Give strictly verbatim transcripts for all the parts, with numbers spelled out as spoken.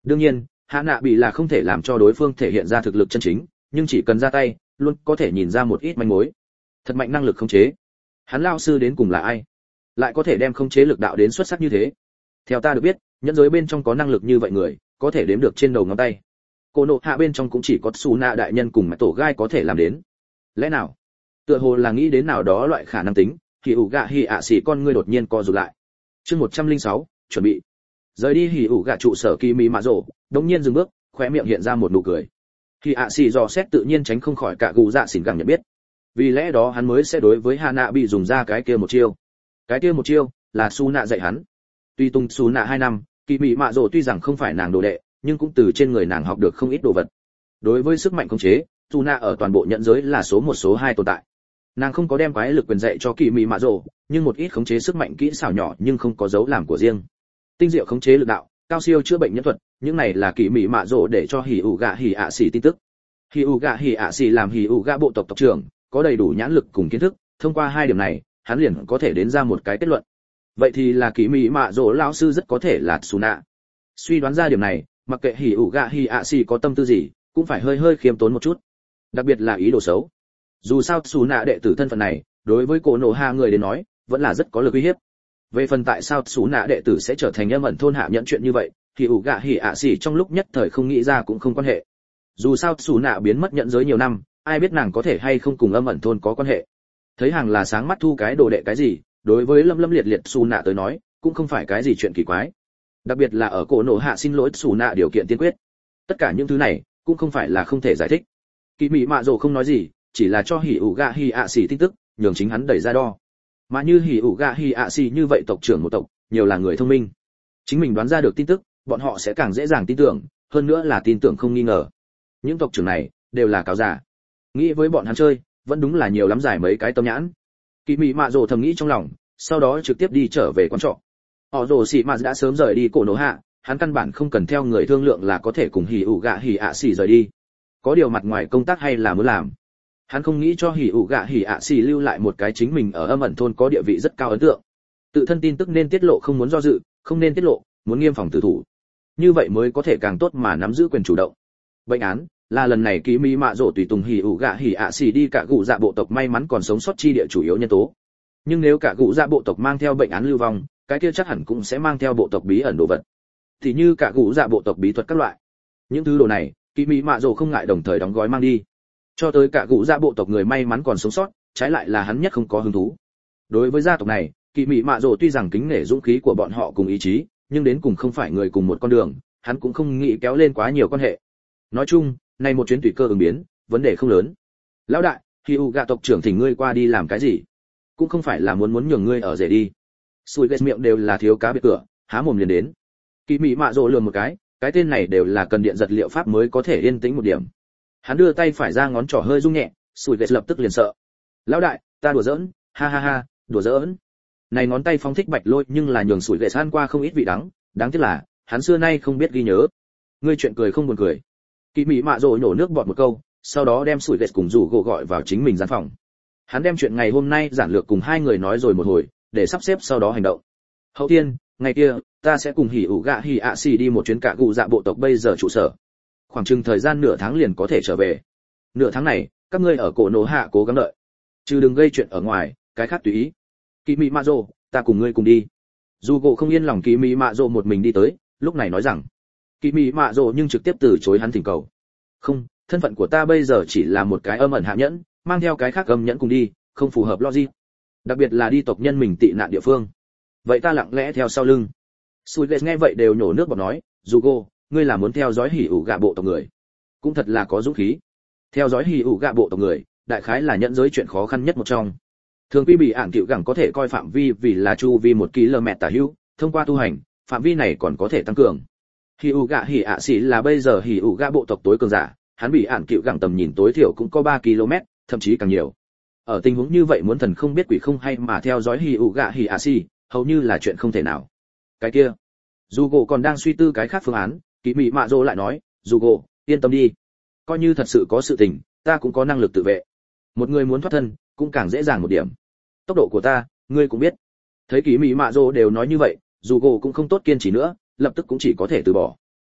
Đương nhiên, hạ nạ bị là không thể làm cho đối phương thể hiện ra thực lực chân chính, nhưng chỉ cần ra tay, luôn có thể nhìn ra một ít manh mối. Thật mạnh năng lực khống chế. Hắn lão sư đến cùng là ai? Lại có thể đem khống chế lực đạo đến xuất sắc như thế? Theo ta được biết, nhẫn giới bên trong có năng lực như vậy người, có thể đếm được trên đầu ngón tay. Cô nộ hạ bên trong cũng chỉ có Suna đại nhân cùng mẹ tổ gai có thể làm đến. Lẽ nào? Tựa hồ là nghĩ đến nào đó loại khả năng tính, thì ủ gạ hỉ ạ xỉ con ngươi đột nhiên co rụt lại. Chương một trăm lẻ sáu, chuẩn bị. Rời đi hỉ ủ gạ trụ sở kỳ mỹ mạ rồ, đống nhiên dừng bước, khóe miệng hiện ra một nụ cười. Thì ạ xỉ dò xét tự nhiên tránh không khỏi cả gù dạ xỉn gẳng nhận biết. Vì lẽ đó hắn mới sẽ đối với Hana bị dùng ra cái kia một chiêu. Cái kia một chiêu là Suna dạy hắn. Tuy tung Suna hai năm, kỳ mỹ mạ rồ tuy rằng không phải nàng đồ đệ, nhưng cũng từ trên người nàng học được không ít đồ vật. Đối với sức mạnh khống chế, Suna ở toàn bộ nhận giới là số một số hai tồn tại. Nàng không có đem quái lực quyền dạy cho kỳ mỹ mạ rồ, nhưng một ít khống chế sức mạnh kỹ xảo nhỏ nhưng không có dấu làm của riêng. Tinh diệu khống chế lực đạo, cao siêu chữa bệnh nhân thuật, những này là kỳ mỹ mạ rồ để cho hỉ ủ gạ hỉ ạ xỉ tin tức. Hỉ ủ gạ hỉ ạ xỉ làm hỉ ủ gạ bộ tộc tộc trưởng, có đầy đủ nhãn lực cùng kiến thức, thông qua hai điểm này, hắn liền có thể đến ra một cái kết luận. Vậy thì là kỳ mỹ mạ rồ lão sư rất có thể là Suna. Suy đoán ra điểm này, mặc kệ hỉ ủ gạ hỉ ạ xỉ có tâm tư gì, cũng phải hơi hơi khiêm tốn một chút, đặc biệt là ý đồ xấu. Dù sao Suna đệ tử thân phận này, đối với cổ nổ hạ người đến nói, vẫn là rất có lực uy hiếp. Về phần tại sao Suna đệ tử sẽ trở thành âm ẩn thôn hạ nhận chuyện như vậy, thì ủ gạ hỉ ạ xỉ trong lúc nhất thời không nghĩ ra cũng không quan hệ. Dù sao Suna biến mất nhận giới nhiều năm, ai biết nàng có thể hay không cùng âm ẩn thôn có quan hệ. Thấy hàng là sáng mắt thu cái đồ đệ cái gì, đối với lâm lâm liệt liệt Suna tới nói, cũng không phải cái gì chuyện kỳ quái. Đặc biệt là ở cổ nổ hạ xin lỗi Suna điều kiện tiên quyết. Tất cả những thứ này cũng không phải là không thể giải thích. Kỳ mỹ mạ rồ không nói gì, chỉ là cho hỉ ủ gạ hỉ ạ xỉ tin tức, nhường chính hắn đẩy ra đo. Mà như hỉ ủ gạ hỉ ạ xỉ như vậy tộc trưởng một tộc, nhiều là người thông minh. Chính mình đoán ra được tin tức, bọn họ sẽ càng dễ dàng tin tưởng, hơn nữa là tin tưởng không nghi ngờ. Những tộc trưởng này đều là cáo giả. Nghĩ với bọn hắn chơi, vẫn đúng là nhiều lắm giải mấy cái tâm nhãn. Kỳ mỹ mạ rồ thầm nghĩ trong lòng, sau đó trực tiếp đi trở về quán trọ. Họ rồ xỉ mà đã sớm rời đi cổ nổ hạ, hắn căn bản không cần theo người thương lượng là có thể cùng hỉ ủ gạ hỉ ạ xỉ rời đi. Có điều mặt ngoài công tác hay là muốn làm. Hắn không nghĩ cho hỉ ủ gạ hỉ ạ xỉ lưu lại một cái chính mình ở âm ẩn thôn có địa vị rất cao ấn tượng. Tự thân tin tức nên tiết lộ không muốn do dự, không nên tiết lộ, muốn nghiêm phòng tử thủ. Như vậy mới có thể càng tốt mà nắm giữ quyền chủ động. Bệnh án là lần này ký mỹ mạ rồ tùy tùng hỉ ủ gạ hỉ ạ xỉ đi cả gụ dạ bộ tộc may mắn còn sống sót chi địa chủ yếu nhân tố. Nhưng nếu cả gụ dạ bộ tộc mang theo bệnh án lưu vong, cái kia chắc hẳn cũng sẽ mang theo bộ tộc bí ẩn đồ vật. Thì như cả gụ dạ bộ tộc bí thuật các loại. Những thứ đồ này, kỳ mỹ mạ rồ không ngại đồng thời đóng gói mang đi. Cho tới cả gụ dạ bộ tộc người may mắn còn sống sót, trái lại là hắn nhất không có hứng thú. Đối với gia tộc này, kỳ mỹ mạ rồ tuy rằng kính nể dũng khí của bọn họ cùng ý chí, nhưng đến cùng không phải người cùng một con đường, hắn cũng không nghĩ kéo lên quá nhiều quan hệ. Nói chung, này một chuyến tùy cơ ứng biến, vấn đề không lớn. Lão đại, khi u gạ tộc trưởng thỉnh ngươi qua đi làm cái gì? Cũng không phải là muốn muốn nhường ngươi ở rể đi. Sùi ghét miệng đều là thiếu cá biệt cửa, há mồm liền đến. Kỳ mỹ mạ rồ lườm một cái, cái tên này đều là cần điện giật liệu pháp mới có thể yên tĩnh một điểm. Hắn đưa tay phải ra ngón trỏ hơi rung nhẹ, sùi ghét lập tức liền sợ. Lão đại, ta đùa giỡn, ha ha ha, đùa giỡn. Này ngón tay phóng thích bạch lôi nhưng là nhường sùi ghét ăn qua không ít vị đắng, đáng tiếc là hắn xưa nay không biết ghi nhớ. Ngươi chuyện cười không buồn cười. Kỳ mỹ mạ rồ nhổ nước bọt một câu, sau đó đem sùi ghét cùng rủ gỗ gọi vào chính mình gian phòng. Hắn đem chuyện ngày hôm nay giản lược cùng hai người nói rồi một hồi, để sắp xếp sau đó hành động. Hậu tiên, ngày kia, ta sẽ cùng hỉ ủ gạ hỉ ạ xỉ đi một chuyến cả gụ dạ bộ tộc bây giờ trụ sở. Khoảng chừng thời gian nửa tháng liền có thể trở về. Nửa tháng này, các ngươi ở cổ nổ hạ cố gắng đợi. Chứ đừng gây chuyện ở ngoài, cái khác tùy ý. Kỳ mỹ mạ rồ, ta cùng ngươi cùng đi. Dù gỗ không yên lòng kỳ mỹ mạ rồ một mình đi tới, lúc này nói rằng. Kỳ mỹ mạ rồ nhưng trực tiếp từ chối hắn thỉnh cầu. Không, thân phận của ta bây giờ chỉ là một cái âm ẩn hạ nhẫn, mang theo cái khác âm nhẫn cùng đi, không phù hợp logic. Đặc biệt là đi tộc nhân mình tị nạn địa phương. Vậy ta lặng lẽ theo sau lưng. Sùi ghét nghe vậy đều nhổ nước bọt nói, Zugo, ngươi là muốn theo dõi hỉ ủ gạ bộ tộc người. Cũng thật là có dũng khí. Theo dõi hỉ ủ gạ bộ tộc người, đại khái là nhận giới chuyện khó khăn nhất một trong. Thường quy bị ản cựu gẳng có thể coi phạm vi vì là chu vi một km tả hữu, thông qua tu hành, phạm vi này còn có thể tăng cường. Hỉ ủ gạ hỉ ạ xỉ là bây giờ hỉ ủ gạ bộ tộc tối cường giả, hắn bị ản cựu gẳng tầm nhìn tối thiểu cũng có ba ki lô mét, thậm chí càng nhiều. Ở tình huống như vậy muốn thần không biết quỷ không hay mà theo dõi hỉ ủ gạ hỉ ạ xỉ, hầu như là chuyện không thể nào. Cái kia, dù gỗ còn đang suy tư cái khác phương án, kỳ mỹ mạ rồ lại nói, dù gỗ, yên tâm đi, coi như thật sự có sự tình, ta cũng có năng lực tự vệ. Một người muốn thoát thân, cũng càng dễ dàng một điểm. Tốc độ của ta, ngươi cũng biết. Thấy kỳ mỹ mạ rồ đều nói như vậy, dù gỗ cũng không tốt kiên trì nữa, lập tức cũng chỉ có thể từ bỏ.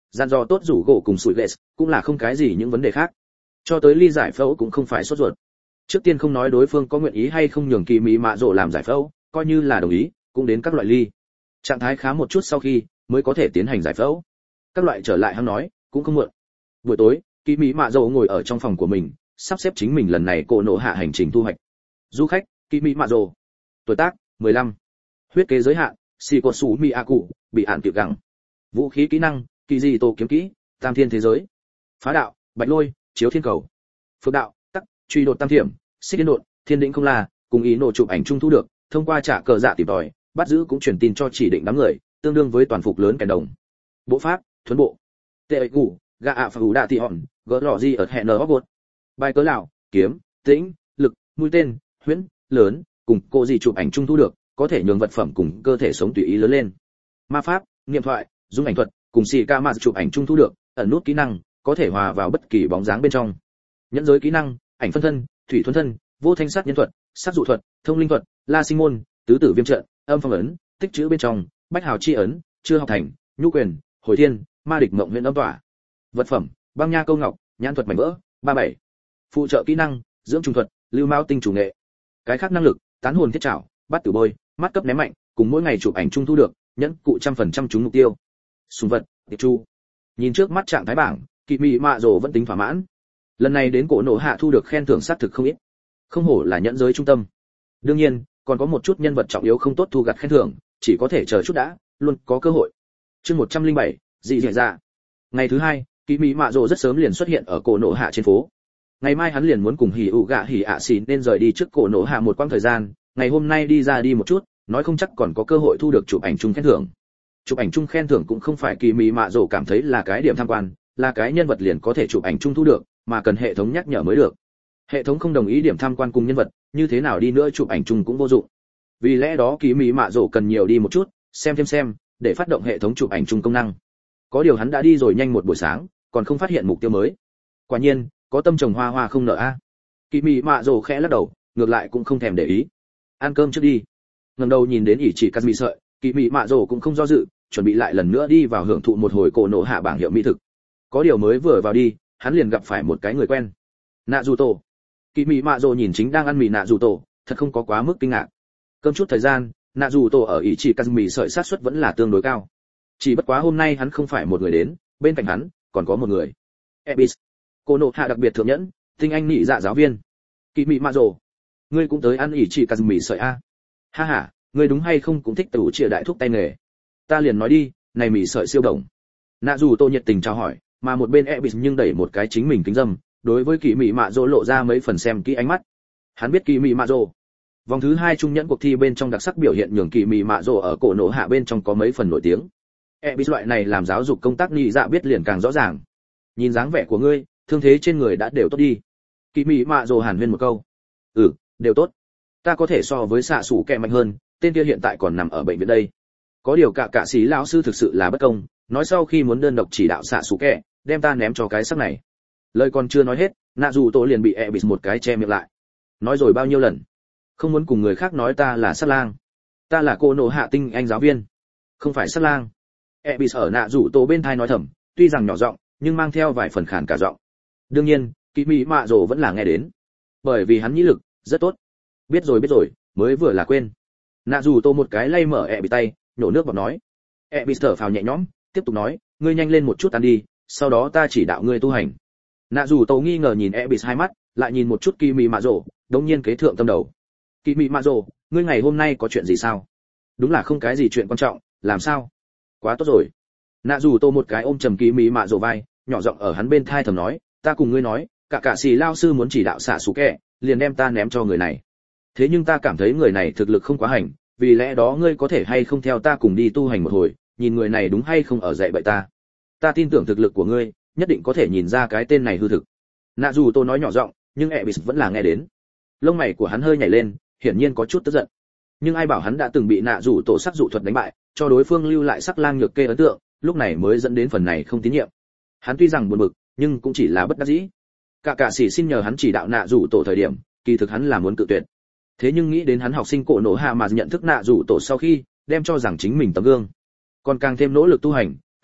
gian dò tốt rủ gỗ cùng sủi lệ cũng là không cái gì những vấn đề khác. Cho tới ly giải phẫu cũng không phải sốt ruột. Trước tiên không nói đối phương có nguyện ý hay không nhường kỳ mỹ mạ rồ làm giải phẫu, coi như là đồng ý, cũng đến các loại ly. Trạng thái khá một chút sau khi mới có thể tiến hành giải phẫu. Các loại trở lại hắn nói, cũng không muộn. Buổi tối, kỳ mỹ mạ rồ ngồi ở trong phòng của mình, sắp xếp chính mình lần này cổ nộ hạ hành trình thu hoạch. Du khách, kỳ mỹ mạ rồ. Tuổi tác, mười lăm. Huyết kế giới hạn, xì cột sủ mi a cụ, bị hạn tiệp gẳng. Vũ khí kỹ năng, kỳ di tô kiếm kỹ, tam thiên thế giới. Phá đạo, bạch lôi, chiếu thiên cầu. Phước đạo, tắc, truy đột tam thiểm, xích điên đột, thiên định không là, cùng ý nổ chụp ảnh chung thu được, thông qua trả cờ dạ tìm tòi, bắt giữ cũng truyền tin cho chỉ định đám người, tương đương với toàn phục lớn kèn đồng. Bộ pháp, thuấn bộ. Tệ ẩy ngủ, gạ ạ phù đạ thị hòn, gỡ lọ gì ở hẹn nở bột. Bài cớ lão, kiếm, tĩnh, lực, mũi tên, huyễn, lớn, cùng cô gì chụp ảnh chung thu được, có thể nhường vật phẩm cùng cơ thể sống tùy ý lớn lên. Ma pháp, niệm thoại, dung ảnh thuật, cùng xì ca ma chụp ảnh chung thu được, ẩn nút kỹ năng, có thể hòa vào bất kỳ bóng dáng bên trong. Nhẫn giới kỹ năng, ảnh phân thân, thủy thuần thân, vô thanh sát nhân thuật, sát dụ thuật, thông linh thuật, la sinh môn, tứ tử viêm trận, âm phong ấn, tích chữ bên trong, bách hào chi ấn, chưa học thành, nhu quyền, hồi thiên, ma địch mộng huyện âm tỏa. Vật phẩm, băng nha câu ngọc, nhãn thuật mảnh vỡ, ba bảy. Phụ trợ kỹ năng, dưỡng trùng thuật, lưu mao tinh chủ nghệ. Cái khác năng lực, tán hồn thiết trảo, bắt tử bôi, mắt cấp ném mạnh, cùng mỗi ngày chụp ảnh chung thu được, nhẫn cụ trăm phần trăm trúng mục tiêu. Sùng vật, tiệp chu. Nhìn trước mắt trạng thái bảng, kỳ mị mạ rồ vẫn tính thỏa mãn. Lần này đến cổ nổ hạ thu được khen thưởng sát thực không ít, không hổ là nhẫn giới trung tâm. Đương nhiên còn có một chút nhân vật trọng yếu không tốt thu gặt khen thưởng, chỉ có thể chờ chút đã, luôn có cơ hội. Chương một trăm lẻ bảy, dị dị dạ. Ngày thứ hai, kỳ mỹ mạ rồ rất sớm liền xuất hiện ở cổ nổ hạ trên phố. Ngày mai hắn liền muốn cùng hỉ ụ gạ hỉ ạ xì nên rời đi trước cổ nổ hạ một quãng thời gian, ngày hôm nay đi ra đi một chút, nói không chắc còn có cơ hội thu được chụp ảnh chung khen thưởng. Chụp ảnh chung khen thưởng cũng không phải kỳ mỹ mạ rồ cảm thấy là cái điểm tham quan, là cái nhân vật liền có thể chụp ảnh chung thu được, mà cần hệ thống nhắc nhở mới được. Hệ thống không đồng ý điểm tham quan cùng nhân vật, như thế nào đi nữa chụp ảnh chung cũng vô dụng. Vì lẽ đó kỳ mỹ mạ rồ cần nhiều đi một chút, xem thêm xem, để phát động hệ thống chụp ảnh chung công năng. Có điều hắn đã đi rồi nhanh một buổi sáng, còn không phát hiện mục tiêu mới. Quả nhiên, có tâm trồng hoa hoa không nở a. À. Kỳ mỹ mạ rồ khẽ lắc đầu, ngược lại cũng không thèm để ý. Ăn cơm trước đi. Ngẩng đầu nhìn đến ỷ chỉ cắt mì sợi, kỳ mỹ mạ rồ cũng không do dự, chuẩn bị lại lần nữa đi vào hưởng thụ một hồi cổ nổ hạ bảng hiệu mỹ thực. Có điều mới vừa vào đi, hắn liền gặp phải một cái người quen. Nạ dù tổ. Kỳ mỹ mạ rồ nhìn chính đang ăn mì nạ dù tổ, thật không có quá mức kinh ngạc. Cơm chút thời gian, nạ dù tổ ở ỷ chỉ cắt mì sợi sát suất vẫn là tương đối cao. Chỉ bất quá hôm nay hắn không phải một người đến, bên cạnh hắn còn có một người. Ebis, cô nộ hạ đặc biệt thượng nhẫn, tinh anh nhị dạ giáo viên. Kỳ mỹ mạ rồ, ngươi cũng tới ăn ỷ chỉ cắt mì sợi a? Ha ha, ngươi đúng hay không cũng thích tủ chia đại thúc tay nghề? Ta liền nói đi, này mì sợi siêu đồng. Nạ dù tô nhiệt tình chào hỏi, mà một bên Ebis nhưng đẩy một cái chính mình kính dâm, đối với kỳ mỹ mạ rồ lộ ra mấy phần xem kỹ ánh mắt. Hắn biết kỳ mỹ mạ rồ. Vòng thứ hai trung nhẫn cuộc thi bên trong đặc sắc biểu hiện nhường kỳ mỹ mạ rồ ở cổ nổ hạ bên trong có mấy phần nổi tiếng. Ebis loại này làm giáo dục công tác nhị dạ biết liền càng rõ ràng. Nhìn dáng vẻ của ngươi, thương thế trên người đã đều tốt đi. Kỳ mỹ mạ rồ hàn huyên một câu. Ừ, đều tốt. Ta có thể so với xạ sủ kẹ mạnh hơn, tên kia hiện tại còn nằm ở bệnh viện đây. Có điều cả cả sĩ lão sư thực sự là bất công, nói sau khi muốn đơn độc chỉ đạo xạ sủ kẹ, đem ta ném cho cái sắc này. Lời còn chưa nói hết, nạ dù tổ liền bị Ebis một cái che miệng lại. Nói rồi bao nhiêu lần, không muốn cùng người khác nói ta là sát lang. Ta là cô nộ hạ tinh anh giáo viên, không phải sát lang. Ebis ở nạ dù tổ bên thai nói thầm, tuy rằng nhỏ giọng, nhưng mang theo vài phần khàn cả giọng. Đương nhiên, kỳ mỹ mạ rồ vẫn là nghe đến, bởi vì hắn nhĩ lực rất tốt. Biết rồi biết rồi, mới vừa là quên. Nạ dù tổ một cái lay mở Ebis tay, nhổ nước bọt nói. Ebis thở phào nhẹ nhõm, tiếp tục nói, ngươi nhanh lên một chút ăn đi, sau đó ta chỉ đạo ngươi tu hành. Nạ dù tổ nghi ngờ nhìn Ebis hai mắt, lại nhìn một chút kỳ mỹ mạ rồ, đống nhiên kế thượng tâm đầu. Kỳ mỹ mạ rồ, ngươi ngày hôm nay có chuyện gì sao? Đúng là không cái gì chuyện quan trọng, làm sao? Quá tốt rồi. Nạ dù tô một cái ôm trầm kỳ mỹ mạ rồ vai, nhỏ giọng ở hắn bên thai thầm nói, ta cùng ngươi nói, cả cả xì lao sư muốn chỉ đạo xạ sủ kẹ, liền đem ta ném cho người này. Thế nhưng ta cảm thấy người này thực lực không quá hành, vì lẽ đó ngươi có thể hay không theo ta cùng đi tu hành một hồi, nhìn người này đúng hay không ở dạy bậy ta. Ta tin tưởng thực lực của ngươi, nhất định có thể nhìn ra cái tên này hư thực. Nạ dù tô nói nhỏ giọng, nhưng Ebis vẫn là nghe đến. Lông mày của hắn hơi nhảy lên, hiển nhiên có chút tức giận. Nhưng ai bảo hắn đã từng bị nạ dù tổ sắc dụ thuật đánh bại, cho đối phương lưu lại sắc lang nhược kê ấn tượng, lúc này mới dẫn đến phần này không tín nhiệm. Hắn tuy rằng buồn bực, nhưng cũng chỉ là bất đắc dĩ. Cả cả sĩ xin nhờ hắn chỉ đạo nạ dù tổ thời điểm, kỳ thực hắn là muốn cự tuyệt. Thế nhưng nghĩ đến hắn học sinh cổ nổ hạ mà nhận thức nạ dù tổ sau khi, đem cho rằng chính mình tấm gương, còn càng thêm nỗ lực tu hành,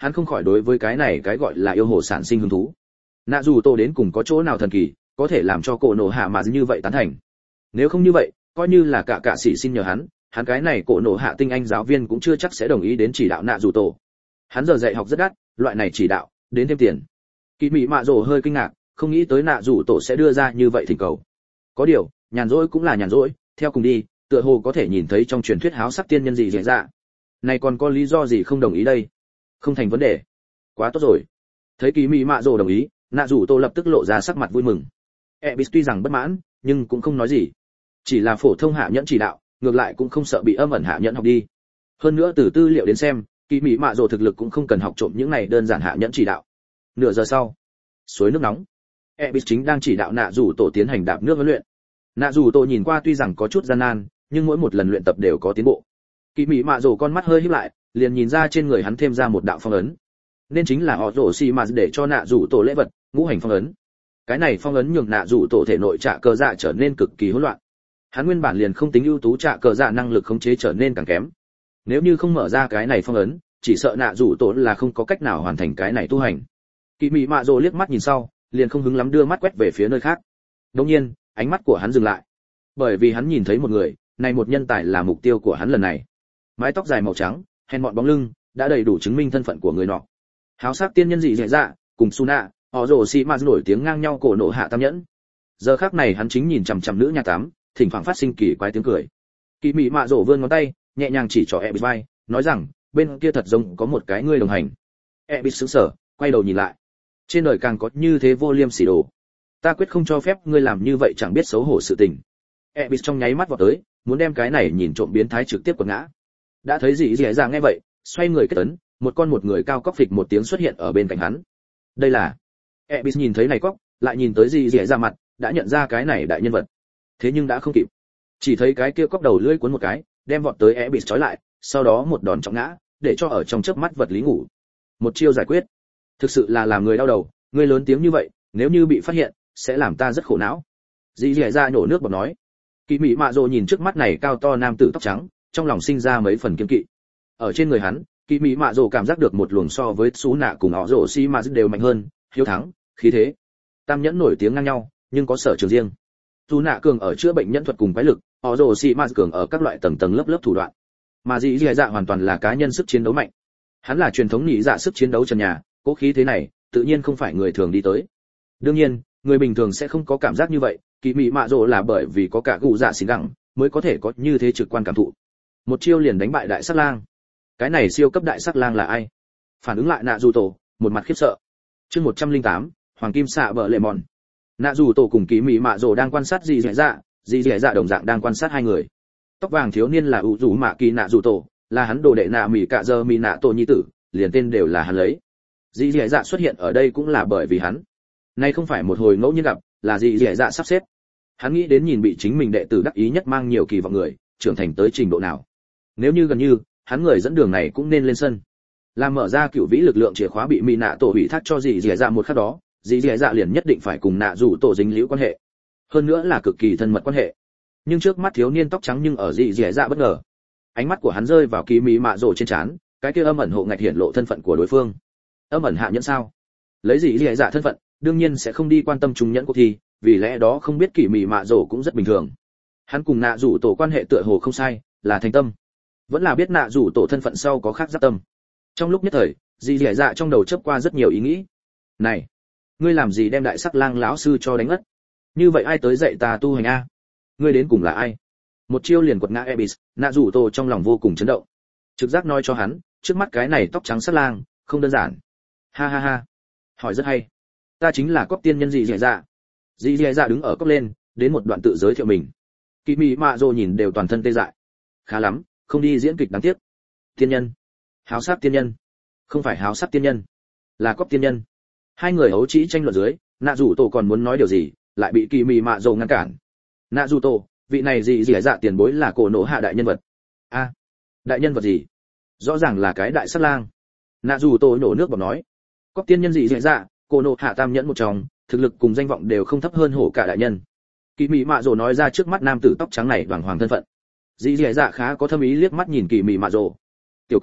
hắn không khỏi đối với cái này cái gọi là yêu hồ sản sinh hứng thú. Nạ dù tổ đến cùng có chỗ nào thần kỳ có thể làm cho cổ nổ hạ mà như vậy tán thành. Nếu không như vậy, coi như là cả cả sĩ xin nhờ hắn, hắn cái này cổ nổ hạ tinh anh giáo viên cũng chưa chắc sẽ đồng ý đến chỉ đạo nạ dù tổ. Hắn giờ dạy học rất đắt, loại này chỉ đạo đến thêm tiền. Kỳ Mị Mạ Dồ hơi kinh ngạc, không nghĩ tới nạ dù tổ sẽ đưa ra như vậy thỉnh cầu. Có điều, nhàn rỗi cũng là nhàn rỗi, theo cùng đi, tựa hồ có thể nhìn thấy trong truyền thuyết háo sắc tiên nhân gì dễ dạ. Này còn có lý do gì không đồng ý đây? Không thành vấn đề. Quá tốt rồi. Thấy Kỳ Mị Mạ Dồ đồng ý, nạ dù tổ lập tức lộ ra sắc mặt vui mừng. Ebis tuy rằng bất mãn, nhưng cũng không nói gì. Chỉ là phổ thông hạ nhẫn chỉ đạo, ngược lại cũng không sợ bị âm ẩn hạ nhẫn học đi. Hơn nữa từ tư liệu đến xem, Kỳ Mị Mạ Dồ thực lực cũng không cần học trộm những này đơn giản hạ nhẫn chỉ đạo. Nửa giờ sau, suối nước nóng, Ebis chính đang chỉ đạo nạ dù tổ tiến hành đạp nước huấn luyện. Nạ dù tổ nhìn qua tuy rằng có chút gian nan, nhưng mỗi một lần luyện tập đều có tiến bộ. Kỳ Mị Mạ Dồ con mắt hơi híp lại, liền nhìn ra trên người hắn thêm ra một đạo phong ấn. Nên chính là họ rổ xi mà để cho nạ dù tổ lễ vật, ngũ hành phong ấn. Cái này phong ấn nhường nạ dù tổ thể nội trạ cơ dạ trở nên cực kỳ hỗn loạn. Hắn nguyên bản liền không tính ưu tú, trạ cơ dạ năng lực khống chế trở nên càng kém. Nếu như không mở ra cái này phong ấn, chỉ sợ nạ dù tổ là không có cách nào hoàn thành cái này tu hành. Kỳ Mị Mạ Dồ liếc mắt nhìn sau, liền không hứng lắm đưa mắt quét về phía nơi khác. Đột nhiên, ánh mắt của hắn dừng lại, bởi vì hắn nhìn thấy một người, này một nhân tài là mục tiêu của hắn lần này. Mái tóc dài màu trắng, hèn mọn bóng lưng, đã đầy đủ chứng minh thân phận của người nọ. Háo sắc tiên nhân dị dẻ dạ, cùng Suna, họ rồ xì mà nổi tiếng ngang nhau cổ nộ hạ tam nhẫn. Giờ khắc này hắn chính nhìn chằm chằm nữ nhà tắm, thỉnh thoảng phát sinh kỳ quái tiếng cười. Kỳ Mị Mạ Dồ vươn ngón tay, nhẹ nhàng chỉ cho Ebis vai, nói rằng, bên kia thật giống có một cái người đồng hành. Ebis sững sờ, quay đầu nhìn lại. Trên đời càng có như thế vô liêm sỉ đồ. Ta quyết không cho phép ngươi làm như vậy chẳng biết xấu hổ sự tình. Ebis trong nháy mắt vọt tới, muốn đem cái này nhìn trộm biến thái trực tiếp quật ngã. Đã thấy gì dễ dàng nghe vậy, xoay người kết ấn, một con một người cao cóc phịch một tiếng xuất hiện ở bên cạnh hắn. Đây là Ebis nhìn thấy này cóc, lại nhìn tới gì dễ ra mặt, đã nhận ra cái này đại nhân vật. Thế nhưng đã không kịp. Chỉ thấy cái kia cóc đầu lưỡi cuốn một cái, đem vọt tới Ebis trói lại, sau đó một đòn trọng ngã, để cho ở trong chớp mắt vật lý ngủ. Một chiêu giải quyết. Thực sự là làm người đau đầu, ngươi lớn tiếng như vậy, nếu như bị phát hiện, sẽ làm ta rất khổ não. Dì dẻ ra nhổ nước bọt nói. Kỳ Mị Mạ Dồ nhìn trước mắt này cao to nam tử tóc trắng, trong lòng sinh ra mấy phần kiêng kỵ. Ở trên người hắn, Kỳ Mị Mạ Dồ cảm giác được một luồng so với Sú Nạ cùng họ Rồ Xi mà đều mạnh hơn, hiếu thắng, khí thế. Tam nhẫn nổi tiếng ngang nhau, nhưng có sở trường riêng. Sú Nạ cường ở chữa bệnh nhẫn thuật cùng quái lực, họ Rồ Xi mà cường ở các loại tầng tầng lớp lớp thủ đoạn. Mà dì dẻ dạ hoàn toàn là cá nhân sức chiến đấu mạnh. Hắn là truyền thống nhị dạ sức chiến đấu trần nhà, cố khí thế này, tự nhiên không phải người thường đi tới. Đương nhiên, người bình thường sẽ không có cảm giác như vậy, Kỳ Mị Mạ Dồ là bởi vì có cả gù dạ xỉn gẳng, mới có thể có như thế trực quan cảm thụ. Một chiêu liền đánh bại đại sắc lang. Cái này siêu cấp đại sắc lang là ai? Phản ứng lại nạ dù tổ, một mặt khiếp sợ. Chương một trăm lẻ tám, Hoàng Kim Xạ Bợ Lệ Mòn. Nạ dù tổ cùng Kỳ Mị Mạ Dồ đang quan sát dì dẻ dạ, dì dẻ dạ đồng dạng đang quan sát hai người. Tóc vàng thiếu niên là ủ rủ mạ kỳ nạ dù tổ, là hắn đồ đệ nạ mỉ cạ giờ mỉ nạ tổ nhi tử, liền tên đều là hắn lấy. Dì dẻ dạ xuất hiện ở đây cũng là bởi vì hắn. Nay không phải một hồi ngẫu nhiên gặp, là dì dẻ dạ sắp xếp. Hắn nghĩ đến nhìn bị chính mình đệ tử đắc ý nhất mang nhiều kỳ vọng người, trưởng thành tới trình độ nào. Nếu như gần như, hắn người dẫn đường này cũng nên lên sân. Làm mở ra cựu vĩ lực lượng chìa khóa bị mỹ nạ tổ ủy thác cho dì dẻ dạ một khắc đó, dì dẻ dạ liền nhất định phải cùng nạ rủ tổ dính liễu quan hệ. Hơn nữa là cực kỳ thân mật quan hệ. Nhưng trước mắt thiếu niên tóc trắng nhưng ở dì dẻ dạ bất ngờ. Ánh mắt của hắn rơi vào Kỳ Mị Mạ Dồ trên trán, cái kia âm ẩn hộ ngạch hiển lộ thân phận của đối phương. Âm ẩn hạ nhẫn sao? Lấy dì dẻ dạ thân phận, đương nhiên sẽ không đi quan tâm trung nhẫn cuộc thi, vì lẽ đó không biết Kỳ Mị Mạ Dồ cũng rất bình thường. Hắn cùng nạ rủ tổ quan hệ tựa hồ không sai, là thành tâm. Vẫn là biết nạ rủ tổ thân phận sau có khác giáp tâm. Trong lúc nhất thời, dì dẻ dạ trong đầu chớp qua rất nhiều ý nghĩ. Này, ngươi làm gì đem đại sắc lang lão sư cho đánh ngất? Như vậy ai tới dạy ta tu hành a? Ngươi đến cùng là ai? Một chiêu liền quật ngã Ebis, nạ rủ tổ trong lòng vô cùng chấn động. Trực giác nói cho hắn, trước mắt cái này tóc trắng sắc lang, không đơn giản. Ha ha ha, hỏi rất hay. Ta chính là cóc tiên nhân dì dẻ dạ. Dì dẻ dạ đứng ở cốc lên, đến một đoạn tự giới thiệu mình. Kỳ Mị Mạ Dồ nhìn đều toàn thân tê dại. Khá lắm, không đi diễn kịch đáng tiếc. Tiên nhân, háo sắc tiên nhân, không phải háo sắc tiên nhân, là cóc tiên nhân. Hai người hấu trĩ tranh luận dưới, nạ rủ tổ còn muốn nói điều gì, lại bị Kỳ Mị Mạ Dồ ngăn cản. Nạ rủ tổ, vị này dì dẻ dạ tiền bối là cổ nổ hạ đại nhân vật. A, à, đại nhân vật gì? Rõ ràng là cái đại sát lang. Nạ rủ tổ nổ nước bọt nói, cóc tiên nhân dì dẻ dạ, cổ nổ hạ tam nhẫn một trong, thực lực cùng danh vọng đều không thấp hơn hổ cả đại nhân. Kỳ Mị Mạ Dồ nói ra trước mắt nam tử tóc trắng này đoàn hoàng thân phận. Dì dẻ dạ khá có thâm ý liếc mắt nhìn Kỳ Mị Mạ Dồ. Tiểu quỷ,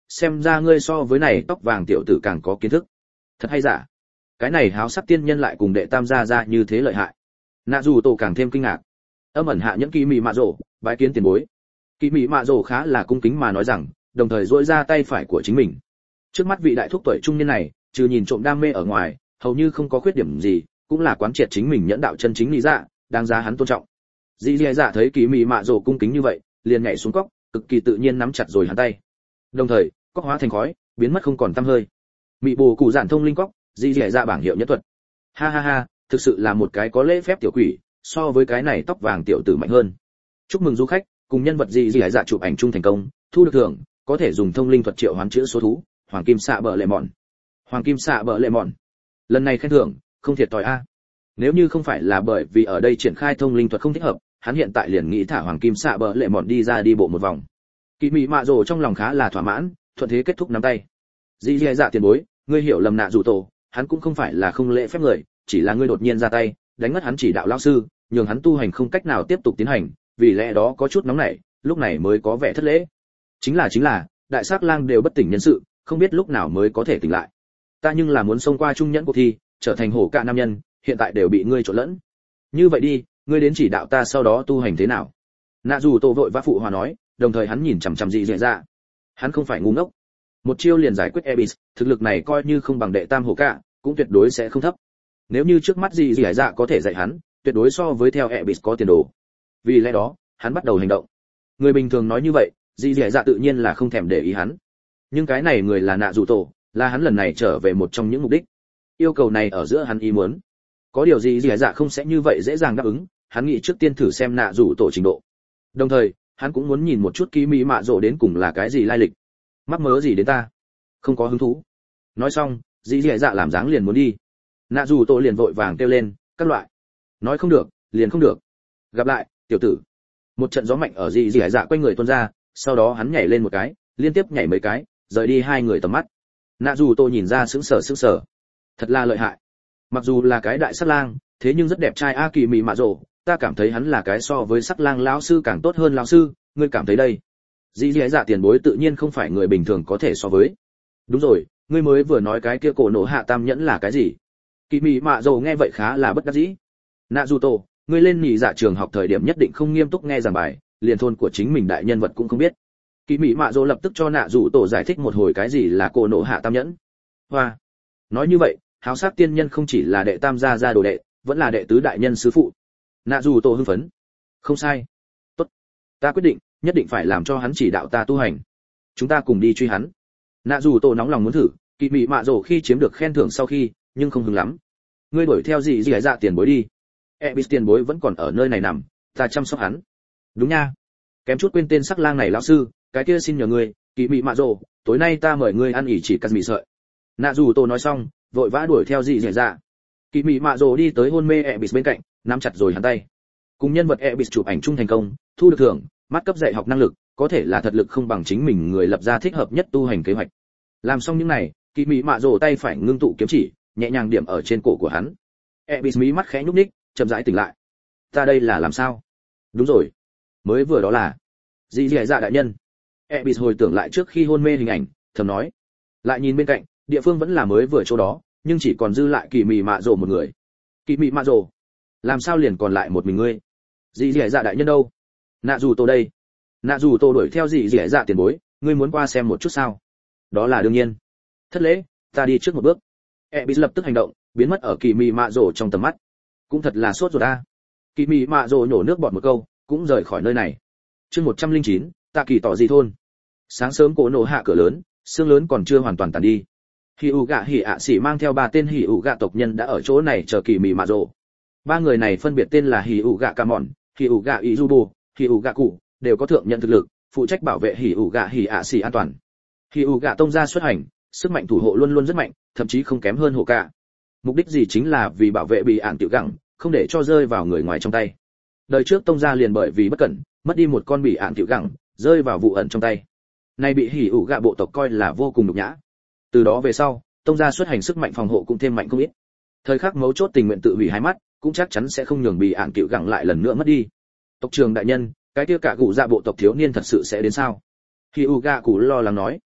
xem ra ngươi so với này tóc vàng tiểu tử càng có kiến thức. Thật hay giả? Cái này háo sắc tiên nhân lại cùng đệ tam gia ra như thế lợi hại. Nạ dù tổ càng thêm kinh ngạc. Âm ẩn hạ nhẫn kỳ mị mạ rồ, bái kiến tiền bối. Kỳ mị mạ rồ khá là cung kính mà nói rằng, đồng thời duỗi ra tay phải của chính mình. Trước mắt vị đại thúc tuổi trung niên này, trừ nhìn trộm đam mê ở ngoài, hầu như không có khuyết điểm gì, cũng là quán triệt chính mình nhẫn đạo chân chính lý dạ, đáng giá hắn tôn trọng. Dĩ Dĩ Dạ thấy Kỳ Mị Mạ Dồ cung kính như vậy, liền nhảy xuống cốc, cực kỳ tự nhiên nắm chặt rồi hắn tay. Đồng thời, cốc hóa thành khói, biến mất không còn tăm hơi. Mị bồ cụ giản thông linh cốc, Dĩ Dĩ Dạ bảng hiệu nhẫn thuật. Ha ha ha, thực sự là một cái có lễ phép tiểu quỷ, so với cái này tóc vàng tiểu tử mạnh hơn. Chúc mừng du khách, cùng nhân vật Dĩ Dĩ Dạ chụp ảnh chung thành công, thu được thưởng, có thể dùng thông linh thuật triệu hoán chữa số thú, hoàng kim xạ bờ lệ mọn. Hoàng kim xạ bờ lệ mọn. Lần này khen thưởng, không thiệt thòi a. Nếu như không phải là bởi vì ở đây triển khai thông linh thuật không thích hợp, hắn hiện tại liền nghĩ thả hoàng kim xạ bờ lệ mọn đi ra đi bộ một vòng. Kỳ Mị Mạ Dồ trong lòng khá là thỏa mãn, thuận thế kết thúc nắm tay. Dĩ Dĩ Dạ tiền bối, ngươi hiểu lầm Nạ Dù Tổ, hắn cũng không phải là không lễ phép người, chỉ là ngươi đột nhiên ra tay, đánh mất hắn chỉ đạo lão sư, nhường hắn tu hành không cách nào tiếp tục tiến hành, vì lẽ đó có chút nóng nảy, lúc này mới có vẻ thất lễ. Chính là chính là, đại sát lang đều bất tỉnh nhân sự, không biết lúc nào mới có thể tỉnh lại. Ta nhưng là muốn xông qua trung nhẫn cuộc thi, trở thành hổ cạ nam nhân, hiện tại đều bị ngươi trộn lẫn. Như vậy đi, ngươi đến chỉ đạo ta sau đó tu hành thế nào? Nạ Dù Tổ vội vã phụ hòa nói, đồng thời hắn nhìn chằm chằm Dĩ Dĩ Dạ. Hắn không phải ngu ngốc, một chiêu liền giải quyết Ebis, thực lực này coi như không bằng đệ tam hổ cạ, cũng tuyệt đối sẽ không thấp. Nếu như trước mắt Dĩ Dĩ Dạ có thể dạy hắn, tuyệt đối so với theo Ebis có tiền đồ. Vì lẽ đó, hắn bắt đầu hành động. Người bình thường nói như vậy, Dĩ Dĩ Dạ tự nhiên là không thèm để ý hắn. Nhưng cái này người là Nạ Dù Tổ, là hắn lần này trở về một trong những mục đích. Yêu cầu này ở giữa hắn ý muốn. Có điều gì Dĩ Dạ không sẽ như vậy dễ dàng đáp ứng, hắn nghĩ trước tiên thử xem Nạ Dù Tổ trình độ. Đồng thời, hắn cũng muốn nhìn một chút Kỳ Mị Mạ Dồ đến cùng là cái gì lai lịch. Mắc mớ gì đến ta? Không có hứng thú. Nói xong, Dĩ Dạ làm dáng liền muốn đi. Nạ Dù Tổ liền vội vàng kêu lên, các loại. Nói không được, liền không được. Gặp lại, tiểu tử. Một trận gió mạnh ở Dĩ Dạ quanh người tuôn ra, sau đó hắn nhảy lên một cái, liên tiếp nhảy mấy cái, rời đi hai người tầm mắt. Nạ Dù Tổ nhìn ra sững sờ sững sờ. Thật là lợi hại. Mặc dù là cái đại sắc lang, thế nhưng rất đẹp trai a. Kỳ Mị Mạ Dồ, ta cảm thấy hắn là cái so với sắc lang lão sư càng tốt hơn lão sư, ngươi cảm thấy đây? Dĩ Dĩ Dạ tiền bối tự nhiên không phải người bình thường có thể so với. Đúng rồi, ngươi mới vừa nói cái kia cổ nổ hạ tam nhẫn là cái gì? Kỳ Mị Mạ Dồ nghe vậy khá là bất đắc dĩ. Nạ Dù Tổ, ngươi lên nhị dạ trường học thời điểm nhất định không nghiêm túc nghe giảng bài, liền thôn của chính mình đại nhân vật cũng không biết. Kỳ Mị Mạ Dồ lập tức cho Nạ Dù Tổ giải thích một hồi cái gì là cổ nổ hạ tam nhẫn. Hoa, nói như vậy, háo sắc tiên nhân không chỉ là đệ tam gia gia đồ đệ, vẫn là đệ tứ đại nhân sư phụ. Nạ Dù Tổ hưng phấn. Không sai. Tốt, ta quyết định, nhất định phải làm cho hắn chỉ đạo ta tu hành. Chúng ta cùng đi truy hắn. Nạ Dù Tổ nóng lòng muốn thử, Kỳ Mị Mạ Dồ khi chiếm được khen thưởng sau khi, nhưng không hứng lắm. Ngươi đuổi theo gì gì dạ tiền bối đi. Ebis tiền bối vẫn còn ở nơi này nằm, ta chăm sóc hắn. Đúng nha. Kém chút quên tên sắc lang này lão sư, cái kia xin nhờ ngươi, Kỳ Mị Mạ Dồ, tối nay ta mời ngươi ăn ỉ chỉ cắt mì sợi. Nạ Dù Tổ nói xong, vội vã đuổi theo gì gì dạ. Kỳ Mị Mạ Dồ đi tới hôn mê Ebis bên cạnh, nắm chặt rồi hắn tay. Cùng nhân vật Ebis chụp ảnh chung thành công, thu được thưởng, mắt cấp dạy học năng lực, có thể là thật lực không bằng chính mình người lập ra thích hợp nhất tu hành kế hoạch. Làm xong những này, Kỳ Mị Mạ Dồ tay phải ngưng tụ kiếm chỉ, nhẹ nhàng điểm ở trên cổ của hắn. Ebis mí mắt khẽ nhúc nhích, chậm rãi tỉnh lại. Ta đây là làm sao? Đúng rồi, mới vừa đó là Dĩ Dĩ Dạ đại nhân. Ebis hồi tưởng lại trước khi hôn mê hình ảnh, thầm nói. Lại nhìn bên cạnh, địa phương vẫn là mới vừa chỗ đó, nhưng chỉ còn dư lại Kỳ Mị Mạ Dồ một người. Kỳ Mị Mạ Dồ, làm sao liền còn lại một mình ngươi? Dĩ Dĩ Dạ đại nhân đâu? Nạ Dù Tổ đây. Nạ Dù Tổ đuổi theo Dĩ Dĩ Dạ tiền bối, ngươi muốn qua xem một chút sao? Đó là đương nhiên. Thất lễ, ta đi trước một bước. Ebis lập tức hành động, biến mất ở Kỳ Mị Mạ Dồ trong tầm mắt. Cũng thật là sốt ruột a. Kỳ Mị Mạ Dồ nhổ nước bọt một câu, cũng rời khỏi nơi này. Chương một trăm lẻ chín, Tạ Kỳ tỏ gì thôn. Sáng sớm cổ nổ hạ cửa lớn, sương lớn còn chưa hoàn toàn tàn đi. Hỉ ủ gạ hỉ ạ xỉ mang theo ba tên hỉ ủ gạ tộc nhân đã ở chỗ này chờ Kỳ Mị Mạ Dồ. Ba người này phân biệt tên là hỉ ủ gạ Ca Mòn, hỉ ủ gạ Izubu, hỉ ủ gạ Cụ, đều có thượng nhận thực lực, phụ trách bảo vệ hỉ ủ gạ hỉ ạ xỉ an toàn. Hỉ ủ gạ tông gia xuất hành, sức mạnh thủ hộ luôn luôn rất mạnh, thậm chí không kém hơn hổ cả. Mục đích gì chính là vì bảo vệ bị ản tiểu gẳng, không để cho rơi vào người ngoài trong tay. Đời trước tông gia liền bởi vì bất cẩn, mất đi một con bị ản tiểu gẳng, rơi vào vụ ẩn trong tay. Nay bị hỉ ủ gạ bộ tộc coi là vô cùng nhục nhã. Từ đó về sau, tông gia xuất hành sức mạnh phòng hộ cũng thêm mạnh không ít. Thời khắc mấu chốt tình nguyện tự hủy hai mắt, cũng chắc chắn sẽ không nhường bị ản tiểu gẳng lại lần nữa mất đi. Tộc trưởng đại nhân, cái kia cả cụ dạ bộ tộc thiếu niên thật sự sẽ đến sao? Hỉ ủ gạ cụ lo lắng nói.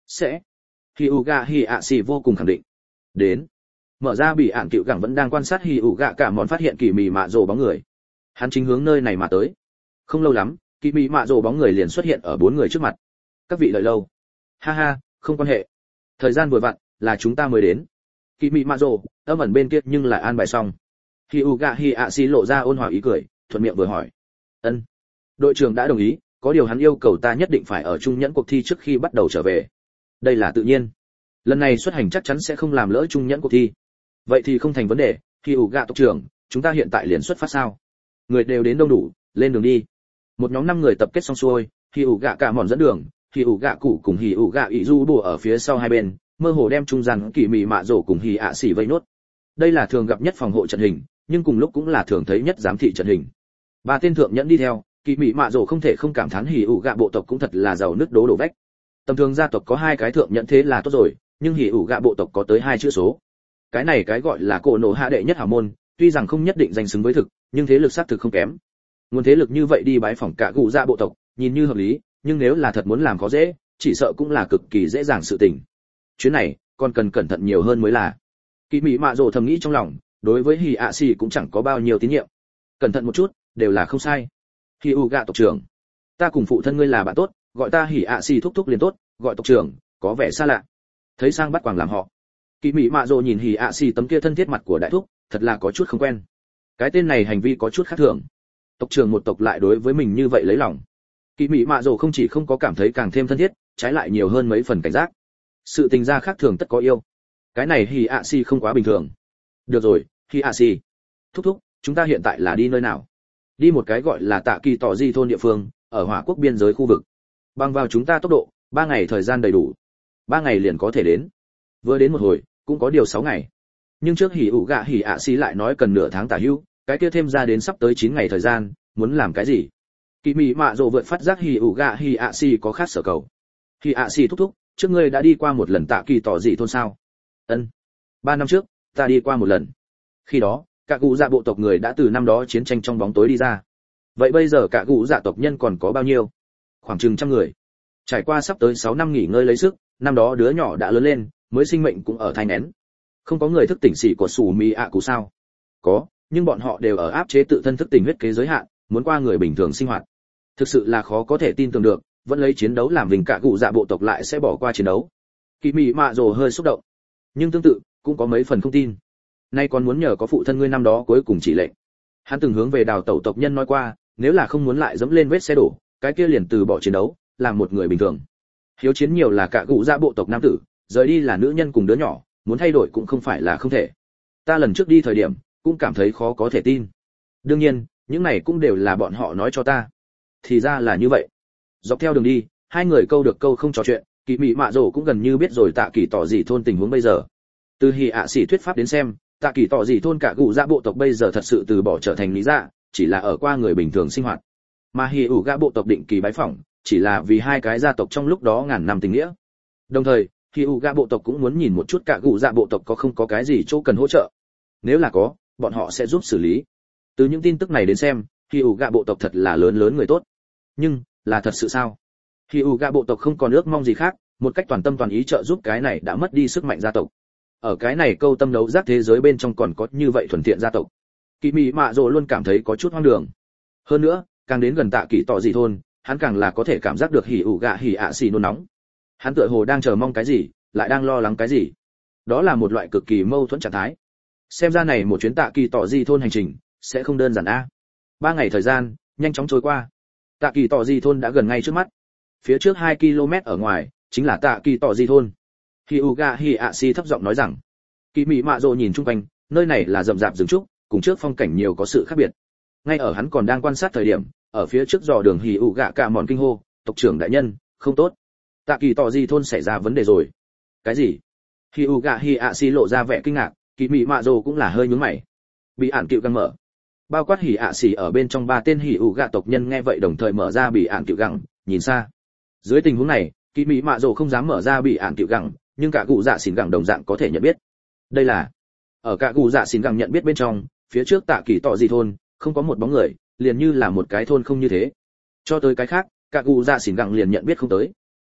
Sẽ. Hyuga Hiashi vô cùng khẳng định. Đến. Mở ra bị ản cựu gẳng vẫn đang quan sát Hyuga cả món phát hiện Kỳ Mị Mạ Rồ bóng người. Hắn chính hướng nơi này mà tới. Không lâu lắm, Kỳ Mị Mạ Rồ bóng người liền xuất hiện ở bốn người trước mặt. Các vị đợi lâu. Ha ha, không quan hệ. Thời gian vừa vặn, là chúng ta mới đến. Kỳ Mị Mạ Rồ, âm ẩn bên kia nhưng lại an bài xong. Hyuga Hiashi lộ ra ôn hòa ý cười, thuận miệng vừa hỏi. Ân. Đội trưởng đã đồng ý, có điều hắn yêu cầu ta nhất định phải ở trung nhẫn cuộc thi trước khi bắt đầu trở về. Đây là tự nhiên. Lần này xuất hành chắc chắn sẽ không làm lỡ trung nhẫn cuộc thi. Vậy thì không thành vấn đề, Hyuga tộc trưởng, chúng ta hiện tại liền xuất phát sao? Người đều đến đông đủ, lên đường đi. Một nhóm năm người tập kết xong xuôi, Hyuga cả mòn dẫn đường, Hyuga cụ cùng Hyuga Izubu ở phía sau hai bên, mơ hồ đem trung gian Kỳ Mị Mạ Rồ cùng Hiashi vây nốt. Đây là thường gặp nhất phòng hộ trận hình, nhưng cùng lúc cũng là thường thấy nhất giám thị trận hình. Ba tên thượng nhẫn đi theo, Kỳ Mị Mạ Rồ không thể không cảm thán Hyuga bộ tộc cũng thật là giàu nứt đố đổ vách. Tầm thường gia tộc có hai cái thượng nhẫn thế là tốt rồi, nhưng Hyuga bộ tộc có tới hai chữ số. Cái này cái gọi là cổ nổ hạ đệ nhất hảo môn, tuy rằng không nhất định danh xứng với thực, nhưng thế lực xác thực không kém. Nguồn thế lực như vậy đi bái phỏng cả gù dạ bộ tộc, nhìn như hợp lý, nhưng nếu là thật muốn làm khó dễ, chỉ sợ cũng là cực kỳ dễ dàng sự tình. Chuyến này, còn cần cẩn thận nhiều hơn mới là. Kỳ Mị Mạ Rồ thầm nghĩ trong lòng, đối với Hiashi cũng chẳng có bao nhiêu tín nhiệm. Cẩn thận một chút, đều là không sai. Hyuga tộc trưởng, ta cùng phụ thân ngươi là bạn tốt, gọi ta Hiashi thúc thúc liền tốt, gọi tộc trưởng, có vẻ xa lạ. Thấy sang bắt quàng làm họ. Kỳ Mị Mạ Rồ nhìn Hiashi tấm kia thân thiết mặt của đại thúc, thật là có chút không quen. Cái tên này hành vi có chút khác thường. Tộc trưởng một tộc lại đối với mình như vậy lấy lòng. Kỳ Mị Mạ Rồ không chỉ không có cảm thấy càng thêm thân thiết, trái lại nhiều hơn mấy phần cảnh giác. Sự tình gia khác thường tất có yêu. Cái này Hiashi không quá bình thường. Được rồi, Hiashi. Thúc thúc, chúng ta hiện tại là đi nơi nào? Đi một cái gọi là Tạ Kỳ Tỏ Di thôn địa phương, ở Hỏa Quốc biên giới khu vực. Bằng vào chúng ta tốc độ, ba ngày thời gian đầy đủ. Ba ngày liền có thể đến. Vừa đến một hồi, cũng có điều sáu ngày. Nhưng trước Hyuga Hiashi lại nói cần nửa tháng tả hữu, cái kia thêm ra đến sắp tới chín ngày thời gian, muốn làm cái gì? Kỳ Mị Mạ Rồ vượt phát giác Hyuga Hiashi có khác sở cầu. Hiashi thúc thúc, trước ngươi đã đi qua một lần Tạ Kỳ Tỏ Dị thôn sao? Ân. Ba năm trước, ta đi qua một lần. Khi đó, cả cụ dạ bộ tộc người đã từ năm đó chiến tranh trong bóng tối đi ra. Vậy bây giờ cả cụ dạ tộc nhân còn có bao nhiêu? Khoảng chừng trăm người. Trải qua sắp tới sáu năm nghỉ ngơi lấy sức, năm đó đứa nhỏ đã lớn lên, mới sinh mệnh cũng ở thai nén. Không có người thức tỉnh xỉ của sủ mì ạ cụ sao? Có, nhưng bọn họ đều ở áp chế tự thân thức tỉnh huyết kế giới hạn, muốn qua người bình thường sinh hoạt. Thực sự là khó có thể tin tưởng được, vẫn lấy chiến đấu làm vinh cả cụ dạ bộ tộc lại sẽ bỏ qua chiến đấu. Kỳ Mị Mạ Rồ hơi xúc động, nhưng tương tự cũng có mấy phần không tin. Nay còn muốn nhờ có phụ thân ngươi năm đó cuối cùng chỉ lệnh. Hắn từng hướng về đào tẩu tộc nhân nói qua, nếu là không muốn lại dẫm lên vết xe đổ, cái kia liền từ bỏ chiến đấu, làm một người bình thường. Hiếu chiến nhiều là cả cụ dạ bộ tộc nam tử, rời đi là nữ nhân cùng đứa nhỏ, muốn thay đổi cũng không phải là không thể. Ta lần trước đi thời điểm, cũng cảm thấy khó có thể tin. Đương nhiên, những này cũng đều là bọn họ nói cho ta. Thì ra là như vậy. Dọc theo đường đi, hai người câu được câu không trò chuyện, Kỳ Mị Mạ Rồ cũng gần như biết rồi Tạ Kỳ Tỏ Dị thôn tình huống bây giờ. Từ Hiashi thuyết pháp đến xem, Tạ Kỳ Tỏ Dị thôn cả cụ dạ bộ tộc bây giờ thật sự từ bỏ trở thành lý dạ, chỉ là ở qua người bình thường sinh hoạt. Mà Hyuga bộ tộc định kỳ bái phỏng, chỉ là vì hai cái gia tộc trong lúc đó ngàn năm tình nghĩa. Đồng thời, Hyuga bộ tộc cũng muốn nhìn một chút cả cụ dạ bộ tộc có không có cái gì chỗ cần hỗ trợ. Nếu là có, bọn họ sẽ giúp xử lý. Từ những tin tức này đến xem, Hyuga bộ tộc thật là lớn lớn người tốt. Nhưng, là thật sự sao? Hyuga bộ tộc không còn ước mong gì khác, một cách toàn tâm toàn ý trợ giúp cái này đã mất đi sức mạnh gia tộc. Ở cái này câu tâm đấu giác thế giới bên trong còn có như vậy thuần thiện gia tộc. Kỳ Mị Mạ Rồ luôn cảm thấy có chút hoang đường. Hơn nữa, càng đến gần Tạ Kỳ Tỏ Dị thôn, hắn càng là có thể cảm giác được Hyuga Hiashi nôn nóng. Hắn tựa hồ đang chờ mong cái gì, lại đang lo lắng cái gì. Đó là một loại cực kỳ mâu thuẫn trạng thái. Xem ra này một chuyến Tạ Kỳ Tỏ Dị thôn hành trình sẽ không đơn giản a. Ba ngày thời gian nhanh chóng trôi qua. Tạ Kỳ Tỏ Dị thôn đã gần ngay trước mắt. Phía trước hai ki lô mét ở ngoài chính là Tạ Kỳ Tỏ Dị thôn. Hyuga Hiashi thấp giọng nói rằng. Kỳ Mị Mạ Rồ nhìn chung quanh, nơi này là rậm rạp rừng trúc, cùng trước phong cảnh nhiều có sự khác biệt. Ngay ở hắn còn đang quan sát thời điểm, ở phía trước dò đường Hyuga cả mòn kinh hô, tộc trưởng đại nhân, không tốt. Tạ Kỳ Tỏ Dị thôn xảy ra vấn đề rồi. Cái gì? Hyuga Hiashi lộ ra vẻ kinh ngạc, Kỳ Mị Mạ Rồ cũng là hơi nhướng mày. Bị ản cựu găng mở. Bao quát Hiashi ở bên trong ba tên Hyuga tộc nhân nghe vậy đồng thời mở ra bị ản cựu găng, nhìn xa. Dưới tình huống này, Kỳ Mị Mạ Rồ không dám mở ra bị ản cựu găng, nhưng cả cụ dạ xỉn gẳng đồng dạng có thể nhận biết. Đây là ở cả cụ dạ xỉn gẳng nhận biết bên trong, phía trước Tạ Kỳ Tỏ Dị thôn không có một bóng người, liền như là một cái thôn không như thế. Cho tới cái khác, cả cụ dạ xỉn gẳng liền nhận biết không tới.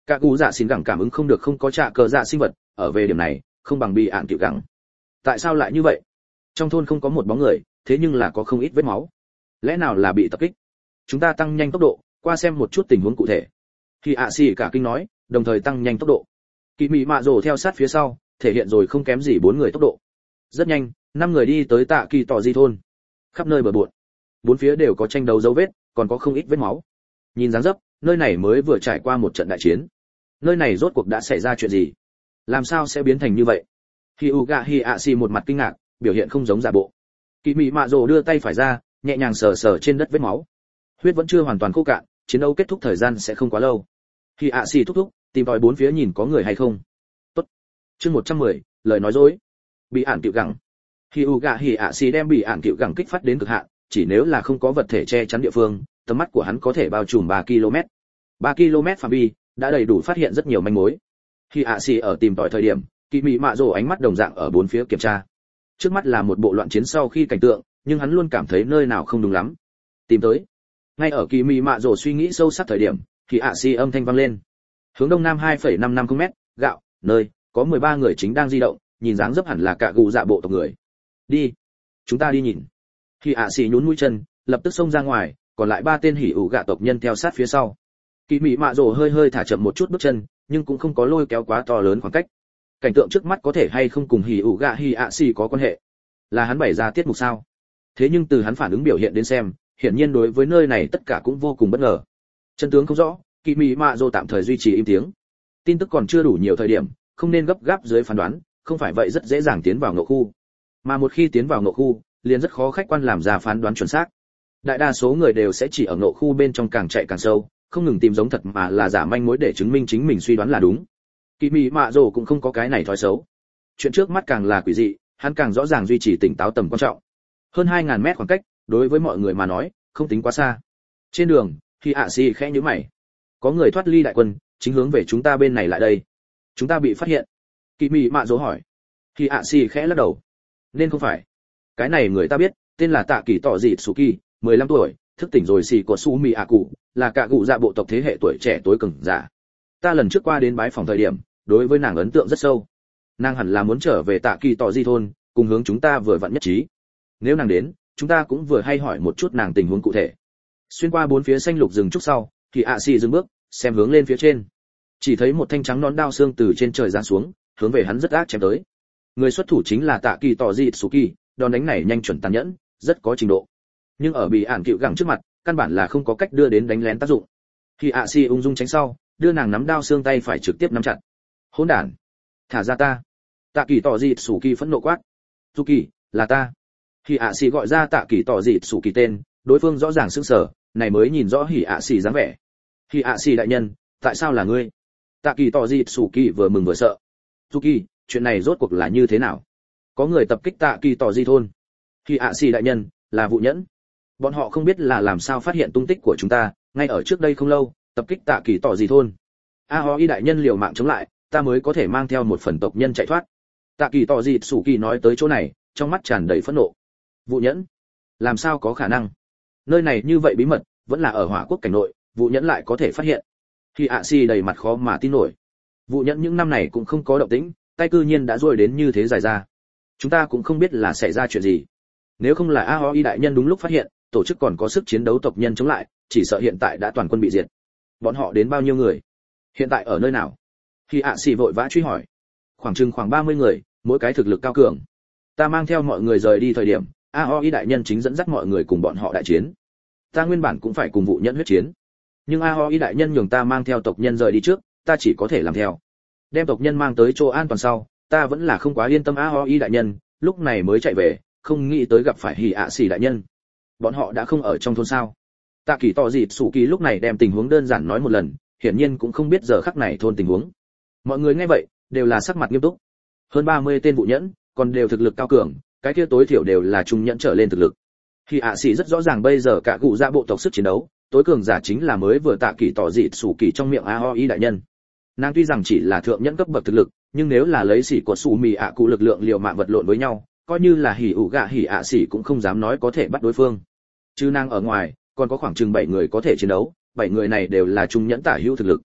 Cả cụ dạ xin gẳng cảm ứng không được không có trả cờ dạ sinh vật, ở về điểm này, không bằng bị ạn tiểu gẳng. Tại sao lại như vậy? Trong thôn không có một bóng người, thế nhưng là có không ít vết máu. Lẽ nào là bị tập kích? Chúng ta tăng nhanh tốc độ, qua xem một chút tình huống cụ thể. Khi ạ xì cả kinh nói, đồng thời tăng nhanh tốc độ. Kỳ Mị Mạ Rồ theo sát phía sau, thể hiện rồi không kém gì bốn người tốc độ. Rất nhanh, năm người đi tới Tạ Kỳ Tỏ Di thôn. Khắp nơi bờ bộn, bốn phía đều có tranh đấu dấu vết, còn có không ít vết máu. Nhìn dáng dấp, nơi này mới vừa trải qua một trận đại chiến. Nơi này rốt cuộc đã xảy ra chuyện gì? Làm sao sẽ biến thành như vậy? Hyuga Hiashi một mặt kinh ngạc, biểu hiện không giống giả bộ. Kỳ Mị Mạ Rồ đưa tay phải ra, nhẹ nhàng sờ sờ trên đất vết máu. Huyết vẫn chưa hoàn toàn khô cạn, chiến đấu kết thúc thời gian sẽ không quá lâu. Hiashi thúc thúc, tìm tòi bốn phía nhìn có người hay không. Tốt. Chương một trăm mười, lời nói dối. Bị ản cựu gẳng. Hyuga Hiashi đem bị ản cựu gẳng kích phát đến cực hạn, chỉ nếu là không có vật thể che chắn địa phương, tầm mắt của hắn có thể bao trùm ba ki lô mét. ba ki lô mét phạm vi đã đầy đủ phát hiện rất nhiều manh mối. Hiashi ở tìm tòi thời điểm, Kỳ Mị Mạ Rồ ánh mắt đồng dạng ở bốn phía kiểm tra. Trước mắt là một bộ loạn chiến sau khi cảnh tượng, nhưng hắn luôn cảm thấy nơi nào không đúng lắm. Tìm tới. Ngay ở Kỳ Mị Mạ Rồ suy nghĩ sâu sắc thời điểm, Hiashi âm thanh vang lên. Hướng đông nam hai phẩy năm năm ki lô mét, gạo, nơi có mười ba người chính đang di động, nhìn dáng dấp hẳn là cả gù dạ bộ tộc người. Đi, chúng ta đi nhìn. Hiashi nhún mũi chân, lập tức xông ra ngoài, còn lại ba tên hỉ ủ gạ tộc nhân theo sát phía sau. Kỳ Mị Mạ Rồ hơi hơi thả chậm một chút bước chân, nhưng cũng không có lôi kéo quá to lớn khoảng cách. Cảnh tượng trước mắt có thể hay không cùng hỉ ủ gạ Hiashi có quan hệ? Là hắn bày ra tiết mục sao? Thế nhưng từ hắn phản ứng biểu hiện đến xem, hiển nhiên đối với nơi này tất cả cũng vô cùng bất ngờ. Chân tướng không rõ, Kỳ Mị Mạ Rồ tạm thời duy trì im tiếng. Tin tức còn chưa đủ nhiều thời điểm, không nên gấp gáp dưới phán đoán, không phải vậy rất dễ dàng tiến vào ngộ khu. Mà một khi tiến vào ngộ khu, liền rất khó khách quan làm ra phán đoán chuẩn xác. Đại đa số người đều sẽ chỉ ở ngộ khu bên trong càng chạy càng sâu, không ngừng tìm giống thật mà là giả manh mối để chứng minh chính mình suy đoán là đúng. Kỳ Mị Mạ Rồ cũng không có cái này thói xấu. Chuyện trước mắt càng là quỷ dị, hắn càng rõ ràng duy trì tỉnh táo tầm quan trọng. Hơn hai nghìn mét khoảng cách, đối với mọi người mà nói, không tính quá xa. Trên đường, Hiashi khẽ nhíu mày. Có người thoát ly đại quân, chính hướng về chúng ta bên này lại đây. Chúng ta bị phát hiện. Kỳ Mị Mạ Rồ hỏi. Hiashi khẽ lắc đầu. Nên không phải. Cái này người ta biết, tên là Tạ Kỳ Tỏ Dị Suki, mười lăm tuổi, thức tỉnh rồi xì của Su Mi A Cụ, là cả cụ dạ bộ tộc thế hệ tuổi trẻ tối cường giả. Ta lần trước qua đến bái phòng thời điểm, đối với nàng ấn tượng rất sâu. Nàng hẳn là muốn trở về Tạ Kỳ Tỏ Di thôn, cùng hướng chúng ta vừa vặn nhất trí. Nếu nàng đến, chúng ta cũng vừa hay hỏi một chút nàng tình huống cụ thể. Xuyên qua bốn phía xanh lục rừng trúc sau, thì ạ xì dừng bước, xem hướng lên phía trên. Chỉ thấy một thanh trắng nón đao xương từ trên trời giáng xuống, hướng về hắn rất ác chém tới. Người xuất thủ chính là Tạ Kỳ Tỏ Dị Suki, đòn đánh này nhanh chuẩn tàn nhẫn, rất có trình độ. Nhưng ở bị ản cựu gẳng trước mặt, căn bản là không có cách đưa đến đánh lén tác dụng. Thì ạ xì ung dung tránh sau, đưa nàng nắm đao xương tay phải trực tiếp nắm chặt. Hỗn đản, thả ra ta! Tạ Kỳ Tỏ Dị Suki phẫn nộ quát. Suki, là ta. Thì ạ xì gọi ra Tạ Kỳ Tỏ Dị Suki tên, đối phương rõ ràng sững sờ, này mới nhìn rõ Hỉ ạ xì dáng vẻ. Hỉ ạ xì đại nhân, tại sao là ngươi? Tạ Kỳ Tỏ Dị Suki vừa mừng vừa sợ. Suki, chuyện này rốt cuộc là như thế nào? Có người tập kích Tạ Kỳ Tỏ Di thôn. Hỉ ạ xì đại nhân, là vụ nhẫn. Bọn họ không biết là làm sao phát hiện tung tích của chúng ta, ngay ở trước đây không lâu, tập kích Tạ Kỳ Tỏ Dị thôn. A Ho Y đại nhân liều mạng chống lại, ta mới có thể mang theo một phần tộc nhân chạy thoát. Tạ Kỳ Tỏ Dị Suki nói tới chỗ này, trong mắt tràn đầy phẫn nộ. Vụ nhẫn? Làm sao có khả năng? Nơi này như vậy bí mật, vẫn là ở Hỏa Quốc cảnh nội, vụ nhẫn lại có thể phát hiện. Khi ạ xì đầy mặt khó mà tin nổi. Vụ nhẫn những năm này cũng không có động tĩnh, tay cư nhiên đã rôi đến như thế dài ra. Chúng ta cũng không biết là xảy ra chuyện gì. Nếu không là A Ho Y đại nhân đúng lúc phát hiện, tổ chức còn có sức chiến đấu tộc nhân chống lại, chỉ sợ hiện tại đã toàn quân bị diệt. Bọn họ đến bao nhiêu người? Hiện tại ở nơi nào? Khi ạ xì vội vã truy hỏi. Khoảng chừng khoảng ba mươi người, mỗi cái thực lực cao cường. Ta mang theo mọi người rời đi thời điểm, A Ho Y đại nhân chính dẫn dắt mọi người cùng bọn họ đại chiến. Ta nguyên bản cũng phải cùng vụ nhẫn huyết chiến, nhưng A Ho Y đại nhân nhường ta mang theo tộc nhân rời đi trước, ta chỉ có thể làm theo. Đem tộc nhân mang tới chỗ an toàn sau, ta vẫn là không quá yên tâm A Ho Y đại nhân, lúc này mới chạy về, không nghĩ tới gặp phải Hỉ ạ xì đại nhân. Bọn họ đã không ở trong thôn sao? Tạ Kỳ Tỏ Dị Suki lúc này đem tình huống đơn giản nói một lần, hiển nhiên cũng không biết giờ khắc này thôn tình huống. Mọi người nghe vậy, đều là sắc mặt nghiêm túc. Hơn ba mươi tên vụ nhẫn, còn đều thực lực cao cường, cái kia tối thiểu đều là trung nhẫn trở lên thực lực. Hỉ ạ xì rất rõ ràng bây giờ cả cụ dạ bộ tộc sức chiến đấu, tối cường giả chính là mới vừa Tạ Kỳ Tỏ Dị Suki trong miệng A Ho Y đại nhân. Nàng tuy rằng chỉ là thượng nhẫn cấp bậc thực lực, nhưng nếu là lấy xỉ của Su Mi ạ cụ lực lượng liều mạng vật lộn với nhau, coi như là hỉ ủ gạ hỉ ạ xỉ cũng không dám nói có thể bắt đối phương. Chứ nàng ở ngoài, còn có khoảng chừng bảy người có thể chiến đấu, bảy người này đều là trung nhẫn tả hữu thực lực.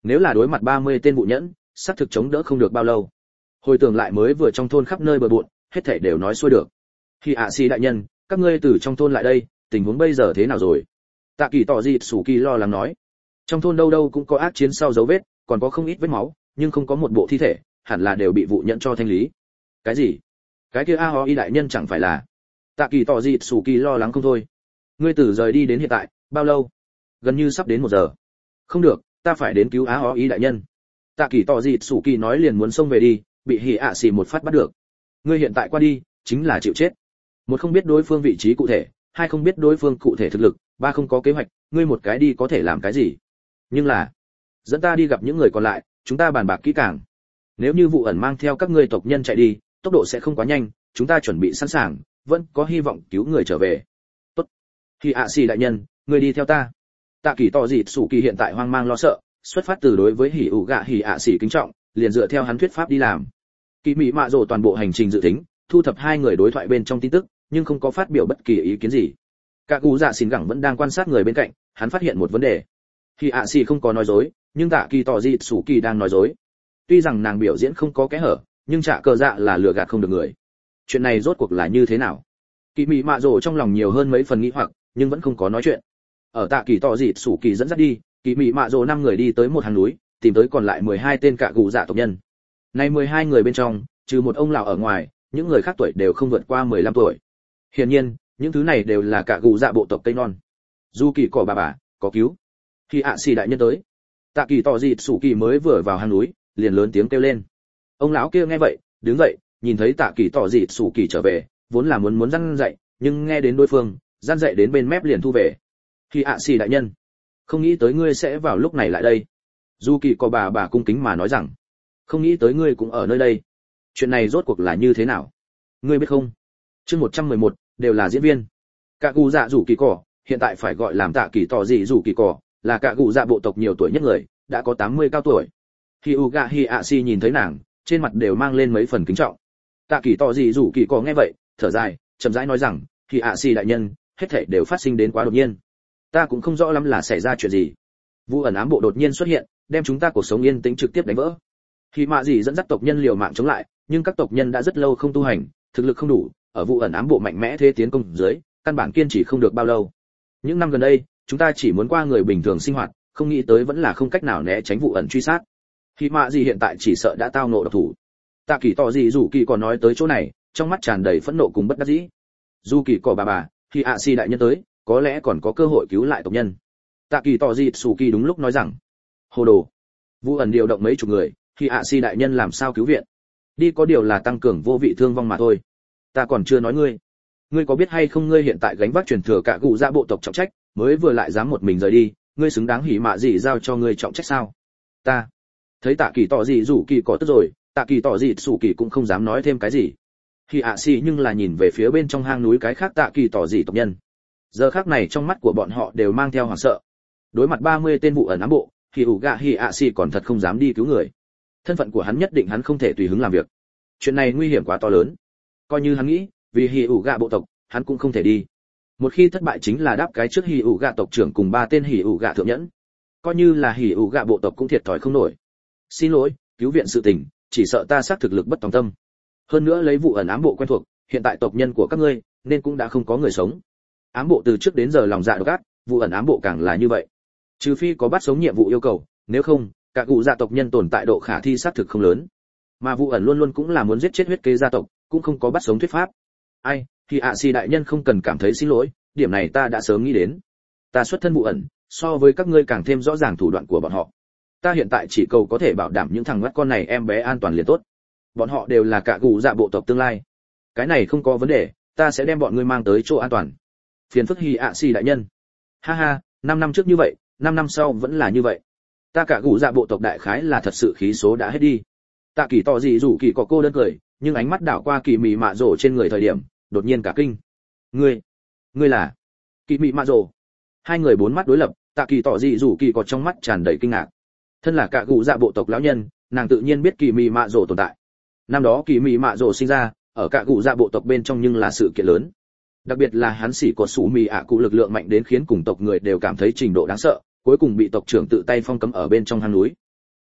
Nếu là đối mặt ba mươi tên vụ nhẫn, xác thực chống đỡ không được bao lâu. Hồi tưởng lại mới vừa trong thôn khắp nơi bừa bộn, hết thảy đều nói xuôi được. Khi ạ xì đại nhân, các ngươi từ trong thôn lại đây, tình huống bây giờ thế nào rồi? Tạ Kỳ tỏ gì Sủ Kỳ lo lắng nói. Trong thôn đâu đâu cũng có ác chiến sau dấu vết, còn có không ít vết máu, nhưng không có một bộ thi thể, hẳn là đều bị vụ nhẫn cho thanh lý. Cái gì? Cái kia a ho y đại nhân chẳng phải là? Tạ Kỳ tỏ gì Sủ Kỳ lo lắng không thôi. Ngươi từ rời đi đến hiện tại, bao lâu? Gần như sắp đến một giờ. Không được, ta phải đến cứu á ho y đại nhân. Tạ Kỳ tỏ gì Sủ Kỳ nói liền muốn xông về đi, bị Hỉ ạ xì một phát bắt được. Ngươi hiện tại qua đi, chính là chịu chết. Một không biết đối phương vị trí cụ thể, hai không biết đối phương cụ thể thực lực, ba không có kế hoạch, ngươi một cái đi có thể làm cái gì? Nhưng là, dẫn ta đi gặp những người còn lại, chúng ta bàn bạc kỹ càng. Nếu như vụ ẩn mang theo các ngươi tộc nhân chạy đi, tốc độ sẽ không quá nhanh, chúng ta chuẩn bị sẵn sàng, vẫn có hy vọng cứu người trở về. Tốt. Hỉ ạ xì đại nhân, ngươi đi theo ta. Tạ Kỳ tỏ dịt Sủ Kỳ hiện tại hoang mang lo sợ, xuất phát từ đối với Hỉ ủ gạ Hỉ ạ xì kính trọng, liền dựa theo hắn thuyết pháp đi làm. Kỳ Mỹ Mạ Dỗ toàn bộ hành trình dự tính, thu thập hai người đối thoại bên trong tin tức, nhưng không có phát biểu bất kỳ ý kiến gì. Cả cụ dạ xỉn gẳng vẫn đang quan sát người bên cạnh, hắn phát hiện một vấn đề. Hỉ ạ xì không có nói dối, nhưng Tạ Kỳ tỏ dịt Sủ Kỳ đang nói dối. Tuy rằng nàng biểu diễn không có kẽ hở, nhưng trả cờ dạ là lừa gạt không được người. Chuyện này rốt cuộc là như thế nào? Kỳ Mỹ Mạ Dỗ trong lòng nhiều hơn mấy phần nghi hoặc, nhưng vẫn không có nói chuyện. Ở Tạ Kỳ tỏ dịt Sủ Kỳ dẫn dắt đi, Kỳ Mỹ Mạ Dỗ năm người đi tới một hang núi, tìm tới còn lại mười hai tên cả cụ dạ tộc nhân. Nay mười hai người bên trong, trừ một ông lão ở ngoài, những người khác tuổi đều không vượt qua mười lăm tuổi. Hiển nhiên, những thứ này đều là cả cụ dạ bộ tộc cây non. Du Kỳ cỏ bà bà, có cứu. Khi ạ xì đại nhân tới, Tạ Kỳ tỏ dịt Sủ Kỳ mới vừa vào hang núi, liền lớn tiếng kêu lên. Ông lão kia nghe vậy, đứng dậy, nhìn thấy Tạ Kỳ tỏ dịt Sủ Kỳ trở về, vốn là muốn muốn răn dậy, nhưng nghe đến đối phương, răn dậy đến bên mép liền thu về. Khi ạ xì đại nhân, không nghĩ tới ngươi sẽ vào lúc này lại đây. Du Kỳ cỏ bà bà cung kính mà nói rằng, không nghĩ tới ngươi cũng ở nơi đây. Chuyện này rốt cuộc là như thế nào? Ngươi biết không? Chương một trăm mười một, đều là diễn viên. Cả cụ dạ rủ kỳ cỏ, hiện tại phải gọi làm Tạ Kỳ tỏ dị rủ kỳ cỏ, là cả cụ dạ bộ tộc nhiều tuổi nhất người, đã có tám mươi cao tuổi. Hyuga Hiashi nhìn thấy nàng, trên mặt đều mang lên mấy phần kính trọng. Tạ Kỳ tỏ dị rủ kỳ cỏ nghe vậy, thở dài, chậm rãi nói rằng, Hiashi đại nhân, hết thảy đều phát sinh đến quá đột nhiên. Ta cũng không rõ lắm là xảy ra chuyện gì. Vu ẩn ám bộ đột nhiên xuất hiện, đem chúng ta cuộc sống yên tĩnh trực tiếp đánh vỡ. Khi mạ gì dẫn dắt tộc nhân liều mạng chống lại, nhưng các tộc nhân đã rất lâu không tu hành, thực lực không đủ, ở vụ ẩn ám bộ mạnh mẽ thế tiến công dưới, căn bản kiên trì không được bao lâu. Những năm gần đây, chúng ta chỉ muốn qua người bình thường sinh hoạt, không nghĩ tới vẫn là không cách nào né tránh vụ ẩn truy sát. Khi mạ gì hiện tại chỉ sợ đã tao ngộ độc thủ. Tạ Kỳ tỏ gì rủ kỳ còn nói tới chỗ này, trong mắt tràn đầy phẫn nộ cùng bất đắc dĩ. Du Kỳ cỏ bà bà, khi ạ si đại nhân tới, có lẽ còn có cơ hội cứu lại tộc nhân. Tạ Kỳ tỏ gì sủ kỳ đúng lúc nói rằng, hồ đồ. Vụ ẩn điều động mấy chục người, khi ạ si đại nhân làm sao cứu viện? Đi có điều là tăng cường vô vị thương vong mà thôi. Ta còn chưa nói ngươi. Ngươi có biết hay không, ngươi hiện tại gánh vác truyền thừa cả cụ dạ bộ tộc trọng trách, mới vừa lại dám một mình rời đi, ngươi xứng đáng hỉ mạ gì giao cho ngươi trọng trách sao? Ta. Thấy Tạ Kỳ tỏ gì rủ kỳ có tức rồi, Tạ Kỳ tỏ gì sủ kỳ cũng không dám nói thêm cái gì. Khi ạ si nhưng là nhìn về phía bên trong hang núi cái khác Tạ Kỳ tỏ gì tộc nhân. Giờ khắc này trong mắt của bọn họ đều mang theo hoảng sợ. Đối mặt ba mươi tên vụ ẩn ám bộ, thì ủ gạ hi ạ si còn thật không dám đi cứu người. Thân phận của hắn nhất định hắn không thể tùy hứng làm việc. Chuyện này nguy hiểm quá to lớn. Coi như hắn nghĩ, vì hi ủ gạ bộ tộc, hắn cũng không thể đi. Một khi thất bại chính là đáp cái trước hi ủ gạ tộc trưởng cùng ba tên hi ủ gạ thượng nhẫn. Coi như là hi ủ gạ bộ tộc cũng thiệt thòi không nổi. Xin lỗi, cứu viện sự tình, chỉ sợ ta xác thực lực bất tòng tâm. Hơn nữa lấy vụ ẩn ám bộ quen thuộc, hiện tại tộc nhân của các ngươi nên cũng đã không có người sống. Ám bộ từ trước đến giờ lòng dạ độc ác, vụ ẩn ám bộ càng là như vậy. Trừ phi có bắt sống nhiệm vụ yêu cầu, nếu không, cả cụ gia tộc nhân tồn tại độ khả thi xác thực không lớn. Mà vụ ẩn luôn luôn cũng là muốn giết chết huyết kế gia tộc, cũng không có bắt sống thuyết pháp. Ai, thì ạ xì đại nhân không cần cảm thấy xin lỗi, điểm này ta đã sớm nghĩ đến. Ta xuất thân vụ ẩn, so với các ngươi càng thêm rõ ràng thủ đoạn của bọn họ. Ta hiện tại chỉ cầu có thể bảo đảm những thằng mắt con này em bé an toàn liền tốt. Bọn họ đều là cả cụ dạ bộ tộc tương lai. Cái này không có vấn đề, ta sẽ đem bọn ngươi mang tới chỗ an toàn. Phiền phức hi ạ xì đại nhân. Ha ha, năm năm trước như vậy, năm năm sau vẫn là như vậy. Ta cả cụ dạ bộ tộc đại khái là thật sự khí số đã hết đi. Tạ Kỳ tỏ gì rủ kỳ có cô đơn cười, nhưng ánh mắt đảo qua Kỳ Mị Mạ Dỗ trên người thời điểm, đột nhiên cả kinh. Ngươi, ngươi là Kỳ Mị Mạ Dỗ? Hai người bốn mắt đối lập, Tạ Kỳ tỏ gì rủ kỳ có trong mắt tràn đầy kinh ngạc. Thân là cả cụ dạ bộ tộc lão nhân, nàng tự nhiên biết Kỳ Mị Mạ Dỗ tồn tại. Năm đó Kỳ Mị Mạ Dỗ sinh ra, ở cả cụ dạ bộ tộc bên trong nhưng là sự kiện lớn. Đặc biệt là hắn xỉ của sủ mì ạ cụ lực lượng mạnh đến khiến cùng tộc người đều cảm thấy trình độ đáng sợ, cuối cùng bị tộc trưởng tự tay phong cấm ở bên trong hang núi.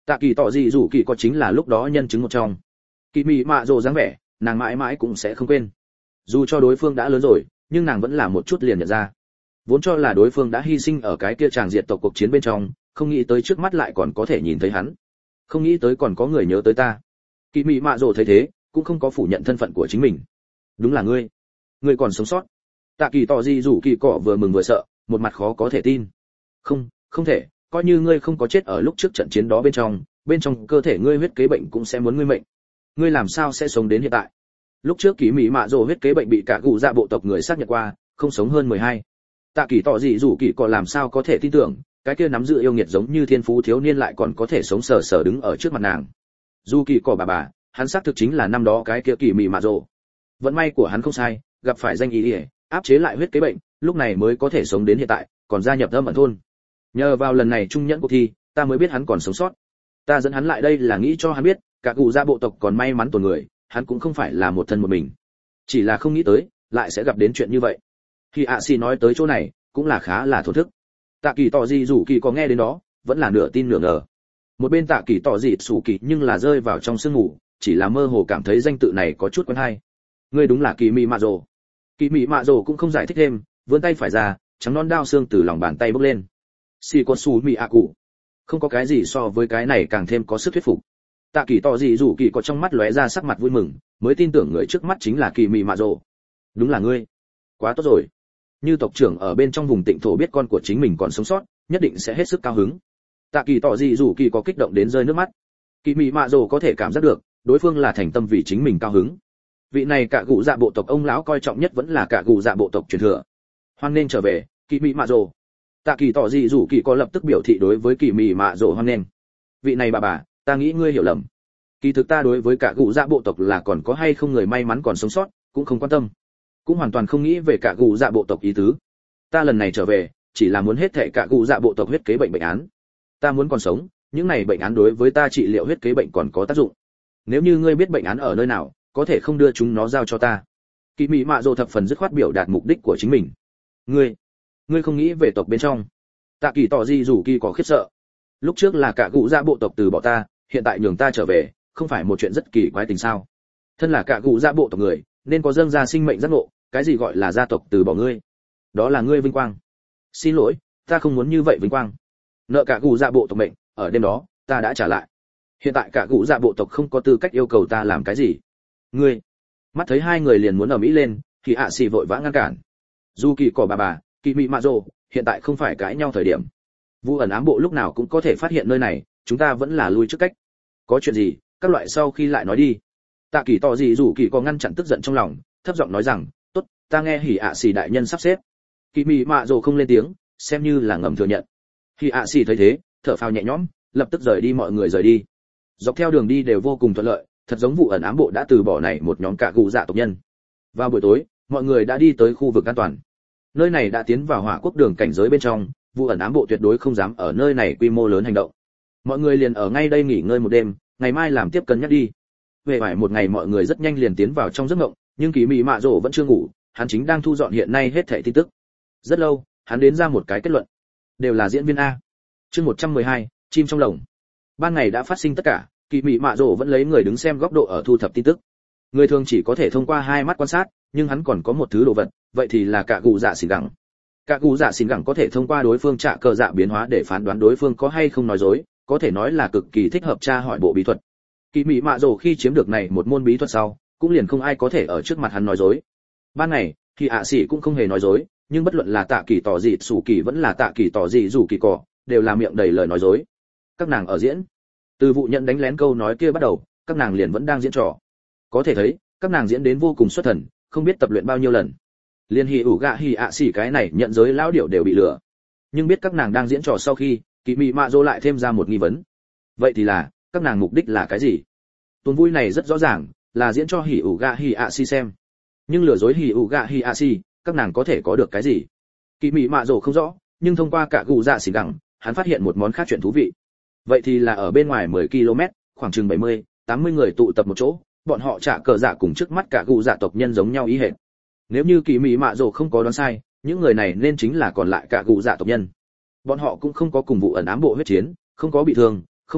Tạ Kỳ tỏ gì rủ kỳ có chính là lúc đó nhân chứng một trong. Kỳ mị mạ rồ dáng vẻ, nàng mãi mãi cũng sẽ không quên. Dù cho đối phương đã lớn rồi, nhưng nàng vẫn là một chút liền nhận ra. Vốn cho là đối phương đã hy sinh ở cái kia tràng diệt tộc cuộc chiến bên trong, không nghĩ tới trước mắt lại còn có thể nhìn thấy hắn. Không nghĩ tới còn có người nhớ tới ta. Kỳ mị mạ rồ thấy thế, cũng không có phủ nhận thân phận của chính mình. Đúng là ngươi, ngươi còn sống sót. Tạ Kỳ tỏ gì rủ kỳ cọ vừa mừng vừa sợ, một mặt khó có thể tin. Không, không thể, coi như ngươi không có chết ở lúc trước trận chiến đó bên trong, bên trong cơ thể ngươi huyết kế bệnh cũng sẽ muốn ngươi mệnh. Ngươi làm sao sẽ sống đến hiện tại? Lúc trước Kỳ Mỹ Mạ Dồ huyết kế bệnh bị cả gù dạ bộ tộc người xác nhận qua, không sống hơn mười hai. Tạ Kỳ tỏ gì rủ kỳ cọ làm sao có thể tin tưởng, cái kia nắm giữ yêu nghiệt giống như thiên phú thiếu niên lại còn có thể sống sờ sờ đứng ở trước mặt nàng. Dù kỳ cọ bà bà, hắn xác thực chính là năm đó cái kia Kỳ Mỹ Mạ Dồ. Vận may của hắn không sai, gặp phải danh ý, ý áp chế lại huyết kế bệnh, lúc này mới có thể sống đến hiện tại, còn gia nhập Âm Ẩn thôn. Nhờ vào lần này trung nhẫn cuộc thi, ta mới biết hắn còn sống sót. Ta dẫn hắn lại đây là nghĩ cho hắn biết, cả cụ gia bộ tộc còn may mắn tồn người, hắn cũng không phải là một thân một mình. Chỉ là không nghĩ tới, lại sẽ gặp đến chuyện như vậy. Khi ạ xì nói tới chỗ này, cũng là khá là thổn thức. Tạ Kỳ tỏ gì rủ kỳ có nghe đến đó, vẫn là nửa tin nửa ngờ. Một bên Tạ Kỳ tỏ gì sủ kỳ nhưng là rơi vào trong sương ngủ, chỉ là mơ hồ cảm thấy danh tự này có chút quen hay. Ngươi đúng là Kỳ Mỹ Mạ Dồ. Kỳ Mỹ Mạ Dồ cũng không giải thích thêm, vươn tay phải ra, trắng non đao xương từ lòng bàn tay bốc lên. Xì con su Mỹ ạ cụ. Không có cái gì so với cái này càng thêm có sức thuyết phục. Tạ Kỳ tỏ gì rủ kỳ có trong mắt lóe ra sắc mặt vui mừng, mới tin tưởng người trước mắt chính là Kỳ Mỹ Mạ Dồ. Đúng là ngươi. Quá tốt rồi. Như tộc trưởng ở bên trong vùng Tịnh thổ biết con của chính mình còn sống sót, nhất định sẽ hết sức cao hứng. Tạ Kỳ tỏ gì rủ kỳ có kích động đến rơi nước mắt. Kỳ Mỹ Mạ Dồ có thể cảm giác được, đối phương là thành tâm vì chính mình cao hứng. Vị này cả gù dạ bộ tộc ông lão coi trọng nhất vẫn là cả gù dạ bộ tộc truyền thừa. Hoan nên trở về, Kỳ Mỹ Mạ Dồ. Tạ Kỳ tỏ gì rủ kỳ có lập tức biểu thị đối với Kỳ Mỹ Mạ Dồ hoan nên. Vị này bà bà, ta nghĩ ngươi hiểu lầm. Kỳ thực ta đối với cả gù dạ bộ tộc là còn có hay không người may mắn còn sống sót, cũng không quan tâm. Cũng hoàn toàn không nghĩ về cả gù dạ bộ tộc ý tứ. Ta lần này trở về, chỉ là muốn hết thảy cả gù dạ bộ tộc huyết kế bệnh bệnh án. Ta muốn còn sống, những này bệnh án đối với ta trị liệu huyết kế bệnh còn có tác dụng. Nếu như ngươi biết bệnh án ở nơi nào, có thể không đưa chúng nó giao cho ta. Kỳ Mỹ Mạ Dồ thập phần dứt khoát biểu đạt mục đích của chính mình. Ngươi, ngươi không nghĩ về tộc bên trong? Tạ Kỳ tỏ gì rủ kỳ có khiếp sợ. Lúc trước là cả gù dạ bộ tộc từ bỏ ta, hiện tại nhường ta trở về, không phải một chuyện rất kỳ quái tình sao? Thân là cả gù dạ bộ tộc người, nên có dâng ra sinh mệnh giác ngộ, cái gì gọi là gia tộc từ bỏ ngươi? Đó là ngươi vinh quang. Xin lỗi, ta không muốn như vậy vinh quang. Nợ cả gù dạ bộ tộc mệnh, ở đêm đó, ta đã trả lại. Hiện tại cả gù dạ bộ tộc không có tư cách yêu cầu ta làm cái gì. Ngươi, mắt thấy hai người liền muốn ở mỹ lên, thì ạ xì vội vã ngăn cản. Dù kỳ cỏ bà bà, Kỳ Mỹ Mạ Dồ, hiện tại không phải cãi nhau thời điểm. Vu ẩn ám bộ lúc nào cũng có thể phát hiện nơi này, chúng ta vẫn là lui trước cách. Có chuyện gì, các loại sau khi lại nói đi. Tạ Kỳ tỏ gì rủ kỳ có ngăn chặn tức giận trong lòng, thấp giọng nói rằng, tốt, ta nghe hỉ ạ xì đại nhân sắp xếp. Kỳ Mỹ Mạ Dồ không lên tiếng, xem như là ngầm thừa nhận. Hỉ ạ xì thấy thế, thở phào nhẹ nhõm, lập tức rời đi, mọi người rời đi. Dọc theo đường đi đều vô cùng thuận lợi, thật giống vụ ẩn ám bộ đã từ bỏ này một nhóm cả gù dạ tộc nhân. Vào buổi tối, mọi người đã đi tới khu vực an toàn. Nơi này đã tiến vào hỏa quốc đường cảnh giới bên trong, vụ ẩn ám bộ tuyệt đối không dám ở nơi này quy mô lớn hành động. Mọi người liền ở ngay đây nghỉ ngơi một đêm, ngày mai làm tiếp cân nhắc đi. Về vải một ngày mọi người rất nhanh liền tiến vào trong giấc mộng, nhưng Kỳ Mỹ Mạ Dồ vẫn chưa ngủ, hắn chính đang thu dọn hiện nay hết thảy tin tức. Rất lâu, hắn đến ra một cái kết luận. Đều là diễn viên a. Chương một trăm mười hai, chim trong lồng. Ban ngày đã phát sinh tất cả, Kỳ Mỹ Mạ Dồ vẫn lấy người đứng xem góc độ ở thu thập tin tức. Người thường chỉ có thể thông qua hai mắt quan sát, nhưng hắn còn có một thứ đồ vật, vậy thì là cả gù dạ xỉn gẳng. Cả gù dạ xỉn gẳng có thể thông qua đối phương trả cờ dạ biến hóa để phán đoán đối phương có hay không nói dối, có thể nói là cực kỳ thích hợp tra hỏi bộ bí thuật. Kỳ Mỹ Mạ Dồ khi chiếm được này một môn bí thuật sau, cũng liền không ai có thể ở trước mặt hắn nói dối. Ban ngày, thì ạ sĩ cũng không hề nói dối, nhưng bất luận là Tạ Kỳ tỏ gì sủ kỳ vẫn là Tạ Kỳ tỏ gì rủ kỳ cỏ, đều là miệng đầy lời nói dối. Các nàng ở diễn. Từ vụ nhận đánh lén câu nói kia bắt đầu, các nàng liền vẫn đang diễn trò. Có thể thấy, các nàng diễn đến vô cùng xuất thần, không biết tập luyện bao nhiêu lần. Liên hỉ ủ gạ hỉ ạ xỉ cái này nhận giới lão điểu đều bị lừa. Nhưng biết các nàng đang diễn trò sau khi, Kỳ Mỹ Mạ Dồ lại thêm ra một nghi vấn. Vậy thì là, các nàng mục đích là cái gì? Tuần vui này rất rõ ràng, là diễn cho hỉ ủ gạ hỉ ạ xỉ xem. Nhưng lừa dối hỉ ủ gạ hỉ ạ xỉ, các nàng có thể có được cái gì? Kỳ Mỹ Mạ Dồ không rõ, nhưng thông qua cả gù dạ xỉ gẳng, hắn phát hiện một món khác chuyện thú vị. Vậy thì là ở bên ngoài mười ki lô mét, khoảng chừng bảy mươi, tám mươi người tụ tập một chỗ, bọn họ trả cờ dạ cùng trước mắt cả gù dạ tộc nhân giống nhau ý hệt. Nếu như Kỳ Mỹ Mạ Dồ không có đoán sai, những người này nên chính là còn lại cả gù dạ tộc nhân. Bọn họ cũng không có cùng vụ ẩn ám bộ huyết chiến, không có bị thương, không chết,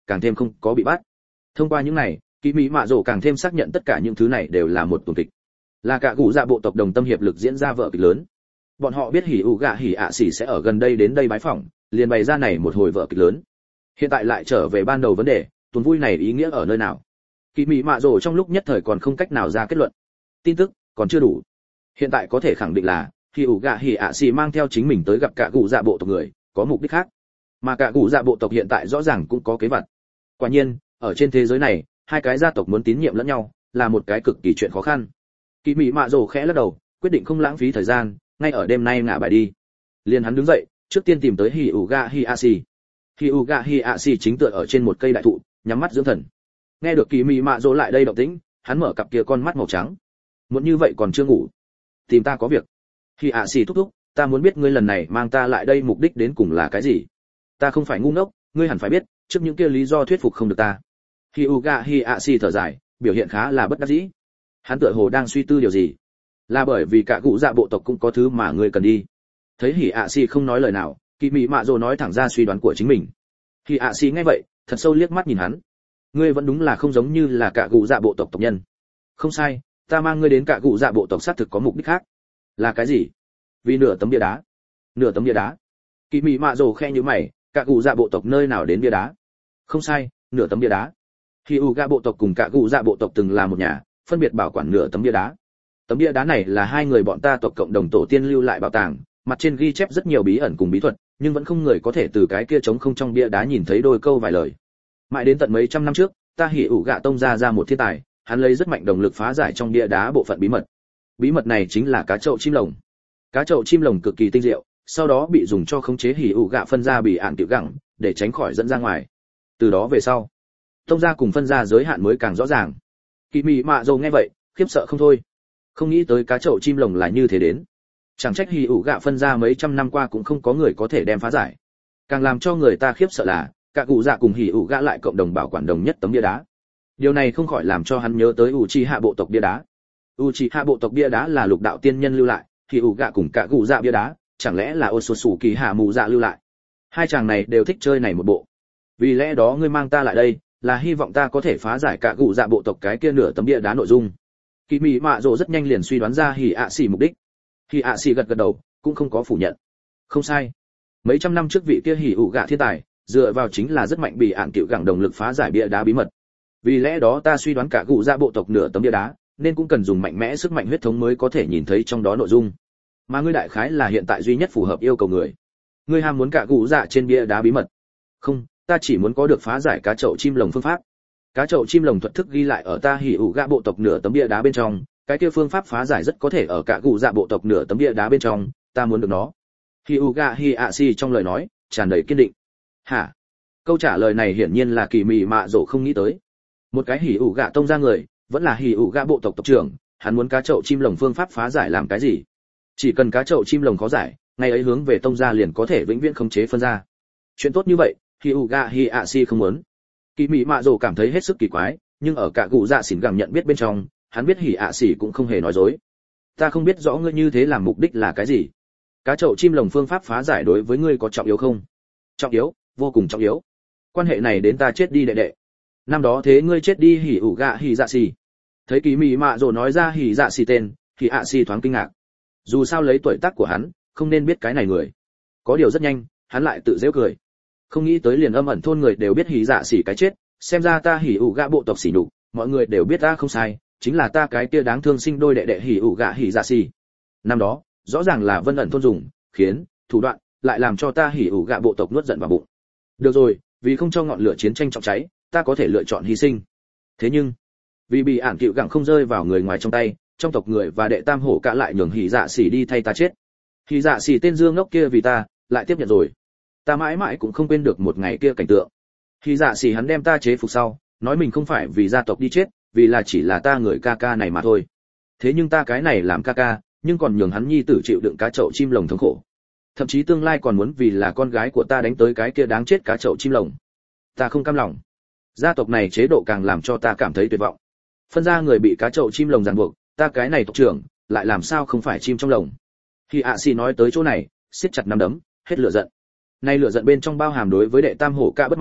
càng thêm không có bị bắt. Thông qua những này, Kỳ Mỹ Mạ Dỗ càng thêm xác nhận tất cả những thứ này đều là một tuần kịch, là cả cụ dạ bộ tộc đồng tâm hiệp lực diễn ra vở kịch lớn. Bọn họ biết Hỉ ủ gạ Hỉ ạ xỉ sẽ ở gần đây đến đây bái phỏng, liền bày ra này một hồi vở kịch lớn. Hiện tại lại trở về ban đầu vấn đề, tuần vui này ý nghĩa ở nơi nào? Kỳ Mỹ Mạ Dỗ trong lúc nhất thời còn không cách nào ra kết luận. Tin tức còn chưa đủ. Hiện tại có thể khẳng định là Hỉ ủ gạ Hỉ ạ xỉ mang theo chính mình tới gặp cả cụ dạ bộ tộc người, có mục đích khác. Mà cả cụ dạ bộ tộc hiện tại rõ ràng cũng có kế vật. Quả nhiên, ở trên thế giới này, hai cái gia tộc muốn tín nhiệm lẫn nhau, là một cái cực kỳ chuyện khó khăn. Kỳ Mỹ Mạ Dỗ khẽ lắc đầu, quyết định không lãng phí thời gian, ngay ở đêm nay ngả bài đi. Liền hắn đứng dậy, trước tiên tìm tới Hỉ ủ gạ Hỉ ạ xỉ. Hỉ ủ gạ Hỉ ạ xỉ chính tựa ở trên một cây đại thụ, nhắm mắt dưỡng thần. Nghe được Kỳ Mỹ Mạ Dỗ lại đây động tĩnh, hắn mở cặp kia con mắt màu trắng. Muốn như vậy còn chưa ngủ? Tìm ta có việc. Hỉ ạ xỉ thúc thúc, ta muốn biết ngươi lần này mang ta lại đây mục đích đến cùng là cái gì? Ta không phải ngu ngốc, ngươi hẳn phải biết, trước những kia lý do thuyết phục không được ta. Hyuga Hiashi thở dài, biểu hiện khá là bất đắc dĩ. Hắn tựa hồ đang suy tư điều gì. Là bởi vì cả cụ dạ bộ tộc cũng có thứ mà ngươi cần đi. Thấy Hiashi không nói lời nào, Kỳ Mị Mạ Dỗ nói thẳng ra suy đoán của chính mình. Hiashi nghe vậy, thật sâu liếc mắt nhìn hắn. Ngươi vẫn đúng là không giống như là cả cụ dạ bộ tộc tộc nhân. Không sai, ta mang ngươi đến cả cụ dạ bộ tộc xác thực có mục đích khác. Là cái gì? Vì nửa tấm bia đá. Nửa tấm bia đá? Kỳ Mị Mạ Dỗ khe nhíu mày, cả cụ dạ bộ tộc nơi nào đến bia đá? Không sai, nửa tấm bia đá. Hyuga bộ tộc cùng cả cụ dạ bộ tộc từng là một nhà, phân biệt bảo quản nửa tấm bia đá. Tấm bia đá này là hai người bọn ta tộc cộng đồng tổ tiên lưu lại bảo tàng, mặt trên ghi chép rất nhiều bí ẩn cùng bí thuật, nhưng vẫn không người có thể từ cái kia trống không trong bia đá nhìn thấy đôi câu vài lời. Mãi đến tận mấy trăm năm trước, ta Hyuga tông ra ra một thiên tài, hắn lấy rất mạnh động lực phá giải trong bia đá bộ phận bí mật. Bí mật này chính là cá chậu chim lồng. Cá chậu chim lồng cực kỳ tinh diệu, sau đó bị dùng cho khống chế Hyuga phân ra bị ạn tiểu gẳng, để tránh khỏi dẫn ra ngoài. Từ đó về sau, tông gia cùng phân gia giới hạn mới càng rõ ràng. Kỳ Mị Mạ Dỗ nghe vậy, khiếp sợ không thôi. Không nghĩ tới cá chậu chim lồng là như thế đến. Chẳng trách Hỉ ủ gạ phân gia mấy trăm năm qua cũng không có người có thể đem phá giải. Càng làm cho người ta khiếp sợ là, cả cụ dạ cùng Hỉ ủ gạ lại cộng đồng bảo quản đồng nhất tấm bia đá. Điều này không khỏi làm cho hắn nhớ tới Uchiha bộ tộc bia đá. Uchiha bộ tộc bia đá là lục đạo tiên nhân lưu lại, Hỉ ủ gạ cùng cả cụ dạ bia đá, chẳng lẽ là Otsutsuki Hạ Mù Dạ lưu lại. Hai chàng này đều thích chơi này một bộ. Vì lẽ đó ngươi mang ta lại đây, là hy vọng ta có thể phá giải cả cụ dạ bộ tộc cái kia nửa tấm bia đá nội dung. Kỳ Mị Mạ Dỗ rất nhanh liền suy đoán ra Hỉ ạ xỉ mục đích. Hỉ ạ xỉ gật gật đầu, cũng không có phủ nhận. Không sai. Mấy trăm năm trước vị kia Hỉ ủ gạ thiên tài, dựa vào chính là rất mạnh bị ạn cựu gẳng động lực phá giải bia đá bí mật. Vì lẽ đó ta suy đoán cả cụ dạ bộ tộc nửa tấm bia đá, nên cũng cần dùng mạnh mẽ sức mạnh huyết thống mới có thể nhìn thấy trong đó nội dung. Mà ngươi đại khái là hiện tại duy nhất phù hợp yêu cầu người. Ngươi ham muốn cả cụ dạ trên bia đá bí mật. Không, ta chỉ muốn có được phá giải cá chậu chim lồng phương pháp. Cá chậu chim lồng thuật thức ghi lại ở ta Hỉ ủ gạ bộ tộc nửa tấm bia đá bên trong, cái kia phương pháp phá giải rất có thể ở cả cụ dạ bộ tộc nửa tấm bia đá bên trong, ta muốn được nó. Hyuga Hiashi trong lời nói tràn đầy kiên định. Hả? Câu trả lời này hiển nhiên là Kỳ Mị Mạ Dỗ không nghĩ tới. Một cái Hỉ ủ gạ tông ra người, vẫn là Hỉ ủ gạ bộ tộc tộc trưởng, hắn muốn cá chậu chim lồng phương pháp phá giải làm cái gì? Chỉ cần cá chậu chim lồng khó giải, ngày ấy hướng về tông gia liền có thể vĩnh viễn khống chế phân ra. Chuyện tốt như vậy, Hyuga Hiashi không muốn. Kỳ Mị Mạ Dỗ cảm thấy hết sức kỳ quái, nhưng ở cả cụ dạ xỉn gẳng nhận biết bên trong, hắn biết Hiashi cũng không hề nói dối. Ta không biết rõ ngươi như thế làm mục đích là cái gì. Cá chậu chim lồng phương pháp phá giải đối với ngươi có trọng yếu không? Trọng yếu, vô cùng trọng yếu. Quan hệ này đến ta chết đi đệ đệ. Năm đó thế ngươi chết đi Hyuga Hiashi. Thấy Kỳ Mị Mạ Dỗ nói ra Hiashi tên, Hiashi thoáng kinh ngạc. Dù sao lấy tuổi tác của hắn, không nên biết cái này người. Có điều rất nhanh, hắn lại tự giễu cười. Không nghĩ tới liền âm ẩn thôn người đều biết Hỉ dạ xỉ cái chết, xem ra ta Hỉ ủ gạ bộ tộc xỉ nhục, mọi người đều biết ta không sai, chính là ta cái kia đáng thương sinh đôi đệ đệ Hỉ ủ gạ Hỉ dạ xỉ. Năm đó, rõ ràng là vân ẩn thôn dùng, khiến, thủ đoạn, lại làm cho ta Hỉ ủ gạ bộ tộc nuốt giận vào bụng. Được rồi, vì không cho ngọn lửa chiến tranh trọng cháy, ta có thể lựa chọn hy sinh. Thế nhưng, vì bị ản cựu gặng không rơi vào người ngoài trong tay, trong tộc người và đệ tam hổ cả lại nhường Hỉ dạ xỉ đi thay ta chết. Hỉ dạ xỉ tên dương ngốc kia vì ta, lại tiếp nhận rồi. Ta mãi mãi cũng không quên được một ngày kia cảnh tượng. Hỉ dạ xỉ hắn đem ta chế phục sau, nói mình không phải vì gia tộc đi chết, vì là chỉ là ta người ca ca này mà thôi. Thế nhưng ta cái này làm ca ca, nhưng còn nhường hắn nhi tử chịu đựng cá chậu chim lồng thống khổ. Thậm chí tương lai còn muốn vì là con gái của ta đánh tới cái kia đáng chết cá chậu chim lồng. Ta không cam lòng. Gia tộc này chế độ càng làm cho ta cảm thấy tuyệt vọng. Phân ra người bị cá chậu chim lồng ràng buộc, ta cái này tộc trưởng, lại làm sao không phải chim trong lồng. Khi ạ xì nói tới chỗ này, siết chặt nắm đấm, hết lửa giận. Nay lửa giận bên trong bao hàm đối với đệ tam hổ cả bất mãn,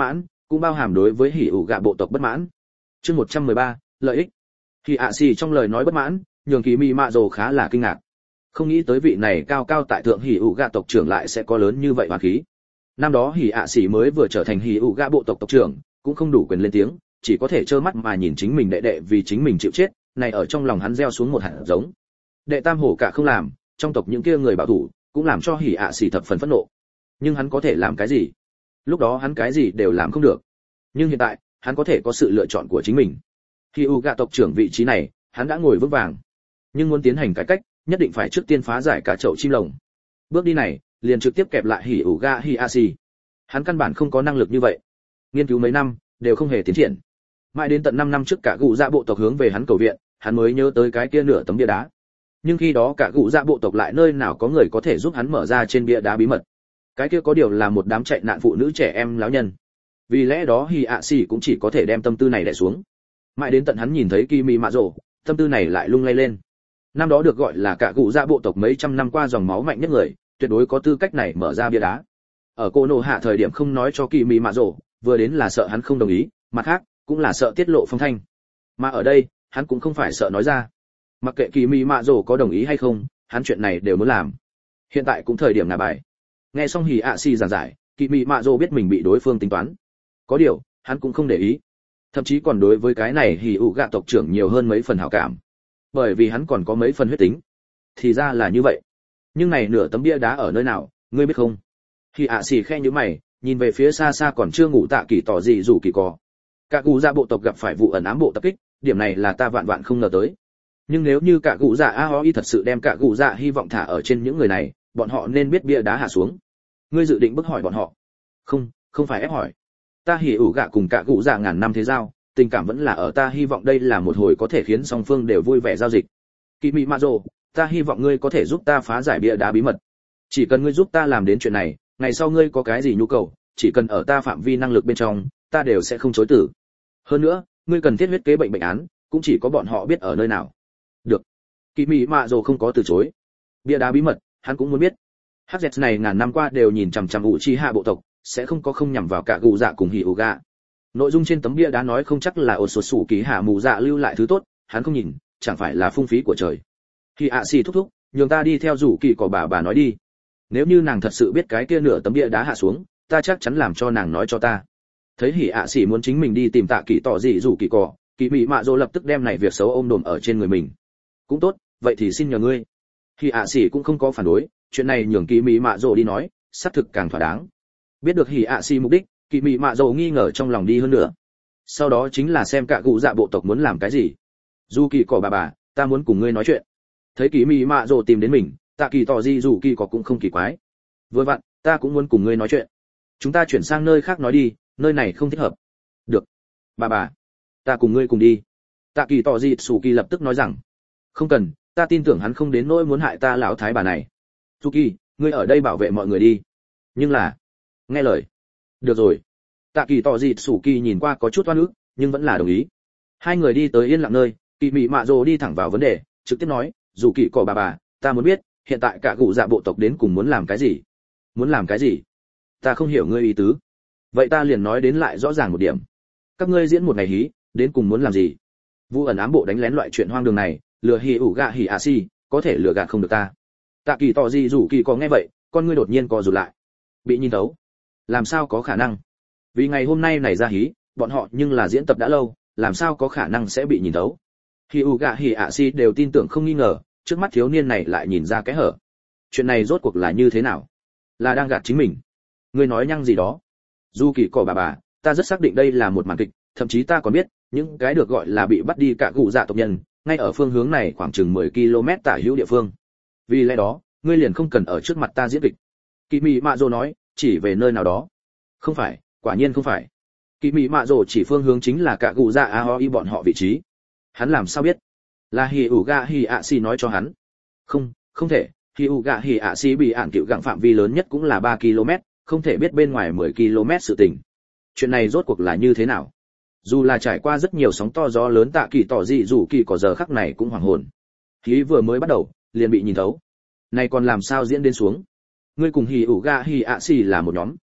cũng bao hàm đối với hỉ ủ gạ bộ tộc bất mãn. Chương một trăm mười ba, lợi ích. Hỉ ạ xì trong lời nói bất mãn, nhường Kỳ Mị Mạ Dồ khá là kinh ngạc. Không nghĩ tới vị này cao cao tại thượng hỉ ủ gạ tộc trưởng lại sẽ có lớn như vậy oán khí. Năm đó hỉ ạ xì mới vừa trở thành hỉ ủ gạ bộ tộc tộc trưởng, cũng không đủ quyền lên tiếng, chỉ có thể trơ mắt mà nhìn chính mình đệ đệ vì chính mình chịu chết, này ở trong lòng hắn gieo xuống một hạt giống. Đệ tam hổ cả không làm, trong tộc những kia người bảo thủ cũng làm cho hỉ ạ xì thập phần phẫn nộ. Nhưng hắn có thể làm cái gì? Lúc đó hắn cái gì đều làm không được. Nhưng hiện tại, hắn có thể có sự lựa chọn của chính mình. Hỉ ủ gạ tộc trưởng vị trí này, hắn đã ngồi vững vàng. Nhưng muốn tiến hành cải cách, nhất định phải trước tiên phá giải cả chậu chim lồng. Bước đi này, liền trực tiếp kẹp lại hỉ ủ gạ hỉ ạ xì. Hắn căn bản không có năng lực như vậy. Nghiên cứu mấy năm, đều không hề tiến triển. Mãi đến tận năm năm trước cả gụ dạ bộ tộc hướng về hắn cầu viện, hắn mới nhớ tới cái kia nửa tấm bia đá. Nhưng khi đó cả gụ dạ bộ tộc lại nơi nào có người có thể giúp hắn mở ra trên bia đá bí mật. Cái kia có điều là một đám chạy nạn phụ nữ trẻ em lão nhân. Vì lẽ đó Hỉ ạ xì cũng chỉ có thể đem tâm tư này đè xuống. Mãi đến tận hắn nhìn thấy Kỳ Mị Mạ Dồ, tâm tư này lại lung lay lên. Năm đó được gọi là cả gụ dạ bộ tộc mấy trăm năm qua dòng máu mạnh nhất người, tuyệt đối có tư cách này mở ra bia đá. Ở cô nô hạ thời điểm không nói cho Kỳ Mị Mạ Dồ, vừa đến là sợ hắn không đồng ý, mặt khác cũng là sợ tiết lộ phong thanh. Mà ở đây, hắn cũng không phải sợ nói ra. Mặc kệ Kỳ Mị Mạ Dồ có đồng ý hay không, hắn chuyện này đều muốn làm. Hiện tại cũng thời điểm ngả bài. Nghe xong Hỉ ạ xì giảng giải, Kỳ Mị Mạ Dồ biết mình bị đối phương tính toán. Có điều, hắn cũng không để ý. Thậm chí còn đối với cái này Hỉ ủ gạ tộc trưởng nhiều hơn mấy phần hảo cảm. Bởi vì hắn còn có mấy phần huyết tính. Thì ra là như vậy. Nhưng này nửa tấm bia đá ở nơi nào, ngươi biết không? Hỉ ạ xì khe nhíu mày, nhìn về phía xa xa còn chưa ngủ Tạ Kỳ tỏ gì rủ kỳ cò. Cả cụ dạ bộ tộc gặp phải vụ ẩn ám bộ tập kích, điểm này là ta vạn vạn không ngờ tới. Nhưng nếu như cả cụ dạ a thật sự đem cả cụ dạ hy vọng thả ở trên những người này, bọn họ nên biết bia đá hạ xuống. Ngươi dự định bức hỏi bọn họ? Không, không phải ép hỏi. Ta Hỉ ủ gạ cùng cả cụ dạ ngàn năm thế giao, tình cảm vẫn là ở, ta hy vọng đây là một hồi có thể khiến song phương đều vui vẻ giao dịch. Kỳ Mị Mạ Dồ, ta hy vọng ngươi có thể giúp ta phá giải bia đá bí mật. Chỉ cần ngươi giúp ta làm đến chuyện này, ngày sau ngươi có cái gì nhu cầu, chỉ cần ở ta phạm vi năng lực bên trong, ta đều sẽ không chối từ. Hơn nữa, ngươi cần thiết huyết kế bệnh bệnh án, cũng chỉ có bọn họ biết ở nơi nào. Được. Kỳ Mị Mạ Dồ không có từ chối. Bia đá bí mật, hắn cũng muốn biết. hát dẹt này ngàn năm qua đều nhìn chằm chằm Uchiha bộ tộc, sẽ không có không nhằm vào cả gù dạ cùng Hỉ ủ gạ. Nội dung trên tấm bia đá nói không chắc là ổn sột sủ ký hạ mù dạ lưu lại thứ tốt, hắn không nhìn, chẳng phải là phung phí của trời. Hỉ ạ xì thúc thúc, nhường ta đi theo rủ kỳ cỏ bà bà nói đi. Nếu như nàng thật sự biết cái kia nửa tấm bia đá hạ xuống, ta chắc chắn làm cho nàng nói cho ta. Thấy Hỉ ạ xì muốn chính mình đi tìm Tạ Kỳ tỏ gì rủ kỳ cỏ, Kỳ Mị Mạ Dồ lập tức đem này việc xấu ôm đồm ở trên người mình. Cũng tốt, vậy thì xin nhờ ngươi. Hỉ ạ xì cũng không có phản đối, chuyện này nhường Kỳ Mị Mạ Dồ đi nói, xác thực càng thỏa đáng. Biết được Hỉ ạ xì mục đích, Kỳ Mị Mạ Dồ nghi ngờ trong lòng đi hơn nữa. Sau đó chính là xem cả cụ dạ bộ tộc muốn làm cái gì. Du Kỳ cỏ bà bà, ta muốn cùng ngươi nói chuyện. Thấy Kỳ Mị Mạ Dồ tìm đến mình, Tạ Kỳ tỏ gì rủ kỳ cỏ cũng không kỳ quái. Vừa vặn, ta cũng muốn cùng ngươi nói chuyện. Chúng ta chuyển sang nơi khác nói đi, nơi này không thích hợp. Được. Bà bà, ta cùng ngươi cùng đi. Tạ Kỳ tỏ gì sủ kỳ lập tức nói rằng, không cần, ta tin tưởng hắn không đến nỗi muốn hại ta lão thái bà này. Suki, ngươi ở đây bảo vệ mọi người đi. Nhưng là, nghe lời. Được rồi. Tạ Kỳ tỏ gì sủ kỳ nhìn qua có chút oan ức, nhưng vẫn là đồng ý. Hai người đi tới yên lặng nơi, Kỳ Mị Mạ Dồ đi thẳng vào vấn đề, trực tiếp nói, dù kỳ cỏ bà bà, ta muốn biết, hiện tại cả cụ dạ bộ tộc đến cùng muốn làm cái gì? Muốn làm cái gì? Ta không hiểu ngươi ý tứ. Vậy ta liền nói đến lại rõ ràng một điểm. Các ngươi diễn một ngày hí, đến cùng muốn làm gì? Vu ẩn ám bộ đánh lén loại chuyện hoang đường này, lừa Hỉ ủ gạ Hỉ ạ xì, có thể lừa gạt không được ta. Tạ Kỳ tỏ gì rủ kỳ có nghe vậy, con ngươi đột nhiên co rụt lại. Bị nhìn thấu? Làm sao có khả năng? Vì ngày hôm nay này ra hí, bọn họ nhưng là diễn tập đã lâu, làm sao có khả năng sẽ bị nhìn thấu? Hỉ ủ gạ Hỉ ạ xì đều tin tưởng không nghi ngờ, trước mắt thiếu niên này lại nhìn ra cái hở. Chuyện này rốt cuộc là như thế nào? Là đang gạt chính mình? Ngươi nói nhăng gì đó? Du Kỳ cỏ bà bà, ta rất xác định đây là một màn kịch, thậm chí ta còn biết, những cái được gọi là bị bắt đi cả cụ dạ tộc nhân, ngay ở phương hướng này khoảng chừng mười ki lô mét tả hữu địa phương. Vì lẽ đó, ngươi liền không cần ở trước mặt ta diễn kịch. Kỳ Mị Mạ Dồ nói, chỉ về nơi nào đó. Không phải, quả nhiên không phải. Kỳ Mị Mạ Dồ chỉ phương hướng chính là cả cụ dạ aoi bọn họ vị trí. Hắn làm sao biết? Là Hỉ ủ gạ Hỉ ạ xì nói cho hắn. Không, không thể, Hỉ ủ gạ Hỉ ạ xì bị ản cựu gặng phạm vi lớn nhất cũng là ba ki lô mét, không thể biết bên ngoài mười ki lô mét sự tình. Chuyện này rốt cuộc là như thế nào? Dù là trải qua rất nhiều sóng to gió lớn, Tạ Kỳ tỏ gì dù kỳ có giờ khắc này cũng hoảng hồn. Khí vừa mới bắt đầu, liền bị nhìn thấu. Này còn làm sao diễn đến xuống? Ngươi cùng Hỉ ủ gạ Hỉ ạ xì là một nhóm.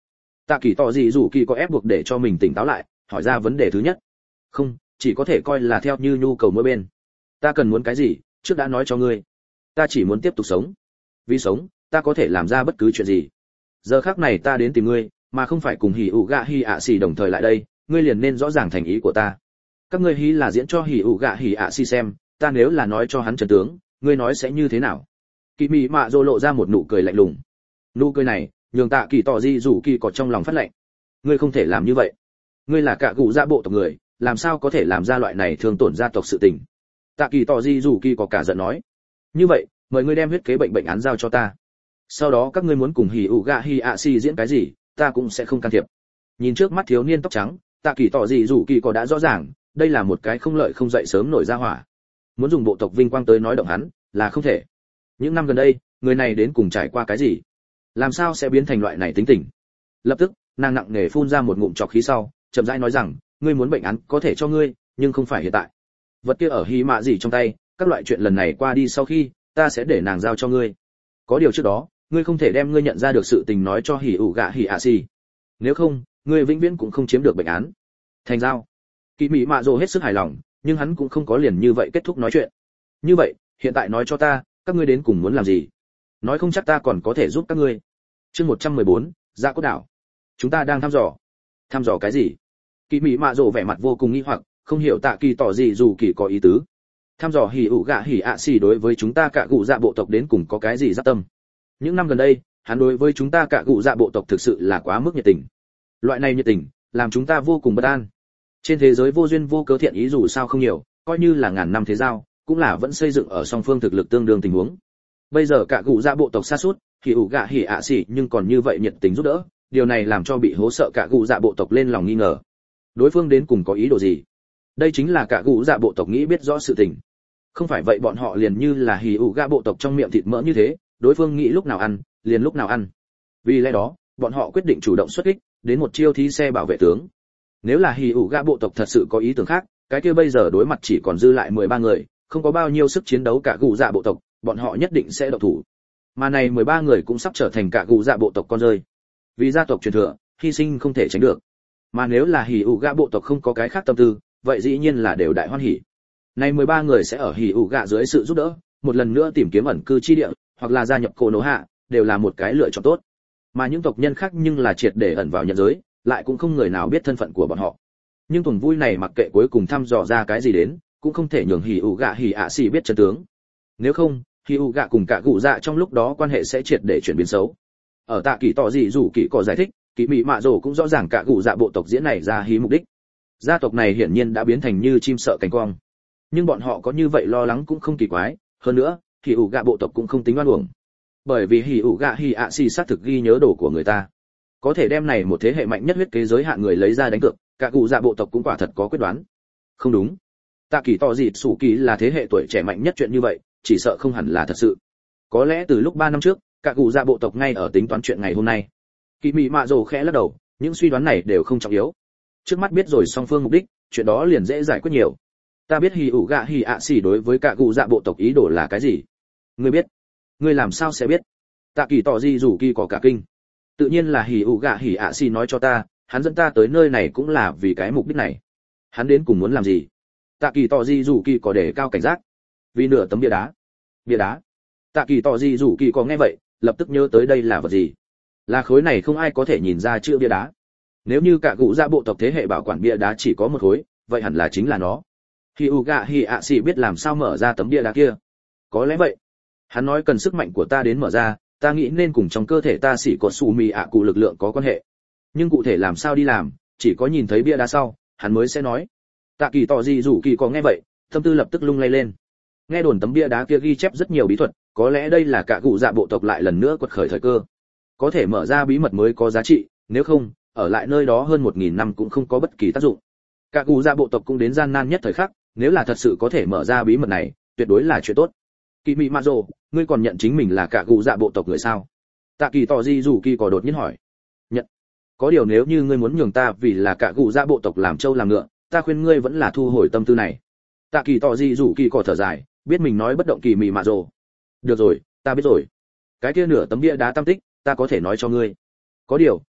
Tạ Kỳ tỏ gì dù kỳ có ép buộc để cho mình tỉnh táo lại, hỏi ra vấn đề thứ nhất. Không, chỉ có thể coi là theo như nhu cầu mỗi bên. Ta cần muốn cái gì, trước đã nói cho ngươi. Ta chỉ muốn tiếp tục sống. Vì sống, ta có thể làm ra bất cứ chuyện gì. Giờ khắc này ta đến tìm ngươi, mà không phải cùng hỉ ủ gạ hỉ ạ xì đồng thời lại đây, ngươi liền nên rõ ràng thành ý của ta. Các ngươi hí là diễn cho hỉ ủ gạ hỉ ạ xì xem, ta nếu là nói cho hắn chân tướng, ngươi nói sẽ như thế nào? Kỳ Mị Mạ Dô lộ ra một nụ cười lạnh lùng. Nụ cười này, nhường Tạ Kỳ tỏ gì rủ kỳ có trong lòng phát lạnh. Ngươi không thể làm như vậy. Ngươi là cả cụ dạ bộ tộc người, làm sao có thể làm ra loại này thương tổn gia tộc sự tình? Tạ Kỳ tỏ gì rủ kỳ có cả giận nói. Như vậy, mời ngươi đem huyết kế bệnh bệnh án giao cho ta. Sau đó các ngươi muốn cùng hỉ ủ gạ hỉ ạ xì diễn cái gì, ta cũng sẽ không can thiệp. Nhìn trước mắt thiếu niên tóc trắng, Tạ Kỳ tỏ gì rủ kỳ có đã rõ ràng, đây là một cái không lợi không dậy sớm nổi ra hỏa. Muốn dùng bộ tộc vinh quang tới nói động hắn, là không thể. Những năm gần đây, người này đến cùng trải qua cái gì? Làm sao sẽ biến thành loại này tính tình? Lập tức, nàng nặng nề phun ra một ngụm trọc khí sau, chậm rãi nói rằng, ngươi muốn bệnh án có thể cho ngươi, nhưng không phải hiện tại. Vật kia ở hí mạ gì trong tay, các loại chuyện lần này qua đi sau khi, ta sẽ để nàng giao cho ngươi. Có điều trước đó, ngươi không thể đem ngươi nhận ra được sự tình nói cho hỉ ủ gạ hỉ ạ xì. Nếu không, ngươi vĩnh viễn cũng không chiếm được bệnh án. Thành giao. Kỳ Mị Mạ Dô hết sức hài lòng, nhưng hắn cũng không có liền như vậy kết thúc nói chuyện. Như vậy, hiện tại nói cho ta, các ngươi đến cùng muốn làm gì? Nói không chắc ta còn có thể giúp các ngươi. Chương một trăm mười bốn, Dạ Cốt Đảo. Chúng ta đang thăm dò. Thăm dò cái gì? Kỳ Mị Mạ Dô vẻ mặt vô cùng nghi hoặc, không hiểu Tạ Kỳ tỏ gì dù kỳ có ý tứ. Thăm dò hỉ ủ gạ hỉ ạ xì đối với chúng ta cả cụ dạ bộ tộc đến cùng có cái gì giáp tâm? Những năm gần đây, hắn đối với chúng ta cả cụ dạ bộ tộc thực sự là quá mức nhiệt tình. Loại này nhiệt tình, làm chúng ta vô cùng bất an. Trên thế giới vô duyên vô cớ thiện ý dù sao không nhiều, coi như là ngàn năm thế giao, cũng là vẫn xây dựng ở song phương thực lực tương đương tình huống. Bây giờ cả cụ dạ bộ tộc sa sút, thì ủ gạ hỉ ạ xỉ nhưng còn như vậy nhiệt tình giúp đỡ, điều này làm cho bị hố sợ cả cụ dạ bộ tộc lên lòng nghi ngờ. Đối phương đến cùng có ý đồ gì? Đây chính là cả cụ dạ bộ tộc nghĩ biết rõ sự tình. Không phải vậy bọn họ liền như là hỉ ủ gạ bộ tộc trong miệng thịt mỡ như thế, đối phương nghĩ lúc nào ăn, liền lúc nào ăn. Vì lẽ đó, bọn họ quyết định chủ động xuất kích, đến một chiêu thí xe bảo vệ tướng. Nếu là hỉ ủ gạ bộ tộc thật sự có ý tưởng khác, cái kia bây giờ đối mặt chỉ còn dư lại mười ba người, không có bao nhiêu sức chiến đấu cả cụ dạ bộ tộc, bọn họ nhất định sẽ động thủ. Mà này mười ba người cũng sắp trở thành cả cụ dạ bộ tộc con rơi. Vì gia tộc truyền thừa, hy sinh không thể tránh được. Mà nếu là hỉ ủ gạ bộ tộc không có cái khác tâm tư, vậy dĩ nhiên là đều đại hoan hỉ. Này mười ba người sẽ ở hỉ ủ gạ dưới sự giúp đỡ, một lần nữa tìm kiếm ẩn cư chi địa, hoặc là gia nhập cổ nổ hạ, đều là một cái lựa chọn tốt. Mà những tộc nhân khác nhưng là triệt để ẩn vào nhận giới, lại cũng không người nào biết thân phận của bọn họ. Nhưng tuần vui này mặc kệ cuối cùng thăm dò ra cái gì đến, cũng không thể nhường hỉ ủ gạ hỉ ạ xì biết chân tướng. Nếu không, hỉ ủ gạ cùng cả cụ dạ trong lúc đó quan hệ sẽ triệt để chuyển biến xấu. Ở Tạ Kỳ tỏ gì dù kỳ có giải thích, Kỳ Mị Mạ Dô cũng rõ ràng cả cụ dạ bộ tộc diễn này ra hí mục đích. Gia tộc này hiển nhiên đã biến thành như chim sợ cánh quang. Nhưng bọn họ có như vậy lo lắng cũng không kỳ quái, hơn nữa, hỉ ủ gạ bộ tộc cũng không tính oan uổng. Bởi vì hỉ ủ gạ hỉ ạ xì xác thực ghi nhớ đồ của người ta. Có thể đem này một thế hệ mạnh nhất huyết kế giới hạn người lấy ra đánh cược, cả cụ dạ bộ tộc cũng quả thật có quyết đoán. Không đúng. Tạ Kỳ tỏ gì sủ kỳ là thế hệ tuổi trẻ mạnh nhất chuyện như vậy, chỉ sợ không hẳn là thật sự. Có lẽ từ lúc ba năm trước, cả cụ dạ bộ tộc ngay ở tính toán chuyện ngày hôm nay. Kỳ Mị Mạ Dô khẽ lắc đầu, những suy đoán này đều không trọng yếu. Trước mắt biết rồi song phương mục đích, chuyện đó liền dễ giải quyết nhiều. Ta biết hỉ ủ gạ hỉ ạ xỉ đối với cả cụ dạ bộ tộc ý đồ là cái gì. Ngươi biết? Ngươi làm sao sẽ biết? Tạ Kỳ tỏ gì rủ kỳ có cả kinh. Tự nhiên là hỉ ủ gạ hỉ ạ xỉ nói cho ta, hắn dẫn ta tới nơi này cũng là vì cái mục đích này. Hắn đến cùng muốn làm gì? Tạ Kỳ tỏ gì rủ kỳ có để cao cảnh giác. Vì nửa tấm bia đá. Bia đá? Tạ Kỳ tỏ gì rủ kỳ có nghe vậy, lập tức nhớ tới đây là vật gì. Là khối này không ai có thể nhìn ra chữ bia đá. Nếu như cả cụ dạ bộ tộc thế hệ bảo quản bia đá chỉ có một khối, vậy hẳn là chính là nó. Hỉ ủ gạ hỉ ạ xỉ biết làm sao mở ra tấm bia đá kia. Có lẽ vậy. Hắn nói cần sức mạnh của ta đến mở ra, ta nghĩ nên cùng trong cơ thể ta xỉ có sủ mì ạ cụ lực lượng có quan hệ. Nhưng cụ thể làm sao đi làm, chỉ có nhìn thấy bia đá sau, hắn mới sẽ nói. Tạ Kỳ tỏ gì rủ kỳ có nghe vậy, tâm tư lập tức lung lay lên. Nghe đồn tấm bia đá kia ghi chép rất nhiều bí thuật, có lẽ đây là cả cụ dạ bộ tộc lại lần nữa quật khởi thời cơ. Có thể mở ra bí mật mới có giá trị, nếu không, ở lại nơi đó hơn một nghìn năm cũng không có bất kỳ tác dụng. Cả cụ dạ bộ tộc cũng đến gian nan nhất thời khắc, nếu là thật sự có thể mở ra bí mật này, tuyệt đối là chuyện tốt. Kỳ Mị Mạ Dô, ngươi còn nhận chính mình là cả cụ dạ bộ tộc người sao? Tạ Kỳ tỏ gì rủ kỳ có đột nhiên hỏi. Nhận. Có điều nếu như ngươi muốn nhường ta vì là cả cụ dạ bộ tộc làm trâu làm ngựa, ta khuyên ngươi vẫn là thu hồi tâm tư này. Tạ Kỳ tỏ gì rủ kỳ có thở dài, biết mình nói bất động Kỳ Mị Mạ Dô. Được rồi, ta biết rồi. Cái kia nửa tấm bia đá tam tích, ta có thể nói cho ngươi. Có điều,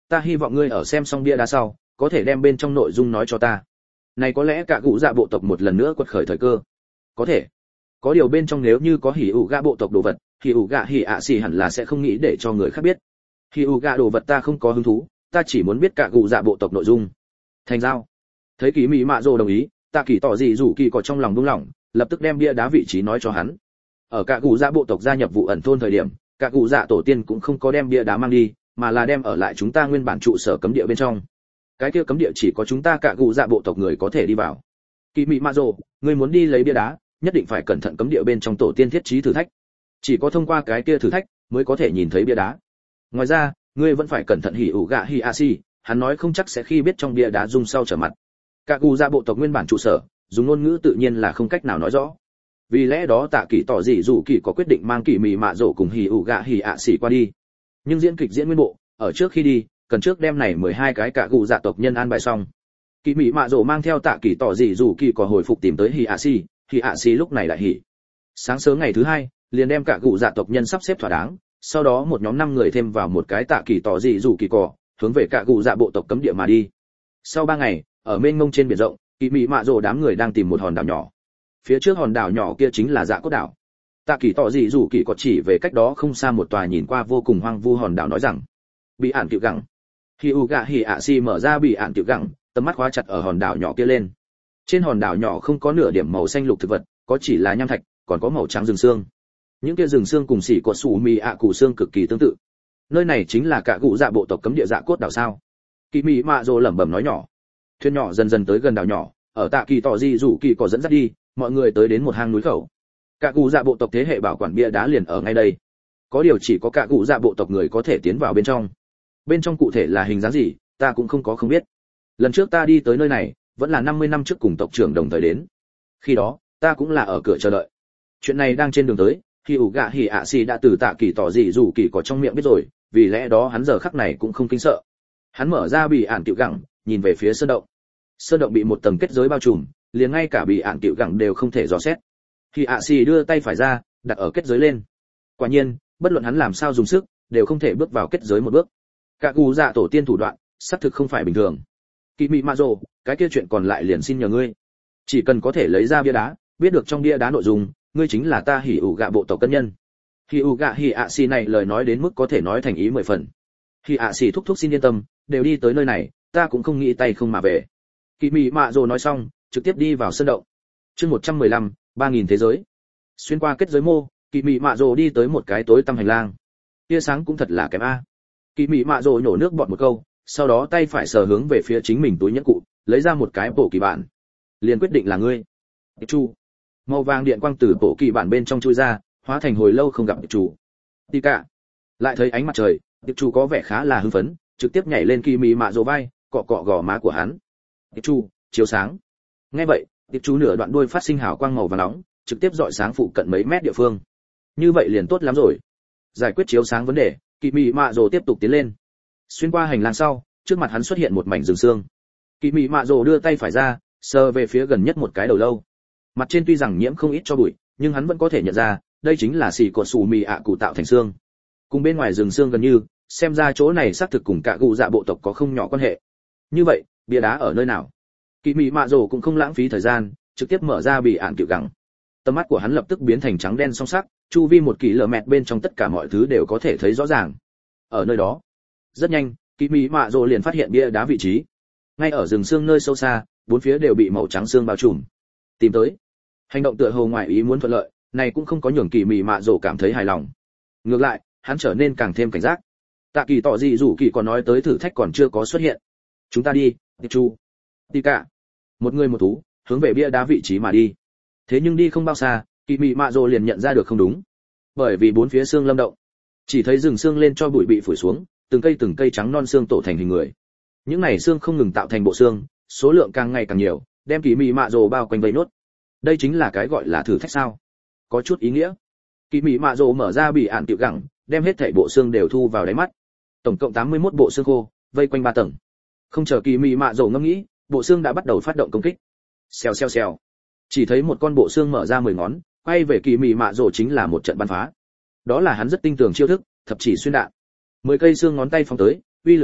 ta hy vọng ngươi ở xem xong bia đá sau có thể đem bên trong nội dung nói cho ta. Này có lẽ cả cụ dạ bộ tộc một lần nữa quật khởi thời cơ. Có thể. Có điều bên trong nếu như có hỉ ủ gạ bộ tộc đồ vật, hỉ ủ gạ hỉ ạ xì hẳn là sẽ không nghĩ để cho người khác biết. Hỉ ủ gạ đồ vật ta không có hứng thú, ta chỉ muốn biết cả cụ dạ bộ tộc nội dung. Thành giao. Thấy Kỳ Mỹ Mạ Dồ đồng ý, Tạ Kỳ tỏ gì rủ Kỳ có trong lòng buông lỏng, lập tức đem bia đá vị trí nói cho hắn. Ở cả cụ dạ bộ tộc gia nhập vụ ẩn thôn thời điểm, cả cụ dạ tổ tiên cũng không có đem bia đá mang đi, mà là đem ở lại chúng ta nguyên bản trụ sở cấm địa bên trong. Cái kia cấm địa chỉ có chúng ta cả cụ dạ bộ tộc người có thể đi vào. Kỳ Mỹ Mạ Dồ, ngươi muốn đi lấy bia đá, nhất định phải cẩn thận cấm địa bên trong tổ tiên thiết trí thử thách. Chỉ có thông qua cái kia thử thách mới có thể nhìn thấy bia đá. Ngoài ra, ngươi vẫn phải cẩn thận hỉ ủ gạ hỉ a si, hắn nói không chắc sẽ khi biết trong bia đá dung sau trở mặt. Cả cụ dạ bộ tộc nguyên bản trụ sở, dùng ngôn ngữ tự nhiên là không cách nào nói rõ. Vì lẽ đó Tạ Kỳ tỏ dị dù Kỳ có quyết định mang Kỳ Mỹ Mạ Dồ cùng hỉ ủ gạ hỉ ạ xỉ qua đi. Nhưng diễn kịch diễn nguyên bộ, ở trước khi đi, cần trước đem này mười hai cái cả cụ dạ tộc nhân an bài xong. Kỳ Mỹ Mạ Dồ mang theo Tạ Kỳ tỏ dị dù Kỳ có hồi phục tìm tới hỉ ạ xỉ, hỉ ạ xỉ lúc này lại hỉ. Sáng sớm ngày thứ hai, liền đem cả cụ dạ tộc nhân sắp xếp thỏa đáng, sau đó một nhóm năm người thêm vào một cái Tạ Kỳ tỏ dị dù Kỳ cỏ, hướng về cả cụ dạ bộ tộc cấm địa mà đi. Sau ba ngày, ở mênh mông trên biển rộng, Kỳ Mỹ Mạ Dồ đám người đang tìm một hòn đảo nhỏ. Phía trước hòn đảo nhỏ kia chính là Dạ Cốt đảo. Tạ Kỳ tỏ dị dù Kỳ có chỉ về cách đó không xa một tòa nhìn qua vô cùng hoang vu hòn đảo nói rằng, bị ản tiểu gẳng. Khi Uga Hỉ ạ xì mở ra bị ản tiểu gẳng, tầm mắt khóa chặt ở hòn đảo nhỏ kia lên. Trên hòn đảo nhỏ không có nửa điểm màu xanh lục thực vật, có chỉ là nham thạch, còn có màu trắng rừng xương. Những kia rừng xương cùng xỉ cột sủ mì ạ củ xương cực kỳ tương tự. Nơi này chính là cả cụ dạ bộ tộc cấm địa Dạ Cốt đảo sao? Kỳ Mỹ Mạ Dồ lẩm bẩm nói nhỏ. Thuyền nhỏ dần dần tới gần đảo nhỏ, ở Tạ Kỳ tỏ dị dù Kỳ có dẫn dắt đi, mọi người tới đến một hang núi khẩu. Cả cụ dạ bộ tộc thế hệ bảo quản bia đá liền ở ngay đây. Có điều chỉ có cả cụ dạ bộ tộc người có thể tiến vào bên trong. Bên trong cụ thể là hình dáng gì, ta cũng không có không biết. Lần trước ta đi tới nơi này, vẫn là năm mươi năm trước cùng tộc trưởng đồng thời đến. Khi đó, ta cũng là ở cửa chờ đợi. Chuyện này đang trên đường tới, khi ủ gạ hỉ ạ xì đã từ Tạ Kỳ tỏ dị dù Kỳ có trong miệng biết rồi, vì lẽ đó hắn giờ khắc này cũng không kinh sợ. Hắn mở ra bị ản tiểu gẳng, nhìn về phía sơn động. Sơn động bị một tầng kết giới bao trùm, liền ngay cả bị ản tiểu gẳng đều không thể dò xét. Khi ạ xì đưa tay phải ra, đặt ở kết giới lên. Quả nhiên, bất luận hắn làm sao dùng sức, đều không thể bước vào kết giới một bước. Cả cụ dạ tổ tiên thủ đoạn, xác thực không phải bình thường. Kỳ Mỹ Mạ Dồ, cái kia chuyện còn lại liền xin nhờ ngươi. Chỉ cần có thể lấy ra bia đá, biết được trong bia đá nội dung, ngươi chính là ta hỉ ủ gạ bộ tộc cân nhân. Hỉ ủ gạ hỉ ạ xì này lời nói đến mức có thể nói thành ý mười phần. Hỉ ạ xì thúc thúc xin yên tâm, đều đi tới nơi này, ta cũng không nghĩ tay không mà về. Kỳ Mỹ Mạ Dồ nói xong, trực tiếp đi vào sân động. Chương một trăm mười lăm, ba nghìn thế giới. Xuyên qua kết giới mô, Kỳ Mỹ Mạ Dồ đi tới một cái tối tăm hành lang. Tia sáng cũng thật là kém a. Kỳ Mỹ Mạ Dồ nhổ nước bọt một câu, sau đó tay phải sờ hướng về phía chính mình túi nhẫn cụ, lấy ra một cái bộ kỳ bản. Liền quyết định là ngươi. Chu. Màu vàng điện quang từ bộ kỳ bản bên trong chui ra, hóa thành hồi lâu không gặp chủ. Tì cả. Lại thấy ánh mặt trời, Tiệp Chu có vẻ khá là hưng phấn, trực tiếp nhảy lên Kỳ Mỹ Mạ Dồ vai, cọ cọ gò má của hắn. Tiệp Chu, chiếu sáng. Nghe vậy, Tiệp Chu nửa đoạn đuôi phát sinh hào quang màu vàng nóng, trực tiếp dọi sáng phụ cận mấy mét địa phương. Như vậy liền tốt lắm rồi. Giải quyết chiếu sáng vấn đề, Kỳ Mỹ Mạ Dồ tiếp tục tiến lên. Xuyên qua hành lang sau, trước mặt hắn xuất hiện một mảnh rừng xương. Kỳ Mỹ Mạ Dồ đưa tay phải ra, sờ về phía gần nhất một cái đầu lâu. Mặt trên tuy rằng nhiễm không ít cho bụi, nhưng hắn vẫn có thể nhận ra, đây chính là xì cột sủ mì ạ cụ tạo thành xương. Cùng bên ngoài rừng xương gần như, xem ra chỗ này xác thực cùng cả cụ dạ bộ tộc có không nhỏ quan hệ. Như vậy, bia đá ở nơi nào? Kỳ Mỹ Mạ Dồ cũng không lãng phí thời gian, trực tiếp mở ra bị ản cựu gẳng. Tầm mắt của hắn lập tức biến thành trắng đen song sắc, chu vi một kỳ lờ mẹt bên trong tất cả mọi thứ đều có thể thấy rõ ràng. Ở nơi đó, rất nhanh, Kỳ Mỹ Mạ Dồ liền phát hiện bia đá vị trí. Ngay ở rừng xương nơi sâu xa, bốn phía đều bị màu trắng xương bao trùm. Tìm tới. Hành động tựa hồ ngoài ý muốn thuận lợi, này cũng không có nhường Kỳ Mỹ Mạ Dồ cảm thấy hài lòng. Ngược lại, hắn trở nên càng thêm cảnh giác. Tạ Kỳ tỏ gì rủ Kỳ còn nói tới thử thách còn chưa có xuất hiện. Chúng ta đi, Tiệp Chu. Đi cả. Một người một thú, hướng về bia đá vị trí mà đi. Thế nhưng đi không bao xa, Kỳ Mỹ Mạ Dồ liền nhận ra được không đúng. Bởi vì bốn phía xương lâm động, chỉ thấy rừng xương lên cho bụi bị phủi xuống, từng cây từng cây trắng non xương tổ thành hình người. Những này xương không ngừng tạo thành bộ xương, số lượng càng ngày càng nhiều, đem Kỳ Mỹ Mạ Dồ bao quanh vây nốt. Đây chính là cái gọi là thử thách sao? Có chút ý nghĩa. Kỳ Mỹ Mạ Dồ mở ra bị ản tiểu gẳng, đem hết thảy bộ xương đều thu vào đáy mắt. Tổng cộng tám mươi mốt bộ xương khô, vây quanh ba tầng. Không chờ Kỳ Mỹ Mạ Dồ ngẫm nghĩ, bộ xương đã bắt đầu phát động công kích. Xèo xèo xèo. Chỉ thấy một con bộ xương mở ra mười ngón, quay về Kỳ Mỹ Mạ Dồ chính là một trận bắn phá. Đó là hắn rất tinh tường chiêu thức, thập chỉ xuyên đạn. Mười cây xương ngón tay phóng tới, uy lực mạnh,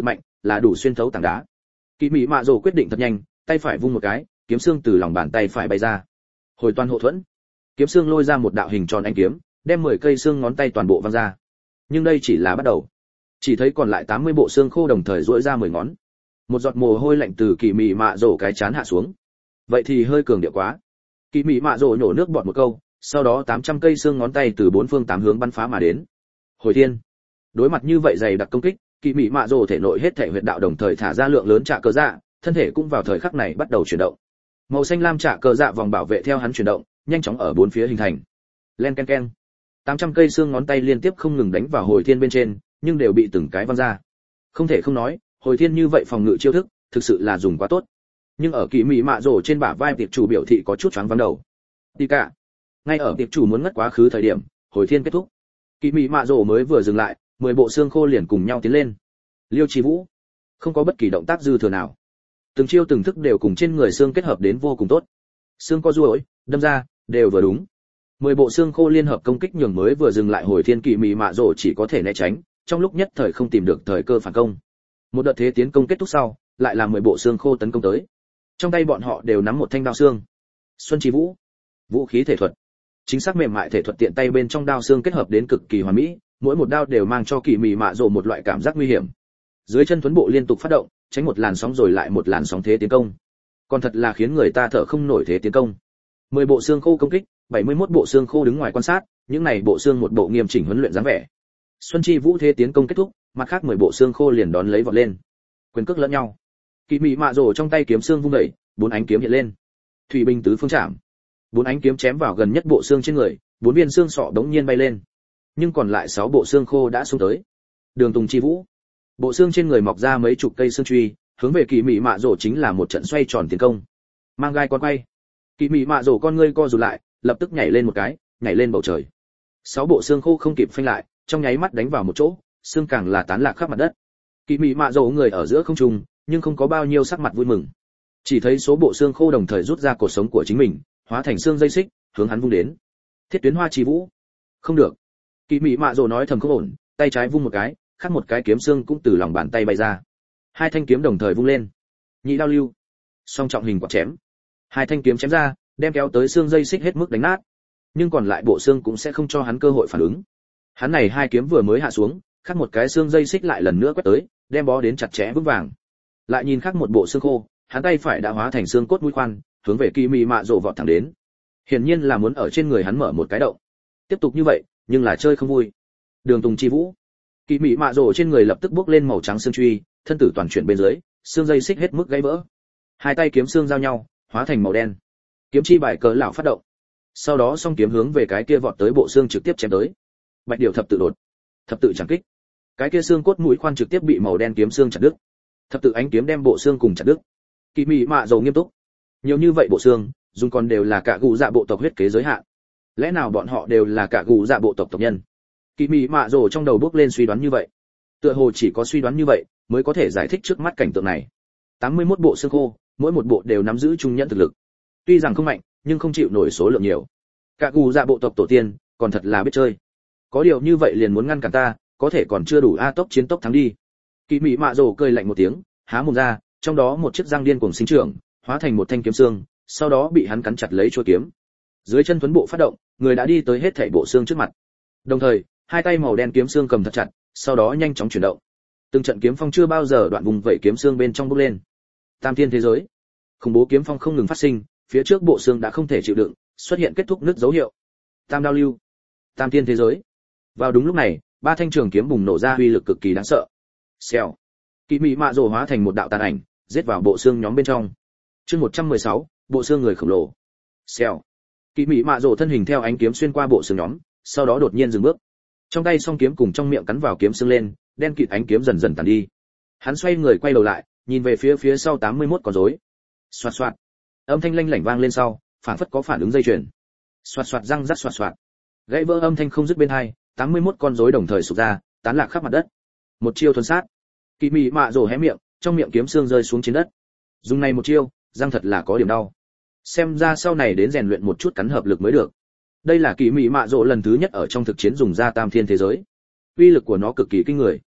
là đủ xuyên thấu tảng đá. Kỳ Mị Mạ Rồ quyết định thật nhanh, tay phải vung một cái, kiếm xương từ lòng bàn tay phải bay ra. Hồi toàn hộ thuẫn, kiếm xương lôi ra một đạo hình tròn ánh kiếm, đem mười cây xương ngón tay toàn bộ văng ra. Nhưng đây chỉ là bắt đầu. Chỉ thấy còn lại tám mươi bộ xương khô đồng thời duỗi ra mười ngón. Một giọt mồ hôi lạnh từ Kỳ Mị Mạ Rồ cái chán hạ xuống. Vậy thì hơi cường điệu quá. Kỳ Mị Mạ Rồ nhổ nước bọt một câu, sau đó tám trăm cây xương ngón tay từ bốn phương tám hướng bắn phá mà đến. Hồi thiên, đối mặt như vậy dày đặc công kích, Kỳ Mị Mạ Rồ thể nội hết thể huyệt đạo đồng thời thả ra lượng lớn trạ cơ dạ, thân thể cũng vào thời khắc này bắt đầu chuyển động. Màu xanh lam trạ cơ dạ vòng bảo vệ theo hắn chuyển động, nhanh chóng ở bốn phía hình thành. Len ken ken. tám trăm cây xương ngón tay liên tiếp không ngừng đánh vào hồi thiên bên trên, nhưng đều bị từng cái văng ra. Không thể không nói, hồi thiên như vậy phòng ngự chiêu thức, thực sự là dùng quá tốt. Nhưng ở Kỳ Mị Mạ Rồ trên bả vai tiệp chủ biểu thị có chút choáng váng đầu. Đi cả. Ngay ở tiệp chủ muốn ngất quá khứ thời điểm, hồi thiên kết thúc. Kỳ Mị Mạ Rồ mới vừa dừng lại, mười bộ xương khô liền cùng nhau tiến lên. Liêu Chí Vũ không có bất kỳ động tác dư thừa nào, từng chiêu từng thức đều cùng trên người xương kết hợp đến vô cùng tốt. Xương co duỗi, đâm ra, đều vừa đúng. Mười bộ xương khô liên hợp công kích nhường mới vừa dừng lại hồi thiên Kỳ Mị Mạ Rồ chỉ có thể né tránh, trong lúc nhất thời không tìm được thời cơ phản công. Một đợt thế tiến công kết thúc sau, lại là mười bộ xương khô tấn công tới. Trong tay bọn họ đều nắm một thanh đao xương. Xuân Chi Vũ, vũ khí thể thuật, chính xác mềm mại thể thuật tiện tay bên trong đao xương kết hợp đến cực kỳ hoàn mỹ, mỗi một đao đều mang cho Kỳ Mị Mạ Rồ một loại cảm giác nguy hiểm. Dưới chân tuấn bộ liên tục phát động, tránh một làn sóng rồi lại một làn sóng thế tiến công. Còn thật là khiến người ta thở không nổi thế tiến công. mười bộ xương khô công kích, bảy mươi mốt bộ xương khô đứng ngoài quan sát, những này bộ xương một bộ nghiêm chỉnh huấn luyện dáng vẻ. Xuân Chi Vũ thế tiến công kết thúc, mặt khác mười bộ xương khô liền đón lấy vọt lên. Quyền cước lẫn nhau. Kỳ Mị Mạ Rồ trong tay kiếm xương vung đẩy, bốn ánh kiếm hiện lên. Thủy binh tứ phương chạm. Bốn ánh kiếm chém vào gần nhất bộ xương trên người, bốn viên xương sọ đống nhiên bay lên. Nhưng còn lại sáu bộ xương khô đã xuống tới. Đường Tùng Chi Vũ. Bộ xương trên người mọc ra mấy chục cây xương truy, hướng về Kỳ Mị Mạ Rồ chính là một trận xoay tròn tiến công. Mang gai con quay. Kỳ Mị Mạ Rồ con ngươi co rụt lại, lập tức nhảy lên một cái, nhảy lên bầu trời. Sáu bộ xương khô không kịp phanh lại, trong nháy mắt đánh vào một chỗ, xương càng là tán lạc khắp mặt đất. Kỳ Mị Mạ Rồ người ở giữa không trung, nhưng không có bao nhiêu sắc mặt vui mừng. Chỉ thấy số bộ xương khô đồng thời rút ra cột sống của chính mình, hóa thành xương dây xích, hướng hắn vung đến. Thiết tuyến hoa chi vũ. Không được. Kỳ Mị Mạ Rồ nói thầm không ổn, tay trái vung một cái, khác một cái kiếm xương cũng từ lòng bàn tay bay ra. Hai thanh kiếm đồng thời vung lên. Nhị đao lưu. Song trọng hình quạt chém. Hai thanh kiếm chém ra, đem kéo tới xương dây xích hết mức đánh nát. Nhưng còn lại bộ xương cũng sẽ không cho hắn cơ hội phản ứng. Hắn này hai kiếm vừa mới hạ xuống, khác một cái xương dây xích lại lần nữa quét tới, đem bó đến chặt chẽ vững vàng. Lại nhìn khác một bộ xương khô, hắn tay phải đã hóa thành xương cốt mũi khoan, hướng về Kỳ Mị Mạ Rồ vọt thẳng đến. Hiển nhiên là muốn ở trên người hắn mở một cái động. Tiếp tục như vậy, nhưng là chơi không vui. Đường Tùng Chi Vũ. Kỳ Mị Mạ Rồ trên người lập tức bốc lên màu trắng xương truy, thân tử toàn chuyển bên dưới, xương dây xích hết mức gãy vỡ. Hai tay kiếm xương giao nhau, hóa thành màu đen. Kiếm chi bài cờ lão phát động. Sau đó song kiếm hướng về cái kia vọt tới bộ xương trực tiếp chém tới. Bạch điểu thập tự đột, thập tự chẳng kích. Cái kia xương cốt mũi khoan trực tiếp bị màu đen kiếm xương chặt đứt. Thập tự ánh kiếm đem bộ xương cùng chặt đứt. Kỳ Mị Mạ Rồ nghiêm túc. Nhiều như vậy bộ xương, dùng còn đều là cả gù dạ bộ tộc huyết kế giới hạn. Lẽ nào bọn họ đều là cả gù dạ bộ tộc tộc nhân? Kỳ Mị Mạ Rồ trong đầu bước lên suy đoán như vậy. Tựa hồ chỉ có suy đoán như vậy mới có thể giải thích trước mắt cảnh tượng này. tám mươi mốt bộ xương khô, mỗi một bộ đều nắm giữ trung nhận thực lực. Tuy rằng không mạnh, nhưng không chịu nổi số lượng nhiều. Cả gù dạ bộ tộc tổ tiên, còn thật là biết chơi. Có điều như vậy liền muốn ngăn cản ta, có thể còn chưa đủ a tốc chiến tốc thắng đi. Kỳ Mị Mạ Rồ cười lạnh một tiếng, há mồm ra, trong đó một chiếc răng điên cuồng sinh trưởng, hóa thành một thanh kiếm xương, sau đó bị hắn cắn chặt lấy chuôi kiếm. Dưới chân tuấn bộ phát động, người đã đi tới hết thảy bộ xương trước mặt. Đồng thời, hai tay màu đen kiếm xương cầm thật chặt, sau đó nhanh chóng chuyển động. Từng trận kiếm phong chưa bao giờ đoạn vùng vẩy kiếm xương bên trong bốc lên. Tam thiên thế giới, khủng bố kiếm phong không ngừng phát sinh, phía trước bộ xương đã không thể chịu đựng, xuất hiện kết thúc nứt dấu hiệu. Tam đao lưu, tam thiên thế giới. Vào đúng lúc này, ba thanh trường kiếm bùng nổ ra uy lực cực kỳ đáng sợ. Xèo. Kỳ Mị Mạ Rồ hóa thành một đạo tàn ảnh, giết vào bộ xương nhóm bên trong. Chương một trăm mười sáu, bộ xương người khổng lồ. Xèo. Kỳ Mị Mạ Rồ thân hình theo ánh kiếm xuyên qua bộ xương nhóm, sau đó đột nhiên dừng bước. Trong tay song kiếm cùng trong miệng cắn vào kiếm xương lên, đen kịt ánh kiếm dần dần tàn đi. Hắn xoay người quay đầu lại, nhìn về phía phía sau tám mươi mốt con rối. Xoạt xoạt. Âm thanh lanh lảnh vang lên sau, phản phất có phản ứng dây chuyền. Xoạt xoạt răng rắc xoạt xoạt. Gãy vỡ âm thanh không dứt bên hai, tám mươi mốt con rối đồng thời sụp ra, tán lạc khắp mặt đất. Một chiêu thuần sát. Kỳ Mị Mạ Rồ hé miệng, trong miệng kiếm xương rơi xuống trên đất. Dùng này một chiêu, răng thật là có điểm đau. Xem ra sau này đến rèn luyện một chút cắn hợp lực mới được. Đây là Kỳ Mị Mạ Rồ lần thứ nhất ở trong thực chiến dùng ra tam thiên thế giới. Uy lực của nó cực kỳ kinh người.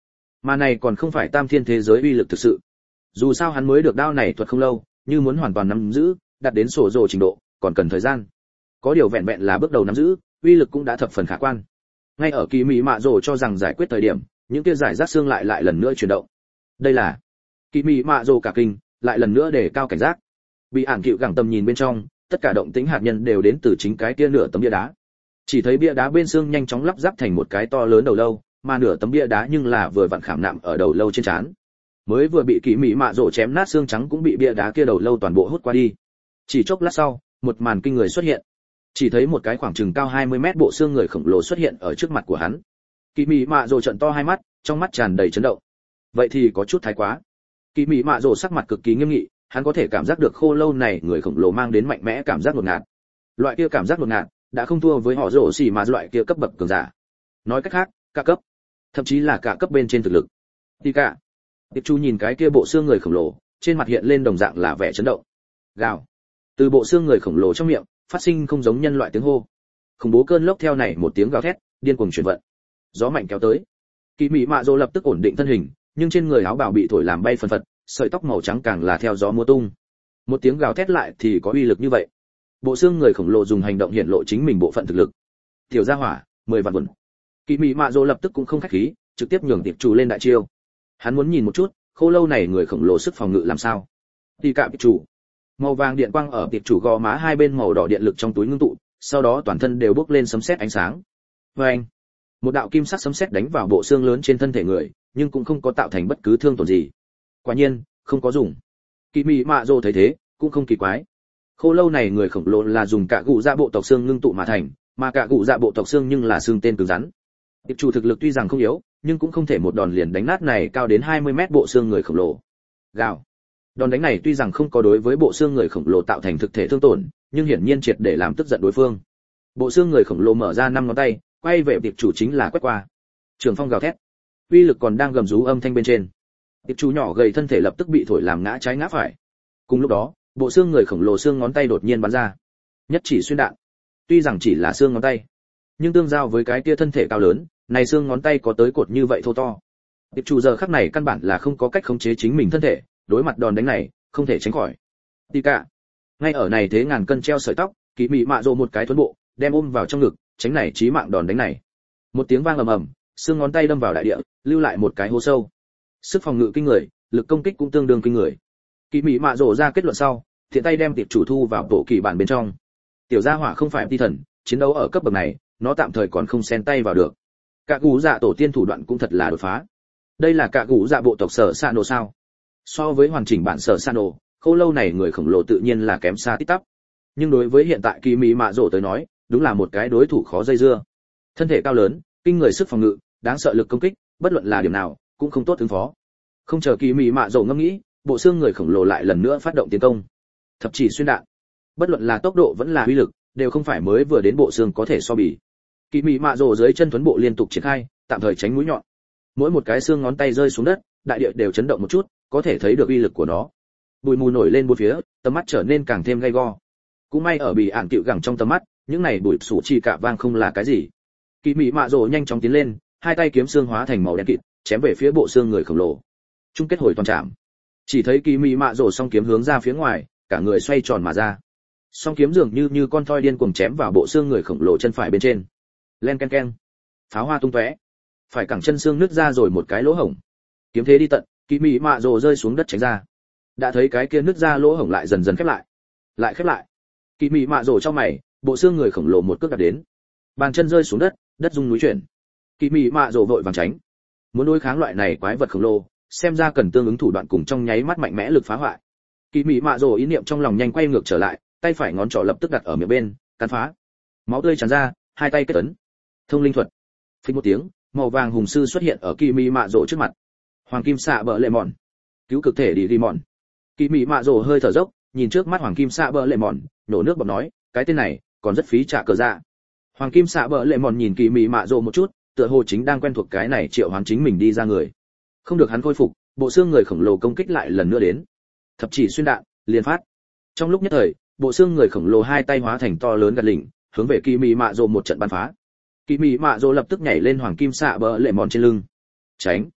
Mà này còn không phải tam thiên thế giới uy lực thực sự. Dù sao hắn mới được đao này thuật không lâu, như muốn hoàn toàn nắm giữ, đạt đến sổ rồ trình độ, còn cần thời gian. Có điều vẹn vẹn là bước đầu nắm giữ, uy lực cũng đã thập phần khả quan. Ngay ở kỳ mỹ mạ rồ cho rằng giải quyết thời điểm, những kia giải rác xương lại lại lần nữa chuyển động. Đây là kỳ mỹ mạ rồ cả kinh, lại lần nữa để cao cảnh giác. Bị ản cựu gẳng tầm nhìn bên trong, tất cả động tĩnh hạt nhân đều đến từ chính cái kia nửa tấm bia đá. Chỉ thấy bia đá bên xương nhanh chóng lắp ráp thành một cái to lớn đầu lâu, mà nửa tấm bia đá nhưng là vừa vặn khảm nạm ở đầu lâu trên trán. Mới vừa bị kỳ mỹ mạ rồ chém nát xương trắng cũng bị bia đá kia đầu lâu toàn bộ hút qua đi. Chỉ chốc lát sau, một màn kinh người xuất hiện. Chỉ thấy một cái khoảng chừng cao hai mươi mét bộ xương người khổng lồ xuất hiện ở trước mặt của hắn. Kỳ mỹ mạ rồ trợn to hai mắt, trong mắt tràn đầy chấn động. Vậy thì có chút thái quá. Kỳ mỹ mạ rồ sắc mặt cực kỳ nghiêm nghị, hắn có thể cảm giác được khô lâu này người khổng lồ mang đến mạnh mẽ cảm giác đột ngạt. Loại kia cảm giác đột ngạt đã không thua với họ rồ xì mà loại kia cấp bậc cường giả. Nói cách khác, cả cấp, thậm chí là cả cấp bên trên thực lực. Thì cả. Tiệp Chu nhìn cái kia bộ xương người khổng lồ, trên mặt hiện lên đồng dạng là vẻ chấn động. Gào. Từ bộ xương người khổng lồ trong miệng phát sinh không giống nhân loại tiếng hô. Khủng bố cơn lốc theo này một tiếng gào thét, điên cuồng chuyển vận. Gió mạnh kéo tới. Kỳ Mị Mạ Dỗ lập tức ổn định thân hình, nhưng trên người áo bào bị thổi làm bay phần phật, sợi tóc màu trắng càng là theo gió múa tung. Một tiếng gào thét lại thì có uy lực như vậy. Bộ xương người khổng lồ dùng hành động hiện lộ chính mình bộ phận thực lực. Tiểu gia hỏa, mười vạn vụn. Kỳ Mị Mạ Dỗ lập tức cũng không khách khí, trực tiếp nhường Tiệp Chủ lên đại chiêu. Hắn muốn nhìn một chút, khô lâu này người khổng lồ sức phòng ngự làm sao. Tỷ cạm Tiệp Chủ. Màu vàng điện quang ở Tiệp Chủ gò má hai bên màu đỏ điện lực trong túi ngưng tụ, sau đó toàn thân đều bốc lên sấm sét ánh sáng. Oeng! Một đạo kim sắc sấm sét đánh vào bộ xương lớn trên thân thể người, nhưng cũng không có tạo thành bất cứ thương tổn gì. Quả nhiên, không có dùng. Kỳ Mị Mạ Dỗ thấy thế, cũng không kỳ quái. Khô lâu này người khổng lồ là dùng cả gụ dạ bộ tộc xương ngưng tụ mà thành, mà cả gụ dạ bộ tộc xương nhưng là xương tên cứng rắn. Tiệp Chủ thực lực tuy rằng không yếu, nhưng cũng không thể một đòn liền đánh nát này cao đến hai mươi mét bộ xương người khổng lồ. Gào. Đòn đánh này tuy rằng không có đối với bộ xương người khổng lồ tạo thành thực thể thương tổn, nhưng hiển nhiên triệt để làm tức giận đối phương. Bộ xương người khổng lồ mở ra năm ngón tay, quay về Tiệp Chủ chính là quét qua. Trường phong gào thét, uy lực còn đang gầm rú âm thanh bên trên. Tiệp Chủ nhỏ gầy thân thể lập tức bị thổi làm ngã trái ngã phải. Cùng lúc đó, bộ xương người khổng lồ xương ngón tay đột nhiên bắn ra, nhất chỉ xuyên đạn. Tuy rằng chỉ là xương ngón tay, nhưng tương giao với cái kia thân thể cao lớn, này xương ngón tay có tới cột như vậy thô to. Tiệp Chủ giờ khắc này căn bản là không có cách khống chế chính mình thân thể, đối mặt đòn đánh này, không thể tránh khỏi. Tì cả. Ngay ở này thế ngàn cân treo sợi tóc, Kỳ Mị Mạ Dỗ một cái thuấn bộ, đem ôm vào trong ngực, tránh này chí mạng đòn đánh này. Một tiếng vang ầm ầm, xương ngón tay đâm vào đại địa, lưu lại một cái hố sâu. Sức phòng ngự kinh người, lực công kích cũng tương đương kinh người. Kỳ Mị Mạ Dỗ ra kết luận sau, thiện tay đem Tiệp Chủ thu vào bộ kỳ bản bên trong. Tiểu gia hỏa không phải ti thần, chiến đấu ở cấp bậc này, nó tạm thời còn không xen tay vào được. Cả gù dạ tổ tiên thủ đoạn cũng thật là đột phá. Đây là cả gù dạ bộ tộc Sở Sa Nổ sao? So với hoàn chỉnh bản Sở Sa Nổ, khô lâu này người khổng lồ tự nhiên là kém xa tít tắp. Nhưng đối với hiện tại Kỳ Mị Mạ Dỗ tới nói, đúng là một cái đối thủ khó dây dưa. Thân thể cao lớn, kinh người sức phòng ngự, đáng sợ lực công kích, bất luận là điểm nào, cũng không tốt ứng phó. Không chờ Kỳ Mị Mạ Dỗ ngẫm nghĩ, bộ xương người khổng lồ lại lần nữa phát động tiến công. Thập chỉ xuyên đạn. Bất luận là tốc độ vẫn là uy lực, đều không phải mới vừa đến bộ xương có thể so bì. Kỳ Mị Mạ Dỗ dưới chân tuấn bộ liên tục triển khai, tạm thời tránh mũi nhọn. Mỗi một cái xương ngón tay rơi xuống đất, đại địa đều chấn động một chút, có thể thấy được uy lực của nó. Bụi mù nổi lên bốn phía, tầm mắt trở nên càng thêm gay go. Cũng may ở bị ản cựu gẳng trong tầm mắt, những này bụi sủ chỉ cả vang không là cái gì. Kỳ Mị Mạ Dỗ nhanh chóng tiến lên, hai tay kiếm xương hóa thành màu đen kịt, chém về phía bộ xương người khổng lồ. Chung kết hồi toàn trảm. Chỉ thấy Kỳ Mị Mạ Dỗ song kiếm hướng ra phía ngoài, cả người xoay tròn mà ra. Song kiếm dường như như con thoi điên cuồng chém vào bộ xương người khổng lồ chân phải bên trên. Len ken ken. Pháo hoa tung tóe. Phải cẳng chân xương nứt ra rồi một cái lỗ hổng. Kiếm thế đi tận, Kỳ Mị Mạ Dỗ rơi xuống đất tránh ra. Đã thấy cái kia nứt ra lỗ hổng lại dần dần khép lại. Lại khép lại. Kỳ Mị Mạ Dỗ trong mày, bộ xương người khổng lồ một cước đạp đến. Bàn chân rơi xuống đất, đất rung núi chuyển. Kỳ Mị Mạ Dỗ vội vàng tránh. Muốn đối kháng loại này quái vật khổng lồ, xem ra cần tương ứng thủ đoạn cùng trong nháy mắt mạnh mẽ lực phá hoại. Kỳ Mị Mạ Dỗ ý niệm trong lòng nhanh quay ngược trở lại, tay phải ngón trỏ lập tức đặt ở miệng bên, cắn phá. Máu tươi tràn ra, hai tay kết ấn. Thông linh thuật. Phích một tiếng, màu vàng hùng sư xuất hiện ở Kỳ Mị Mạ Dỗ trước mặt. Hoàng kim xạ bờ lệ mòn. Cứu cực thể đi đi mòn. Kỳ Mị Mạ Dỗ hơi thở dốc, nhìn trước mắt hoàng kim xạ bờ lệ mòn, nổ nước bọt nói, cái tên này còn rất phí trả cờ dạ. Hoàng kim xạ bờ lệ mòn nhìn Kỳ Mị Mạ Dỗ một chút, tựa hồ chính đang quen thuộc cái này triệu hoán chính mình đi ra người. Không được hắn khôi phục, bộ xương người khổng lồ công kích lại lần nữa đến. Thập chỉ xuyên đạn, liên phát. Trong lúc nhất thời, bộ xương người khổng lồ hai tay hóa thành to lớn gạt lỉnh, hướng về Kỳ Mị Mạ Dỗ một trận bắn phá. Kỳ Mị Mạ Dỗ lập tức nhảy lên hoàng kim xạ bờ lệ mòn trên lưng. Tránh.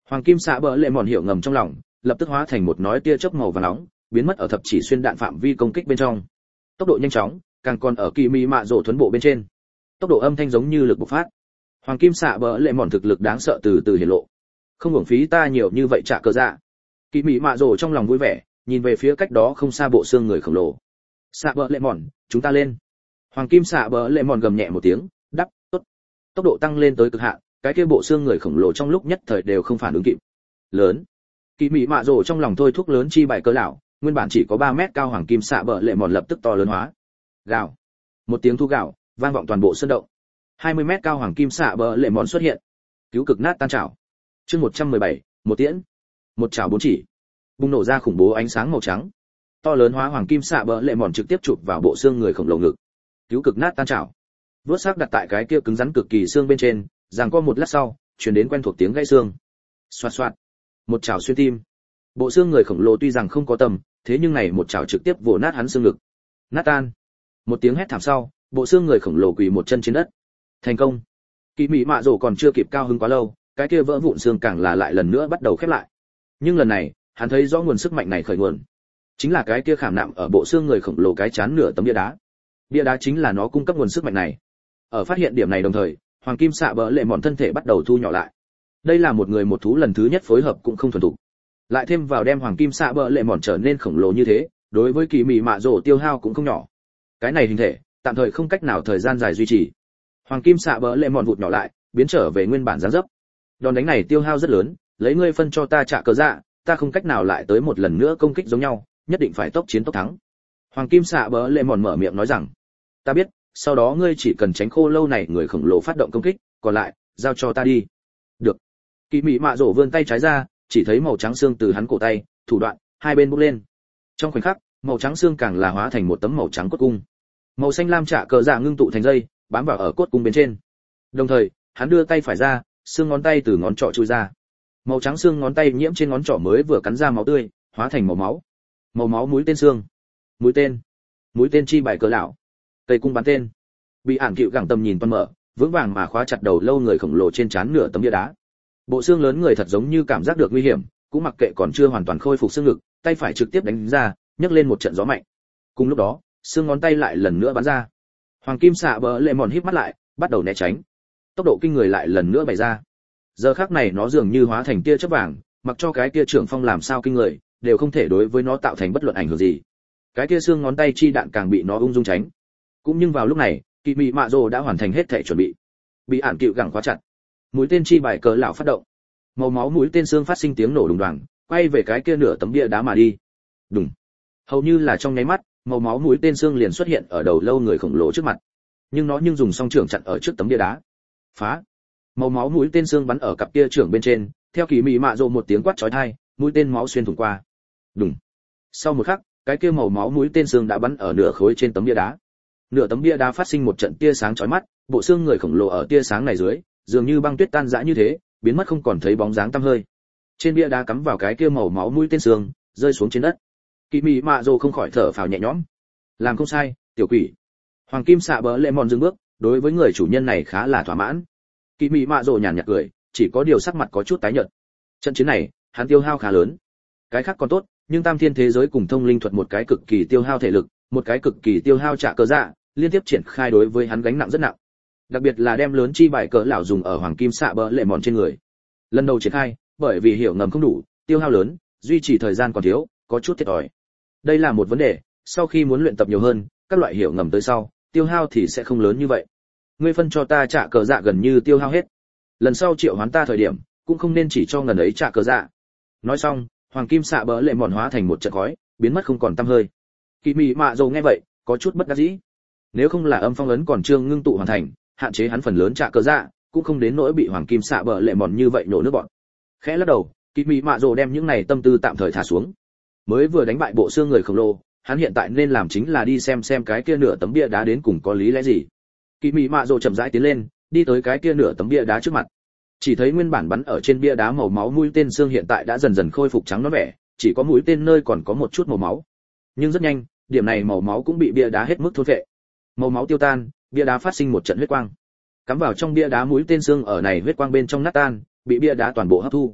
Hoàng kim xạ bờ lệ mòn hiểu ngầm trong lòng, lập tức hóa thành một nói tia chớp màu vàng nóng, biến mất ở thập chỉ xuyên đạn phạm vi công kích bên trong. Tốc độ nhanh chóng, càng còn ở kỳ mỹ mạ rổ thuấn bộ bên trên. Tốc độ âm thanh giống như lực bộc phát. Hoàng kim xạ bờ lệ mòn thực lực đáng sợ từ từ hiển lộ. Không hưởng phí ta nhiều như vậy trả cờ dạ. Kỳ mỹ mạ rổ trong lòng vui vẻ, nhìn về phía cách đó không xa bộ xương người khổng lồ. Xạ bờ lệ mòn, chúng ta lên. Hoàng kim xạ bờ lệ mòn gầm nhẹ một tiếng, đắp, tốt. Tốc độ tăng lên tới cực hạn, cái kia bộ xương người khổng lồ trong lúc nhất thời đều không phản ứng kịp. Lớn. Kỳ mỹ mạ rổ trong lòng thôi thúc lớn chi bài cỡ lão, nguyên bản chỉ có ba mét cao hoàng kim xạ bờ lệ mòn lập tức to lớn hóa. Gào. Một tiếng thu gào, vang vọng toàn bộ sân động. hai mươi mét cao hoàng kim xạ bờ lệ mòn xuất hiện. Cứu cực nát tan chảo. Chương một trăm mười bảy, một tiễn. Một chảo bốn chỉ. Bùng nổ ra khủng bố ánh sáng màu trắng. To lớn hóa hoàng kim xạ bờ lệ mòn trực tiếp chụp vào bộ xương người khổng lồ ngực. Cứu cực nát tan chảo. Vuốt sắc đặt tại cái kia cứng rắn cực kỳ xương bên trên, giằng co một lát sau, truyền đến quen thuộc tiếng gãy xương. Xoạt xoạt. Một chảo xuyên tim. Bộ xương người khổng lồ tuy rằng không có tầm, thế nhưng này một chảo trực tiếp vồ nát hắn xương ngực. Nát tan. Một tiếng hét thảm sau, bộ xương người khổng lồ quỳ một chân trên đất. Thành công. Kỳ mỹ mạ rổ còn chưa kịp cao hứng quá lâu, cái kia vỡ vụn xương càng là lại lần nữa bắt đầu khép lại. Nhưng lần này, hắn thấy rõ nguồn sức mạnh này khởi nguồn, chính là cái kia khảm nạm ở bộ xương người khổng lồ cái chán nửa tấm bia đá. Bia đá chính là nó cung cấp nguồn sức mạnh này. Ở phát hiện điểm này đồng thời, hoàng kim xạ bờ lệ mòn thân thể bắt đầu thu nhỏ lại. Đây là một người một thú lần thứ nhất phối hợp cũng không thuần thục. Lại thêm vào đem hoàng kim xạ bờ lệ mòn trở nên khổng lồ như thế, đối với kỳ mỹ mạ rổ tiêu hao cũng không nhỏ. Cái này hình thể, tạm thời không cách nào thời gian dài duy trì. Hoàng kim xạ bờ lệ mòn vụt nhỏ lại, biến trở về nguyên bản dáng dấp. Đòn đánh này tiêu hao rất lớn, lấy ngươi phân cho ta trả cờ dạ, ta không cách nào lại tới một lần nữa công kích giống nhau, nhất định phải tốc chiến tốc thắng. Hoàng kim xạ bờ lệ mòn mở miệng nói rằng, ta biết, sau đó ngươi chỉ cần tránh khô lâu này người khổng lồ phát động công kích, còn lại, giao cho ta đi. Được. Kỳ mỹ mạ rổ vươn tay trái ra, chỉ thấy màu trắng xương từ hắn cổ tay, thủ đoạn, hai bên bốc lên. Trong khoảnh khắc, màu trắng xương càng là hóa thành một tấm màu trắng cốt cung. Màu xanh lam trả cờ dạ ngưng tụ thành dây, bám vào ở cốt cung bên trên. Đồng thời, hắn đưa tay phải ra, xương ngón tay từ ngón trỏ chui ra. Màu trắng xương ngón tay nhiễm trên ngón trỏ mới vừa cắn ra máu tươi, hóa thành màu máu. Màu máu mũi tên xương. Mũi tên. Mũi tên chi bài cờ lão. Cây cung bắn tên. Bị ản cựu gẳng tầm nhìn toàn mở, vững vàng mà khóa chặt đầu lâu người khổng lồ trên trán nửa tấm bia đá. Bộ xương lớn người thật giống như cảm giác được nguy hiểm, cũng mặc kệ còn chưa hoàn toàn khôi phục xương ngực, tay phải trực tiếp đánh ra, nhấc lên một trận gió mạnh. Cùng lúc đó, xương ngón tay lại lần nữa bắn ra. Hoàng kim xạ bờ lệ mòn híp mắt lại, bắt đầu né tránh. Tốc độ kinh người lại lần nữa bày ra. Giờ khắc này nó dường như hóa thành tia chớp vàng, mặc cho cái tia trưởng phong làm sao kinh người, đều không thể đối với nó tạo thành bất luận ảnh hưởng gì. Cái tia xương ngón tay chi đạn càng bị nó ung dung tránh. Cũng nhưng vào lúc này, kỳ mị mạ rồ đã hoàn thành hết thể chuẩn bị. Bị ản cựu gẳng khóa chặt. Mũi tên chi bài cờ lão phát động. Màu máu mũi tên xương phát sinh tiếng nổ đùng đoàng, quay về cái kia nửa tấm bia đá mà đi. Đùng. Hầu như là trong nháy mắt, màu máu mũi tên xương liền xuất hiện ở đầu lâu người khổng lồ trước mặt. Nhưng nó nhưng dùng song trưởng chặn ở trước tấm bia đá. Phá. Màu máu mũi tên xương bắn ở cặp kia trưởng bên trên, theo kỳ mị mạ rồ một tiếng quát chói tai, mũi tên máu xuyên thủng qua. Đùng. Sau một khắc, cái kia màu máu mũi tên xương đã bắn ở nửa khối trên tấm bia đá. Nửa tấm bia đá phát sinh một trận tia sáng chói mắt, bộ xương người khổng lồ ở tia sáng này dưới, dường như băng tuyết tan rã như thế, biến mất không còn thấy bóng dáng tăm hơi. Trên bia đá cắm vào cái kia màu máu mũi tên xương, rơi xuống trên đất. Kỳ mị mạ rồ không khỏi thở phào nhẹ nhõm. Làm không sai, tiểu quỷ. Hoàng kim xạ bờ lệ mòn dừng bước, đối với người chủ nhân này khá là thỏa mãn. Kỳ mị mạ rồ nhàn nhạt cười, chỉ có điều sắc mặt có chút tái nhợt. Trận chiến này, hắn tiêu hao khá lớn. Cái khác còn tốt, nhưng tam thiên thế giới cùng thông linh thuật một cái cực kỳ tiêu hao thể lực, một cái cực kỳ tiêu hao trả cờ dạ, liên tiếp triển khai đối với hắn gánh nặng rất nặng. Đặc biệt là đem lớn chi bài cỡ lão dùng ở hoàng kim xạ bờ lệ mòn trên người. Lần đầu triển khai, bởi vì hiểu ngầm không đủ, tiêu hao lớn, duy trì thời gian còn thiếu, có chút thiệt thòi. Đây là một vấn đề, sau khi muốn luyện tập nhiều hơn, các loại hiểu ngầm tới sau, tiêu hao thì sẽ không lớn như vậy. Ngươi phân cho ta trả cờ dạ gần như tiêu hao hết. Lần sau triệu hoán ta thời điểm, cũng không nên chỉ cho ngần ấy trả cờ dạ. Nói xong, hoàng kim xạ bờ lệ mòn hóa thành một trận khói, biến mất không còn tăm hơi. Kỳ mị mạ rồ nghe vậy, có chút bất đắc dĩ. Nếu không là âm phong ấn còn chưa ngưng tụ hoàn thành, hạn chế hắn phần lớn trả cờ dạ, cũng không đến nỗi bị hoàng kim xạ bờ lệ mòn như vậy nổ nước bọn. Khẽ lắc đầu, kỳ mị mạ rồ đem những này tâm tư tạm thời thả xuống. Mới vừa đánh bại bộ xương người khổng lồ, hắn hiện tại nên làm chính là đi xem xem cái kia nửa tấm bia đá đến cùng có lý lẽ gì. Kỳ mị mạ rồ chậm rãi tiến lên, đi tới cái kia nửa tấm bia đá trước mặt. Chỉ thấy nguyên bản bắn ở trên bia đá màu máu mũi tên xương hiện tại đã dần dần khôi phục trắng nõn vẻ, chỉ có mũi tên nơi còn có một chút màu máu. Nhưng rất nhanh, điểm này màu máu cũng bị bia đá hết mức thôn phệ. Màu máu tiêu tan, bia đá phát sinh một trận huyết quang. Cắm vào trong bia đá mũi tên xương ở này huyết quang bên trong nát tan, bị bia đá toàn bộ hấp thu.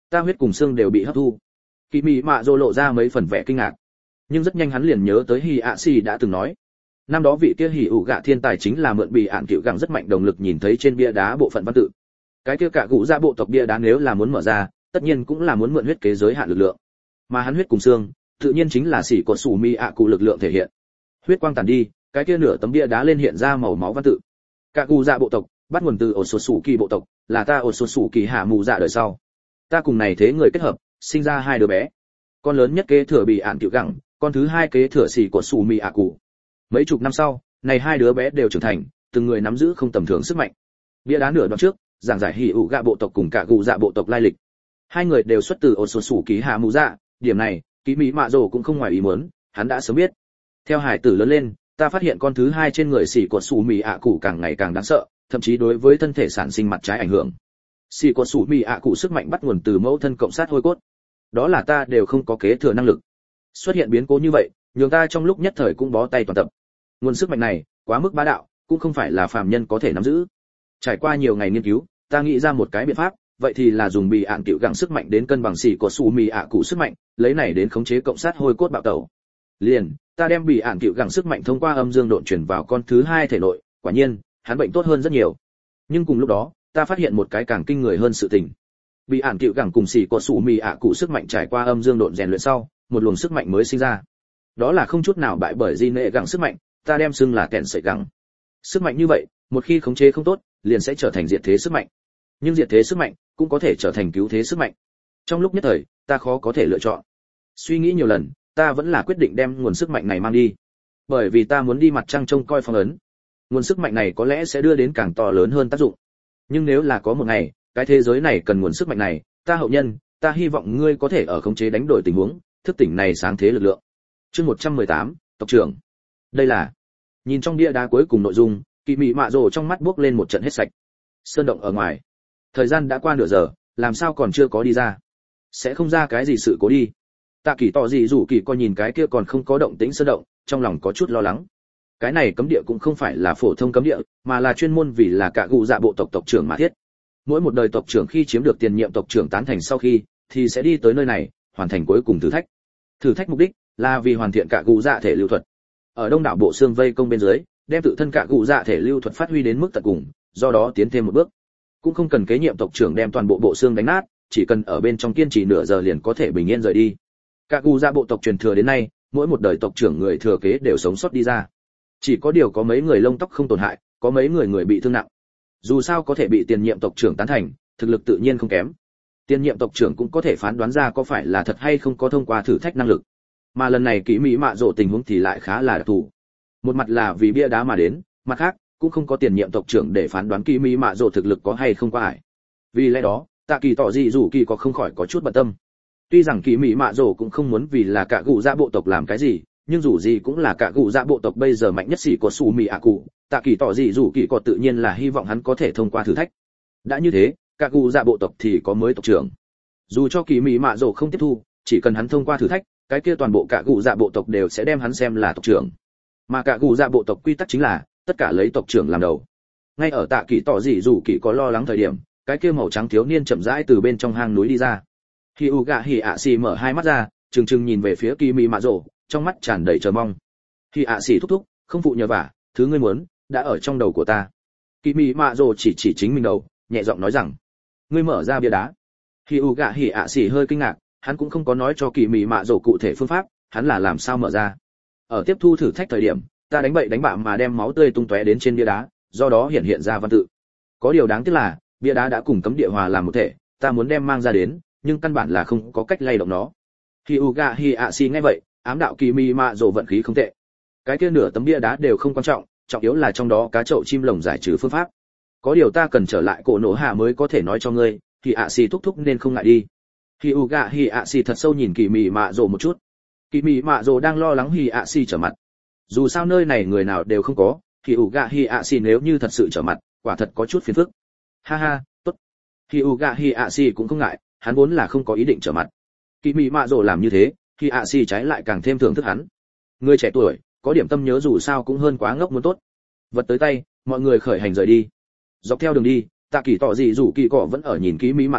Ta huyết cùng xương đều bị hấp thu. Kỳ mị mạ rồ lộ ra mấy phần vẻ kinh ngạc, nhưng rất nhanh hắn liền nhớ tới Hi ạ xì đã từng nói, năm đó vị kia hỉ ủ gạ thiên tài chính là mượn bị ạn cựu gẳng rất mạnh động lực nhìn thấy trên bia đá bộ phận văn tự. Cái kia cả cụ ra bộ tộc bia đá nếu là muốn mở ra, tất nhiên cũng là muốn mượn huyết kế giới hạn lực lượng, mà hắn huyết cùng xương tự nhiên chính là xỉ cột sủ mi ạ cụ lực lượng thể hiện. Huyết quang tàn đi, cái kia nửa tấm bia đá lên hiện ra màu máu văn tự. Cả cụ dạ bộ tộc bắt nguồn từ ổ sột sủ kỳ bộ tộc, là ta ổ sột sủ kỳ hạ mù dạ đời sau. Ta cùng này thế người kết hợp, sinh ra hai đứa bé. Con lớn nhất kế thừa bị ạn cựu gẳng, con thứ hai kế thừa xỉ cột sủ mi ạ cụ. Mấy chục năm sau, này hai đứa bé đều trưởng thành, từng người nắm giữ không tầm thường sức mạnh. Bia đá nửa đoạn trước, giảng giải hỉ ủ gạ bộ tộc cùng cả cụ dạ bộ tộc lai lịch. Hai người đều xuất từ ổ sột sủ kỳ hạ mù dạ, điểm này Kỷ Mỹ Mạ Dồ cũng không ngoài ý muốn, hắn đã sớm biết. Theo hải tử lớn lên, ta phát hiện con thứ hai trên người xỉ cột sủ mì ạ cụ càng ngày càng đáng sợ, thậm chí đối với thân thể sản sinh mặt trái ảnh hưởng. Xỉ cột sủ mì ạ cụ sức mạnh bắt nguồn từ mẫu thân cộng sát hôi cốt, đó là ta đều không có kế thừa năng lực. Xuất hiện biến cố như vậy, nhường ta trong lúc nhất thời cũng bó tay toàn tập. Nguồn sức mạnh này quá mức bá đạo, cũng không phải là phàm nhân có thể nắm giữ. Trải qua nhiều ngày nghiên cứu, ta nghĩ ra một cái biện pháp, vậy thì là dùng bị ạn cựu gẳng sức mạnh đến cân bằng xỉ cột sủ mì ạ cụ sức mạnh, lấy này đến khống chế cộng sát hôi cốt bạo tẩu. Liền, ta đem bị ạn cựu gẳng sức mạnh thông qua âm dương độn truyền vào con thứ hai thể nội, quả nhiên, hắn bệnh tốt hơn rất nhiều. Nhưng cùng lúc đó, ta phát hiện một cái càng kinh người hơn sự tình. Bị ạn cựu gẳng cùng xỉ cột sủ mì ạ cụ sức mạnh trải qua âm dương độn rèn luyện sau, một luồng sức mạnh mới sinh ra. Đó là không chút nào bại bởi di nệ gẳng sức mạnh, ta đem xưng là kèn sợi gẳng. Sức mạnh như vậy, một khi khống chế không tốt, liền sẽ trở thành diệt thế sức mạnh. Nhưng diệt thế sức mạnh cũng có thể trở thành cứu thế sức mạnh. Trong lúc nhất thời, ta khó có thể lựa chọn. Suy nghĩ nhiều lần, ta vẫn là quyết định đem nguồn sức mạnh này mang đi, bởi vì ta muốn đi mặt trăng trông coi phong ấn. Nguồn sức mạnh này có lẽ sẽ đưa đến càng to lớn hơn tác dụng. Nhưng nếu là có một ngày, cái thế giới này cần nguồn sức mạnh này, ta hậu nhân, ta hy vọng ngươi có thể ở khống chế đánh đổi tình huống, thức tỉnh này sáng thế lực lượng. Chương một trăm mười tám, tộc trưởng. Đây là. Nhìn trong bia đá cuối cùng nội dung, Kỷ Mỹ Mạ Dồ trong mắt bước lên một trận hết sạch. Sơn động ở ngoài. Thời gian đã qua nửa giờ, làm sao còn chưa có đi ra? Sẽ không ra cái gì sự cố đi. Tạ Kỳ tỏ gì rủ Kỳ coi nhìn cái kia còn không có động tĩnh sơn động, trong lòng có chút lo lắng. Cái này cấm địa cũng không phải là phổ thông cấm địa, mà là chuyên môn vì là cả cụ dạ bộ tộc tộc trưởng mà thiết. Mỗi một đời tộc trưởng khi chiếm được tiền nhiệm tộc trưởng tán thành sau khi, thì sẽ đi tới nơi này, hoàn thành cuối cùng thử thách. Thử thách mục đích là vì hoàn thiện cả cụ dạ thể lưu thuật. Ở đông đảo bộ xương vây công bên dưới, đem tự thân cả cụ dạ thể lưu thuật phát huy đến mức tận cùng, do đó tiến thêm một bước. Cũng không cần kế nhiệm tộc trưởng đem toàn bộ bộ xương đánh nát, chỉ cần ở bên trong kiên trì nửa giờ liền có thể bình yên rời đi. Cả cụ dạ bộ tộc truyền thừa đến nay, mỗi một đời tộc trưởng người thừa kế đều sống sót đi ra. Chỉ có điều có mấy người lông tóc không tổn hại, có mấy người người bị thương nặng. Dù sao có thể bị tiền nhiệm tộc trưởng tán thành, thực lực tự nhiên không kém. Tiền nhiệm tộc trưởng cũng có thể phán đoán ra có phải là thật hay không có thông qua thử thách năng lực. Mà lần này Kỷ Mỹ Mạ Dồ tình huống thì lại khá là đặc thù. Một mặt là vì bia đá mà đến, mặt khác cũng không có tiền nhiệm tộc trưởng để phán đoán Kỷ Mỹ Mạ Dồ thực lực có hay không qua ải. Vì lẽ đó, Tạ Kỳ tỏ gì dù Kỳ có không khỏi có chút bận tâm. Tuy rằng Kỷ Mỹ Mạ Dồ cũng không muốn vì là cả cụ dạ bộ tộc làm cái gì, nhưng dù gì cũng là cả cụ dạ bộ tộc bây giờ mạnh nhất xỉ của Sủ Mị ạ cụ, Tạ Kỳ tỏ gì dù Kỳ có tự nhiên là hy vọng hắn có thể thông qua thử thách. Đã như thế, cả cụ dạ bộ tộc thì có mới tộc trưởng. Dù cho Kỷ Mỹ Mạ Dồ không tiếp thu, chỉ cần hắn thông qua thử thách, cái kia toàn bộ cả cụ dạ bộ tộc đều sẽ đem hắn xem là tộc trưởng. Mà cả cụ dạ bộ tộc quy tắc chính là tất cả lấy tộc trưởng làm đầu. Ngay ở Tạ Kỳ tỏ gì dù Kỳ có lo lắng thời điểm, cái kia màu trắng thiếu niên chậm rãi từ bên trong hang núi đi ra. Hyuga Hiashi mở hai mắt ra, trừng trừng nhìn về phía Kỷ Mỹ Mạ Dồ, trong mắt tràn đầy chờ mong. Hiashi thúc thúc, không phụ nhờ vả, thứ ngươi muốn đã ở trong đầu của ta. Kỷ Mỹ Mạ Dồ chỉ chỉ chính mình đầu, nhẹ giọng nói rằng, ngươi mở ra bia đá. Hyuga Hiashi hơi kinh ngạc, hắn cũng không có nói cho Kỷ Mỹ Mạ Dồ cụ thể phương pháp, hắn là làm sao mở ra. Ở tiếp thu thử thách thời điểm, ta đánh bậy đánh bạ mà đem máu tươi tung tóe đến trên bia đá, do đó hiện hiện ra văn tự. Có điều đáng tiếc là, bia đá đã cùng cấm địa hòa làm một thể, ta muốn đem mang ra đến, nhưng căn bản là không có cách lay động nó. Hyuga Hiashi nghe vậy, ám đạo Kỷ Mỹ Mạ Dồ vận khí không tệ. Cái kia nửa tấm bia đá đều không quan trọng, trọng yếu là trong đó cá chậu chim lồng giải trừ phương pháp. Có điều ta cần trở lại cổ nổ hạ mới có thể nói cho ngươi, Hiashi thúc thúc nên không ngại đi. Hyuga Hiashi thật sâu nhìn Kỷ Mỹ Mạ Dồ một chút. Kỷ Mỹ Mạ Dồ đang lo lắng Hiashi trở mặt. Dù sao nơi này người nào đều không có, Hyuga Hiashi nếu như thật sự trở mặt, quả thật có chút phiền phức. Ha ha, tốt. Hyuga Hiashi cũng không ngại, hắn vốn là không có ý định trở mặt. Kỷ Mỹ Mạ Dồ làm như thế, Hiashi trái lại càng thêm thưởng thức hắn. Người trẻ tuổi, có điểm tâm nhớ dù sao cũng hơn quá ngốc muốn tốt. Vật tới tay, mọi người khởi hành rời đi. Dọc theo đường đi, Tạ Kỳ tỏ gì rủ Kỳ cọ vẫn ở nhìn Kỷ Mỹ Mạ Dồ,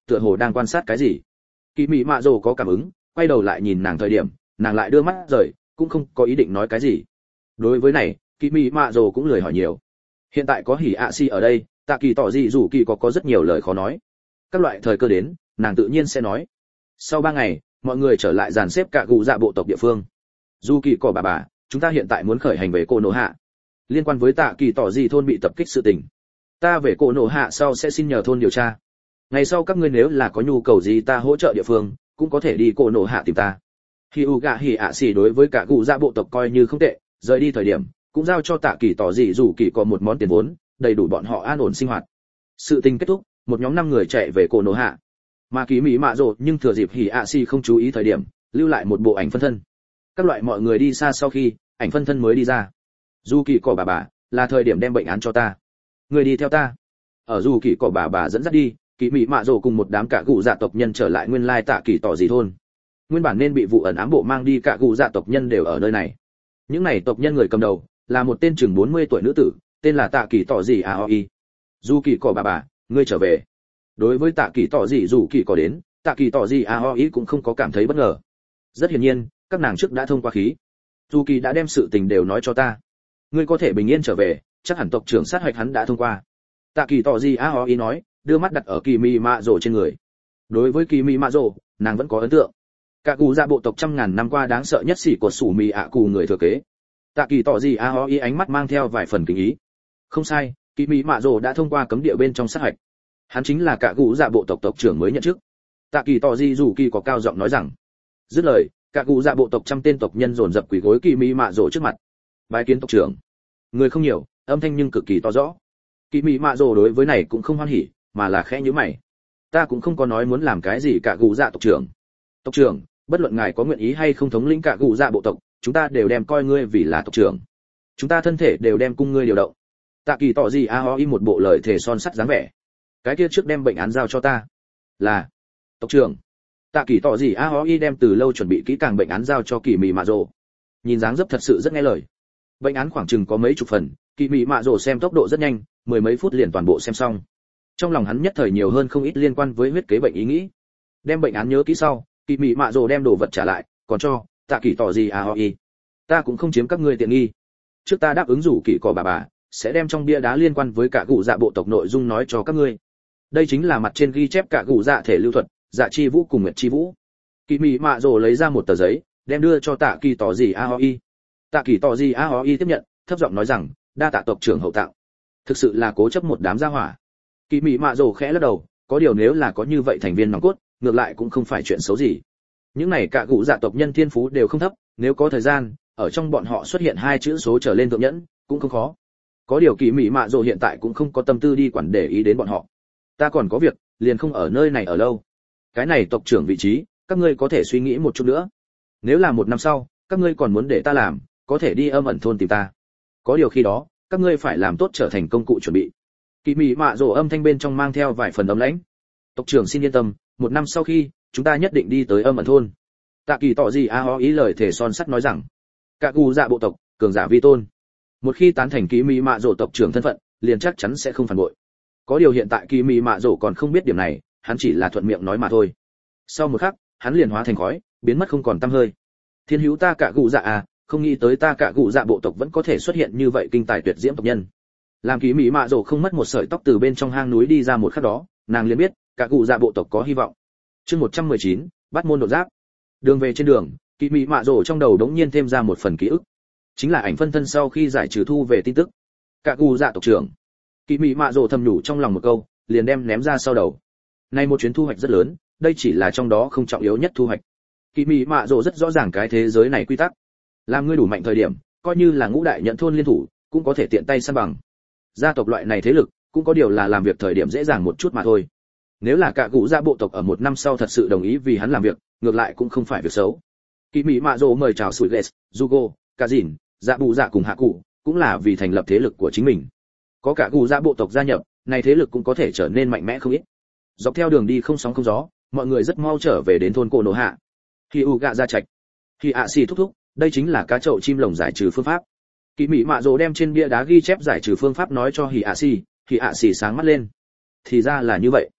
tựa hồ đang quan sát cái gì. Kỳ Mỹ Mạ Dồ có cảm ứng, quay đầu lại nhìn nàng thời điểm, nàng lại đưa mắt rời, cũng không có ý định nói cái gì. Đối với này, Kỳ Mỹ Mạ Dồ cũng lười hỏi nhiều. Hiện tại có Hỉ ạ xì ở đây, Tạ Kỳ tỏ gì dù Kỳ có có rất nhiều lời khó nói. Các loại thời cơ đến, nàng tự nhiên sẽ nói. Sau ba ngày, mọi người trở lại dàn xếp cả gù dạ bộ tộc địa phương. Dù Kỳ cỏ bà bà, chúng ta hiện tại muốn khởi hành về Cô Nô Hạ. Liên quan với Tạ Kỳ tỏ gì thôn bị tập kích sự tình, ta về Cô Nô Hạ sau sẽ xin nhờ thôn điều tra. Ngày sau các ngươi nếu là có nhu cầu gì ta hỗ trợ địa phương, cũng có thể đi Cô Nô Hạ tìm ta. Khi Uga Hỉ ạ xì đối với cả gù dạ bộ tộc coi như không tệ, rời đi thời điểm cũng giao cho Tạ Kỳ tỏ gì dù Kỳ có một món tiền vốn, đầy đủ bọn họ an ổn sinh hoạt. Sự tình kết thúc, một nhóm năm người chạy về Cô Nô Hạ. Mà Kỳ Mỹ Mạ Dồ nhưng thừa dịp Hỉ ạ xì không chú ý thời điểm, lưu lại một bộ ảnh phân thân. Các loại mọi người đi xa sau khi, ảnh phân thân mới đi ra. Du Kỳ cỏ bà bà, là thời điểm đem bệnh án cho ta. Người đi theo ta. Ở Du Kỳ cỏ bà bà dẫn dắt đi, Kỳ Mỹ Mạ Dồ cùng một đám cả gù dạ tộc nhân trở lại nguyên lai Tạ Kỳ tỏ gì thôn. Nguyên bản nên bị vụ ẩn ám bộ mang đi cả gù dạ tộc nhân đều ở nơi này. Những này tộc nhân người cầm đầu là một tên chừng bốn mươi tuổi nữ tử, tên là Tạ Kỳ tỏ gì Aoi. Du Kỳ cỏ bà bà, ngươi trở về. Đối với Tạ Kỳ tỏ gì dù Kỳ có đến, Tạ Kỳ tỏ gì Aoi cũng không có cảm thấy bất ngờ. Rất hiển nhiên, các nàng trước đã thông qua khí. Du Kỳ đã đem sự tình đều nói cho ta. Ngươi có thể bình yên trở về, chắc hẳn tộc trưởng sát hạch hắn đã thông qua. Tạ Kỳ tỏ gì Aoi nói, đưa mắt đặt ở Kỳ Mỹ Mạ Dồ trên người. Đối với Kỳ Mỹ Mạ Dồ, nàng vẫn có ấn tượng. Cả cụ dạ bộ tộc trăm ngàn năm qua đáng sợ nhất xỉ của sủ mì ạ cù người thừa kế. Tạ Kỳ tỏ gì Aoi ánh mắt mang theo vài phần kính ý. Không sai, Kỳ Mỹ Mạ Dồ đã thông qua cấm địa bên trong sát hạch. Hắn chính là cả cụ dạ bộ tộc tộc trưởng mới nhận chức. Tạ Kỳ tỏ gì dù Kỳ có cao giọng nói rằng. Dứt lời, cả cụ dạ bộ tộc trăm tên tộc nhân dồn dập quỳ gối Kỳ Mỹ Mạ Dồ trước mặt. Bái kiến tộc trưởng. Người không nhiều, âm thanh nhưng cực kỳ to rõ. Kỳ Mỹ Mạ Dồ đối với này cũng không hoan hỉ, mà là khẽ nhíu mày. Ta cũng không có nói muốn làm cái gì cả cụ dạ tộc trưởng. Tộc trưởng, bất luận ngài có nguyện ý hay không thống lĩnh cả cụ dạ bộ tộc, chúng ta đều đem coi ngươi vì là tộc trưởng. Chúng ta thân thể đều đem cung ngươi điều động. Tạ Kỳ tỏ gì Aoi một bộ lời thề son sắt dáng vẻ. Cái kia trước đem bệnh án giao cho ta. Là tộc trưởng. Tạ Kỳ tỏ gì Aoi đem từ lâu chuẩn bị kỹ càng bệnh án giao cho Kỳ Mỹ Mạ Dồ. Nhìn dáng dấp thật sự rất nghe lời. Bệnh án khoảng chừng có mấy chục phần, Kỳ Mỹ Mạ Dồ xem tốc độ rất nhanh, mười mấy phút liền toàn bộ xem xong. Trong lòng hắn nhất thời nhiều hơn không ít liên quan với huyết kế bệnh ý nghĩ. Đem bệnh án nhớ kỹ sau, Kỳ Mỹ Mạ Dồ đem đồ vật trả lại, còn cho Tạ Kỳ tỏ gì Aoi. Ta cũng không chiếm các ngươi tiện nghi. Trước ta đáp ứng rủ Kỳ cỏ bà bà, sẽ đem trong bia đá liên quan với cả cụ dạ bộ tộc nội dung nói cho các ngươi. Đây chính là mặt trên ghi chép cả cụ dạ thể lưu thuật, dạ chi vũ cùng nguyệt chi vũ. Kỳ Mỹ Mạ Dồ lấy ra một tờ giấy, đem đưa cho Tạ Kỳ tỏ gì Aoi. Tạ Kỳ tỏ gì Aoi tiếp nhận, thấp giọng nói rằng, đa tạ tộc trưởng hậu tặng. Thực sự là cố chấp một đám gia hỏa. Kỳ Mỹ Mạ Dồ khẽ lắc đầu, có điều nếu là có như vậy thành viên nòng cốt, ngược lại cũng không phải chuyện xấu gì. Những này cả cụ dạ tộc nhân thiên phú đều không thấp, nếu có thời gian, ở trong bọn họ xuất hiện hai chữ số trở lên thượng nhẫn, cũng không khó. Có điều Kỳ Mỹ Mạ Dồ hiện tại cũng không có tâm tư đi quản để ý đến bọn họ. Ta còn có việc, liền không ở nơi này ở lâu. Cái này tộc trưởng vị trí, các ngươi có thể suy nghĩ một chút nữa. Nếu là một năm sau, các ngươi còn muốn để ta làm, có thể đi âm ẩn thôn tìm ta. Có điều khi đó, các ngươi phải làm tốt trở thành công cụ chuẩn bị. Kỳ Mỹ Mạ Dồ âm thanh bên trong mang theo vài phần ấm lãnh. Tộc trưởng xin yên tâm, một năm sau khi, chúng ta nhất định đi tới âm ẩn thôn. Tạ Kỳ tỏ gì Aoi ý lời thể son sắt nói rằng, cả cụ dạ bộ tộc, cường giả vi tôn. Một khi tán thành Kỳ Mỹ Mạ Dồ tộc trưởng thân phận, liền chắc chắn sẽ không phản bội. Có điều hiện tại Kỳ Mỹ Mạ Dồ còn không biết điểm này, hắn chỉ là thuận miệng nói mà thôi. Sau một khắc, hắn liền hóa thành khói, biến mất không còn tăm hơi. Thiên hữu ta cả cụ dạ à, không nghĩ tới ta cả cụ dạ bộ tộc vẫn có thể xuất hiện như vậy kinh tài tuyệt diễm tộc nhân. Làm Kỳ Mỹ Mạ Dồ không mất một sợi tóc từ bên trong hang núi đi ra một khắc đó, nàng liền biết, cả cụ dạ bộ tộc có hy vọng. Chương một trăm mười chín, bắt môn đột giáp. Đường về trên đường, Kỳ Mỹ Mạ Dồ trong đầu đống nhiên thêm ra một phần ký ức. Chính là ảnh phân thân sau khi giải trừ thu về tin tức. Cả cụ dạ tộc trưởng. Kỳ Mỹ Mạ Dồ thầm nhủ trong lòng một câu, liền đem ném ra sau đầu. Nay một chuyến thu hoạch rất lớn, đây chỉ là trong đó không trọng yếu nhất thu hoạch. Kỳ Mỹ Mạ Dồ rất rõ ràng cái thế giới này quy tắc. Làm ngươi đủ mạnh thời điểm, coi như là ngũ đại nhận thôn liên thủ, cũng có thể tiện tay san bằng. Gia tộc loại này thế lực, cũng có điều là làm việc thời điểm dễ dàng một chút mà thôi. Nếu là cả cụ dạ bộ tộc ở một năm sau thật sự đồng ý vì hắn làm việc, ngược lại cũng không phải việc xấu. Kỳ Mỹ Mạ Dồ mời chào Suiles, Jugo, Kazin, Dạ Bù Dạ cùng Hạ Cụ, cũng là vì thành lập thế lực của chính mình. Có cả cụ dạ bộ tộc gia nhập, này thế lực cũng có thể trở nên mạnh mẽ không ít. Dọc theo đường đi không sóng không gió, mọi người rất mau trở về đến thôn Cô Nô Hạ. Khi u gạ ra trạch, khi ạ xì thúc thúc, đây chính là cá chậu chim lồng giải trừ phương pháp. Kỳ Mỹ Mạ Dồ đem trên bia đá ghi chép giải trừ phương pháp nói cho Hỉ ạ xì, Hỉ ạ xì sáng mắt lên. Thì ra là như vậy.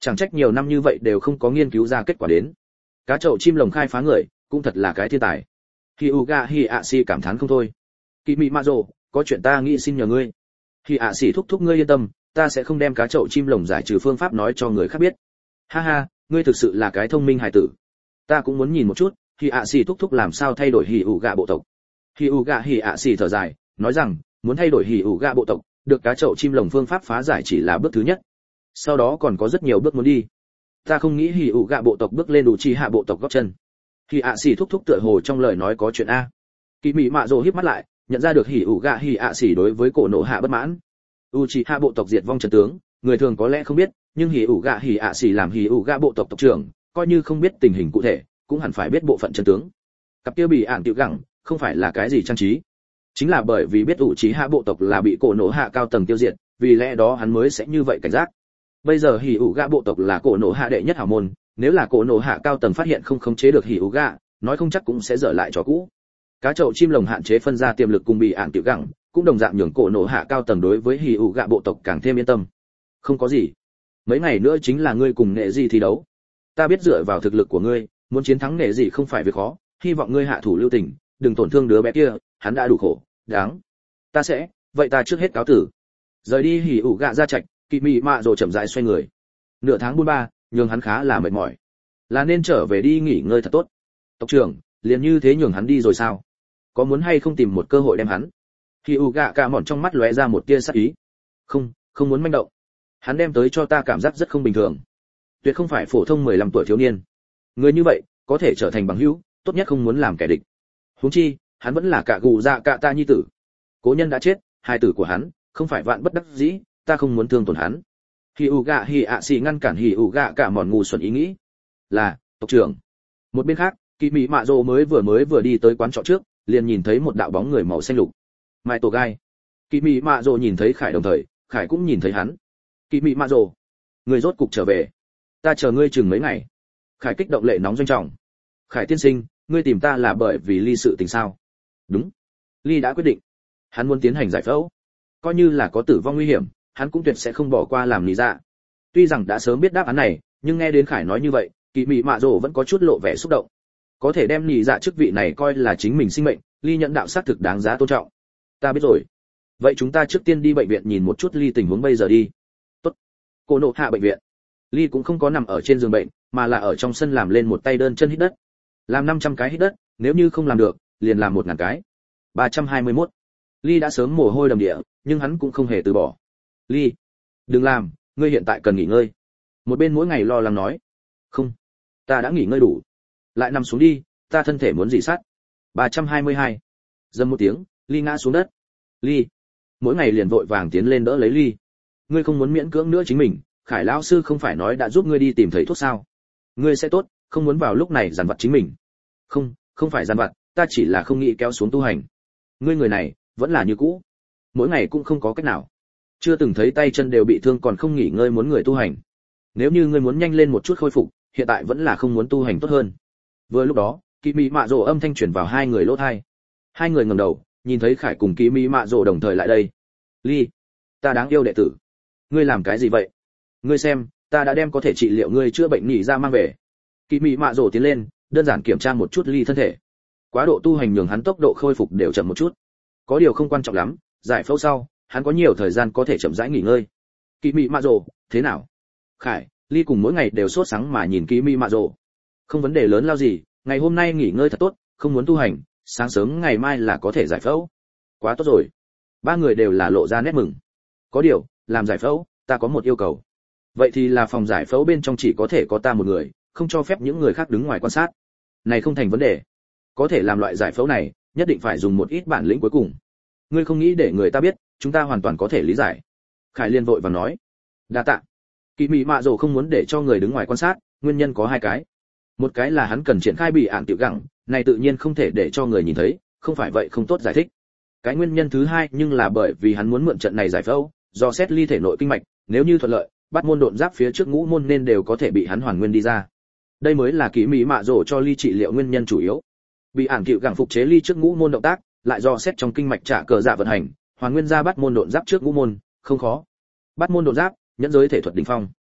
Chẳng trách nhiều năm như vậy đều không có nghiên cứu ra kết quả đến. Cá chậu chim lồng khai phá người, cũng thật là cái thiên tài. Hyuga Hiashi cảm thán không thôi. Kỳ Mị Mạ Rồ, có chuyện ta nghĩ xin nhờ ngươi. Hiashi thúc thúc ngươi yên tâm, ta sẽ không đem cá chậu chim lồng giải trừ phương pháp nói cho người khác biết. Ha ha, ngươi thực sự là cái thông minh hài tử. Ta cũng muốn nhìn một chút, Hiashi thúc thúc làm sao thay đổi Hyuga bộ tộc. Hyuga Hiashi thở dài, nói rằng, muốn thay đổi Hyuga bộ tộc, được cá chậu chim lồng phương pháp phá giải chỉ là bước thứ nhất. Sau đó còn có rất nhiều bước muốn đi. Ta không nghĩ Hyuga bộ tộc bước lên đủ chi hạ bộ tộc gót chân. Hiashi thúc thúc tựa hồ trong lời nói có chuyện a. Kỳ Mị Mạ Rồ híp mắt lại, nhận ra được Hyuga Hiashi đối với cổ nộ hạ bất mãn. Uchiha bộ tộc diệt vong trận tướng, người thường có lẽ không biết, nhưng Hyuga Hiashi làm Hyuga bộ tộc tộc trưởng, coi như không biết tình hình cụ thể, cũng hẳn phải biết bộ phận trận tướng. Cặp kia bị ản tiểu gẳng, không phải là cái gì trang trí. Chính là bởi vì biết Uchiha bộ tộc là bị cổ nộ hạ cao tầng tiêu diệt, vì lẽ đó hắn mới sẽ như vậy cảnh giác. Bây giờ Hyuga bộ tộc là cổ nộ hạ đệ nhất hảo môn, nếu là cổ nộ hạ cao tầng phát hiện không khống chế được Hyuga, nói không chắc cũng sẽ dở lại trò cũ. Cá chậu chim lồng hạn chế phân ra tiềm lực cùng bị ản tiểu gẳng, cũng đồng dạng nhường cổ nộ hạ cao tầng đối với Hyuga bộ tộc càng thêm yên tâm. Không có gì, mấy ngày nữa chính là ngươi cùng nghệ gì thi đấu. Ta biết dựa vào thực lực của ngươi, muốn chiến thắng nghệ gì không phải việc khó, hy vọng ngươi hạ thủ lưu tình, đừng tổn thương đứa bé kia, hắn đã đủ khổ, đáng. Ta sẽ, vậy ta trước hết cáo tử. Rời đi Hyuga ra trạch, Kỳ Mị Mạ Rồ chậm rãi xoay người. Nửa tháng buôn ba, nhường hắn khá là mệt mỏi. Là nên trở về đi nghỉ ngơi thật tốt. Tộc trưởng, liền như thế nhường hắn đi rồi sao? Có muốn hay không tìm một cơ hội đem hắn? Hyuga cả mòn trong mắt lóe ra một tia sắc ý. Không, không muốn manh động. Hắn đem tới cho ta cảm giác rất không bình thường. Tuyệt không phải phổ thông mười lăm tuổi thiếu niên. Người như vậy, có thể trở thành bằng hữu, tốt nhất không muốn làm kẻ địch. Huống chi, hắn vẫn là cả gù dạ cả ta nhi tử. Cố nhân đã chết, hai tử của hắn, không phải vạn bất đắc dĩ, ta không muốn thương tổn hắn. Hyuga Hiashi ngăn cản Hyuga cả mòn ngu xuẩn ý nghĩ. Là, tộc trưởng. Một bên khác, Kỳ Mị Mạ Rồ mới vừa mới vừa đi tới quán trọ trước, liền nhìn thấy một đạo bóng người màu xanh lục. Mai Tổ Gai. Kỳ Mị Mạ Rồ nhìn thấy Khải đồng thời, Khải cũng nhìn thấy hắn. Kỳ Mị Mạ Rồ, người rốt cục trở về. Ta chờ ngươi chừng mấy ngày. Khải kích động lệ nóng doanh trọng. Khải tiên sinh, ngươi tìm ta là bởi vì ly sự tình sao? Đúng. Ly đã quyết định. Hắn muốn tiến hành giải phẫu. Coi như là có tử vong nguy hiểm, hắn cũng tuyệt sẽ không bỏ qua làm lý dạ. Tuy rằng đã sớm biết đáp án này, nhưng nghe đến Khải nói như vậy, Kỳ Mị Mạ Rồ vẫn có chút lộ vẻ xúc động. Có thể đem lý dạ chức vị này coi là chính mình sinh mệnh, Ly nhận đạo xác thực đáng giá tôn trọng. Ta biết rồi. Vậy chúng ta trước tiên đi bệnh viện nhìn một chút Ly tình huống bây giờ đi. Tốt. Cô nộ hạ bệnh viện. Ly cũng không có nằm ở trên giường bệnh, mà là ở trong sân làm lên một tay đơn chân hít đất. Làm năm trăm cái hít đất, nếu như không làm được, liền làm một ngàn cái. ba trăm hai mươi mốt. Ly đã sớm mồ hôi đầm địa, nhưng hắn cũng không hề từ bỏ. Ly, đừng làm, ngươi hiện tại cần nghỉ ngơi. Một bên mỗi ngày lo lắng nói. Không, ta đã nghỉ ngơi đủ. Lại nằm xuống đi, ta thân thể muốn dị sát. ba trăm hai mươi hai. Dầm một tiếng, Ly ngã xuống đất. Ly, mỗi ngày liền vội vàng tiến lên đỡ lấy Ly. Ngươi không muốn miễn cưỡng nữa chính mình, Khải lão sư không phải nói đã giúp ngươi đi tìm thầy thuốc sao? Ngươi sẽ tốt, không muốn vào lúc này dằn vặt chính mình. Không, không phải dằn vặt, ta chỉ là không nghĩ kéo xuống tu hành. Ngươi người này, vẫn là như cũ. Mỗi ngày cũng không có cách nào. Chưa từng thấy tay chân đều bị thương còn không nghỉ ngơi muốn người tu hành. Nếu như ngươi muốn nhanh lên một chút khôi phục, hiện tại vẫn là không muốn tu hành tốt hơn. Vừa lúc đó, Kỳ Mị Mạ Rồ âm thanh truyền vào hai người lỗ tai. Hai người ngẩng đầu, nhìn thấy Khải cùng Kỳ Mị Mạ Rồ đồng thời lại đây. Ly, ta đáng yêu đệ tử. Ngươi làm cái gì vậy? Ngươi xem, ta đã đem có thể trị liệu ngươi chữa bệnh nhỉ ra mang về. Kỳ Mị Mạ Rồ tiến lên, đơn giản kiểm tra một chút Ly thân thể. Quá độ tu hành nhường hắn tốc độ khôi phục đều chậm một chút. Có điều không quan trọng lắm, giải phẫu sau, hắn có nhiều thời gian có thể chậm rãi nghỉ ngơi. Kỳ Mị Mạ Rồ, thế nào? Khải, Ly cùng mỗi ngày đều sốt sáng mà nhìn Kỳ Mị Mạ Rồ. Không vấn đề lớn lao gì, ngày hôm nay nghỉ ngơi thật tốt, không muốn tu hành, sáng sớm ngày mai là có thể giải phẫu. Quá tốt rồi. Ba người đều là lộ ra nét mừng. Có điều, làm giải phẫu, ta có một yêu cầu. Vậy thì là phòng giải phẫu bên trong chỉ có thể có ta một người, không cho phép những người khác đứng ngoài quan sát. Này không thành vấn đề. Có thể làm loại giải phẫu này, nhất định phải dùng một ít bản lĩnh cuối cùng. Ngươi không nghĩ để người ta biết, chúng ta hoàn toàn có thể lý giải. Khải Liên vội vàng nói. Đa tạ. Kỳ Mị Mạ Rồ không muốn để cho người đứng ngoài quan sát, nguyên nhân có hai cái. Một cái là hắn cần triển khai bị ản tiểu gẳng, này tự nhiên không thể để cho người nhìn thấy, không phải vậy không tốt giải thích. Cái nguyên nhân thứ hai nhưng là bởi vì hắn muốn mượn trận này giải phẫu, do xét Ly thể nội kinh mạch, nếu như thuận lợi, bắt môn độn giáp phía trước ngũ môn nên đều có thể bị hắn hoàn nguyên đi ra. Đây mới là Kỳ Mị Mạ Rồ cho Ly trị liệu nguyên nhân chủ yếu. Bị ản tiểu gẳng phục chế Ly trước ngũ môn động tác, lại do xét trong kinh mạch trả cờ dạ vận hành, hoàn nguyên ra bắt môn độn giáp trước ngũ môn, không khó. Bắt môn độn giáp, nhẫn giới thể thuật đỉnh phong.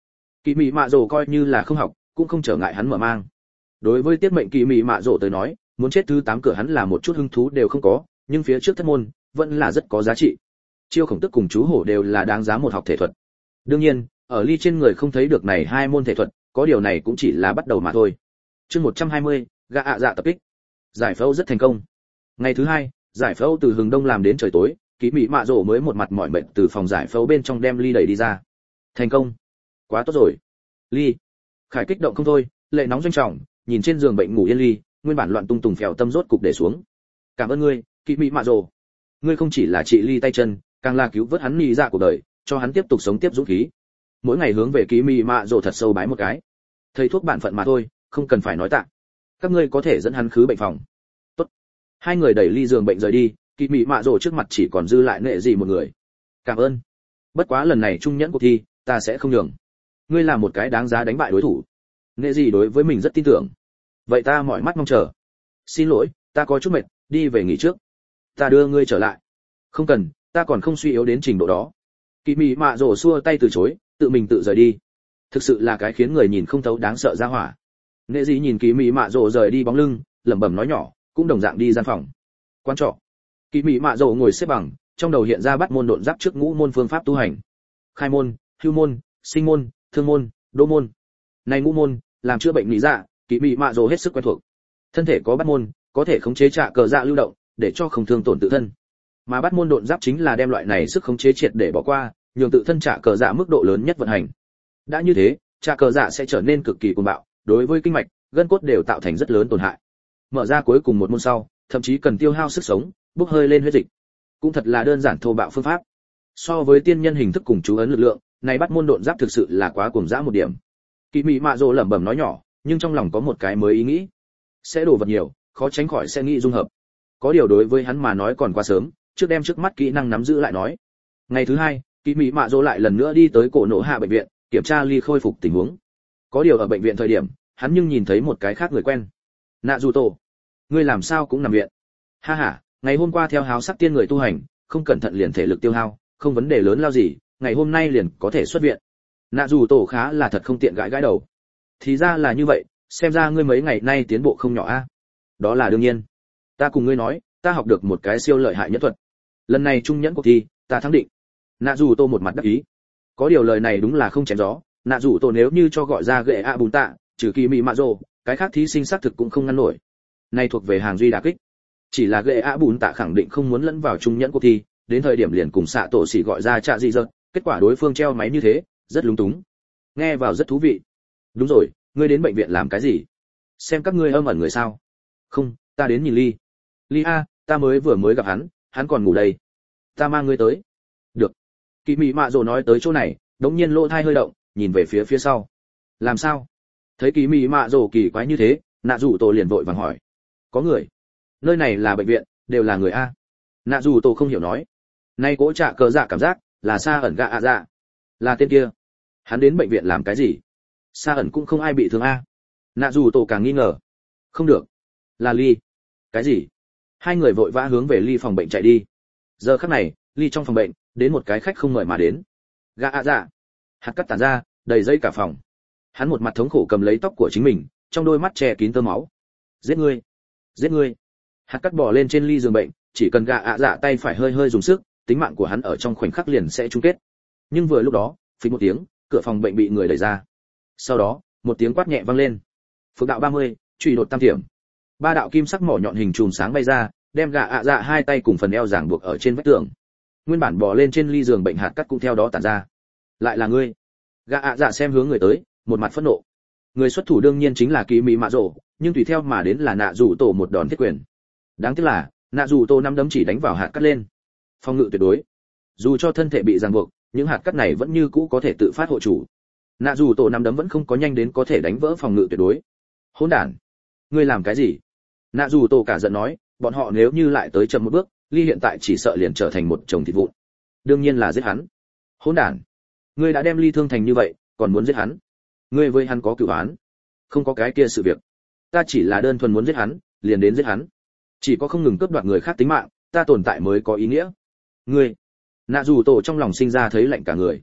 Kỳ Mị Mạ Dỗ coi như là không học, cũng không trở ngại hắn mở mang. Đối với tiết mệnh Kỳ Mị Mạ Dỗ tới nói, muốn chết thứ tám cửa hắn là một chút hứng thú đều không có, nhưng phía trước thất môn vẫn là rất có giá trị. Chiêu khổng tức cùng chú hổ đều là đáng giá một học thể thuật. Đương nhiên, ở Ly trên người không thấy được này hai môn thể thuật, có điều này cũng chỉ là bắt đầu mà thôi. Chương một trăm hai mươi, gạ ạ dạ tập kích. Giải phẫu rất thành công. Ngày thứ hai, giải phẫu từ hừng đông làm đến trời tối, Kỳ Mị Mạ Dỗ mới một mặt mỏi mệt từ phòng giải phẫu bên trong đem Ly đẩy đi ra. Thành công. Quá tốt rồi. Ly. Khải kích động không thôi, lệ nóng doanh trọng, nhìn trên giường bệnh ngủ yên Ly, nguyên bản loạn tung tùng phèo tâm rốt cục để xuống. Cảm ơn ngươi, Kỳ Mị Mạ Dỗ. Ngươi không chỉ là trị Ly tay chân, càng là cứu vớt hắn nhị dạ cuộc đời, cho hắn tiếp tục sống tiếp dũng khí. Mỗi ngày hướng về Kỳ Mị Mạ Dỗ thật sâu bái một cái. Thầy thuốc bản phận mà thôi, không cần phải nói tạ. Các ngươi có thể dẫn hắn khứ bệnh phòng. Tốt. Hai người đẩy Ly giường bệnh rời đi, Kỳ Mị Mạ Dỗ trước mặt chỉ còn dư lại nệ gì một người. Cảm ơn. Bất quá lần này trung nhẫn cuộc thi, ta sẽ không nhường. Ngươi là một cái đáng giá đánh bại đối thủ. Nệ gì đối với mình rất tin tưởng. Vậy ta mỏi mắt mong chờ. Xin lỗi, ta có chút mệt, đi về nghỉ trước. Ta đưa ngươi trở lại. Không cần, ta còn không suy yếu đến trình độ đó. Kỳ Mị Mạ Dỗ xua tay từ chối, tự mình tự rời đi. Thực sự là cái khiến người nhìn không thấu đáng sợ ra hỏa. Nệ gì nhìn Kỳ Mị Mạ Dỗ rời đi bóng lưng, lẩm bẩm nói nhỏ, cũng đồng dạng đi gian phòng. Quan trọ. Kỳ Mị Mạ Dỗ ngồi xếp bằng, trong đầu hiện ra bắt môn độn giáp trước ngũ môn phương pháp tu hành. Khai môn, hưu môn, sinh môn, thương môn, đô môn. Này ngũ môn, làm chữa bệnh lý dạ, Kỳ Mị Mạ Dỗ hết sức quen thuộc. Thân thể có bắt môn, có thể khống chế trạ cờ dạ lưu động, để cho không thương tổn tự thân. Mà bắt môn độn giáp chính là đem loại này sức khống chế triệt để bỏ qua, nhường tự thân trạ cờ dạ mức độ lớn nhất vận hành. Đã như thế, trạ cờ dạ sẽ trở nên cực kỳ cuồng bạo, đối với kinh mạch, gân cốt đều tạo thành rất lớn tổn hại. Mở ra cuối cùng một môn sau, thậm chí cần tiêu hao sức sống, bốc hơi lên huyết dịch. Cũng thật là đơn giản thô bạo phương pháp. So với tiên nhân hình thức cùng chú ấn lực lượng, này bắt môn độn giáp thực sự là quá cuồng dã một điểm. Kỳ Mị Mạ Dỗ lẩm bẩm nói nhỏ, nhưng trong lòng có một cái mới ý nghĩ. Sẽ đổ vật nhiều, khó tránh khỏi sẽ nghĩ dung hợp. Có điều đối với hắn mà nói còn quá sớm, trước đem trước mắt kỹ năng nắm giữ lại nói. Ngày thứ hai, Kỳ Mị Mạ Dỗ lại lần nữa đi tới cổ nổ hạ bệnh viện, kiểm tra Ly khôi phục tình huống. Có điều ở bệnh viện thời điểm, hắn nhưng nhìn thấy một cái khác người quen. Nạ Dù Tổ, ngươi làm sao cũng nằm viện? Ha ha, ngày hôm qua theo háo sắc tiên người tu hành, không cẩn thận liền thể lực tiêu hao, không vấn đề lớn lao gì, ngày hôm nay liền có thể xuất viện. Nạ Dù Tổ khá là thật không tiện gãi gãi đầu. Thì ra là như vậy, xem ra ngươi mấy ngày nay tiến bộ không nhỏ a. Đó là đương nhiên. Ta cùng ngươi nói, ta học được một cái siêu lợi hại nhẫn thuật. Lần này trung nhẫn cuộc thi, ta thắng định. Nạ Dù Tổ một mặt đắc ý. Có điều lời này đúng là không chém gió, Nạ Dù Tổ nếu như cho gọi ra gệ ạ bùn tạ, trừ Kỳ Mị Mạ Dỗ, cái khác thí sinh xác thực cũng không ngăn nổi. Này thuộc về hàng duy đả kích. Chỉ là gệ ạ bùn tạ khẳng định không muốn lẫn vào trung nhẫn cuộc thi, đến thời điểm liền cùng xạ tổ xỉ gọi ra trạ gì giật, kết quả đối phương treo máy như thế, rất lúng túng. Nghe vào rất thú vị. Đúng rồi, ngươi đến bệnh viện làm cái gì? Xem các ngươi âm ẩn người sao? Không, ta đến nhìn Ly. Ly a, ta mới vừa mới gặp hắn, hắn còn ngủ đây. Ta mang ngươi tới. Được. Kỳ Mị Mạ Dỗ nói tới chỗ này, đống nhiên lỗ thai hơi động, nhìn về phía phía sau. Làm sao? Thấy Kỳ Mị Mạ Dỗ kỳ quái như thế, Nạ Dù Tổ liền vội vàng hỏi. Có người. Nơi này là bệnh viện, đều là người a. Nạ Dù Tổ không hiểu nói. Nay cố trạ cờ dạ cảm giác, là Sa ẩn gạ ạ dạ. Là tên kia. Hắn đến bệnh viện làm cái gì? Sa ẩn cũng không ai bị thương a. Nạ Dù Tổ càng nghi ngờ. Không được. Là Ly. Cái gì? Hai người vội vã hướng về Ly phòng bệnh chạy đi. Giờ khắc này, Ly trong phòng bệnh, đến một cái khách không mời mà đến. Gạ ạ dạ. Hạt cắt tản ra, đầy dây cả phòng. Hắn một mặt thống khổ cầm lấy tóc của chính mình, trong đôi mắt che kín tơ máu. Giết ngươi, giết ngươi. Hạt cắt bò lên trên Ly giường bệnh, chỉ cần gạ ạ dạ tay phải hơi hơi dùng sức, tính mạng của hắn ở trong khoảnh khắc liền sẽ chung kết. Nhưng vừa lúc đó, phịch một tiếng, cửa phòng bệnh bị người đẩy ra. Sau đó, một tiếng quát nhẹ vang lên. Phước đạo ba mươi, truy đột tam tiệm. Ba đạo kim sắc mỏ nhọn hình chùm sáng bay ra, đem gạ ạ dạ hai tay cùng phần eo ràng buộc ở trên vách tường. Nguyên bản bò lên trên Ly giường bệnh hạt cắt cũng theo đó tản ra. Lại là ngươi. Gạ ạ dạ xem hướng người tới, một mặt phẫn nộ. Người xuất thủ đương nhiên chính là Kỳ Mị Mạ Dỗ, nhưng tùy theo mà đến là Nạ Dù Tổ một đòn thiết quyền. Đáng tiếc là, Nạ Dù Tổ năm đấm chỉ đánh vào hạt cắt lên. Phòng ngự tuyệt đối. Dù cho thân thể bị ràng buộc, những hạt cắt này vẫn như cũ có thể tự phát hộ chủ. Nạ Dù Tổ năm đấm vẫn không có nhanh đến có thể đánh vỡ phòng ngự tuyệt đối. Hỗn đản, ngươi làm cái gì? Nạ Dù Tổ cả giận nói, bọn họ nếu như lại tới chậm một bước, Ly hiện tại chỉ sợ liền trở thành một chồng thịt vụn. Đương nhiên là giết hắn. Hỗn đản, ngươi đã đem Ly thương thành như vậy, còn muốn giết hắn? Ngươi với hắn có cửu oán? Không có cái kia sự việc. Ta chỉ là đơn thuần muốn giết hắn, liền đến giết hắn. Chỉ có không ngừng cướp đoạt người khác tính mạng, ta tồn tại mới có ý nghĩa. Ngươi. Nạ Dù Tổ trong lòng sinh ra thấy lạnh cả người.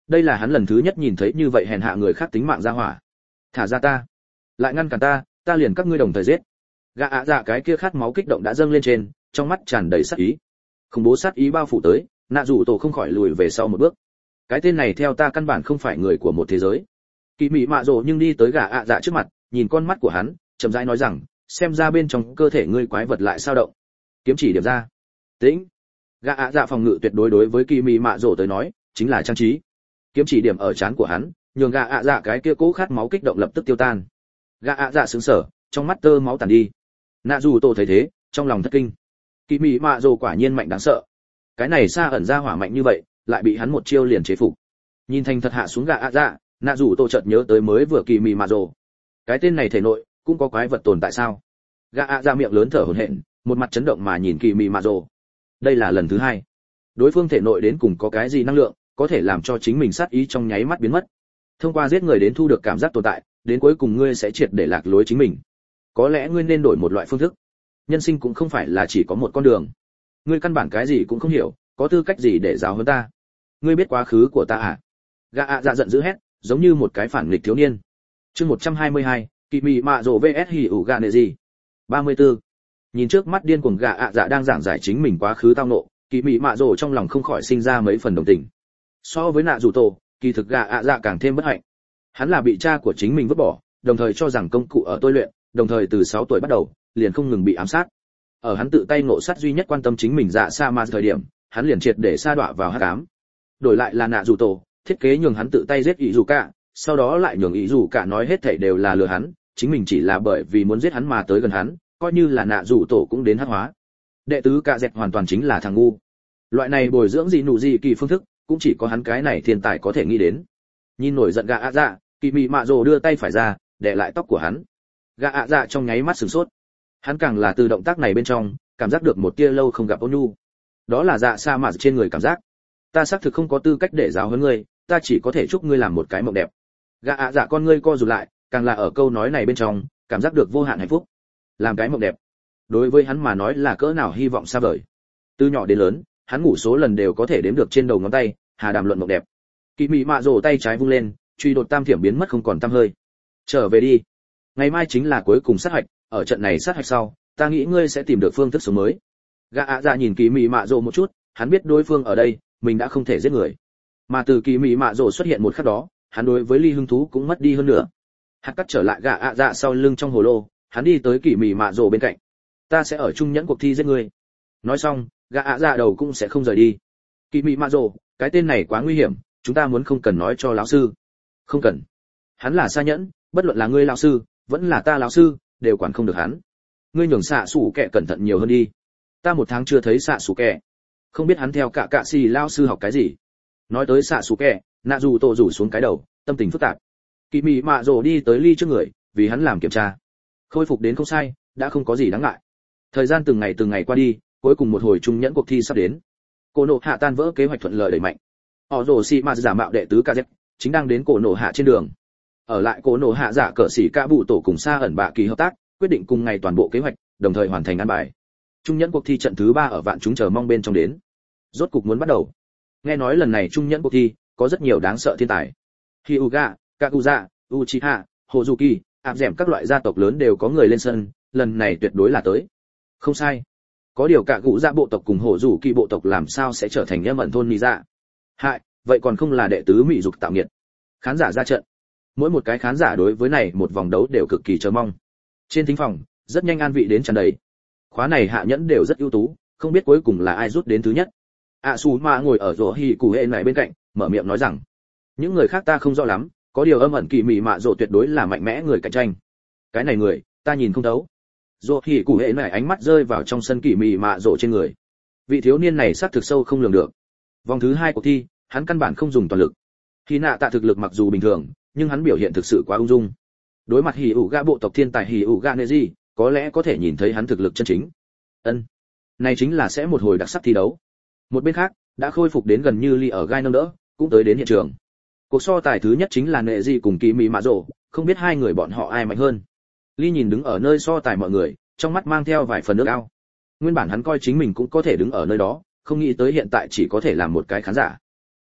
Đây là hắn lần thứ nhất nhìn thấy như vậy hèn hạ người khác tính mạng ra hỏa. Thả ra ta, lại ngăn cản ta, ta liền các ngươi đồng thời giết. Gã ạ dạ cái kia khát máu kích động đã dâng lên trên, trong mắt tràn đầy sát ý. Khủng bố sát ý bao phủ tới, nạ dù tổ không khỏi lùi về sau một bước. Cái tên này theo ta căn bản không phải người của một thế giới. Kỳ mị mạ rồ nhưng đi tới gã ạ dạ trước mặt, nhìn con mắt của hắn, chậm rãi nói rằng, xem ra bên trong cơ thể ngươi quái vật lại sao động. Kiếm chỉ điểm ra. Tĩnh. Gã ạ dạ phòng ngự tuyệt đối đối với kỳ mị mạ rồ tới nói, chính là trang trí. Kiếm chỉ điểm ở trán của hắn, nhường gã ạ dạ cái kia cố khát máu kích động lập tức tiêu tan. Gã ạ dạ sững sờ, trong mắt tơ máu tàn đi. Nạ dù tổ thấy thế, trong lòng thất kinh. Kỳ mị mạ rồ quả nhiên mạnh đáng sợ. Cái này xa ẩn ra hỏa mạnh như vậy, lại bị hắn một chiêu liền chế phục. Nhìn thành thật hạ xuống gã ạ dạ, nạ dù tổ chợt nhớ tới mới vừa kỳ mị mạ rồ. Cái tên này thể nội cũng có quái vật tồn tại sao? Gã ạ dạ miệng lớn thở hổn hển, một mặt chấn động mà nhìn kỳ mị mạ rồ. Đây là lần thứ hai. Đối phương thể nội đến cùng có cái gì năng lượng, có thể làm cho chính mình sát ý trong nháy mắt biến mất. Thông qua giết người đến thu được cảm giác tồn tại, đến cuối cùng ngươi sẽ triệt để lạc lối chính mình. Có lẽ ngươi nên đổi một loại phương thức. Nhân sinh cũng không phải là chỉ có một con đường. Ngươi căn bản cái gì cũng không hiểu, có tư cách gì để giáo huấn ta? Ngươi biết quá khứ của ta à? Gã ạ dạ giận dữ hét, giống như một cái phản nghịch thiếu niên. Chương một trăm hai mươi hai, Kỳ Mị Mạ Rồ vs Hỉ ủ gạ nệ gì. ba mươi tư. Nhìn trước mắt điên cuồng gã ạ dạ đang giảng giải chính mình quá khứ tao ngộ, Kỳ Mị Mạ Rồ trong lòng không khỏi sinh ra mấy phần đồng tình. So với nạ dù tổ, kỳ thực gã ạ dạ càng thêm bất hạnh. Hắn là bị cha của chính mình vứt bỏ, đồng thời cho rằng công cụ ở tôi luyện, đồng thời từ sáu tuổi bắt đầu, liền không ngừng bị ám sát. Ở hắn tự tay ngộ sát duy nhất quan tâm chính mình dạ sa ma thời điểm, hắn liền triệt để sa đọa vào hắc ám. Đổi lại là nạ dù tổ, thiết kế nhường hắn tự tay giết ý dù cả, sau đó lại nhường ý dù cả nói hết thảy đều là lừa hắn, chính mình chỉ là bởi vì muốn giết hắn mà tới gần hắn, coi như là nạ dù tổ cũng đến hắc hóa. Đệ tứ cạ dẹt hoàn toàn chính là thằng ngu. Loại này bồi dưỡng gì nụ gì kỳ phương thức, cũng chỉ có hắn cái này thiên tài có thể nghĩ đến. Nhìn nổi giận gã ạ dạ, Kỳ Mị Mạ Rồ đưa tay phải ra, đè lại tóc của hắn. Gã ạ dạ trong nháy mắt sửng sốt. Hắn càng là từ động tác này bên trong, cảm giác được một tia lâu không gặp ôn nhu. Đó là dạ sa mạ trên người cảm giác. Ta xác thực không có tư cách để giáo huấn ngươi, ta chỉ có thể chúc ngươi làm một cái mộng đẹp. Gã ạ dạ con ngươi co rụt lại, càng là ở câu nói này bên trong, cảm giác được vô hạn hạnh phúc. Làm cái mộng đẹp. Đối với hắn mà nói là cỡ nào hy vọng xa vời. Từ nhỏ đến lớn, hắn ngủ số lần đều có thể đếm được trên đầu ngón tay, hà đàm luận mộng đẹp. Kỳ Mị Mạ Rồ tay trái vung lên, truy đột tam thiểm biến mất không còn tăm hơi. Trở về đi. Ngày mai chính là cuối cùng sát hạch, ở trận này sát hạch sau, ta nghĩ ngươi sẽ tìm được phương thức sống mới. Gã ạ dạ nhìn Kỳ Mị Mạ Rồ một chút, hắn biết đối phương ở đây, mình đã không thể giết người. Mà từ Kỳ Mị Mạ Rồ xuất hiện một khắc đó, hắn đối với Ly hứng thú cũng mất đi hơn nữa. Hạt cắt trở lại gã ạ dạ sau lưng trong hồ lô, hắn đi tới Kỳ Mị Mạ Rồ bên cạnh. Ta sẽ ở chung nhẫn cuộc thi giết ngươi. Nói xong, gã ạ dạ đầu cũng sẽ không rời đi. Kỳ Mị Mạ Rồ, cái tên này quá nguy hiểm, chúng ta muốn không cần nói cho lão sư. Không cần. Hắn là sa nhẫn, bất luận là ngươi lão sư, vẫn là ta lão sư, đều quản không được hắn. Ngươi nhường xạ sủ kẹ cẩn thận nhiều hơn đi. Ta một tháng chưa thấy xạ sủ kẹ, không biết hắn theo cả cạ xì lão sư học cái gì. Nói tới xạ sủ kẹ, nạ dù tổ rủ xuống cái đầu, tâm tình phức tạp. Kỳ Mị Mạ Rồ đi tới Ly trước người, vì hắn làm kiểm tra. Khôi phục đến không sai, đã không có gì đáng ngại. Thời gian từng ngày từng ngày qua đi, cuối cùng một hồi trung nhẫn cuộc thi sắp đến. Cổ nộ hạ tan vỡ kế hoạch thuận lợi đẩy mạnh. Họ rồ xì mà giả mạo đệ tứ ca dép, chính đang đến cổ nộ hạ trên đường. Ở lại cổ nộ hạ giả cờ xỉ ca bụ tổ cùng xa ẩn bạ kỳ hợp tác, quyết định cùng ngày toàn bộ kế hoạch, đồng thời hoàn thành ăn bài. Trung nhẫn cuộc thi trận thứ ba ở vạn chúng chờ mong bên trong đến. Rốt cục muốn bắt đầu. Nghe nói lần này trung nhẫn cuộc thi có rất nhiều đáng sợ thiên tài. Hyuga, Kaguya, Uchiha, Hozuki, áp dẻm các loại gia tộc lớn đều có người lên sân, lần này tuyệt đối là tới. Không sai. Có điều cả cụ dạ bộ tộc cùng hổ rủ kỳ bộ tộc làm sao sẽ trở thành em ẩn thôn nị dạ. Hại, vậy còn không là đệ tứ mỹ dục tạo nghiệt. Khán giả ra trận. Mỗi một cái khán giả đối với này một vòng đấu đều cực kỳ chờ mong. Trên thính phòng, rất nhanh an vị đến tràn đầy. Khóa này hạ nhẫn đều rất ưu tú, không biết cuối cùng là ai rút đến thứ nhất. Asuma ngồi ở rổ hỉ cụ hệ này bên cạnh, mở miệng nói rằng, những người khác ta không rõ lắm, có điều âm ẩn Kỳ Mị Mạ Rồ tuyệt đối là mạnh mẽ người cạnh tranh. Cái này người, ta nhìn không thấu. Rổ hỉ cụ hệ này ánh mắt rơi vào trong sân Kỳ Mị Mạ Rồ trên người. Vị thiếu niên này xác thực sâu không lường được. Vòng thứ hai cuộc thi, hắn căn bản không dùng toàn lực. Khi nạ tạ thực lực mặc dù bình thường, nhưng hắn biểu hiện thực sự quá ung dung. Đối mặt hỉ ủ gạ bộ tộc thiên tài hỉ ủ gạ neji, có lẽ có thể nhìn thấy hắn thực lực chân chính. Ân, này chính là sẽ một hồi đặc sắc thi đấu. Một bên khác, đã khôi phục đến gần như Ly ở gai nâng đỡ, cũng tới đến hiện trường. Cuộc so tài thứ nhất chính là Neji cùng Kỳ Mị Mạ Rồ, không biết hai người bọn họ ai mạnh hơn. Ly nhìn đứng ở nơi so tài mọi người, trong mắt mang theo vài phần nước ao. Nguyên bản hắn coi chính mình cũng có thể đứng ở nơi đó, không nghĩ tới hiện tại chỉ có thể làm một cái khán giả. Lý,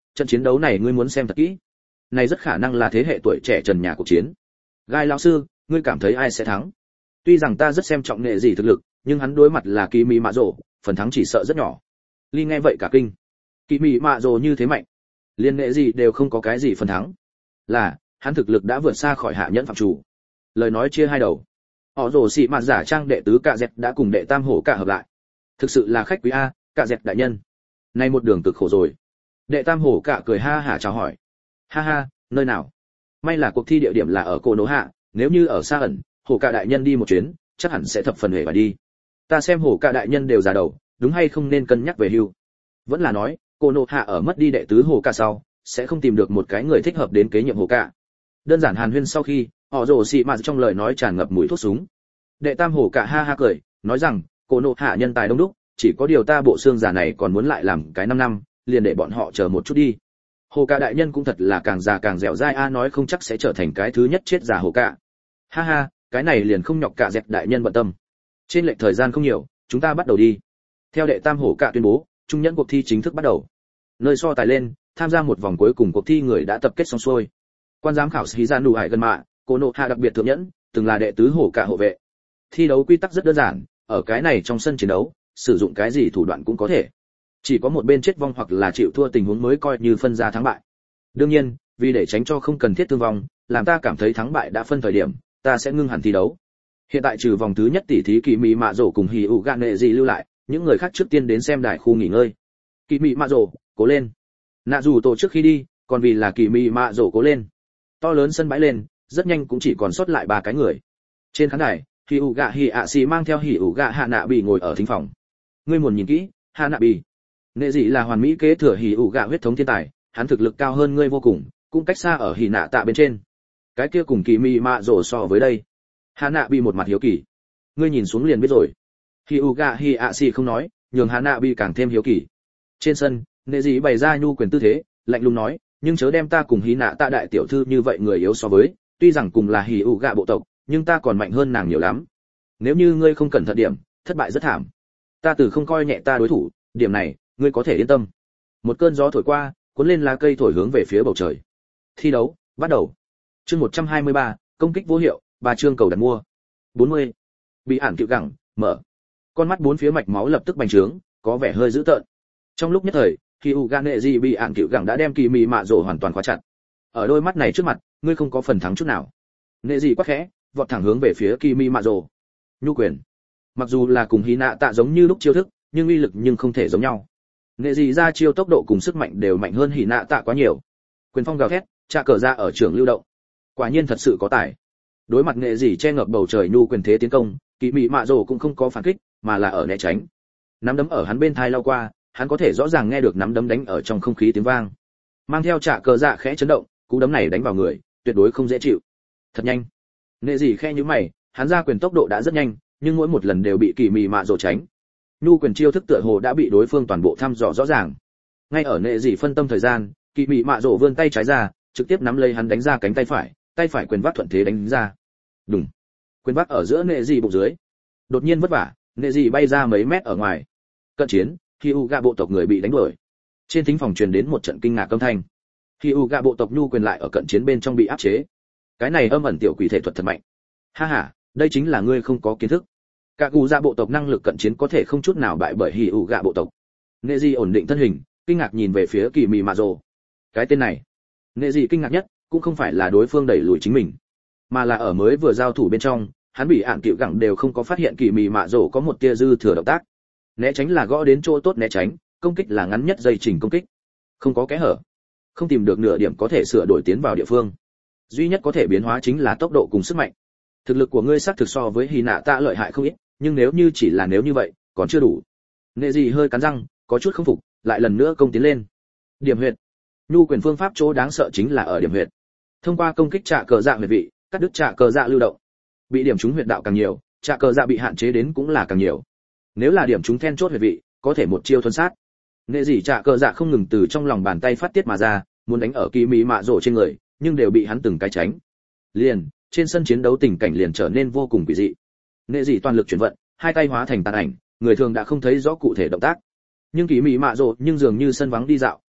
trận chiến đấu này ngươi muốn xem thật kỹ. Này rất khả năng là thế hệ tuổi trẻ trần nhà cuộc chiến. Gai lão sư, ngươi cảm thấy ai sẽ thắng? Tuy rằng ta rất xem trọng nghệ gì thực lực, nhưng hắn đối mặt là Kỳ Mị Mạ Rồ, phần thắng chỉ sợ rất nhỏ. Ly nghe vậy cả kinh. Kỳ Mị Mạ Rồ như thế mạnh, liên nghệ gì đều không có cái gì phần thắng. Là, hắn thực lực đã vượt xa khỏi hạ nhẫn phạm chủ. Lời nói chia hai đầu. Họ Rồ xị mạn giả trang đệ tứ Cạ Dẹt đã cùng đệ tam hổ cả hợp lại. Thực sự là khách quý a, Cạ Dẹt đại nhân. Nay một đường cực khổ rồi. Đệ tam hổ cả cười ha hả chào hỏi. Ha ha, nơi nào? May là cuộc thi địa điểm là ở Cổ Nỗ Hạ, nếu như ở xa ẩn, hổ cả đại nhân đi một chuyến, chắc hẳn sẽ thập phần hề và đi. Ta xem hổ cả đại nhân đều già đầu, đúng hay không nên cân nhắc về hưu. Vẫn là nói, Cổ Nỗ Hạ ở mất đi đệ tứ hổ cả sau, sẽ không tìm được một cái người thích hợp đến kế nhiệm hổ cả. Đơn giản hàn huyên sau khi, họ rồ xị mạt trong lời nói tràn ngập mùi thuốc súng. Đệ tam hổ cả ha ha cười, nói rằng, Cổ Nỗ Hạ nhân tài đông đúc, chỉ có điều ta bộ xương già này còn muốn lại làm cái năm năm, liền để bọn họ chờ một chút đi. Hồ Cả đại nhân cũng thật là càng già càng dẻo dai a, nói không chắc sẽ trở thành cái thứ nhất chết già Hồ Cả. Ha ha, cái này liền không nhọc Cả Dẹt đại nhân bận tâm. Trên lệch thời gian không nhiều, chúng ta bắt đầu đi. Theo đệ tam Hồ Cả tuyên bố, trung nhẫn cuộc thi chính thức bắt đầu. Nơi so tài lên, tham gia một vòng cuối cùng cuộc thi người đã tập kết xong xuôi. Quan giám khảo Sĩ Gia Nụ Hải gần mạ, Cổ Nỗ Hạ đặc biệt thượng nhẫn, từng là đệ tứ Hồ Cả hộ vệ. Thi đấu quy tắc rất đơn giản, ở cái này trong sân chiến đấu, sử dụng cái gì thủ đoạn cũng có thể. Chỉ có một bên chết vong hoặc là chịu thua tình huống mới coi như phân ra thắng bại. Đương nhiên, vì để tránh cho không cần thiết thương vong, làm ta cảm thấy thắng bại đã phân thời điểm, ta sẽ ngưng hẳn thi đấu. Hiện tại trừ vòng thứ nhất tỷ thí Kỳ Mị Mạ Rồ cùng Hỉ ủ gạ nệ gì lưu lại, những người khác trước tiên đến xem đài khu nghỉ ngơi. Kỳ Mị Mạ Rồ, cố lên. Nạ dù tổ trước khi đi, còn vì là Kỳ Mị Mạ Rồ cố lên. To lớn sân bãi lên, rất nhanh cũng chỉ còn sót lại ba cái người. Trên khán đài, Hỉ ủ gạ Hỉ ạ xì mang theo Hỉ ủ gạ Hạ Nạ Bỉ ngồi ở thính phòng. Ngươi muốn nhìn kỹ, Hạ Nạ Bỉ. Nệ dị là hoàn mỹ kế thừa Hỉ ủ gạ huyết thống thiên tài, hắn thực lực cao hơn ngươi vô cùng, cũng cách xa ở Hỉ Nạ Tạ bên trên. Cái kia cùng Kỳ Mị Mạ Rồ so với đây. Hạ Nạ Bỉ một mặt hiếu kỳ. Ngươi nhìn xuống liền biết rồi. Hỉ ủ gạ Hỉ ạ xì không nói, nhường Hạ Nạ Bỉ càng thêm hiếu kỳ. Trên sân, Nệ dị bày ra nhu quyền tư thế, lạnh lùng nói, nhưng chớ đem ta cùng Hỉ Nạ Tạ đại tiểu thư như vậy người yếu so với, tuy rằng cùng là Hỉ ủ gạ bộ tộc, nhưng ta còn mạnh hơn nàng nhiều lắm. Nếu như ngươi không cẩn thận điểm, thất bại rất thảm. Ta từ không coi nhẹ ta đối thủ, điểm này ngươi có thể yên tâm. Một cơn gió thổi qua, cuốn lên lá cây thổi hướng về phía bầu trời. Thi đấu bắt đầu. Chương một trăm hai mươi ba, công kích vô hiệu, bà chương cầu đặt mua. bốn mươi. Bị ản cựu gẳng, mở. Con mắt bốn phía mạch máu lập tức bành trướng, có vẻ hơi dữ tợn. Trong lúc nhất thời, khi Uganezi bị ản cựu gẳng đã đem Kỳ Mị Mạ Rồ hoàn toàn khóa chặt. Ở đôi mắt này trước mặt, ngươi không có phần thắng chút nào. Nệ dị quắc khẽ, vọt thẳng hướng về phía Kỳ Mị Mạ Rồ. Nhu quyền. Mặc dù là cùng Hỉ Nạ Tạ giống như lúc chiêu thức, nhưng uy lực nhưng không thể giống nhau. Nghệ dị ra chiêu tốc độ cùng sức mạnh đều mạnh hơn Hỉ Nạ Tạ quá nhiều. Quyền phong gào thét, trà cờ ra ở trường lưu động. Quả nhiên thật sự có tài. Đối mặt nghệ dị che ngập bầu trời nhu quyền thế tiến công, Kỳ Mị Mạ Rồ cũng không có phản kích, mà là ở né tránh. Nắm đấm ở hắn bên thai lao qua, hắn có thể rõ ràng nghe được nắm đấm đánh ở trong không khí tiếng vang. Mang theo trà cờ dạ khẽ chấn động, cú đấm này đánh vào người, tuyệt đối không dễ chịu. Thật nhanh. Nghệ dị khẽ nhíu mày, hắn ra quyền tốc độ đã rất nhanh, nhưng mỗi một lần đều bị Kỳ Mị Mạ Rồ tránh. Nhu quyền chiêu thức tựa hồ đã bị đối phương toàn bộ thăm dò rõ ràng. Ngay ở nệ dị phân tâm thời gian, Kỳ Mị Mạ Rồ vươn tay trái ra, trực tiếp nắm lấy hắn đánh ra cánh tay phải, tay phải quyền vác thuận thế đánh ra. Đùng. Quyền vác ở giữa nệ dị bụng dưới. Đột nhiên vất vả, nệ dị bay ra mấy mét ở ngoài. Cận chiến, Hyuga bộ tộc người bị đánh đuổi. Trên thính phòng truyền đến một trận kinh ngạc âm thanh. Hyuga bộ tộc nhu quyền lại ở cận chiến bên trong bị áp chế. Cái này âm ẩn tiểu quỷ thể thuật thật mạnh. Ha ha, đây chính là ngươi không có kiến thức. Cả cụ dạ bộ tộc năng lực cận chiến có thể không chút nào bại bởi Hyuga bộ tộc. Nệ dị ổn định thân hình, kinh ngạc nhìn về phía Kỳ Mị Mạ Rồ. Cái tên này, nệ dị kinh ngạc nhất, cũng không phải là đối phương đẩy lùi chính mình, mà là ở mới vừa giao thủ bên trong, hắn bị ạn cựu gẳng đều không có phát hiện Kỳ Mị Mạ Rồ có một tia dư thừa động tác. Né tránh là gõ đến chỗ tốt né tránh, công kích là ngắn nhất dây trình công kích, không có kẽ hở, không tìm được nửa điểm có thể sửa đổi tiến vào địa phương. Duy nhất có thể biến hóa chính là tốc độ cùng sức mạnh. Thực lực của ngươi xác thực so với Hỉ Nạ Tạ lợi hại không ít, nhưng nếu như chỉ là nếu như vậy, còn chưa đủ. Nệ dị hơi cắn răng, có chút không phục, lại lần nữa công tiến lên. Điểm huyệt. Nhu quyền phương pháp chỗ đáng sợ chính là ở điểm huyệt. Thông qua công kích trạ cờ dạ huyệt vị, cắt đứt trạ cờ dạ lưu động. Bị điểm trúng huyệt đạo càng nhiều, trạ cờ dạ bị hạn chế đến cũng là càng nhiều. Nếu là điểm trúng then chốt huyệt vị, có thể một chiêu thuần sát. Nệ dị trạ cờ dạ không ngừng từ trong lòng bàn tay phát tiết mà ra, muốn đánh ở Kỳ Mị Mạ Rồ trên người, nhưng đều bị hắn từng cái tránh. Liền, trên sân chiến đấu tình cảnh liền trở nên vô cùng quỷ dị. Nệ dị toàn lực chuyển vận, hai tay hóa thành tàn ảnh, người thường đã không thấy rõ cụ thể động tác. Nhưng Kỳ Mị Mạ Rồ nhưng dường như sân vắng đi dạo,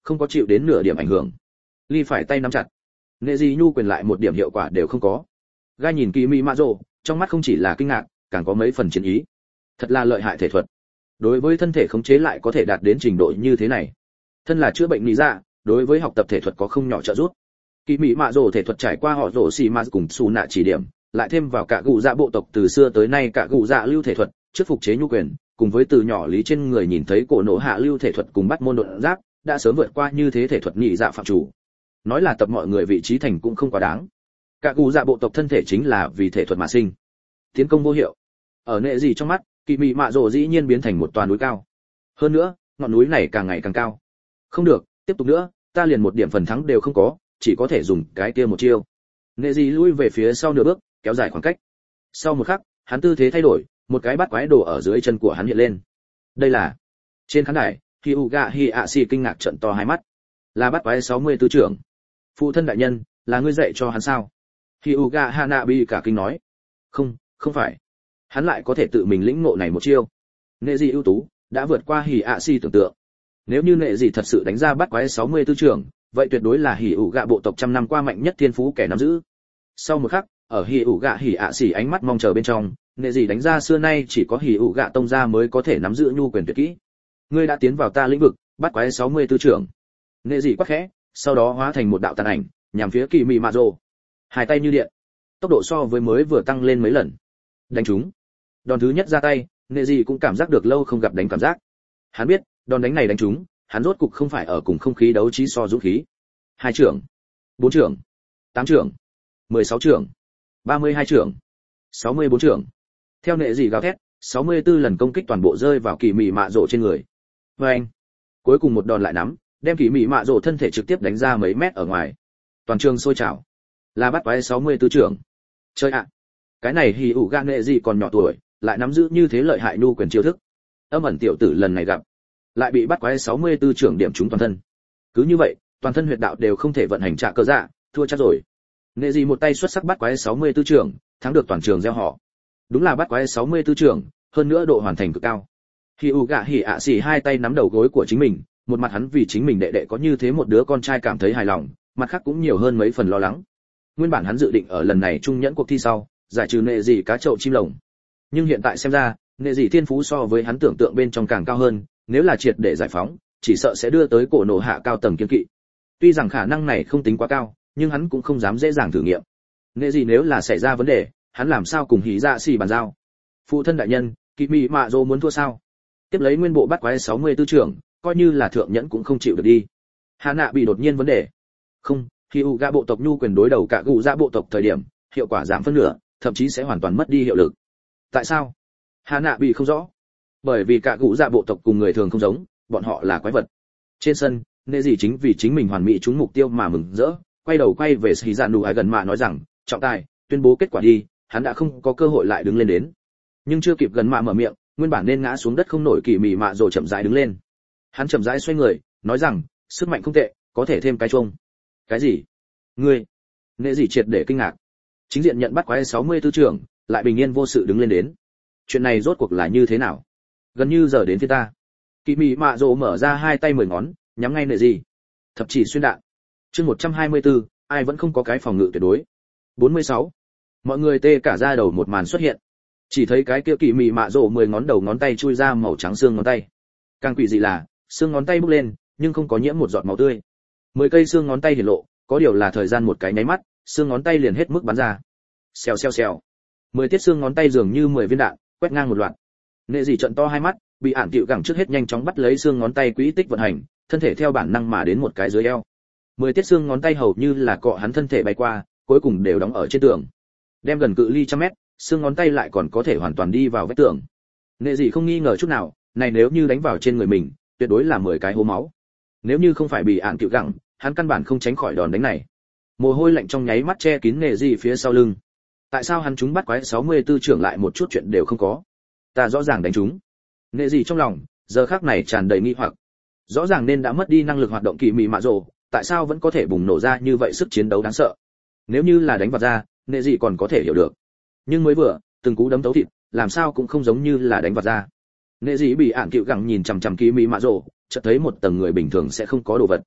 không có chịu đến nửa điểm ảnh hưởng. Ly phải tay nắm chặt, nệ gì nhu quyền lại một điểm hiệu quả đều không có. Gai nhìn kỳ mỹ mạ rồ, trong mắt không chỉ là kinh ngạc, càng có mấy phần chiến ý. Thật là lợi hại thể thuật. Đối với thân thể khống chế lại có thể đạt đến trình độ như thế này. Thân là chữa bệnh lý dạ, đối với học tập thể thuật có không nhỏ trợ giúp. Kỳ mỹ mạ rồ thể thuật trải qua họ rồ xì ma cùng su nạ chỉ điểm, lại thêm vào cả gù dạ bộ tộc từ xưa tới nay cả gù dạ lưu thể thuật, trước phục chế nhu quyền, cùng với từ nhỏ lý trên người nhìn thấy cổ nổ hạ lưu thể thuật cùng bắt môn đột giáp, đã sớm vượt qua như thế thể thuật nhị dạ phạm chủ. Nói là tập mọi người vị trí thành cũng không quá đáng. Cả gù dạ bộ tộc thân thể chính là vì thể thuật mà sinh. Tiến công vô hiệu. Ở nệ gì trong mắt, kỳ mỹ mạ rồ dĩ nhiên biến thành một toàn núi cao. Hơn nữa, ngọn núi này càng ngày càng cao. Không được, tiếp tục nữa, ta liền một điểm phần thắng đều không có, chỉ có thể dùng cái kia một chiêu. Nệ gì lui về phía sau nửa bước, kéo dài khoảng cách. Sau một khắc, hắn tư thế thay đổi, một cái bát quái đồ ở dưới chân của hắn hiện lên. Đây là trên khán đài, Hyuga Hiashi kinh ngạc trợn to hai mắt. Là bát quái sáu mươi tư trưởng. Phụ thân đại nhân, là ngươi dạy cho hắn sao? Hyuga Hanabi cả kinh nói. Không, không phải. Hắn lại có thể tự mình lĩnh ngộ này một chiêu. Nệ gì ưu tú, đã vượt qua Hiashi tưởng tượng. Nếu như nệ gì thật sự đánh ra bát quái sáu mươi tư trưởng, vậy tuyệt đối là Hyuga bộ tộc trăm năm qua mạnh nhất thiên phú kẻ nắm giữ. Sau một khắc, ở Hyuga Hiashi ánh mắt mong chờ bên trong, nệ gì đánh ra xưa nay chỉ có Hyuga tông gia mới có thể nắm giữ nhu quyền tuyệt kỹ. Ngươi đã tiến vào ta lĩnh vực, bát quái sáu mươi tư trưởng. Nệ gì quát khẽ, sau đó hóa thành một đạo tàn ảnh, nhằm phía Kỳ Mị Mạ Rồ. Hai tay như điện, tốc độ so với mới vừa tăng lên mấy lần. Đánh trúng. Đòn thứ nhất ra tay, nệ gì cũng cảm giác được lâu không gặp đánh cảm giác. Hắn biết, đòn đánh này đánh trúng, hắn rốt cục không phải ở cùng không khí đấu trí so dũng khí. Hai trưởng, bốn trưởng, tám trưởng, mười sáu trưởng, ba mươi hai trưởng, sáu mươi bốn trưởng. Theo nệ gì gào thét, sáu mươi tư lần công kích toàn bộ rơi vào Kỳ Mị Mạ Rồ trên người. Và anh, cuối cùng một đòn lại nắm, đem Kỳ Mị Mạ Rồ thân thể trực tiếp đánh ra mấy mét ở ngoài. Toàn trường sôi trào. Là bắt quái sáu mươi tư trưởng. Chơi ạ. À. Cái này hỉ ủ gan nệ gì còn nhỏ tuổi, lại nắm giữ như thế lợi hại nhu quyền chiêu thức. Âm ẩn tiểu tử lần này gặp, lại bị bắt quái sáu mươi tư trưởng điểm trúng toàn thân. Cứ như vậy, toàn thân huyệt đạo đều không thể vận hành trả cơ dạ, thua chắc rồi. Nệ gì một tay xuất sắc bắt quái sáu mươi tư trưởng, thắng được toàn trường gieo họ. Đúng là bắt quái sáu mươi tư trưởng, hơn nữa độ hoàn thành cực cao. Hyuga Hiashi hai tay nắm đầu gối của chính mình, một mặt hắn vì chính mình đệ đệ có như thế một đứa con trai cảm thấy hài lòng, mặt khác cũng nhiều hơn mấy phần lo lắng. Nguyên bản hắn dự định ở lần này trung nhẫn cuộc thi sau, giải trừ nệ gì cá chậu chim lồng. Nhưng hiện tại xem ra, nệ gì thiên phú so với hắn tưởng tượng bên trong càng cao hơn, nếu là triệt để giải phóng, chỉ sợ sẽ đưa tới cổ nổ hạ cao tầng kiên kỵ. Tuy rằng khả năng này không tính quá cao, nhưng hắn cũng không dám dễ dàng thử nghiệm. Nệ gì nếu là xảy ra vấn đề, hắn làm sao cùng hí dạ xì bàn giao? Phụ thân đại nhân, Kỳ Mị Mạ Rồ muốn thua sao? Tiếp lấy nguyên bộ bắt quái sáu mươi tư trưởng, coi như là thượng nhẫn cũng không chịu được đi. Hà Nạ bị đột nhiên vấn đề. Không, Hyuga bộ tộc nhu quyền đối đầu cả gù dạ bộ tộc thời điểm, hiệu quả giảm phân nửa, thậm chí sẽ hoàn toàn mất đi hiệu lực. Tại sao? Hà Nạ bị không rõ. Bởi vì cả gù dạ bộ tộc cùng người thường không giống, bọn họ là quái vật. Trên sân, nệ gì chính vì chính mình hoàn mỹ trúng mục tiêu mà mừng rỡ, quay đầu quay về Shizanu ai gần mà nói rằng, trọng tài, tuyên bố kết quả đi, hắn đã không có cơ hội lại đứng lên đến. Nhưng chưa kịp gần mạ mở miệng, nguyên bản nên ngã xuống đất không nổi Kỳ Mị Mạ Rồ chậm rãi đứng lên. Hắn chậm rãi xoay người, nói rằng, sức mạnh không tệ, có thể thêm cái chuông. Cái gì? Ngươi? Nệ gì triệt để kinh ngạc. Chính diện nhận bắt quái sáu mươi tư trưởng, lại bình yên vô sự đứng lên đến. Chuyện này rốt cuộc là như thế nào? Gần như giờ đến phía ta. Kỳ Mị Mạ Rồ mở ra hai tay mười ngón, nhắm ngay nệ gì. Thập chỉ xuyên đạn. Chương một trăm hai mươi tư, ai vẫn không có cái phòng ngự tuyệt đối. bốn mươi sáu. Mọi người tê cả da đầu một màn xuất hiện. Chỉ thấy cái kia Kỳ Mị Mạ Rồ mười ngón đầu ngón tay chui ra màu trắng xương ngón tay. Càng quỷ dị là, xương ngón tay bốc lên, nhưng không có nhiễm một giọt máu tươi. Mười cây xương ngón tay hiển lộ, có điều là thời gian một cái nháy mắt, xương ngón tay liền hết mức bắn ra. Xèo xèo xèo. Mười tiết xương ngón tay dường như mười viên đạn, quét ngang một loạt. Nệ dị trận to hai mắt, bị ản cựu gẳng trước hết nhanh chóng bắt lấy xương ngón tay quỹ tích vận hành, thân thể theo bản năng mà đến một cái dưới eo. Mười tiết xương ngón tay hầu như là cọ hắn thân thể bay qua, cuối cùng đều đóng ở trên tường. Đem gần cự ly trăm mét, xương ngón tay lại còn có thể hoàn toàn đi vào vách tường. Nệ dị không nghi ngờ chút nào, này nếu như đánh vào trên người mình, tuyệt đối là mười cái hố máu. Nếu như không phải bị ản cựu gẳng, hắn căn bản không tránh khỏi đòn đánh này. Mồ hôi lạnh trong nháy mắt che kín nệ dị phía sau lưng. Tại sao hắn chúng bắt quái sáu mươi tư trưởng lại một chút chuyện đều không có? Ta rõ ràng đánh chúng. Nệ dị trong lòng, giờ khắc này tràn đầy nghi hoặc. Rõ ràng nên đã mất đi năng lực hoạt động Kỳ Mị Mạ Rồ, tại sao vẫn có thể bùng nổ ra như vậy sức chiến đấu đáng sợ? Nếu như là đánh vào ra, nệ dị còn có thể hiểu được. Nhưng mới vừa, từng cú đấm tấu thịt, làm sao cũng không giống như là đánh vào ra. Nệ dị bị ản cựu gẳng nhìn chằm chằm Kỳ Mị Mạ Rồ, chợt thấy một tầng người bình thường sẽ không có đồ vật.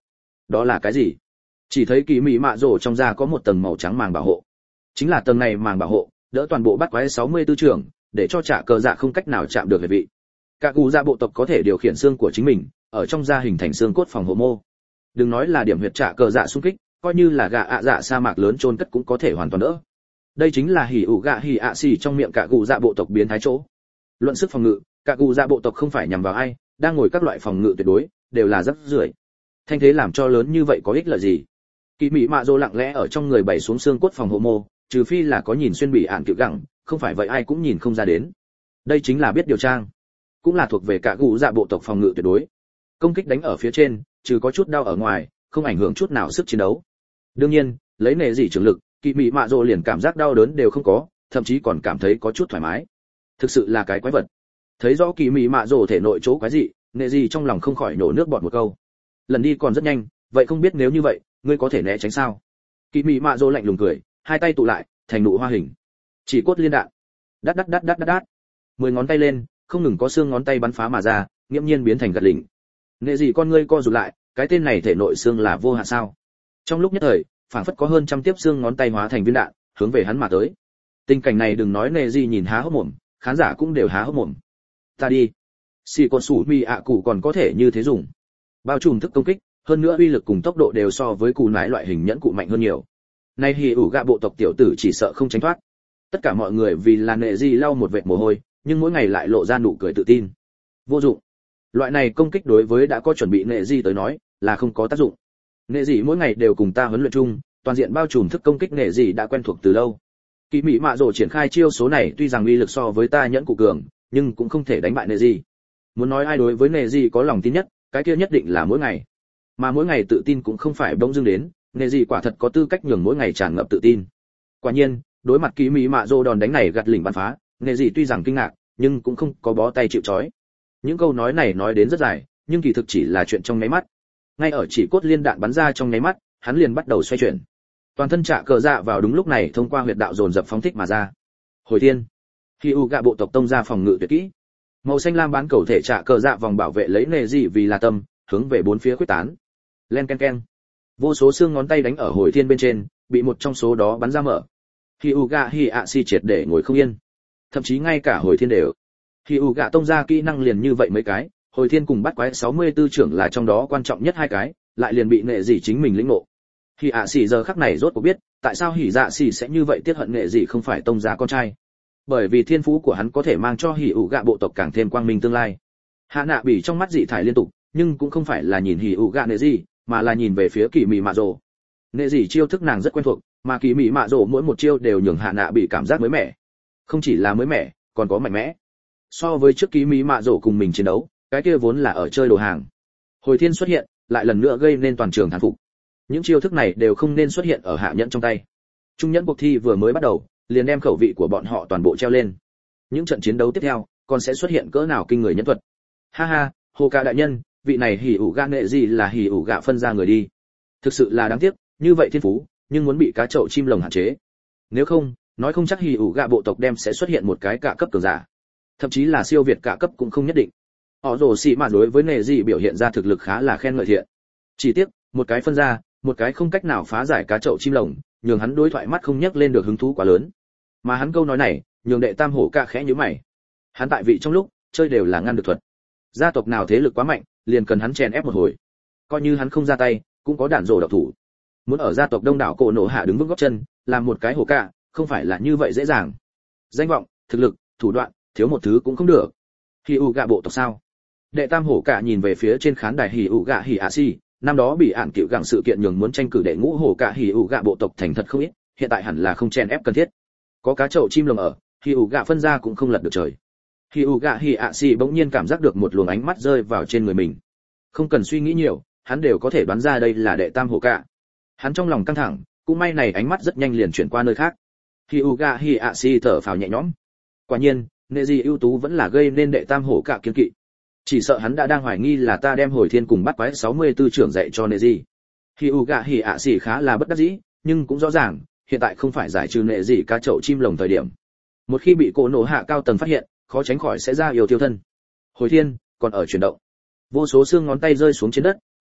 Đó là cái gì? Chỉ thấy kỳ mỹ mạ rồ trong da có một tầng màu trắng màng bảo hộ. Chính là tầng này màng bảo hộ, đỡ toàn bộ bắt quái sáu mươi tư trưởng, để cho trả cờ dạ không cách nào chạm được về vị. Cả cụ dạ bộ tộc có thể điều khiển xương của chính mình, ở trong da hình thành xương cốt phòng hộ mô. Đừng nói là điểm huyệt trả cờ dạ xung kích, coi như là gạ ạ dạ sa mạc lớn chôn cất cũng có thể hoàn toàn đỡ. Đây chính là hỉ ủ gạ hỉ ạ xì trong miệng cả cụ dạ bộ tộc biến thái chỗ. Luận sức phòng ngự, cả cụ dạ bộ tộc không phải nhằm vào ai, đang ngồi các loại phòng ngự tuyệt đối đều là rất rưởi. Thanh thế làm cho lớn như vậy có ích lợi gì? Kỳ mỹ mạ dô lặng lẽ ở trong người bày xuống xương cốt phòng hộ mô, trừ phi là có nhìn xuyên bị ạn cựu gẳng, không phải vậy ai cũng nhìn không ra đến. Đây chính là biết điều trang, cũng là thuộc về cả cụ dạ bộ tộc phòng ngự tuyệt đối. Công kích đánh ở phía trên, trừ có chút đau ở ngoài, không ảnh hưởng chút nào sức chiến đấu. Đương nhiên, lấy nệ gì trường lực, kỳ mỹ mạ dô liền cảm giác đau đớn đều không có, thậm chí còn cảm thấy có chút thoải mái. Thực sự là cái quái vật. Thấy rõ kỳ mỹ mạ dô thể nội chỗ quái dị, nệ gì trong lòng không khỏi nổ nước bọt một câu. Lần đi còn rất nhanh, vậy không biết nếu như vậy, ngươi có thể né tránh sao? Kỳ mỹ mạ dô lạnh lùng cười, hai tay tụ lại, thành nụ hoa hình. Chỉ cốt liên đạn. Đát đát đát đát đát đát. Mười ngón tay lên, không ngừng có xương ngón tay bắn phá mà ra, nghiễm nhiên biến thành gật lỉnh. Nệ gì con ngươi co rụt lại, cái tên này thể nội xương là vô hạn sao? Trong lúc nhất thời, phảng phất có hơn trăm tiếp xương ngón tay hóa thành viên đạn, hướng về hắn mà tới. Tình cảnh này đừng nói nệ gì nhìn há hốc mồm, khán giả cũng đều há hốc mồm. Ta đi. Xì con sủ mi ạ cụ còn có thể như thế dùng. Bao trùm thức công kích, hơn nữa uy lực cùng tốc độ đều so với cù nái loại hình nhẫn cụ mạnh hơn nhiều. Nay hỉ ủ gạ bộ tộc tiểu tử chỉ sợ không tránh thoát. Tất cả mọi người vì là nệ gì lau một vệt mồ hôi, nhưng mỗi ngày lại lộ ra nụ cười tự tin. Vô dụng. Loại này công kích đối với đã có chuẩn bị nệ gì tới nói là không có tác dụng. Nệ gì mỗi ngày đều cùng ta huấn luyện chung, toàn diện bao trùm thức công kích nệ gì đã quen thuộc từ lâu. Kỳ mỹ mạ rồ triển khai chiêu số này tuy rằng uy lực so với ta nhẫn cụ cường, nhưng cũng không thể đánh bại nệ gì. Muốn nói ai đối với nệ gì có lòng tin nhất, cái kia nhất định là mỗi ngày. Mà mỗi ngày tự tin cũng không phải bỗng dưng đến, nệ gì quả thật có tư cách nhường mỗi ngày tràn ngập tự tin. Quả nhiên, đối mặt kỳ mỹ mạ rồ đòn đánh này gạt lỉnh bắn phá, nệ gì tuy rằng kinh ngạc, nhưng cũng không có bó tay chịu trói. Những câu nói này nói đến rất dài, nhưng kỳ thực chỉ là chuyện trong nháy mắt. Ngay ở chỉ cốt liên đạn bắn ra trong nháy mắt, hắn liền bắt đầu xoay chuyển. Toàn thân trả cờ dạ vào đúng lúc này thông qua huyệt đạo dồn dập phóng thích mà ra. Hồi thiên, khi u gạ bộ tộc tông ra phòng ngự tuyệt kỹ. Màu xanh lam bán cầu thể trả cờ dạ vòng bảo vệ lấy nề gì vì là tâm, hướng về bốn phía khuếch tán. Len ken ken. Vô số xương ngón tay đánh ở hồi thiên bên trên, bị một trong số đó bắn ra mở. Khi u gạ hi ạ si triệt để ngồi không yên. Thậm chí ngay cả hồi thiên đều. Khi u gạ tông ra kỹ năng liền như vậy mấy cái, hồi thiên cùng bắt quái sáu mươi tư trưởng là trong đó quan trọng nhất hai cái, lại liền bị nệ gì chính mình lĩnh ngộ. Khi ạ xỉ giờ khắc này rốt cuộc biết, tại sao hỉ dạ xỉ sẽ như vậy tiết hận nệ gì không phải tông giá con trai. Bởi vì thiên phú của hắn có thể mang cho hỉ ủ gạ bộ tộc càng thêm quang minh tương lai. Hạ nạ bỉ trong mắt dị thải liên tục, nhưng cũng không phải là nhìn hỉ ủ gạ nệ gì, mà là nhìn về phía kỳ mị mạ rồ. Nệ gì chiêu thức nàng rất quen thuộc, mà kỳ mị mạ rồ mỗi một chiêu đều nhường hạ nạ bỉ cảm giác mới mẻ. Không chỉ là mới mẻ, còn có mạnh mẽ. So với trước kỳ mị mạ rồ cùng mình chiến đấu, cái kia vốn là ở chơi đồ hàng. Hồi thiên xuất hiện, lại lần nữa gây nên toàn trường thán phục. Những chiêu thức này đều không nên xuất hiện ở hạ nhẫn trong tay. Trung nhẫn cuộc thi vừa mới bắt đầu, liền đem khẩu vị của bọn họ toàn bộ treo lên. Những trận chiến đấu tiếp theo, còn sẽ xuất hiện cỡ nào kinh người nhân thuật. Ha ha, hồ ca đại nhân, vị này hỉ ủ gạ nghệ gì là hỉ ủ gạ phân ra người đi. Thực sự là đáng tiếc, như vậy thiên phú, nhưng muốn bị cá chậu chim lồng hạn chế. Nếu không, nói không chắc hỉ ủ gạ bộ tộc đem sẽ xuất hiện một cái cả cấp cường giả. Thậm chí là siêu việt cả cấp cũng không nhất định. Họ rồ xì mà đối với nghệ gì biểu hiện ra thực lực khá là khen ngợi thiện. Chỉ tiếc, một cái phân ra, một cái không cách nào phá giải cá chậu chim lồng, nhường hắn đối thoại mắt không nhắc lên được hứng thú quá lớn. Mà hắn câu nói này, nhường đệ tam hổ ca khẽ nhíu mày. Hắn tại vị trong lúc, chơi đều là ngăn được thuật. Gia tộc nào thế lực quá mạnh, liền cần hắn chèn ép một hồi. Coi như hắn không ra tay, cũng có đạn rồ độc thủ. Muốn ở gia tộc đông đảo cổ nổ hạ đứng vững gót chân, làm một cái hổ ca, không phải là như vậy dễ dàng. Danh vọng, thực lực, thủ đoạn, thiếu một thứ cũng không được. Hỉ ủ gạ bộ tộc sao? Đệ tam hổ cả nhìn về phía trên khán đài hỉ ủ gạ hỉ ạ si, năm đó bị ản cựu gặng sự kiện nhường muốn tranh cử đệ ngũ hổ cả hỉ ủ gạ bộ tộc thành thật không ít, hiện tại hẳn là không chen ép cần thiết. Có cá chậu chim lồng ở, hỉ ủ gạ phân ra cũng không lật được trời. Hỉ ủ gạ hỉ ạ si bỗng nhiên cảm giác được một luồng ánh mắt rơi vào trên người mình. Không cần suy nghĩ nhiều, hắn đều có thể đoán ra đây là đệ tam hổ cả. Hắn trong lòng căng thẳng, cũng may này ánh mắt rất nhanh liền chuyển qua nơi khác. Hỉ ủ gạ hỉ ạ si thở phào nhẹ nhõm. Quả nhiên, nệ gì ưu tú vẫn là gây nên đệ tam hổ cả kiên kỵ. Chỉ sợ hắn đã đang hoài nghi là ta đem hồi thiên cùng bắt quái sáu mươi tư trưởng dạy cho nệ gì. Hỉ ủ gạ hỉ ạ xỉ khá là bất đắc dĩ, nhưng cũng rõ ràng, hiện tại không phải giải trừ nệ gì cá chậu chim lồng thời điểm. Một khi bị cổ nổ hạ cao tầng phát hiện, khó tránh khỏi sẽ ra yêu tiêu thân. Hồi thiên còn ở chuyển động. Vô số xương ngón tay rơi xuống trên đất,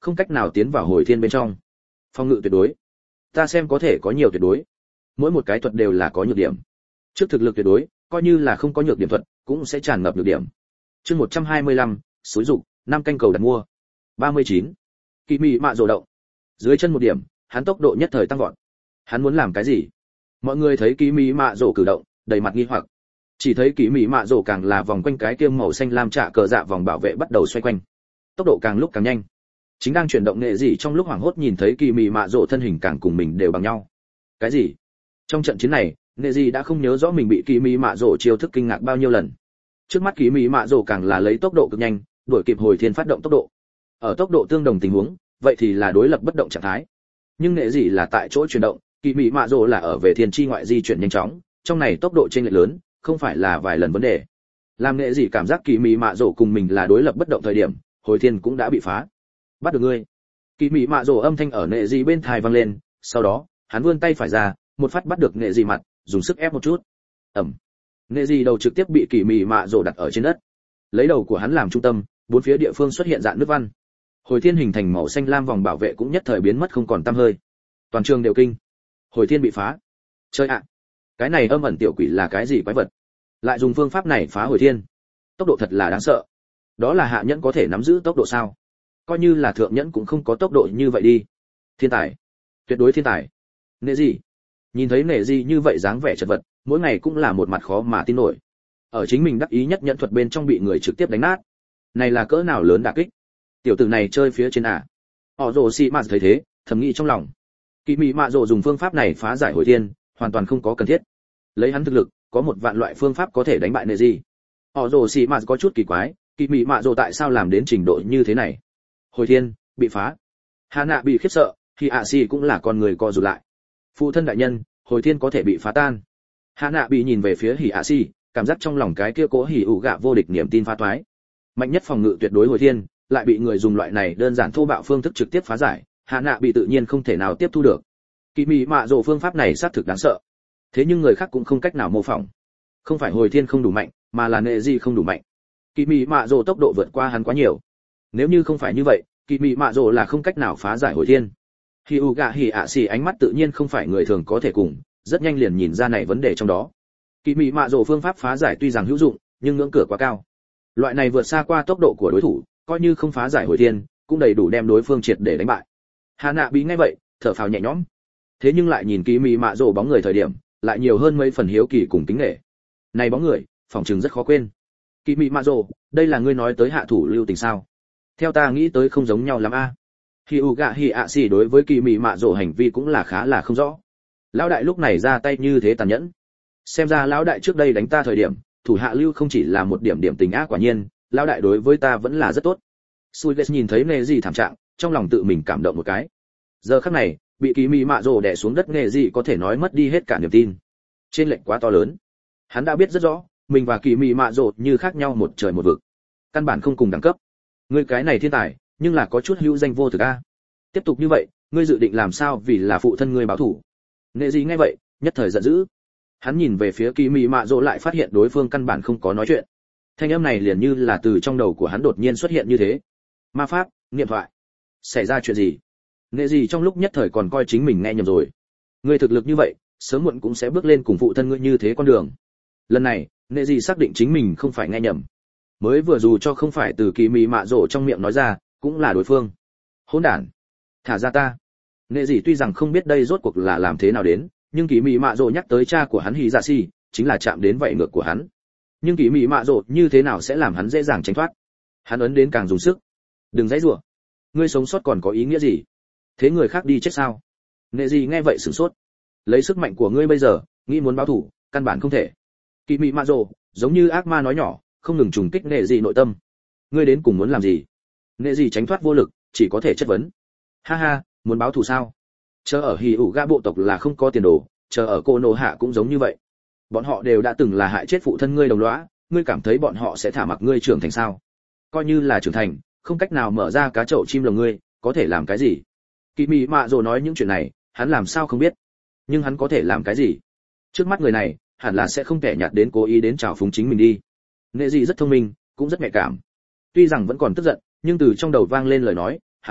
không cách nào tiến vào hồi thiên bên trong. Phòng ngự tuyệt đối, ta xem có thể có nhiều tuyệt đối. Mỗi một cái thuật đều là có nhược điểm. Trước thực lực tuyệt đối, coi như là không có nhược điểm thuật, cũng sẽ tràn ngập nhược điểm. Chương một trăm hai mươi lăm, xúi dục, năm canh cầu đặt mua. ba mươi chín. Kỳ mị mạ rồ động. Dưới chân một điểm, hắn tốc độ nhất thời tăng vọt. Hắn muốn làm cái gì? Mọi người thấy Kỳ mị mạ rồ cử động, đầy mặt nghi hoặc. Chỉ thấy Kỳ mị mạ rồ càng là vòng quanh cái kiêm màu xanh lam trạ cờ dạ vòng bảo vệ bắt đầu xoay quanh. Tốc độ càng lúc càng nhanh. Chính đang chuyển động nghệ gì trong lúc hoảng hốt nhìn thấy Kỳ mị mạ rồ thân hình càng cùng mình đều bằng nhau. Cái gì? Trong trận chiến này, nghệ gì đã không nhớ rõ mình bị Kỳ mị mạ rồ chiêu thức kinh ngạc bao nhiêu lần. Trước mắt Kỳ mị mạ rồ càng là lấy tốc độ cực nhanh, đuổi kịp hồi thiên phát động tốc độ. Ở tốc độ tương đồng tình huống, vậy thì là đối lập bất động trạng thái. Nhưng nghệ gì là tại chỗ chuyển động, Kỳ mị mạ rồ là ở về thiên chi ngoại di chuyển nhanh chóng, trong này tốc độ chênh lệch lớn, không phải là vài lần vấn đề. Làm nghệ gì cảm giác Kỳ mị mạ rồ cùng mình là đối lập bất động thời điểm, hồi thiên cũng đã bị phá. Bắt được ngươi. Kỳ mị mạ rồ âm thanh ở nghệ gì bên tai vang lên, sau đó, hắn vươn tay phải ra, một phát bắt được nghệ gì mặt, dùng sức ép một chút. Ầm. Nghệ gì đầu trực tiếp bị Kỳ mị mạ rồ đặt ở trên đất. Lấy đầu của hắn làm trung tâm, bốn phía địa phương xuất hiện dạng nước văn. Hồi thiên hình thành màu xanh lam vòng bảo vệ cũng nhất thời biến mất không còn tăm hơi. Toàn trường đều kinh. Hồi thiên bị phá. Chơi ạ. Cái này âm ẩn tiểu quỷ là cái gì quái vật? Lại dùng phương pháp này phá hồi thiên. Tốc độ thật là đáng sợ. Đó là hạ nhẫn có thể nắm giữ tốc độ sao? Coi như là thượng nhẫn cũng không có tốc độ như vậy đi. Thiên tài. Tuyệt đối thiên tài. Nệ gì? Nhìn thấy nệ gì như vậy dáng vẻ chật vật, mỗi ngày cũng là một mặt khó mà tin nổi. Ở chính mình đắc ý nhất nhẫn thuật bên trong bị người trực tiếp đánh nát. Này là cỡ nào lớn đả kích. Tiểu tử này chơi phía trên à? Họ rồ xì mạt thấy thế, thầm nghĩ trong lòng. Kỳ mị mạ rồ dùng phương pháp này phá giải hồi thiên, hoàn toàn không có cần thiết. Lấy hắn thực lực, có một vạn loại phương pháp có thể đánh bại nệ gì. Họ rồ xì mạt có chút kỳ quái, kỳ mị mạ rồ tại sao làm đến trình độ như thế này? Hồi thiên bị phá. Hà nạ bị khiếp sợ, thì ạ xì cũng là con người co rụt lại. Phụ thân đại nhân, hồi thiên có thể bị phá tan. Hà nạ bị nhìn về phía hỉ ạ xì, cảm giác trong lòng cái kia cố hỉ ủ gạ vô địch niềm tin phá toái. Mạnh nhất phòng ngự tuyệt đối hồi thiên, lại bị người dùng loại này đơn giản thô bạo phương thức trực tiếp phá giải, hạ nạ bị tự nhiên không thể nào tiếp thu được. Kỳ mị mạ rồ phương pháp này xác thực đáng sợ, thế nhưng người khác cũng không cách nào mô phỏng. Không phải hồi thiên không đủ mạnh, mà là nệ gì không đủ mạnh. Kỳ mị mạ rồ tốc độ vượt qua hắn quá nhiều. Nếu như không phải như vậy, kỳ mị mạ rồ là không cách nào phá giải hồi thiên. Hi u gạ hỉ ạ xì ánh mắt tự nhiên không phải người thường có thể cùng, rất nhanh liền nhìn ra này vấn đề trong đó. Kỳ mị mạ rồ phương pháp phá giải tuy rằng hữu dụng, nhưng ngưỡng cửa quá cao. Loại này vượt xa qua tốc độ của đối thủ, coi như không phá giải hồi thiên, cũng đầy đủ đem đối phương triệt để đánh bại. Hà nạ bị ngay vậy, thở phào nhẹ nhõm. Thế nhưng lại nhìn Kỳ mị mạ rồ bóng người thời điểm, lại nhiều hơn mấy phần hiếu kỳ cùng kính nể. Này bóng người, phòng trường rất khó quên. Kỳ mị mạ rồ, đây là ngươi nói tới hạ thủ lưu tình sao? Theo ta nghĩ tới không giống nhau lắm a. À. Hi u gạ hi ạ xì đối với Kỳ mị mạ rồ hành vi cũng là khá là không rõ. Lão đại lúc này ra tay như thế tàn nhẫn. Xem ra lão đại trước đây đánh ta thời điểm, thủ hạ lưu không chỉ là một điểm điểm tình ác, quả nhiên, lão đại đối với ta vẫn là rất tốt. Suiles nhìn thấy nghề gì thảm trạng, trong lòng tự mình cảm động một cái. Giờ khắc này, bị Kỳ mị mạ rồ đè xuống đất nghề gì có thể nói mất đi hết cả niềm tin. Trên lệnh quá to lớn. Hắn đã biết rất rõ, mình và Kỳ mị mạ rồ như khác nhau một trời một vực, căn bản không cùng đẳng cấp. Ngươi cái này thiên tài, nhưng là có chút hữu danh vô thực a. Tiếp tục như vậy, ngươi dự định làm sao vì là phụ thân ngươi báo thù? Nghề gì nghe vậy, nhất thời giận dữ. Hắn nhìn về phía Kỳ mị mạ rồ lại phát hiện đối phương căn bản không có nói chuyện. Thanh âm này liền như là từ trong đầu của hắn đột nhiên xuất hiện như thế. Ma pháp, niệm thoại. Xảy ra chuyện gì? Nghệ gì trong lúc nhất thời còn coi chính mình nghe nhầm rồi. Ngươi thực lực như vậy, sớm muộn cũng sẽ bước lên cùng phụ thân ngươi như thế con đường. Lần này, nghệ gì xác định chính mình không phải nghe nhầm. Mới vừa dù cho không phải từ Kỳ mị mạ rồ trong miệng nói ra, cũng là đối phương. Hỗn đản, thả ra ta. Nghệ gì tuy rằng không biết đây rốt cuộc là làm thế nào đến, nhưng Kỳ mị mạ rồ nhắc tới cha của hắn Hỉ Dạ Xỉ, chính là chạm đến vậy ngược của hắn. Nhưng Kỳ mị mạ rồ như thế nào sẽ làm hắn dễ dàng tránh thoát? Hắn ấn đến càng dùng sức. Đừng dãy rủa. Ngươi sống sót còn có ý nghĩa gì? Thế người khác đi chết sao? Nghệ gì nghe vậy sửng sốt. Lấy sức mạnh của ngươi bây giờ, nghĩ muốn báo thù, căn bản không thể. Kỳ mị mạ rồ, giống như ác ma nói nhỏ, không ngừng trùng kích nghệ gì nội tâm. Ngươi đến cùng muốn làm gì? Nghệ gì tránh thoát vô lực, chỉ có thể chất vấn. Ha ha, muốn báo thù sao? Chờ ở Hỉ ủ gạ bộ tộc là không có tiền đồ, chờ ở cô nô hạ cũng giống như vậy. Bọn họ đều đã từng là hại chết phụ thân ngươi đồng lõa, ngươi cảm thấy bọn họ sẽ thả mặc ngươi trưởng thành sao? Coi như là trưởng thành, không cách nào mở ra cá chậu chim lồng ngươi, có thể làm cái gì? Kỳ mị mạ rồ nói những chuyện này, hắn làm sao không biết? Nhưng hắn có thể làm cái gì? Trước mắt người này, hẳn là sẽ không kẻ nhạt đến cố ý đến trào phúng chính mình đi. Nghệ gì rất thông minh, cũng rất nhạy cảm. Tuy rằng vẫn còn tức giận, nhưng từ trong đầu vang lên lời nói, hắn biết,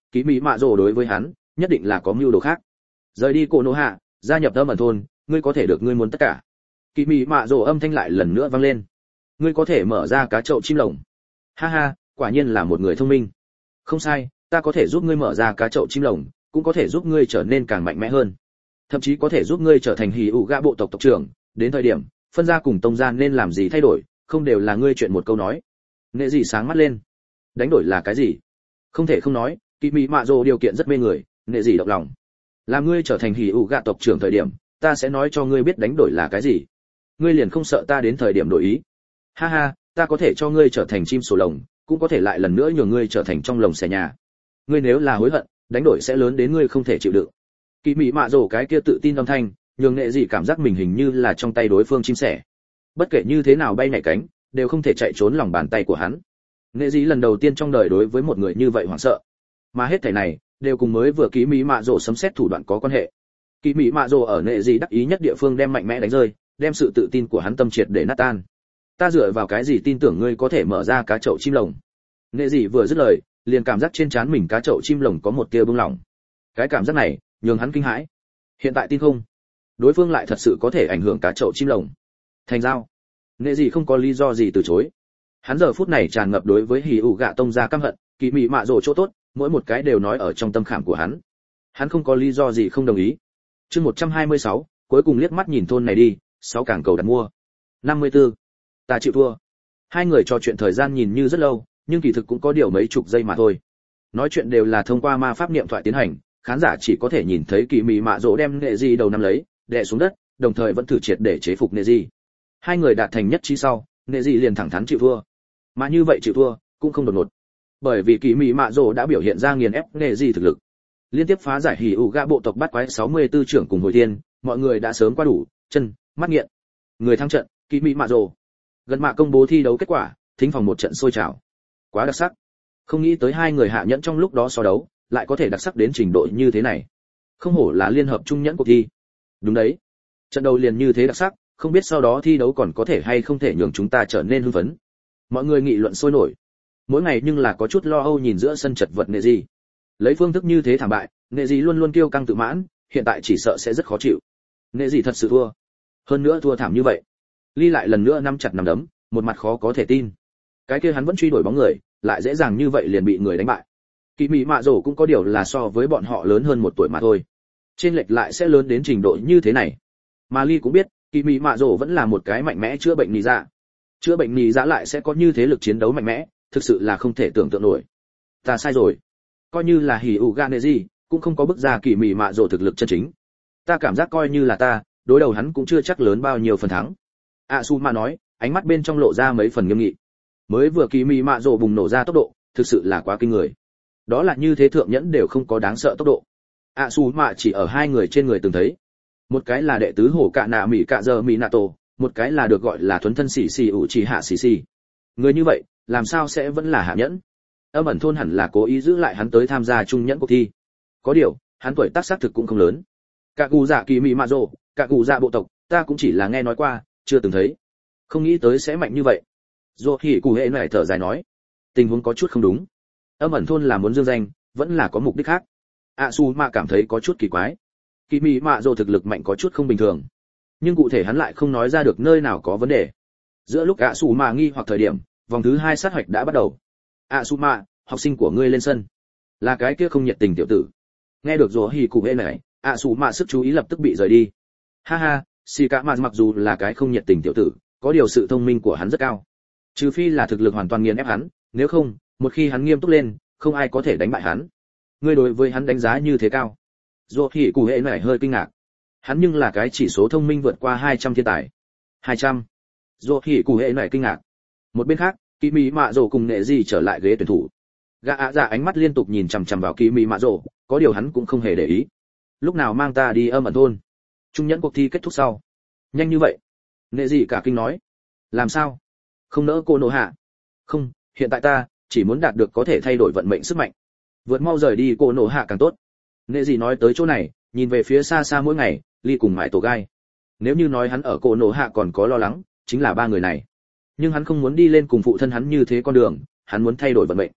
Kỷ Mỹ Mạ Dỗ đối với hắn nhất định là có mưu đồ khác. Rời đi Cổ Nô Hạ, gia nhập Âm Ẩn thôn, ngươi có thể được ngươi muốn tất cả. Kỷ Mỹ Mạ Dỗ âm thanh lại lần nữa vang lên. Ngươi có thể mở ra cá chậu chim lồng. Ha ha, quả nhiên là một người thông minh. Không sai, ta có thể giúp ngươi mở ra cá chậu chim lồng, cũng có thể giúp ngươi trở nên càng mạnh mẽ hơn. Thậm chí có thể giúp ngươi trở thành hỉ ủ gạ bộ tộc tộc trưởng, đến thời điểm phân gia cùng tông gia nên làm gì thay đổi, không đều là ngươi chuyện một câu nói. Nệ gì sáng mắt lên. Đánh đổi là cái gì? Không thể không nói, Kỷ Mỹ Mạ Dỗ điều kiện rất mê người, nệ gì động lòng. Làm ngươi trở thành hỉ ủ gạ tộc trưởng thời điểm, ta sẽ nói cho ngươi biết đánh đổi là cái gì. Ngươi liền không sợ ta đến thời điểm đổi ý. Ha ha, ta có thể cho ngươi trở thành chim sổ lồng, cũng có thể lại lần nữa nhường ngươi trở thành trong lồng xẻ nhà. Ngươi nếu là hối hận, đánh đổi sẽ lớn đến ngươi không thể chịu đựng. Kỷ Mỹ Mạ Dỗ cái kia tự tin âm thanh, nhường nệ gì cảm giác mình hình như là trong tay đối phương chim sẻ. Bất kể như thế nào bay nhảy cánh, đều không thể chạy trốn lòng bàn tay của hắn. Nệ gì lần đầu tiên trong đời đối với một người như vậy hoảng sợ. Mà hết thảy này đều cùng mới vừa Kỷ Mỹ Mạ Dỗ sấm xét thủ đoạn có quan hệ. Kỷ Mỹ Mạ Dỗ ở nệ gì đắc ý nhất địa phương đem mạnh mẽ đánh rơi, đem sự tự tin của hắn tâm triệt để nát tan. Ta dựa vào cái gì tin tưởng ngươi có thể mở ra cá chậu chim lồng? Nệ gì vừa dứt lời, liền cảm giác trên trán mình cá chậu chim lồng có một tia bừng lỏng. Cái cảm giác này nhường hắn kinh hãi. Hiện tại tin không? Đối phương lại thật sự có thể ảnh hưởng cá chậu chim lồng. Thành giao. Nệ gì không có lý do gì từ chối. Hắn giờ phút này tràn ngập đối với hỉ ủ gạ tông gia căm hận, Kỷ Mỹ Mạ Dỗ chỗ tốt, mỗi một cái đều nói ở trong tâm khảm của hắn. Hắn không có lý do gì không đồng ý. Chương một trăm hai mươi sáu, cuối cùng liếc mắt nhìn thôn này đi, sáu cảng cầu đặt mua. năm mươi tư. Ta chịu thua. Hai người trò chuyện thời gian nhìn như rất lâu, nhưng kỳ thực cũng có điều mấy chục giây mà thôi. Nói chuyện đều là thông qua ma pháp niệm thoại tiến hành, khán giả chỉ có thể nhìn thấy Kỷ Mỹ Mạ Dỗ đem nệ gì đầu nắm lấy, đè xuống đất, đồng thời vẫn thử triệt để chế phục nệ gì. Hai người đạt thành nhất trí sau, nệ gì liền thẳng thắn chịu thua. Mà như vậy chịu thua cũng không đột ngột, bởi vì Kỷ Mỹ Mạ Dỗ đã biểu hiện ra nghiền ép nệ gì thực lực, liên tiếp phá giải hỉ ủ gạ bộ tộc bắt quái sáu mươi tư trưởng cùng hồi thiên, mọi người đã sớm qua đủ chân mắt nghiện. Người thắng trận, Kỷ Mỹ Mạ Dỗ. Gần mạ công bố thi đấu kết quả, thính phòng một trận sôi trào, quá đặc sắc. Không nghĩ tới hai người hạ nhẫn trong lúc đó so đấu, lại có thể đặc sắc đến trình độ như thế này. Không hổ là liên hợp trung nhẫn cuộc thi. Đúng đấy, trận đầu liền như thế đặc sắc, không biết sau đó thi đấu còn có thể hay không thể nhường chúng ta trở nên hưng phấn. Mọi người nghị luận sôi nổi. Mỗi ngày nhưng là có chút lo âu nhìn giữa sân chật vật nệ gì. Lấy phương thức như thế thảm bại, nệ gì luôn luôn kiêu căng tự mãn, hiện tại chỉ sợ sẽ rất khó chịu. Nệ gì thật sự thua, hơn nữa thua thảm như vậy. Ly lại lần nữa nắm chặt nắm đấm, một mặt khó có thể tin. Cái kia hắn vẫn truy đuổi bóng người, lại dễ dàng như vậy liền bị người đánh bại. Kỷ Mỹ Mạ Dỗ cũng có điều là so với bọn họ lớn hơn một tuổi mà thôi. Trên lệch lại sẽ lớn đến trình độ như thế này. Mà Ly cũng biết, Kỷ Mỹ Mạ Dỗ vẫn là một cái mạnh mẽ chữa bệnh nì dạ. Chữa bệnh nì dạ lại sẽ có như thế lực chiến đấu mạnh mẽ, thực sự là không thể tưởng tượng nổi. Ta sai rồi. Coi như là hỉ ủ gạ nệ gì, cũng không có bức ra Kỷ Mỹ Mạ Dỗ thực lực chân chính. Ta cảm giác coi như là ta, đối đầu hắn cũng chưa chắc lớn bao nhiêu phần thắng. A Su Ma nói, ánh mắt bên trong lộ ra mấy phần nghiêm nghị. Mới vừa Kỷ Mỹ Mạ Dỗ bùng nổ ra tốc độ, thực sự là quá kinh người. Đó là như thế thượng nhẫn đều không có đáng sợ tốc độ. A Su Ma chỉ ở hai người trên người từng thấy. Một cái là đệ tứ hổ cạ nạ mỹ cạ giờ mỹ nạ tổ, một cái là được gọi là thuấn thân xỉ xỉ ủ chỉ hạ xỉ xỉ. Người như vậy, làm sao sẽ vẫn là hạ nhẫn? Âm ẩn thôn hẳn là cố ý giữ lại hắn tới tham gia trung nhẫn cuộc thi. Có điều, hắn tuổi tác xác thực cũng không lớn. Cả cụ dạ Kỷ Mỹ Mạ Dỗ, cả cụ dạ bộ tộc, ta cũng chỉ là nghe nói qua, chưa từng thấy. Không nghĩ tới sẽ mạnh như vậy. Dỗ Hỉ Cụ hệ lại thở dài nói, tình huống có chút không đúng. Âm ẩn thôn là muốn dương danh, vẫn là có mục đích khác. A Su Ma cảm thấy có chút kỳ quái. Kỷ Mỹ Mạ Dỗ thực lực mạnh có chút không bình thường, nhưng cụ thể hắn lại không nói ra được nơi nào có vấn đề. Giữa lúc A Su Ma nghi hoặc thời điểm, vòng thứ hai sát hoạch đã bắt đầu. A Su Ma, học sinh của ngươi lên sân. Là cái kia không nhiệt tình tiểu tử. Nghe được Dỗ Hỉ Cụ hệ này, A Su Ma sức chú ý lập tức bị rời đi. Ha ha, Xì Cả Mạt mặc dù là cái không nhiệt tình tiểu tử, có điều sự thông minh của hắn rất cao. Trừ phi là thực lực hoàn toàn nghiền ép hắn, nếu không, một khi hắn nghiêm túc lên, không ai có thể đánh bại hắn. Ngươi đối với hắn đánh giá như thế cao? Dỗ Hỉ Cụ hệ này hơi kinh ngạc. Hắn nhưng là cái chỉ số thông minh vượt qua hai trăm thiên tài. hai trăm. Dỗ Hỉ Cụ hệ này kinh ngạc. Một bên khác, Kỷ Mỹ Mạ Dỗ cùng nệ gì trở lại ghế tuyển thủ. Gã ạ dạ ánh mắt liên tục nhìn chằm chằm vào Kỷ Mỹ Mạ Dỗ, có điều hắn cũng không hề để ý. Lúc nào mang ta đi Âm ẩn thôn? Trung nhẫn cuộc thi kết thúc sau. Nhanh như vậy? Nệ gì cả kinh nói. Làm sao? Không nỡ cô nô hạ? Không, hiện tại ta chỉ muốn đạt được có thể thay đổi vận mệnh sức mạnh. Vượt mau rời đi cô nô hạ càng tốt. Nệ gì nói tới chỗ này, nhìn về phía xa xa mỗi ngày, Ly cùng mãi tổ gai. Nếu như nói hắn ở cô nô hạ còn có lo lắng, chính là ba người này. Nhưng hắn không muốn đi lên cùng phụ thân hắn như thế con đường, hắn muốn thay đổi vận mệnh.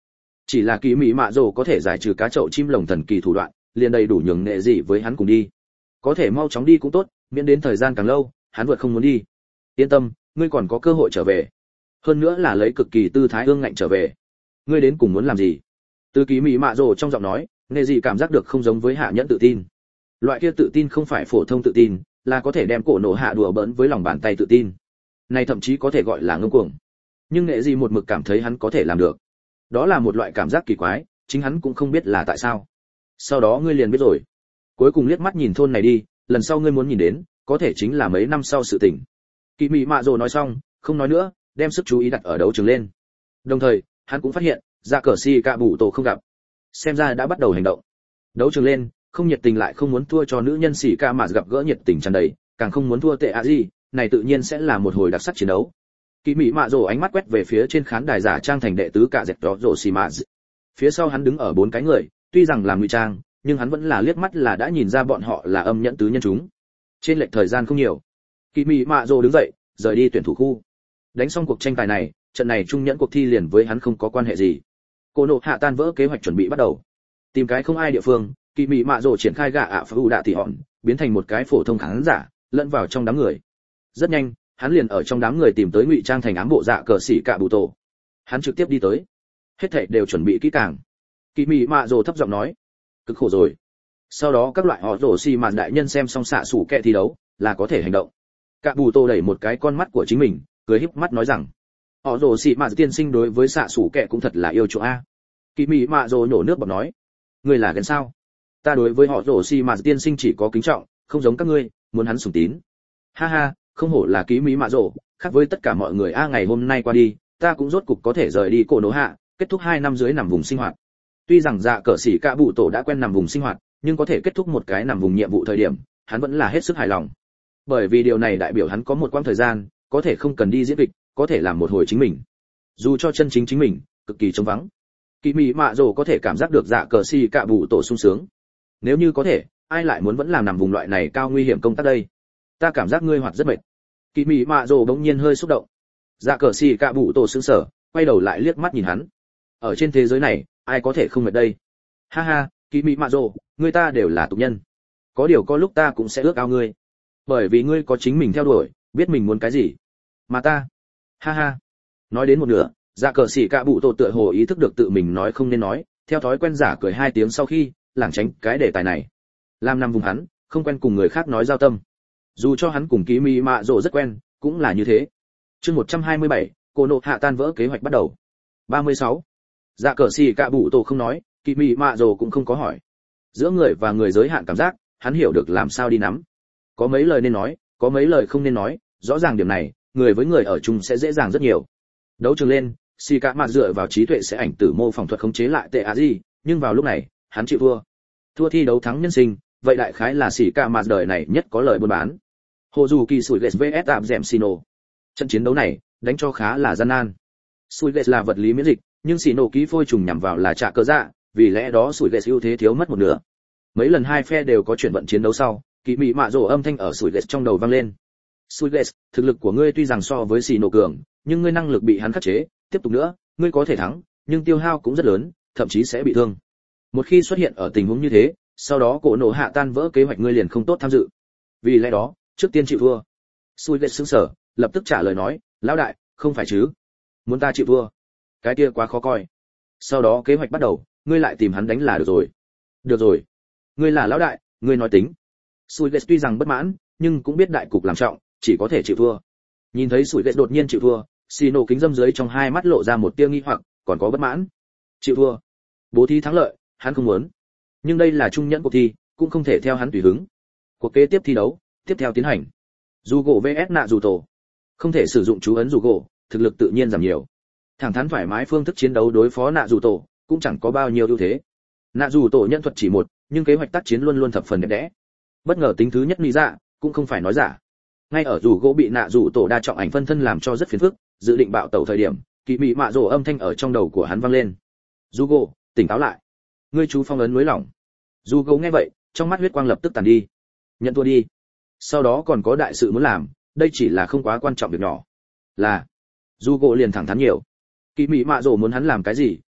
chỉ là kỳ mỹ mạ rồ có thể giải trừ cá chậu chim lồng thần kỳ thủ đoạn, liền đầy đủ nhường nghệ gì với hắn cùng đi. Có thể mau chóng đi cũng tốt, miễn đến thời gian càng lâu, hắn vượt không muốn đi. Yên tâm, ngươi còn có cơ hội trở về. Hơn nữa là lấy cực kỳ tư thái ương ngạnh trở về. Ngươi đến cùng muốn làm gì? Từ kỳ mỹ mạ rồ trong giọng nói, nghệ gì cảm giác được không giống với hạ nhẫn tự tin. Loại kia tự tin không phải phổ thông tự tin, là có thể đem cổ nổ hạ đùa bỡn với lòng bàn tay tự tin. Này thậm chí có thể gọi là ngông cuồng. Nhưng nghệ gì một mực cảm thấy hắn có thể làm được. Đó là một loại cảm giác kỳ quái, chính hắn cũng không biết là tại sao. Sau đó ngươi liền biết rồi. Cuối cùng liếc mắt nhìn thôn này đi, lần sau ngươi muốn nhìn đến, có thể chính là mấy năm sau sự tình. Kỳ Mị Mạ Dồ nói xong, không nói nữa, đem sức chú ý đặt ở đấu trường lên. Đồng thời, hắn cũng phát hiện, Dạ Cờ Xì Cạ Bụ Tổ không gặp. Xem ra đã bắt đầu hành động. Đấu trường lên, không nhiệt tình lại không muốn thua cho nữ nhân Xì Cạ mà gặp gỡ nhiệt tình tràn đầy, càng không muốn thua tệ a gì, này tự nhiên sẽ là một hồi đặc sắc chiến đấu. Kỳ Mị Mạ Dồ ánh mắt quét về phía trên khán đài giả trang thành đệ tứ cả dẹp đó rồ xì mạ. Phía sau hắn đứng ở bốn cái người, tuy rằng làm ngụy trang, nhưng hắn vẫn là liếc mắt là đã nhìn ra bọn họ là âm nhẫn tứ nhân chúng. Trên lệch thời gian không nhiều. Kỳ Mị Mạ Dồ đứng dậy, rời đi tuyển thủ khu. Đánh xong cuộc tranh tài này, trận này trung nhẫn cuộc thi liền với hắn không có quan hệ gì. Cô nộ hạ tan vỡ kế hoạch chuẩn bị bắt đầu. Tìm cái không ai địa phương, Kỳ Mị Mạ Dồ triển khai gạ ạ phù đạ tỷ hòn, biến thành một cái phổ thông khán giả, lẫn vào trong đám người. Rất nhanh, hắn liền ở trong đám người tìm tới ngụy trang thành ám bộ Dạ Cờ Xỉ Cạ Bụ Tổ. Hắn trực tiếp đi tới. Hết thảy đều chuẩn bị kỹ càng. Kỳ Mị Mạ Dồ thấp giọng nói, cực khổ rồi. Sau đó các loại họ rồ xì mạn đại nhân xem xong xạ sủ kẹ thi đấu, là có thể hành động. Cạ Bụ Tổ đẩy một cái con mắt của chính mình, cười híp mắt nói rằng, họ rồ xì mạn tiên sinh đối với xạ sủ kẹ cũng thật là yêu chuộng a. Kỳ Mị Mạ Dồ nhổ nước bọt nói, ngươi là ghen sao? Ta đối với họ rồ xì mạn tiên sinh chỉ có kính trọng, không giống các ngươi, muốn hắn sủng tín. Ha ha, không hổ là Kỳ Mị Mạ Dồ, khác với tất cả mọi người a, ngày hôm nay qua đi, ta cũng rốt cục có thể rời đi cổ nổ hạ, kết thúc hai năm dưới nằm vùng sinh hoạt. Tuy rằng Dạ Cờ Xỉ Cạ Bụ Tổ đã quen nằm vùng sinh hoạt, nhưng có thể kết thúc một cái nằm vùng nhiệm vụ thời điểm, hắn vẫn là hết sức hài lòng. Bởi vì điều này đại biểu hắn có một quãng thời gian, có thể không cần đi diễn kịch, có thể làm một hồi chính mình. Dù cho chân chính chính mình, cực kỳ trống vắng. Kỳ Mị Mạ Dồ có thể cảm giác được Dạ Cờ Xỉ Cạ Bụ Tổ sung sướng. Nếu như có thể, ai lại muốn vẫn làm nằm vùng loại này cao nguy hiểm công tác đây? Ta cảm giác ngươi hoạt rất mệt. Kỳ Mị Mạ Dồ bỗng nhiên hơi xúc động. Dạ Cờ Xỉ Cạ Bụ Tổ sững sờ, quay đầu lại liếc mắt nhìn hắn. Ở trên thế giới này, ai có thể không mệt đây? Ha ha, Kỳ Mị Mạ Dồ, người ta đều là tục nhân. Có điều có lúc ta cũng sẽ ước ao ngươi, bởi vì ngươi có chính mình theo đuổi, biết mình muốn cái gì. Mà ta, ha ha. Nói đến một nửa, Dạ Cờ Xỉ Cạ Bụ Tổ tựa hồ ý thức được tự mình nói không nên nói, theo thói quen giả cười hai tiếng sau khi, lảng tránh cái đề tài này. Làm năm vùng hắn, không quen cùng người khác nói giao tâm. Dù cho hắn cùng Kỳ Mị Mạ Dồ rất quen, cũng là như thế. Chương một trăm hai mươi bảy, cô nộ hạ tan vỡ kế hoạch bắt đầu. ba mươi sáu. Dạ Cờ Xỉ Cạ Bụ Tổ không nói, Kỳ Mị Mạ Dồ cũng không có hỏi. Giữa người và người giới hạn cảm giác, hắn hiểu được làm sao đi nắm. Có mấy lời nên nói, có mấy lời không nên nói, rõ ràng điểm này, người với người ở chung sẽ dễ dàng rất nhiều. Đấu trường lên, Xỉ Cạ Mạ dựa vào trí tuệ sẽ ảnh tử mô phỏng thuật khống chế lại tệ a gì, nhưng vào lúc này, hắn chịu thua. Thua thi đấu thắng nhân sinh, vậy đại khái là Xỉ Cạ Mạ đời này nhất có lời buôn bán. Hồ dù kỳ sủi vs vs tạm dẻm Sino. Trận chiến đấu này, đánh cho khá là gian nan. Sủi vs là vật lý miễn dịch, nhưng Sino ký phôi trùng nhằm vào là trả cơ dạ, vì lẽ đó sủi vs ưu thế thiếu mất một nửa. Mấy lần hai phe đều có chuyển vận chiến đấu sau, Kỳ Mị Mạ Dồ âm thanh ở sủi vs trong đầu vang lên. Sủi vs, thực lực của ngươi tuy rằng so với Sino cường, nhưng ngươi năng lực bị hắn khắc chế, tiếp tục nữa, ngươi có thể thắng, nhưng tiêu hao cũng rất lớn, thậm chí sẽ bị thương. Một khi xuất hiện ở tình huống như thế, sau đó cổ nổ hạ tan vỡ kế hoạch ngươi liền không tốt tham dự. Vì lẽ đó, trước tiên chịu thua. Sủi vs sững sờ, lập tức trả lời nói, lão đại, không phải chứ? Muốn ta chịu thua? Cái kia quá khó coi. Sau đó kế hoạch bắt đầu, ngươi lại tìm hắn đánh là được rồi. Được rồi, ngươi là lão đại, ngươi nói tính. Sủi vs tuy rằng bất mãn, nhưng cũng biết đại cục làm trọng, chỉ có thể chịu thua. Nhìn thấy Sủi vs đột nhiên chịu thua, Sino kính dâm dưới trong hai mắt lộ ra một tia nghi hoặc, còn có bất mãn. Chịu thua, bố thí thắng lợi, hắn không muốn. Nhưng đây là trung nhẫn cuộc thi, cũng không thể theo hắn tùy hứng. Cuộc kế tiếp thi đấu, tiếp theo tiến hành. Jugo vs nạ dù tổ. Không thể sử dụng chú ấn Jugo, thực lực tự nhiên giảm nhiều. Thẳng thắn thoải mái phương thức chiến đấu đối phó nạ dù tổ, cũng chẳng có bao nhiêu ưu thế. Nạ dù tổ nhân thuật chỉ một, nhưng kế hoạch tác chiến luôn luôn thập phần đẹp đẽ. Bất ngờ tính thứ nhất lý dạ, cũng không phải nói giả. Ngay ở dù gỗ bị nạ dù tổ đa trọng ảnh phân thân làm cho rất phiền phức, dự định bạo tẩu thời điểm, Kỳ Mị Mạ Dồ âm thanh ở trong đầu của hắn vang lên. "Jugo, tỉnh táo lại. Ngươi chú phong ấn núi lỏng." Jugo nghe vậy, trong mắt huyết quang lập tức tàn đi. "Nhận thua đi. Sau đó còn có đại sự muốn làm, đây chỉ là không quá quan trọng việc nhỏ." Là. Jugo liền thẳng thắn nhiều. Kỳ Mị Mạ Dồ muốn hắn làm cái gì,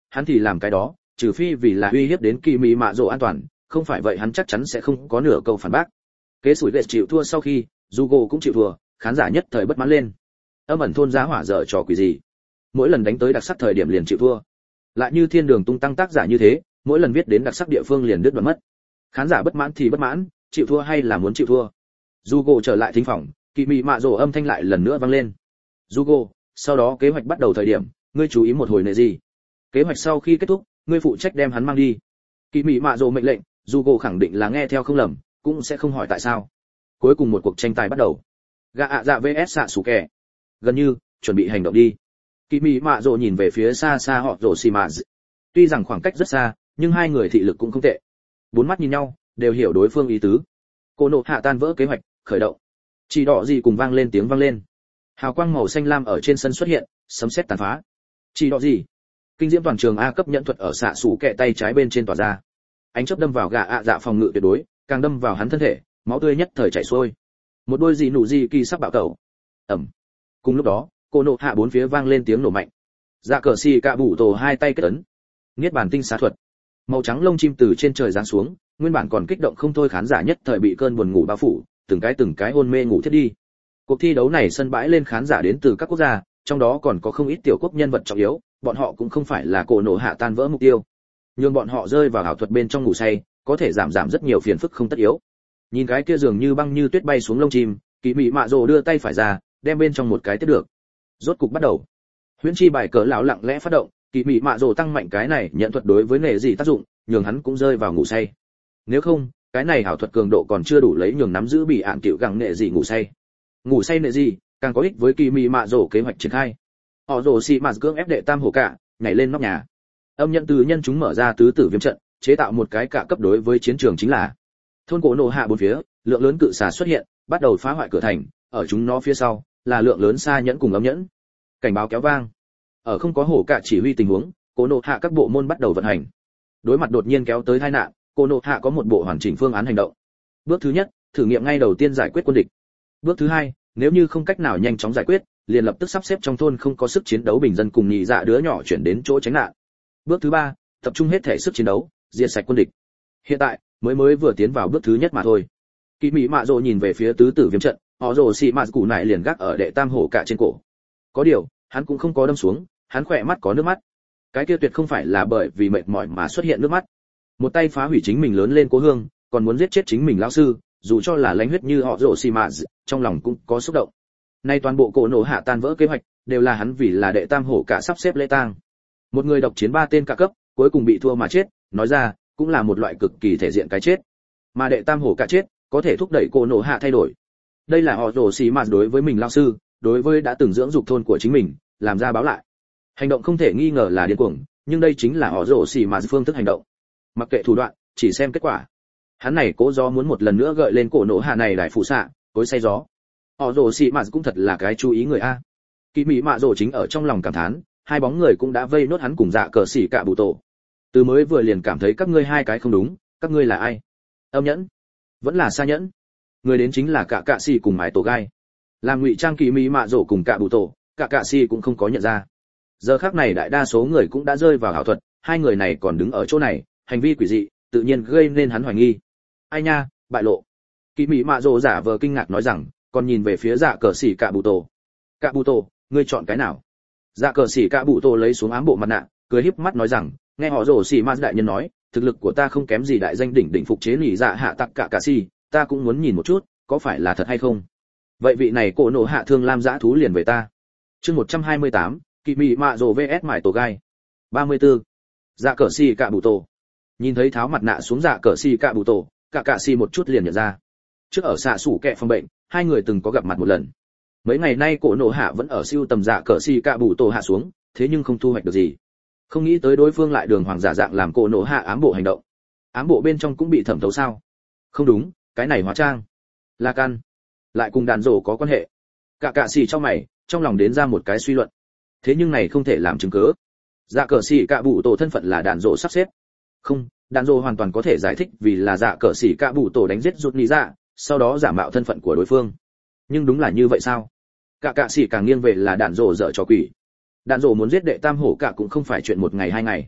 hắn thì làm cái đó, trừ phi vì là uy hiếp đến kỳ mỹ mạ rồ an toàn, không phải vậy hắn chắc chắn sẽ không có nửa câu phản bác. Kế sủi lệ chịu thua sau khi, Jugo cũng chịu thua, khán giả nhất thời bất mãn lên. Âm ẩn thôn giá hỏa dở trò quỷ gì? Mỗi lần đánh tới đặc sắc thời điểm liền chịu thua. Lại như thiên đường tung tăng tác giả như thế, mỗi lần viết đến đặc sắc địa phương liền đứt đoạn mất. Khán giả bất mãn thì bất mãn, chịu thua hay là muốn chịu thua. Jugo trở lại thính phòng, kỳ mị mạ rồ âm thanh lại lần nữa vang lên. Jugo, sau đó kế hoạch bắt đầu thời điểm, ngươi chú ý một hồi nệ gì. Kế hoạch sau khi kết thúc, ngươi phụ trách đem hắn mang đi. Kỳ mị mạ rồ mệnh lệnh, Jugo khẳng định là nghe theo không lầm, cũng sẽ không hỏi tại sao. Cuối cùng một cuộc tranh tài bắt đầu. Gạ ạ dạ vs xạ sủ kẻ. Gần như chuẩn bị hành động đi. Kỳ mị mạ rồ nhìn về phía xa xa họ rồ xì mạ. Tuy rằng khoảng cách rất xa, nhưng hai người thị lực cũng không tệ. Bốn mắt nhìn nhau, đều hiểu đối phương ý tứ. Cô nộ hạ tan vỡ kế hoạch, khởi động. Chỉ đỏ gì cùng vang lên tiếng vang lên. Hào quang màu xanh lam ở trên sân xuất hiện, sấm sét tàn phá. Chỉ đỏ gì? Kinh diễm toàn trường A cấp nhẫn thuật ở xạ sủ kẹ tay trái bên trên tỏa ra. Ánh chớp đâm vào gã ạ dạ phòng ngự tuyệt đối, càng đâm vào hắn thân thể, máu tươi nhất thời chảy xuôi. Một đôi gì nụ gì kỳ sắc bạo tẩu. Ầm. Cùng lúc đó, cô nộ hạ bốn phía vang lên tiếng nổ mạnh. Dạ cờ xì cạ bụ tổ hai tay kết ấn. Niết bàn tinh xá thuật. Màu trắng lông chim từ trên trời giáng xuống, nguyên bản còn kích động không thôi khán giả nhất thời bị cơn buồn ngủ bao phủ, từng cái từng cái hôn mê ngủ thiết đi. Cuộc thi đấu này sân bãi lên khán giả đến từ các quốc gia, trong đó còn có không ít tiểu quốc nhân vật trọng yếu, bọn họ cũng không phải là cổ nổ hạ tan vỡ mục tiêu. Nhưng bọn họ rơi vào ảo thuật bên trong ngủ say, có thể giảm giảm rất nhiều phiền phức không tất yếu. Nhìn cái kia dường như băng như tuyết bay xuống lông chim, Kỳ Mị Mạ Rồ đưa tay phải ra, đem bên trong một cái tiếp được. Rốt cục bắt đầu. Huyễn chi bài cờ lão lặng lẽ phát động, Kỳ Mị Mạ Rồ tăng mạnh cái này nhận thuật đối với nệ gì tác dụng, nhường hắn cũng rơi vào ngủ say. Nếu không, cái này ảo thuật cường độ còn chưa đủ lấy nhường nắm giữ bị ạn tiểu gặng nệ gì ngủ say. Ngủ say nệ gì, càng có ích với Kỳ Mị Mạ Rồ kế hoạch triển khai. Họ Rồ xì mạt cưỡng ép đệ tam hổ cả, nhảy lên nóc nhà. Âm nhận từ nhân chúng mở ra tứ tử viêm trận, chế tạo một cái cả cấp đối với chiến trường chính là thôn cổ nổ hạ bốn phía, lượng lớn cự xà xuất hiện, bắt đầu phá hoại cửa thành, ở chúng nó phía sau là lượng lớn xa nhẫn cùng âm nhẫn. Cảnh báo kéo vang. Ở không có hổ cả chỉ huy tình huống, cổ nổ hạ các bộ môn bắt đầu vận hành. Đối mặt đột nhiên kéo tới tai nạn, cổ nổ hạ có một bộ hoàn chỉnh phương án hành động. Bước thứ nhất, thử nghiệm ngay đầu tiên giải quyết quân địch. Bước thứ hai, nếu như không cách nào nhanh chóng giải quyết, liền lập tức sắp xếp trong thôn không có sức chiến đấu bình dân cùng nhị dạ đứa nhỏ chuyển đến chỗ tránh nạn. Bước thứ ba, tập trung hết thể sức chiến đấu, diệt sạch quân địch. Hiện tại mới mới vừa tiến vào bước thứ nhất mà thôi. Kỳ Mị Mạ Rồ nhìn về phía tứ tử viêm trận, họ Rồ xì mạt củ nại liền gác ở đệ tam hổ cả trên cổ. Có điều, hắn cũng không có đâm xuống, hắn khỏe mắt có nước mắt. Cái kia tuyệt không phải là bởi vì mệt mỏi mà xuất hiện nước mắt. Một tay phá hủy chính mình lớn lên cố hương, còn muốn giết chết chính mình lão sư, dù cho là lãnh huyết như họ Rồ xì mạt, trong lòng cũng có xúc động. Nay toàn bộ cổ nổ hạ tan vỡ kế hoạch, đều là hắn vì là đệ tam hổ cả sắp xếp lễ tang. Một người độc chiến ba tên cả cấp, cuối cùng bị thua mà chết, nói ra, cũng là một loại cực kỳ thể diện cái chết. Mà đệ tam hổ cả chết, có thể thúc đẩy cổ nổ hạ thay đổi. Đây là họ Rồ xì mạt đối với mình lão sư, đối với đã từng dưỡng dục thôn của chính mình, làm ra báo lại. Hành động không thể nghi ngờ là điên cuồng, nhưng đây chính là họ Rồ xì mạt phương thức hành động. Mặc kệ thủ đoạn, chỉ xem kết quả. Hắn này cố gió muốn một lần nữa gợi lên cổ nổ hạ này đại phụ xạ, cối say gió. Họ Rồ xì mạt cũng thật là cái chú ý người a. Kỳ Mị Mạ Rồ chính ở trong lòng cảm thán, hai bóng người cũng đã vây nốt hắn cùng dạ cờ xỉ cả bụ tổ. Từ mới vừa liền cảm thấy các ngươi hai cái không đúng, các ngươi là ai? Âm nhẫn? Vẫn là xa nhẫn? Người đến chính là cả cạ xỉ cùng mái tổ gai. Làm ngụy trang Kỳ Mị Mạ Rồ cùng cả bụ tổ, cả cạ xỉ cũng không có nhận ra. Giờ khắc này đại đa số người cũng đã rơi vào ảo thuật, hai người này còn đứng ở chỗ này, hành vi quỷ dị, tự nhiên gây nên hắn hoài nghi. Ai nha, bại lộ. Kỳ Mị Mạ Rồ giả vờ kinh ngạc nói rằng, còn nhìn về phía dạ cờ xỉ cả bụ tổ. Cả bụ tổ, ngươi chọn cái nào? Dạ cờ xỉ cả bụ tổ lấy xuống ám bộ mặt nạ, cười híp mắt nói rằng, nghe họ Rồ xỉ mạt đại nhân nói, thực lực của ta không kém gì đại danh đỉnh đỉnh phục chế nỉ dạ hạ tặc cả cạ xỉ, ta cũng muốn nhìn một chút, có phải là thật hay không? Vậy vị này cổ nổ hạ thương lam dã thú liền về ta. Chương một trăm hai mươi tám, Kỳ Mị Mạ Rồ vs mải tổ gai. ba mươi tư. Dạ cờ xỉ cả bụ tổ. Nhìn thấy tháo mặt nạ xuống dạ cờ xỉ cả bụ tổ, cả cạ xỉ một chút liền nhận ra. Trước ở xạ sủ kẹ phòng bệnh, hai người từng có gặp mặt một lần. Mấy ngày nay cổ nổ hạ vẫn ở siêu tầm dạ cờ xỉ cả bụ tổ hạ xuống, thế nhưng không thu hoạch được gì. Không nghĩ tới đối phương lại đường hoàng giả dạng làm cổ nổ hạ ám bộ hành động. Ám bộ bên trong cũng bị thẩm thấu sao? Không đúng, cái này hóa trang là căn lại cùng đàn rổ có quan hệ. Cả cạ xỉ trong mày, trong lòng đến ra một cái suy luận. Thế nhưng này không thể làm chứng cứ. Dạ cờ xỉ cả bụ tổ thân phận là đàn rổ sắp xếp. Không, đàn rổ hoàn toàn có thể giải thích vì là dạ cờ xỉ cả bụ tổ đánh giết rụt nị dạ, sau đó giả mạo thân phận của đối phương. Nhưng đúng là như vậy sao? Cả cạ xỉ càng nghiêng về là đàn rổ dở trò quỷ. Đàn rổ muốn giết đệ tam hổ cả cũng không phải chuyện một ngày hai ngày,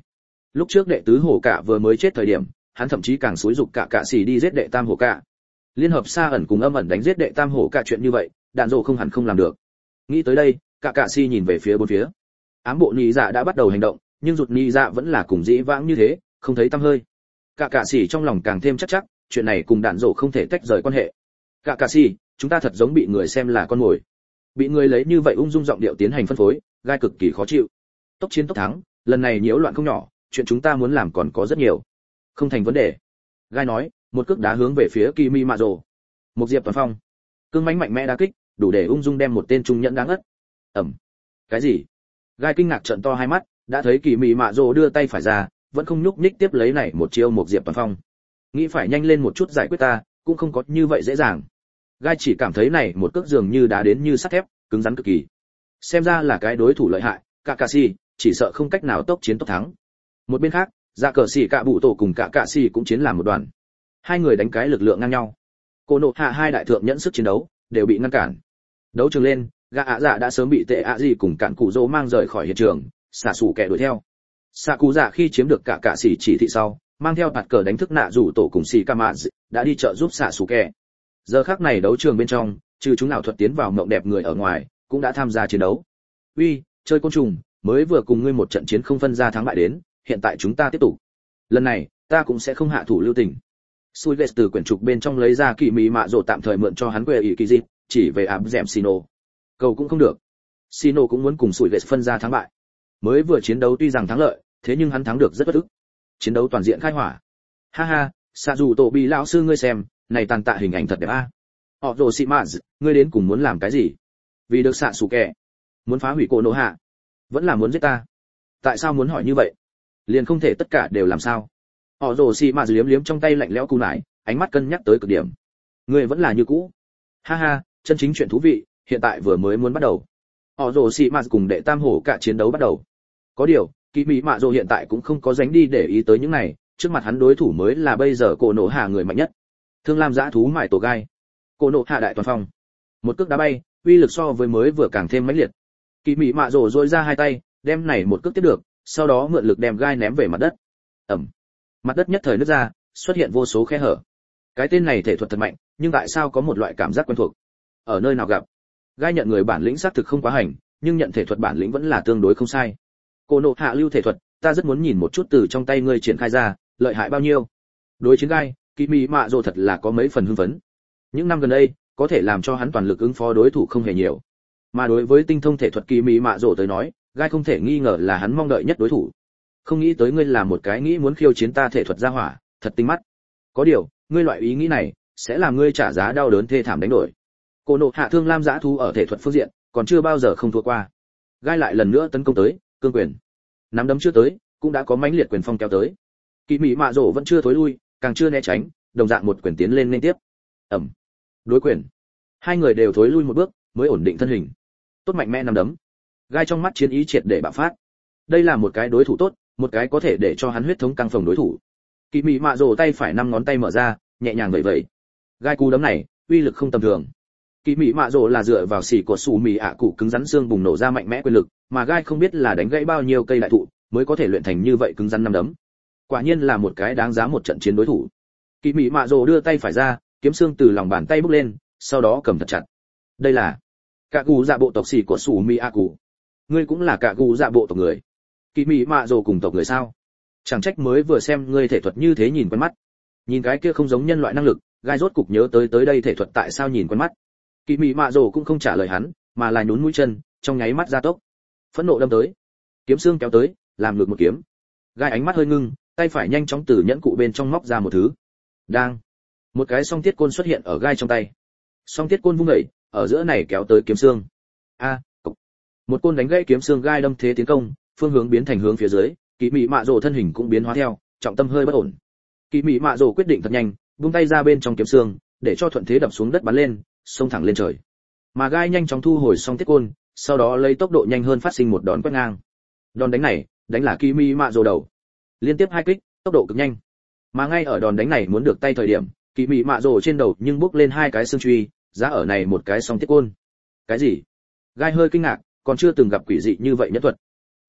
lúc trước đệ tứ hổ cả vừa mới chết thời điểm, hắn thậm chí càng xúi dục cả cạ xỉ đi giết đệ tam hổ cả. Liên hợp Sa ẩn cùng âm ẩn đánh giết đệ tam hổ cả chuyện như vậy, đạn rồ không hẳn không làm được. Nghĩ tới đây, cả cạ xỉ nhìn về phía bốn phía. Ám bộ nhị dạ đã bắt đầu hành động, nhưng rụt nhị dạ vẫn là cùng dĩ vãng như thế, không thấy tăm hơi. Cả cạ xỉ trong lòng càng thêm chắc chắc, chuyện này cùng đạn rồ không thể tách rời quan hệ. Cả cạ xỉ, chúng ta thật giống bị người xem là con mồi. Bị người lấy như vậy ung dung giọng điệu tiến hành phân phối, gai cực kỳ khó chịu. Tốc chiến tốc thắng, lần này nhiễu loạn không nhỏ, chuyện chúng ta muốn làm còn có rất nhiều. Không thành vấn đề. Gai nói, một cước đá hướng về phía Kimi Mạ Rồ. Một diệp toàn phong. Cương mãnh mạnh mẽ đá kích, đủ để ung dung đem một tên trung nhẫn đáng ngất. Ầm. Cái gì? Gai kinh ngạc trợn to hai mắt, đã thấy Kimi Mạ Rồ đưa tay phải ra, vẫn không nhúc nhích tiếp lấy này một chiêu một diệp toàn phong. Nghĩ phải nhanh lên một chút giải quyết ta, cũng không có như vậy dễ dàng. Gai chỉ cảm thấy này một cước dường như đá đến như sắt thép, cứng rắn cực kỳ. Xem ra là cái đối thủ lợi hại, Kakashi chỉ sợ không cách nào tốc chiến tốc thắng. Một bên khác, Dạ Cờ Sĩ Cạ Bụ Tổ cùng Kakashi cũng chiến làm một đoàn. Hai người đánh cái lực lượng ngang nhau. Cô nộ hạ hai đại thượng nhẫn sức chiến đấu đều bị ngăn cản. Đấu trường lên, Gã ạ dạ đã sớm bị Tệ ạ gì cùng Cạn Cụ Dỗ mang rời khỏi hiện trường, xả sủ kẻ đuổi theo. Xạ Cụ Dạ khi chiếm được Kakashi chỉ thị sau, mang theo bạt cờ đánh thức nạ rủ tổ cùng Sĩ Cama đã đi trợ giúp xả sủ kẻ. Giờ khắc này đấu trường bên trong, trừ chúng nào thuật tiến vào mộng đẹp người ở ngoài, cũng đã tham gia chiến đấu. Uy, chơi côn trùng, mới vừa cùng ngươi một trận chiến không phân ra thắng bại đến, hiện tại chúng ta tiếp tục. Lần này, ta cũng sẽ không hạ thủ lưu tình. Suiges từ quyển trục bên trong lấy ra kỳ mỹ mạ rồ tạm thời mượn cho hắn quê ý kỳ dịp, chỉ về áp dẻm Sino. Cầu cũng không được. Sino cũng muốn cùng Suiges phân ra thắng bại. Mới vừa chiến đấu tuy rằng thắng lợi, thế nhưng hắn thắng được rất bất ức. Chiến đấu toàn diện khai hỏa. Ha ha, Sa dù tổ bị lão sư ngươi xem, này tàn tạ hình ảnh thật đẹp a. Họ rồ xị mạ, ngươi đến cùng muốn làm cái gì? Vì được xạ sủ kẻ, muốn phá hủy cô nô hạ, vẫn là muốn giết ta? Tại sao muốn hỏi như vậy? Liền không thể tất cả đều làm sao? Họ rồ xị mạ liếm liếm trong tay lạnh lẽo cù nải, ánh mắt cân nhắc tới cực điểm. Ngươi vẫn là như cũ. Ha ha, chân chính chuyện thú vị, hiện tại vừa mới muốn bắt đầu. Họ rồ xị mạ cùng đệ tam hổ cả chiến đấu bắt đầu. Có điều, kỳ mỹ mạ rồ hiện tại cũng không có dánh đi để ý tới những này, trước mặt hắn đối thủ mới là bây giờ cô nô hạ người mạnh nhất. Thương lam dã thú mải tổ gai. Cô nộ hạ đại toàn phong, một cước đá bay, uy lực so với mới vừa càng thêm mãnh liệt. Kỳ mỹ mạ rồ dội ra hai tay, đem này một cước tiếp được, sau đó mượn lực đem gai ném về mặt đất. Ẩm, mặt đất nhất thời nứt ra, xuất hiện vô số khe hở. Cái tên này thể thuật thật mạnh, nhưng tại sao có một loại cảm giác quen thuộc? Ở nơi nào gặp? Gai nhận người bản lĩnh xác thực không quá hành, nhưng nhận thể thuật bản lĩnh vẫn là tương đối không sai. Cô nộ hạ lưu thể thuật, ta rất muốn nhìn một chút từ trong tay ngươi triển khai ra, lợi hại bao nhiêu. Đối chiến gai, kỳ mỹ mạ rồ thật là có mấy phần hưng phấn. Những năm gần đây, có thể làm cho hắn toàn lực ứng phó đối thủ không hề nhiều. Mà đối với tinh thông thể thuật kỳ mỹ mạ rồ tới nói, gai không thể nghi ngờ là hắn mong đợi nhất đối thủ. Không nghĩ tới ngươi là một cái nghĩ muốn khiêu chiến ta thể thuật gia hỏa, thật tinh mắt. Có điều, ngươi loại ý nghĩ này sẽ làm ngươi trả giá đau đớn thê thảm đánh đổi. Cô nộ hạ thương lam dã thú ở thể thuật phương diện, còn chưa bao giờ không thua qua. Gai lại lần nữa tấn công tới, cương quyền. Nắm đấm chưa tới, cũng đã có mãnh liệt quyền phong kéo tới. Kỳ mỹ mạ rồ vẫn chưa thối lui, càng chưa né tránh, đồng dạng một quyền tiến lên liên tiếp. Ẩm. Đối quyền. Hai người đều thối lui một bước, mới ổn định thân hình. Tốt mạnh mẽ nắm đấm. Gai trong mắt chiến ý triệt để bạo phát. Đây là một cái đối thủ tốt, một cái có thể để cho hắn huyết thống căng phồng đối thủ. Kỳ mỹ mạ rồ tay phải năm ngón tay mở ra, nhẹ nhàng vẩy vẩy. Gai cú đấm này, uy lực không tầm thường. Kỳ mỹ mạ rồ là dựa vào xỉ của sủ mì ạ cụ cứng rắn xương bùng nổ ra mạnh mẽ quyền lực, mà Gai không biết là đánh gãy bao nhiêu cây đại thụ, mới có thể luyện thành như vậy cứng rắn năm đấm. Quả nhiên là một cái đáng giá một trận chiến đối thủ. Kỳ mỹ mạ rồ đưa tay phải ra, kiếm xương từ lòng bàn tay bốc lên, sau đó cầm thật chặt. Đây là cả gù dạ bộ tộc xỉ của sủ mi a cụ. Ngươi cũng là cả gù dạ bộ tộc người. Kỳ mỹ mạ rồ cùng tộc người sao? Chẳng trách mới vừa xem ngươi thể thuật như thế nhìn quen mắt. Nhìn cái kia không giống nhân loại năng lực, Gai rốt cục nhớ tới tới đây thể thuật tại sao nhìn quen mắt. Kỳ mỹ mạ rồ cũng không trả lời hắn, mà là nhún mũi chân, trong nháy mắt gia tốc. Phẫn nộ đâm tới, kiếm xương kéo tới, làm ngược một kiếm. Gai ánh mắt hơi ngưng, tay phải nhanh chóng từ nhẫn cụ bên trong móc ra một thứ. Đang, một cái song tiết côn xuất hiện ở Gai trong tay. Song tiết côn vung đẩy, ở giữa này kéo tới kiếm xương. A, cục. Một côn đánh gãy kiếm xương Gai đâm thế tiến công, phương hướng biến thành hướng phía dưới, Kỳ mỹ mạ rồ thân hình cũng biến hóa theo, trọng tâm hơi bất ổn. Kỳ mỹ mạ rồ quyết định thật nhanh, buông tay ra bên trong kiếm xương, để cho thuận thế đập xuống đất bắn lên, xông thẳng lên trời. Mà Gai nhanh chóng thu hồi song tiết côn, sau đó lấy tốc độ nhanh hơn phát sinh một đòn quét ngang. Đòn đánh này, đánh là Kỳ mỹ mạ rồ đầu. Liên tiếp hai kích, tốc độ cực nhanh. Mà ngay ở đòn đánh này muốn được tay thời điểm, Kỳ mỹ mạ rồ trên đầu nhưng bước lên hai cái xương truy, giá ở này một cái song tiết côn. Cái gì? Gai hơi kinh ngạc, còn chưa từng gặp quỷ dị như vậy nhất thuật.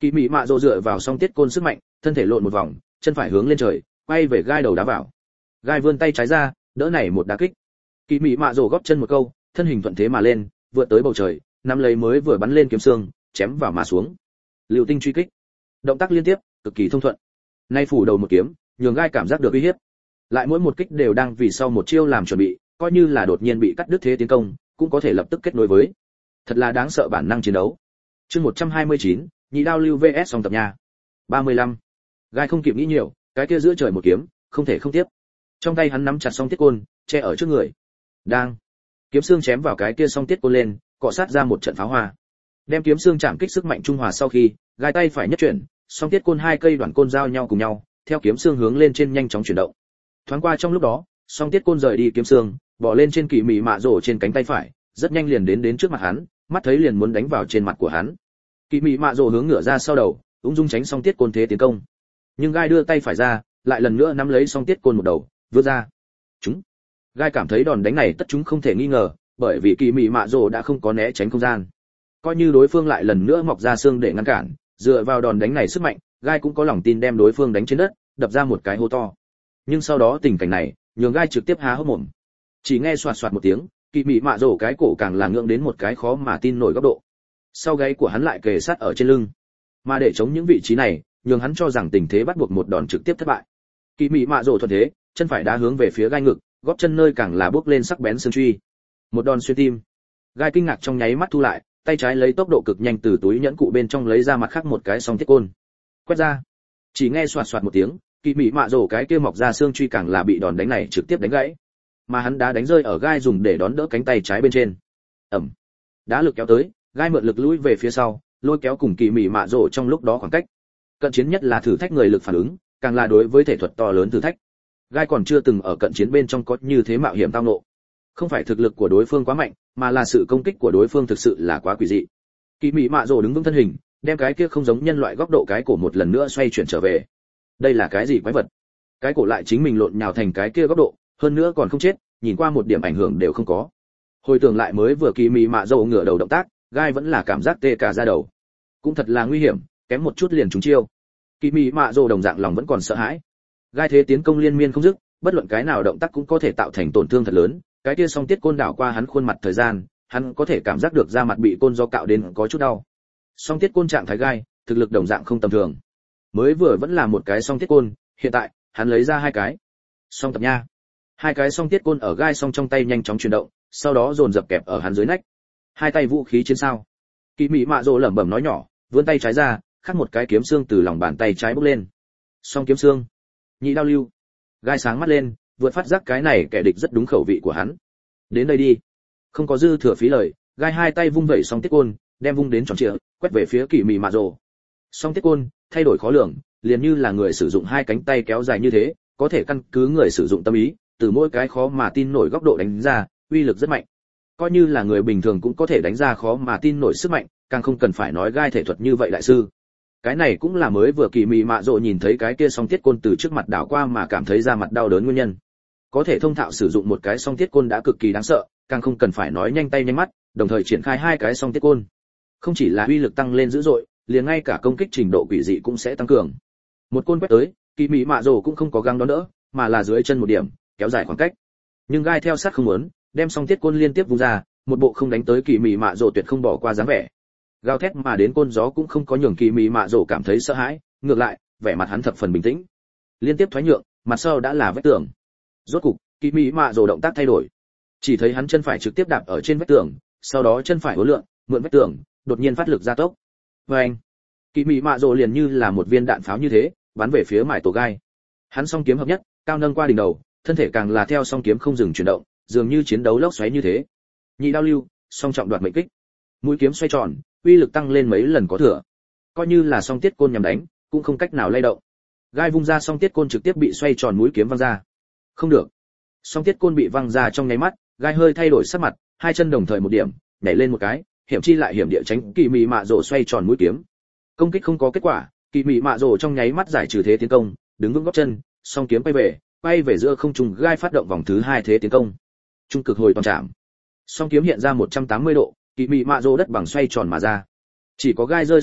Kỳ Mị Mạ Dỗ dựa vào song tiết côn sức mạnh, thân thể lộn một vòng, chân phải hướng lên trời, quay về gai đầu đá vào. Gai vươn tay trái ra, đỡ này một đá kích. Kỳ Mị Mạ Dỗ góp chân một câu, thân hình thuận thế mà lên, vượt tới bầu trời, nắm lấy mới vừa bắn lên kiếm xương, chém vào mà xuống. Lưu tinh truy kích, động tác liên tiếp, cực kỳ thông thuận. Nay phủ đầu một kiếm, nhường gai cảm giác được uy hiếp. Lại mỗi một kích đều đang vì sau một chiêu làm chuẩn bị, coi như là đột nhiên bị cắt đứt thế tiến công, cũng có thể lập tức kết nối với. Thật là đáng sợ bản năng chiến đấu. Chương một trăm hai mươi chín, nhị đao lưu vs song tập nha. ba mươi lăm. Gai không kịp nghĩ nhiều, cái kia giữa trời một kiếm, không thể không tiếp. Trong tay hắn nắm chặt song tiết côn, che ở trước người. Đang, kiếm xương chém vào cái kia song tiết côn lên, cọ sát ra một trận pháo hoa. Đem kiếm xương chạm kích sức mạnh trung hòa sau khi, gai tay phải nhất chuyển, song tiết côn hai cây đoạn côn giao nhau cùng nhau, theo kiếm xương hướng lên trên nhanh chóng chuyển động. Thoáng qua trong lúc đó, song tiết côn rời đi kiếm xương, bỏ lên trên Kỳ Mị Mạ Dỗ trên cánh tay phải, rất nhanh liền đến đến trước mặt hắn, mắt thấy liền muốn đánh vào trên mặt của hắn. Kỳ Mị Mạ Dỗ hướng ngửa ra sau đầu, ung dung tránh song tiết côn thế tiến công. Nhưng gai đưa tay phải ra, lại lần nữa nắm lấy song tiết côn một đầu, vươn ra. Chúng. Gai cảm thấy đòn đánh này tất chúng không thể nghi ngờ, bởi vì Kỳ Mị Mạ Dỗ đã không có né tránh không gian. Coi như đối phương lại lần nữa mọc ra xương để ngăn cản, dựa vào đòn đánh này sức mạnh, gai cũng có lòng tin đem đối phương đánh trên đất, đập ra một cái hố to. Nhưng sau đó tình cảnh này, nhường gai trực tiếp há hốc mồm. Chỉ nghe xoạt xoạt một tiếng, Kỳ Mị Mạ Dỗ cái cổ càng là ngưỡng đến một cái khó mà tin nổi góc độ. Sau gáy của hắn lại kề sát ở trên lưng, mà để chống những vị trí này, nhường hắn cho rằng tình thế bắt buộc một đòn trực tiếp thất bại. Kỳ Mị Mạ Dỗ thuận thế, chân phải đá hướng về phía gai ngực, gót chân nơi càng là bước lên sắc bén xương truy. Một đòn xuyên tim. Gai kinh ngạc trong nháy mắt thu lại, tay trái lấy tốc độ cực nhanh từ túi nhẫn cụ bên trong lấy ra mặt khác một cái song tiết côn. Quét ra. Chỉ nghe xoạt xoạt một tiếng, Kỳ Mị Mạ Dỗ cái kia mọc ra xương truy càng là bị đòn đánh này trực tiếp đánh gãy. Mà hắn đá đánh rơi ở gai dùng để đón đỡ cánh tay trái bên trên. Ầm. Đá lực kéo tới, gai mượn lực lùi về phía sau, lôi kéo cùng Kỳ Mị Mạ Dỗ trong lúc đó khoảng cách. Cận chiến nhất là thử thách người lực phản ứng, càng là đối với thể thuật to lớn thử thách. Gai còn chưa từng ở cận chiến bên trong có như thế mạo hiểm tao ngộ. Không phải thực lực của đối phương quá mạnh, mà là sự công kích của đối phương thực sự là quá quỷ dị. Kỳ Mị Mạ Dỗ đứng vững thân hình, đem cái kia không giống nhân loại góc độ cái cổ một lần nữa xoay chuyển trở về. Đây là cái gì quái vật? Cái cổ lại chính mình lộn nhào thành cái kia góc độ, hơn nữa còn không chết, nhìn qua một điểm ảnh hưởng đều không có. Hồi tưởng lại mới vừa Kỳ Mị Mạ Dỗ ngửa đầu động tác, gai vẫn là cảm giác tê cả da đầu. Cũng thật là nguy hiểm, kém một chút liền trúng chiêu. Kỳ Mị Mạ Dỗ đồng dạng lòng vẫn còn sợ hãi. Gai thế tiến công liên miên không dứt, bất luận cái nào động tác cũng có thể tạo thành tổn thương thật lớn. Cái kia song tiết côn đảo qua hắn khuôn mặt thời gian, hắn có thể cảm giác được da mặt bị côn do cạo đến có chút đau. Song tiết côn trạng thái gai, thực lực đồng dạng không tầm thường. Mới vừa vẫn là một cái song tiết côn, hiện tại hắn lấy ra hai cái. Song tập nha. Hai cái song tiết côn ở gai song trong tay nhanh chóng chuyển động, sau đó dồn dập kẹp ở hắn dưới nách. Hai tay vũ khí trên sao. Kỳ Mị Mạ Dỗ lẩm bẩm nói nhỏ, vươn tay trái ra, khắc một cái kiếm xương từ lòng bàn tay trái bốc lên. Song kiếm xương. Nhị đao lưu. Gai sáng mắt lên, vượt phát giác cái này kẻ địch rất đúng khẩu vị của hắn. Đến đây đi. Không có dư thừa phí lời, gai hai tay vung vẩy song tiết côn, đem vung đến tròn trịa, quét về phía Kỳ Mị Mạ Dỗ. Song tiết côn thay đổi khó lường, liền như là người sử dụng hai cánh tay kéo dài như thế, có thể căn cứ người sử dụng tâm ý, từ mỗi cái khó mà tin nổi góc độ đánh ra, uy lực rất mạnh. Coi như là người bình thường cũng có thể đánh ra khó mà tin nổi sức mạnh, càng không cần phải nói gai thể thuật như vậy đại sư. Cái này cũng là mới vừa Kỳ Mị Mạ Dỗ nhìn thấy cái kia song tiết côn từ trước mặt đảo qua mà cảm thấy da mặt đau đớn nguyên nhân. Có thể thông thạo sử dụng một cái song tiết côn đã cực kỳ đáng sợ, càng không cần phải nói nhanh tay nhanh mắt, đồng thời triển khai hai cái song tiết côn. Không chỉ là uy lực tăng lên dữ dội, liền ngay cả công kích trình độ quỷ dị cũng sẽ tăng cường. Một côn quét tới, Kỳ Mị Mạ Dỗ cũng không có gắng đón đỡ, mà là dưới chân một điểm, kéo dài khoảng cách. Nhưng gai theo sát không muốn, đem song tiết côn liên tiếp vung ra, một bộ không đánh tới Kỳ Mị Mạ Dỗ tuyệt không bỏ qua dáng vẻ. Gào thét mà đến côn gió cũng không có nhường Kỳ Mị Mạ Dỗ cảm thấy sợ hãi, ngược lại, vẻ mặt hắn thập phần bình tĩnh. Liên tiếp thoái nhượng, mặt sau đã là vách tường. Rốt cục, Kỳ Mị Mạ Dỗ động tác thay đổi. Chỉ thấy hắn chân phải trực tiếp đạp ở trên vách tường, sau đó chân phải uốn lượn, mượn vách tường, đột nhiên phát lực gia tốc. Oeng! Kỳ Mị Mạ Dỗ liền như là một viên đạn pháo như thế, bắn về phía mải tổ gai. Hắn song kiếm hợp nhất, cao nâng qua đỉnh đầu, thân thể càng là theo song kiếm không dừng chuyển động, dường như chiến đấu lốc xoáy như thế. Nhị đao lưu, song trọng đoạt mệnh kích. Mũi kiếm xoay tròn, uy lực tăng lên mấy lần có thừa. Coi như là song tiết côn nhằm đánh, cũng không cách nào lay động. Gai vung ra song tiết côn trực tiếp bị xoay tròn mũi kiếm văng ra. Không được. Song tiết côn bị văng ra trong nháy mắt, gai hơi thay đổi sắc mặt, hai chân đồng thời một điểm, nhảy lên một cái, hiểm chi lại hiểm địa tránh Kỳ Mị Mạ Dỗ xoay tròn mũi kiếm. Công kích không có kết quả, Kỳ Mị Mạ Dỗ trong nháy mắt giải trừ thế tiến công, đứng vững gót chân, song kiếm quay về, quay về giữa không trung, gai phát động vòng thứ hai thế tiến công. Trung cực hồi toàn trảm. Song kiếm hiện ra một trăm tám mươi độ, Kỳ Mị Mạ Dỗ đất bằng xoay tròn mà ra. Chỉ có gai rơi xuống đất,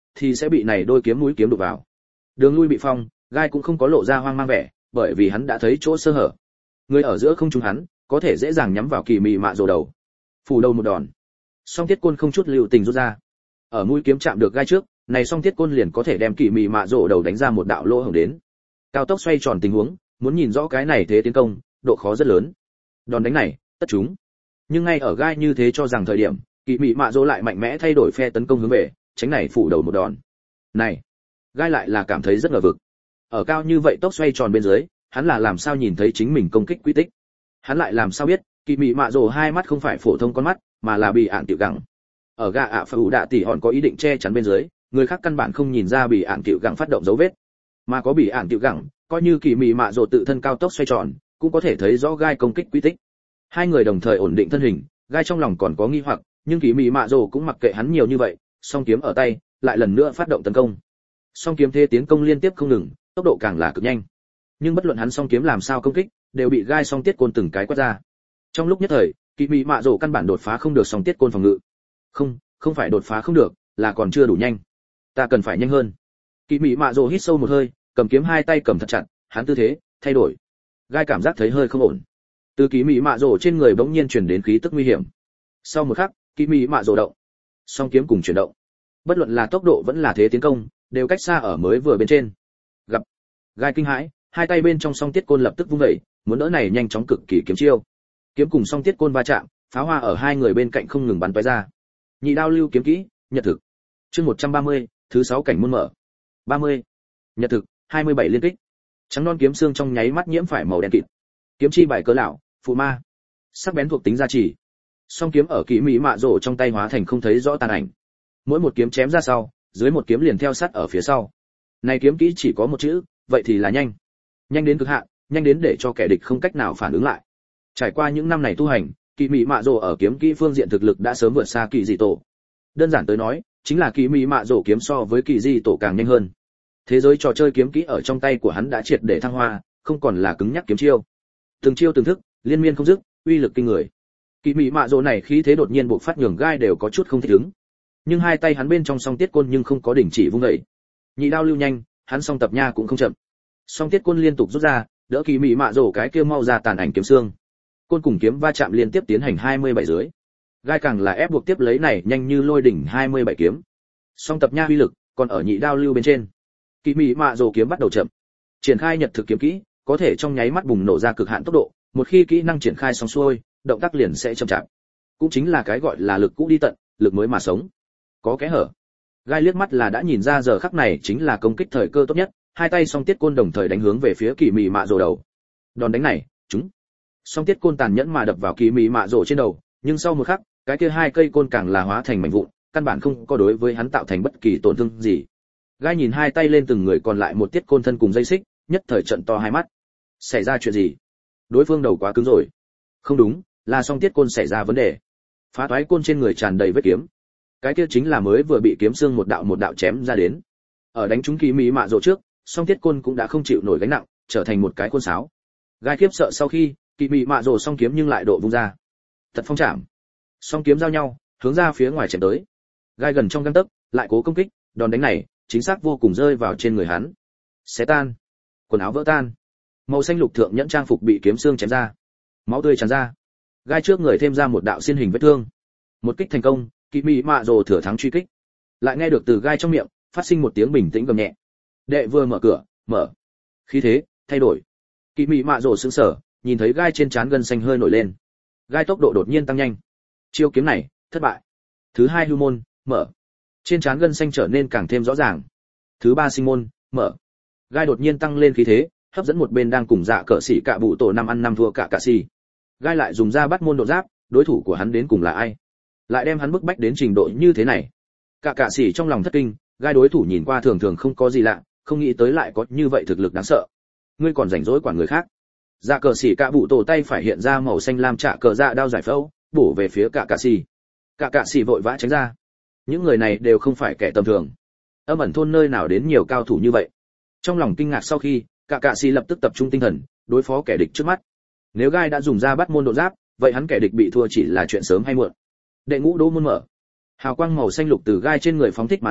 thì sẽ bị này đôi kiếm mũi kiếm đụng vào. Đường lui bị phong, gai cũng không có lộ ra hoang mang vẻ, bởi vì hắn đã thấy chỗ sơ hở. Người ở giữa không trúng hắn, có thể dễ dàng nhắm vào kỳ mị mạ rồ đầu. Phủ đầu một đòn. Song Tiết Côn không chút lưu tình rút ra. Ở mũi kiếm chạm được gai trước, này Song Tiết Côn liền có thể đem kỳ mị mạ rồ đầu đánh ra một đạo lỗ hổng đến. Cao tốc xoay tròn tình huống, muốn nhìn rõ cái này thế tiến công, độ khó rất lớn. Đòn đánh này, tất chúng. Nhưng ngay ở gai như thế cho rằng thời điểm, kỳ mị mạ rồ lại mạnh mẽ thay đổi phe tấn công hướng về, tránh này phủ đầu một đòn. Này, gai lại là cảm thấy rất ngờ vực. Ở cao như vậy tốc xoay tròn bên dưới, hắn là làm sao nhìn thấy chính mình công kích quy tích? Hắn lại làm sao biết, kỳ mị mạ rồ hai mắt không phải phổ thông con mắt, mà là bị ạn tiểu gẳng. Ở gạ ạ phụ đạ tỷ hòn có ý định che chắn bên dưới, người khác căn bản không nhìn ra bị ạn tiểu gẳng phát động dấu vết, mà có bị ạn tiểu gẳng, coi như kỳ mị mạ rồ tự thân cao tốc xoay tròn, cũng có thể thấy rõ gai công kích quy tích. Hai người đồng thời ổn định thân hình, gai trong lòng còn có nghi hoặc, nhưng kỳ mị mạ rồ cũng mặc kệ hắn nhiều như vậy, song kiếm ở tay, lại lần nữa phát động tấn công. Song kiếm thế tiến công liên tiếp không ngừng, tốc độ càng là cực nhanh. Nhưng bất luận hắn song kiếm làm sao công kích, đều bị gai song Tiết Côn từng cái quét ra. Trong lúc nhất thời, kỳ mị mạ rồ căn bản đột phá không được song Tiết Côn phòng ngự. Không, không phải đột phá không được, là còn chưa đủ nhanh. Ta cần phải nhanh hơn. Kỳ mị mạ rồ hít sâu một hơi, cầm kiếm hai tay cầm thật chặt, hắn tư thế thay đổi. Gai cảm giác thấy hơi không ổn. Từ kỳ mị mạ rồ trên người bỗng nhiên truyền đến khí tức nguy hiểm. Sau một khắc, kỳ mị mạ rồ động, song kiếm cùng chuyển động. Bất luận là tốc độ vẫn là thế tiến công, đều cách xa ở mới vừa bên trên. Gặp gai kinh hãi, hai tay bên trong song Tiết Côn lập tức vung dậy, muốn đỡ này nhanh chóng cực kỳ kiếm chiêu. Kiếm cùng song Tiết Côn va chạm, pháo hoa ở hai người bên cạnh không ngừng bắn tóe ra. Nhị đao lưu kiếm kỹ, nhật thực. Chương một trăm ba mươi, thứ sáu cảnh môn mở. ba mươi. Nhật thực, hai mươi bảy liên kích. Trắng non kiếm xương trong nháy mắt nhiễm phải màu đen kịt. Kiếm chi bài cớ lão, phù ma. Sắc bén thuộc tính gia trì. Song kiếm ở kỳ mỹ mạ rồ trong tay hóa thành không thấy rõ tàn ảnh. Mỗi một kiếm chém ra sau, dưới một kiếm liền theo sát ở phía sau. Này kiếm kỹ chỉ có một chữ, vậy thì là nhanh. Nhanh đến cực hạn, nhanh đến để cho kẻ địch không cách nào phản ứng lại. Trải qua những năm này tu hành, kỳ mỹ mạ rồ ở kiếm kỹ phương diện thực lực đã sớm vượt xa kỳ dị tổ. Đơn giản tới nói, chính là kỳ mỹ mạ rồ kiếm so với kỳ dị tổ càng nhanh hơn. Thế giới trò chơi kiếm kỹ ở trong tay của hắn đã triệt để thăng hoa, không còn là cứng nhắc kiếm chiêu. Từng chiêu từng thức, liên miên không dứt, uy lực kinh người. Kỳ mỹ mạ rồ này khí thế đột nhiên bộc phát nhường gai đều có chút không thích ứng. Nhưng hai tay hắn bên trong song Tiết Côn nhưng không có đình chỉ vung dậy. Nhị đao lưu nhanh, hắn song tập nha cũng không chậm. Song Tiết Côn liên tục rút ra, đỡ kỳ mỹ mạ rồ cái kia mau ra tàn ảnh kiếm xương. Côn cùng kiếm va chạm liên tiếp tiến hành hai mươi bảy dưới. Gai càng là ép buộc tiếp lấy này nhanh như lôi đỉnh hai mươi bảy kiếm. Song tập nha uy lực còn ở nhị đao lưu bên trên. Kỳ mỹ mạ rồ kiếm bắt đầu chậm. Triển khai nhật thực kiếm kỹ, có thể trong nháy mắt bùng nổ ra cực hạn tốc độ, một khi kỹ năng triển khai xong xuôi, động tác liền sẽ chậm chạp. Cũng chính là cái gọi là lực cũ đi tận, lực mới mà sống. Có kẽ hở. Gai liếc mắt là đã nhìn ra giờ khắc này chính là công kích thời cơ tốt nhất, hai tay song Tiết Côn đồng thời đánh hướng về phía kỳ mị mạ rồ đầu. Đòn đánh này, chúng. Song Tiết Côn tàn nhẫn mà đập vào kỳ mị mạ rồ trên đầu, nhưng sau một khắc, cái kia hai cây côn càng là hóa thành mảnh vụn, căn bản không có đối với hắn tạo thành bất kỳ tổn thương gì. Gai nhìn hai tay lên từng người còn lại một Tiết Côn thân cùng dây xích, nhất thời trợn to hai mắt. Xảy ra chuyện gì? Đối phương đầu quá cứng rồi. Không đúng, là song Tiết Côn xảy ra vấn đề. Phá toái côn trên người tràn đầy vết kiếm. Cái kia chính là mới vừa bị kiếm xương một đạo một đạo chém ra đến. Ở đánh trúng kỳ mỹ mạ rồ trước, song Tiết Côn cũng đã không chịu nổi gánh nặng, trở thành một cái côn sáo. Gai khiếp sợ sau khi, kỳ mỹ mạ rồ song kiếm nhưng lại độ vung ra. Thật phong chạm. Song kiếm giao nhau, hướng ra phía ngoài chém tới. Gai gần trong gang tấc, lại cố công kích, đòn đánh này, chính xác vô cùng rơi vào trên người hắn. Xé tan, quần áo vỡ tan. Màu xanh lục thượng nhẫn trang phục bị kiếm xương chém ra. Máu tươi tràn ra. Gai trước người thêm ra một đạo xiên hình vết thương. Một kích thành công, kỳ mỹ mạ rồ thừa thắng truy kích. Lại nghe được từ gai trong miệng phát sinh một tiếng bình tĩnh gầm nhẹ. Đệ vừa mở cửa, mở. Khí thế thay đổi. Kỳ mỹ mạ rồ sững sờ, nhìn thấy gai trên trán gân xanh hơi nổi lên. Gai tốc độ đột nhiên tăng nhanh. Chiêu kiếm này thất bại. Thứ hai hưu môn, mở. Trên trán gân xanh trở nên càng thêm rõ ràng. Thứ ba sinh môn, mở. Gai đột nhiên tăng lên khí thế, hấp dẫn một bên đang cùng dạ cỡ sĩ cạ bụ tổ năm ăn năm thua cả cạ xì. Gai lại dùng ra bắt môn độ giáp, đối thủ của hắn đến cùng là ai? Lại đem hắn bức bách đến trình độ như thế này. Cả cạ xì trong lòng thất kinh, Gai đối thủ nhìn qua thường thường không có gì lạ, không nghĩ tới lại có như vậy thực lực đáng sợ. Ngươi còn rảnh rỗi quản người khác? Dạ cờ xỉ cạ bụ tổ tay phải hiện ra màu xanh lam trả cờ dạ đao giải phẫu, bổ về phía cả cạ xì. Cả cạ xì vội vã tránh ra. Những người này đều không phải kẻ tầm thường. Âm ẩn thôn nơi nào đến nhiều cao thủ như vậy? Trong lòng kinh ngạc sau khi, cả cạ xì lập tức tập trung tinh thần, đối phó kẻ địch trước mắt. Nếu Gai đã dùng ra bắt môn độ giáp, vậy hắn kẻ địch bị thua chỉ là chuyện sớm hay muộn. Đệ ngũ đỗ môn mở. Hào quang màu xanh lục từ Gai trên người phóng thích mà ra,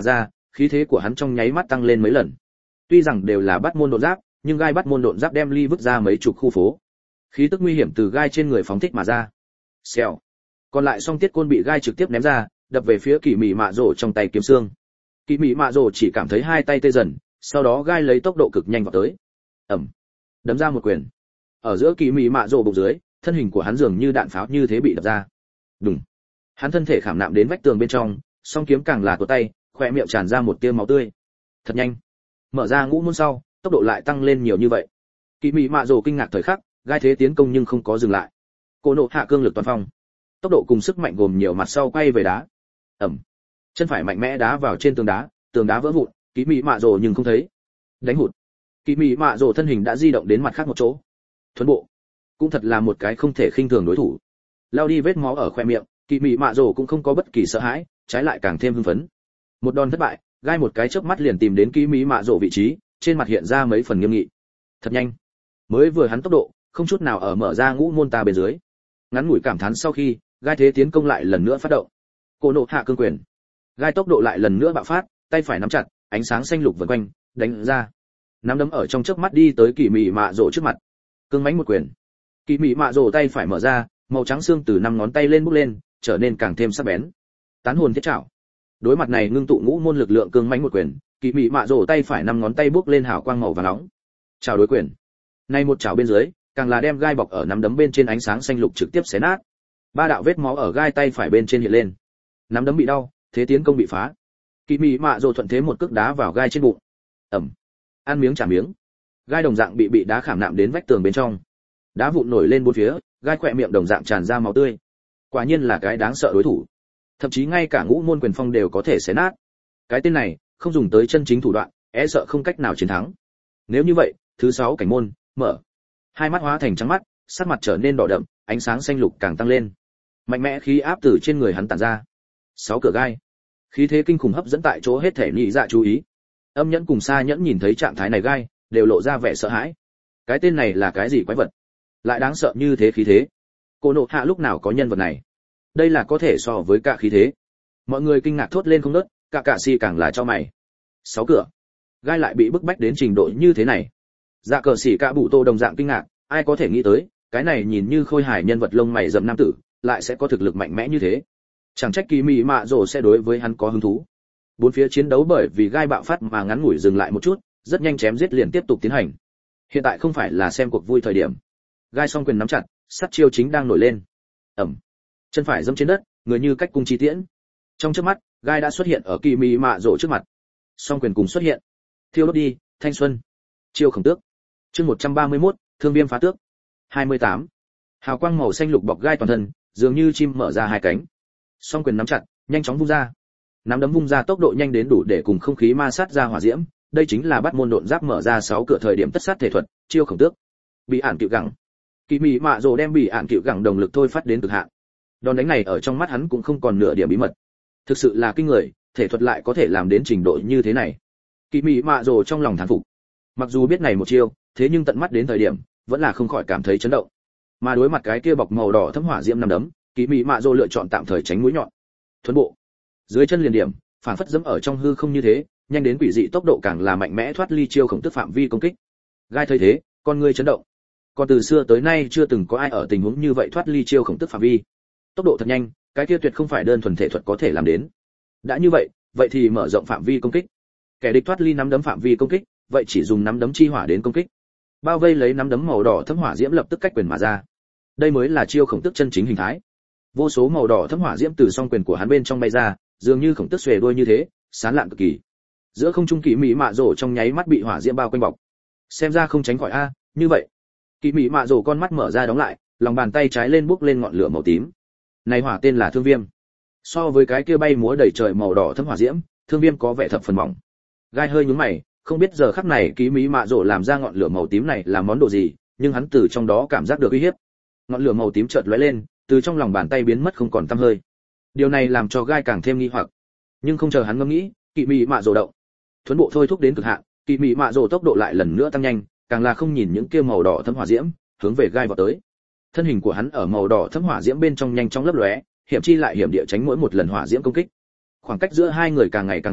khí thế của hắn trong nháy mắt tăng lên mấy lần. Tuy rằng đều là bắt môn độn giáp, nhưng gai bắt môn độn giáp đem ly vứt ra mấy chục khu phố. Khí tức nguy hiểm từ gai trên người phóng thích mà ra. Xèo. Còn lại song tiết côn bị gai trực tiếp ném ra, đập về phía Kỳ Mị Mạ Rồ trong tay kiếm xương. Kỳ Mị Mạ Rồ chỉ cảm thấy hai tay tê dần, sau đó gai lấy tốc độ cực nhanh vào tới. Ầm. Đấm ra một quyền. Ở giữa Kỳ Mị Mạ Rồ bụng dưới, thân hình của hắn dường như đạn pháo như thế bị đập ra. Đùng. Hắn thân thể khảm nạm đến vách tường bên trong, song kiếm càng là tuột tay, khóe miệng tràn ra một tia máu tươi. Thật nhanh. Mở ra ngũ môn sau, tốc độ lại tăng lên nhiều như vậy. Kỳ Mị Mạ Rồ kinh ngạc thời khắc, gai thế tiến công nhưng không có dừng lại. Cô nộ hạ cương lực toàn phong, tốc độ cùng sức mạnh gồm nhiều mặt sau quay về đá. Ầm. Chân phải mạnh mẽ đá vào trên tường đá, tường đá vỡ vụn, Kỳ Mị Mạ Rồ nhưng không thấy. Đánh hụt. Kỳ Mị Mạ Rồ thân hình đã di động đến mặt khác một chỗ. Thuấn bộ, cũng thật là một cái không thể khinh thường đối thủ. Lao đi vết máu ở khoe miệng, Kỳ Mị Mạ Rồ cũng không có bất kỳ sợ hãi, trái lại càng thêm hưng phấn. Một đòn thất bại, gai một cái chớp mắt liền tìm đến Kỳ Mị Mạ Rồ vị trí, trên mặt hiện ra mấy phần nghiêm nghị. Thật nhanh. Mới vừa hắn tốc độ, không chút nào ở mở ra ngũ môn ta bên dưới. Ngắn ngủi cảm thán sau khi, gai thế tiến công lại lần nữa phát động. Cô nộ hạ cương quyền. Gai tốc độ lại lần nữa bạo phát, tay phải nắm chặt, ánh sáng xanh lục vần quanh, đánh ra. Nắm đấm ở trong chớp mắt đi tới Kỳ Mị Mạ Rồ trước mặt. Cương mãnh một quyền. Kỳ Mị Mạ Rồ tay phải mở ra, màu trắng xương từ năm ngón tay lên bốc lên, trở nên càng thêm sắc bén. Tán hồn thiết trảo. Đối mặt này ngưng tụ ngũ môn lực lượng cương mãnh một quyền, Kỳ Mị Mạ Rồ tay phải năm ngón tay bốc lên hào quang màu vàng nóng. Chào đối quyền. Này một chảo bên dưới, càng là đem gai bọc ở nắm đấm bên trên ánh sáng xanh lục trực tiếp xé nát. Ba đạo vết máu ở gai tay phải bên trên hiện lên. Nắm đấm bị đau, thế tiến công bị phá. Kỳ Mị Mạ Rồ thuận thế một cước đá vào gai trên bụng. Ầm. Ăn miếng trả miếng. Gai đồng dạng bị bị đá khảm nạm đến vách tường bên trong. Đá vụn nổi lên bốn phía, gai khỏe miệng đồng dạng tràn ra máu tươi. Quả nhiên là cái đáng sợ đối thủ. Thậm chí ngay cả ngũ môn quyền phong đều có thể xé nát. Cái tên này, không dùng tới chân chính thủ đoạn, e sợ không cách nào chiến thắng. Nếu như vậy, thứ sáu cảnh môn, mở. Hai mắt hóa thành trắng mắt, sắc mặt trở nên đỏ đậm, ánh sáng xanh lục càng tăng lên. Mạnh mẽ khí áp từ trên người hắn tản ra. Sáu cửa gai. Khí thế kinh khủng hấp dẫn tại chỗ hết thể nhị dạ chú ý. Âm Nhẫn cùng Sa Nhẫn nhìn thấy trạng thái này gai, đều lộ ra vẻ sợ hãi. Cái tên này là cái gì quái vật? Lại đáng sợ như thế khí thế. Cô nộ hạ lúc nào có nhân vật này? Đây là có thể so với cả khí thế. Mọi người kinh ngạc thốt lên không ngớt, cả cả si càng là cho mày. Sáu cửa. Gai lại bị bức bách đến trình độ như thế này. Dạ cờ sĩ cả bụ tô đồng dạng kinh ngạc, ai có thể nghĩ tới, cái này nhìn như khôi hài nhân vật lông mày rậm nam tử, lại sẽ có thực lực mạnh mẽ như thế. Chẳng trách Kỳ Mị Mạ Rồ sẽ đối với hắn có hứng thú. Bốn phía chiến đấu bởi vì gai bạo phát mà ngắn ngủi dừng lại một chút, rất nhanh chém giết liền tiếp tục tiến hành. Hiện tại không phải là xem cuộc vui thời điểm. Gai song quyền nắm chặt, sát chiêu chính đang nổi lên. Ầm. Chân phải dẫm trên đất, người như cách cung chi tiễn. Trong chớp mắt, gai đã xuất hiện ở Kỳ Mị Mạ Rồ trước mặt. Song quyền cùng xuất hiện. Thiêu đốt đi, thanh xuân. Chiêu khổng tước. Chương một trăm ba mươi mốt, thương viêm phá tước. hai mươi tám. Hào quang màu xanh lục bọc gai toàn thân, dường như chim mở ra hai cánh. Song quyền nắm chặt, nhanh chóng vung ra. Nắm đấm vung ra tốc độ nhanh đến đủ để cùng không khí ma sát ra hỏa diễm, đây chính là bắt môn độn giáp mở ra sáu cửa thời điểm tất sát thể thuật, chiêu khổng tước. Bị ản cựu gẳng. Kỳ Mị Mạ Rồ đem bị ản cựu gẳng đồng lực thôi phát đến cực hạn. Đòn đánh này ở trong mắt hắn cũng không còn nửa điểm bí mật. Thực sự là kinh người, thể thuật lại có thể làm đến trình độ như thế này. Kỳ Mị Mạ Rồ trong lòng thán phục. Mặc dù biết này một chiêu, thế nhưng tận mắt đến thời điểm, vẫn là không khỏi cảm thấy chấn động. Mà đối mặt cái kia bọc màu đỏ thấm hỏa diễm năm đấm, Kỳ Mị Mạ Rồ lựa chọn tạm thời tránh mũi nhọn. Thuấn bộ. Dưới chân liền điểm, phản phất dẫm ở trong hư không như thế, nhanh đến quỷ dị tốc độ càng là mạnh mẽ thoát ly chiêu khổng tức phạm vi công kích. Gai thấy thế, con ngươi chấn động. Còn từ xưa tới nay chưa từng có ai ở tình huống như vậy thoát ly chiêu khổng tức phạm vi. Tốc độ thật nhanh, cái kia tuyệt không phải đơn thuần thể thuật có thể làm đến. Đã như vậy, vậy thì mở rộng phạm vi công kích. Kẻ địch thoát ly nắm đấm phạm vi công kích, vậy chỉ dùng nắm đấm chi hỏa đến công kích. Bao vây lấy nắm đấm màu đỏ thấm hỏa diễm lập tức cách quyền mà ra. Đây mới là chiêu khổng tức chân chính hình thái. Vô số màu đỏ thấm hỏa diễm từ song quyền của hắn bên trong bay ra, dường như khổng tức xuề đuôi như thế, sán lạn cực kỳ. Giữa không trung Kỳ Mị Mạ Rồ trong nháy mắt bị hỏa diễm bao quanh bọc. Xem ra không tránh khỏi a, như vậy. Kỳ Mị Mạ Rồ con mắt mở ra đóng lại, lòng bàn tay trái lên bốc lên ngọn lửa màu tím. Này hỏa tên là thương viêm. So với cái kia bay múa đầy trời màu đỏ thấm hỏa diễm, thương viêm có vẻ thập phần mỏng. Gai hơi nhướng mày, không biết giờ khắc này Kỳ Mị Mạ Rồ làm ra ngọn lửa màu tím này là món đồ gì, nhưng hắn từ trong đó cảm giác được uy hiếp. Ngọn lửa màu tím chợt lóe lên, từ trong lòng bàn tay biến mất không còn tăm hơi. Điều này làm cho Gai càng thêm nghi hoặc. Nhưng không chờ hắn ngẫm nghĩ, Kỳ Mị Mạ Rồ động. Thuấn bộ thôi thúc đến cực hạn, Kỳ Mị Mạ Rồ tốc độ lại lần nữa tăng nhanh, càng là không nhìn những kia màu đỏ thấm hỏa diễm, hướng về Gai vào tới. Thân hình của hắn ở màu đỏ thấm hỏa diễm bên trong nhanh chóng lấp lóe, hiểm chi lại hiểm địa tránh mỗi một lần hỏa diễm công kích. Khoảng cách giữa hai người càng ngày càng gần,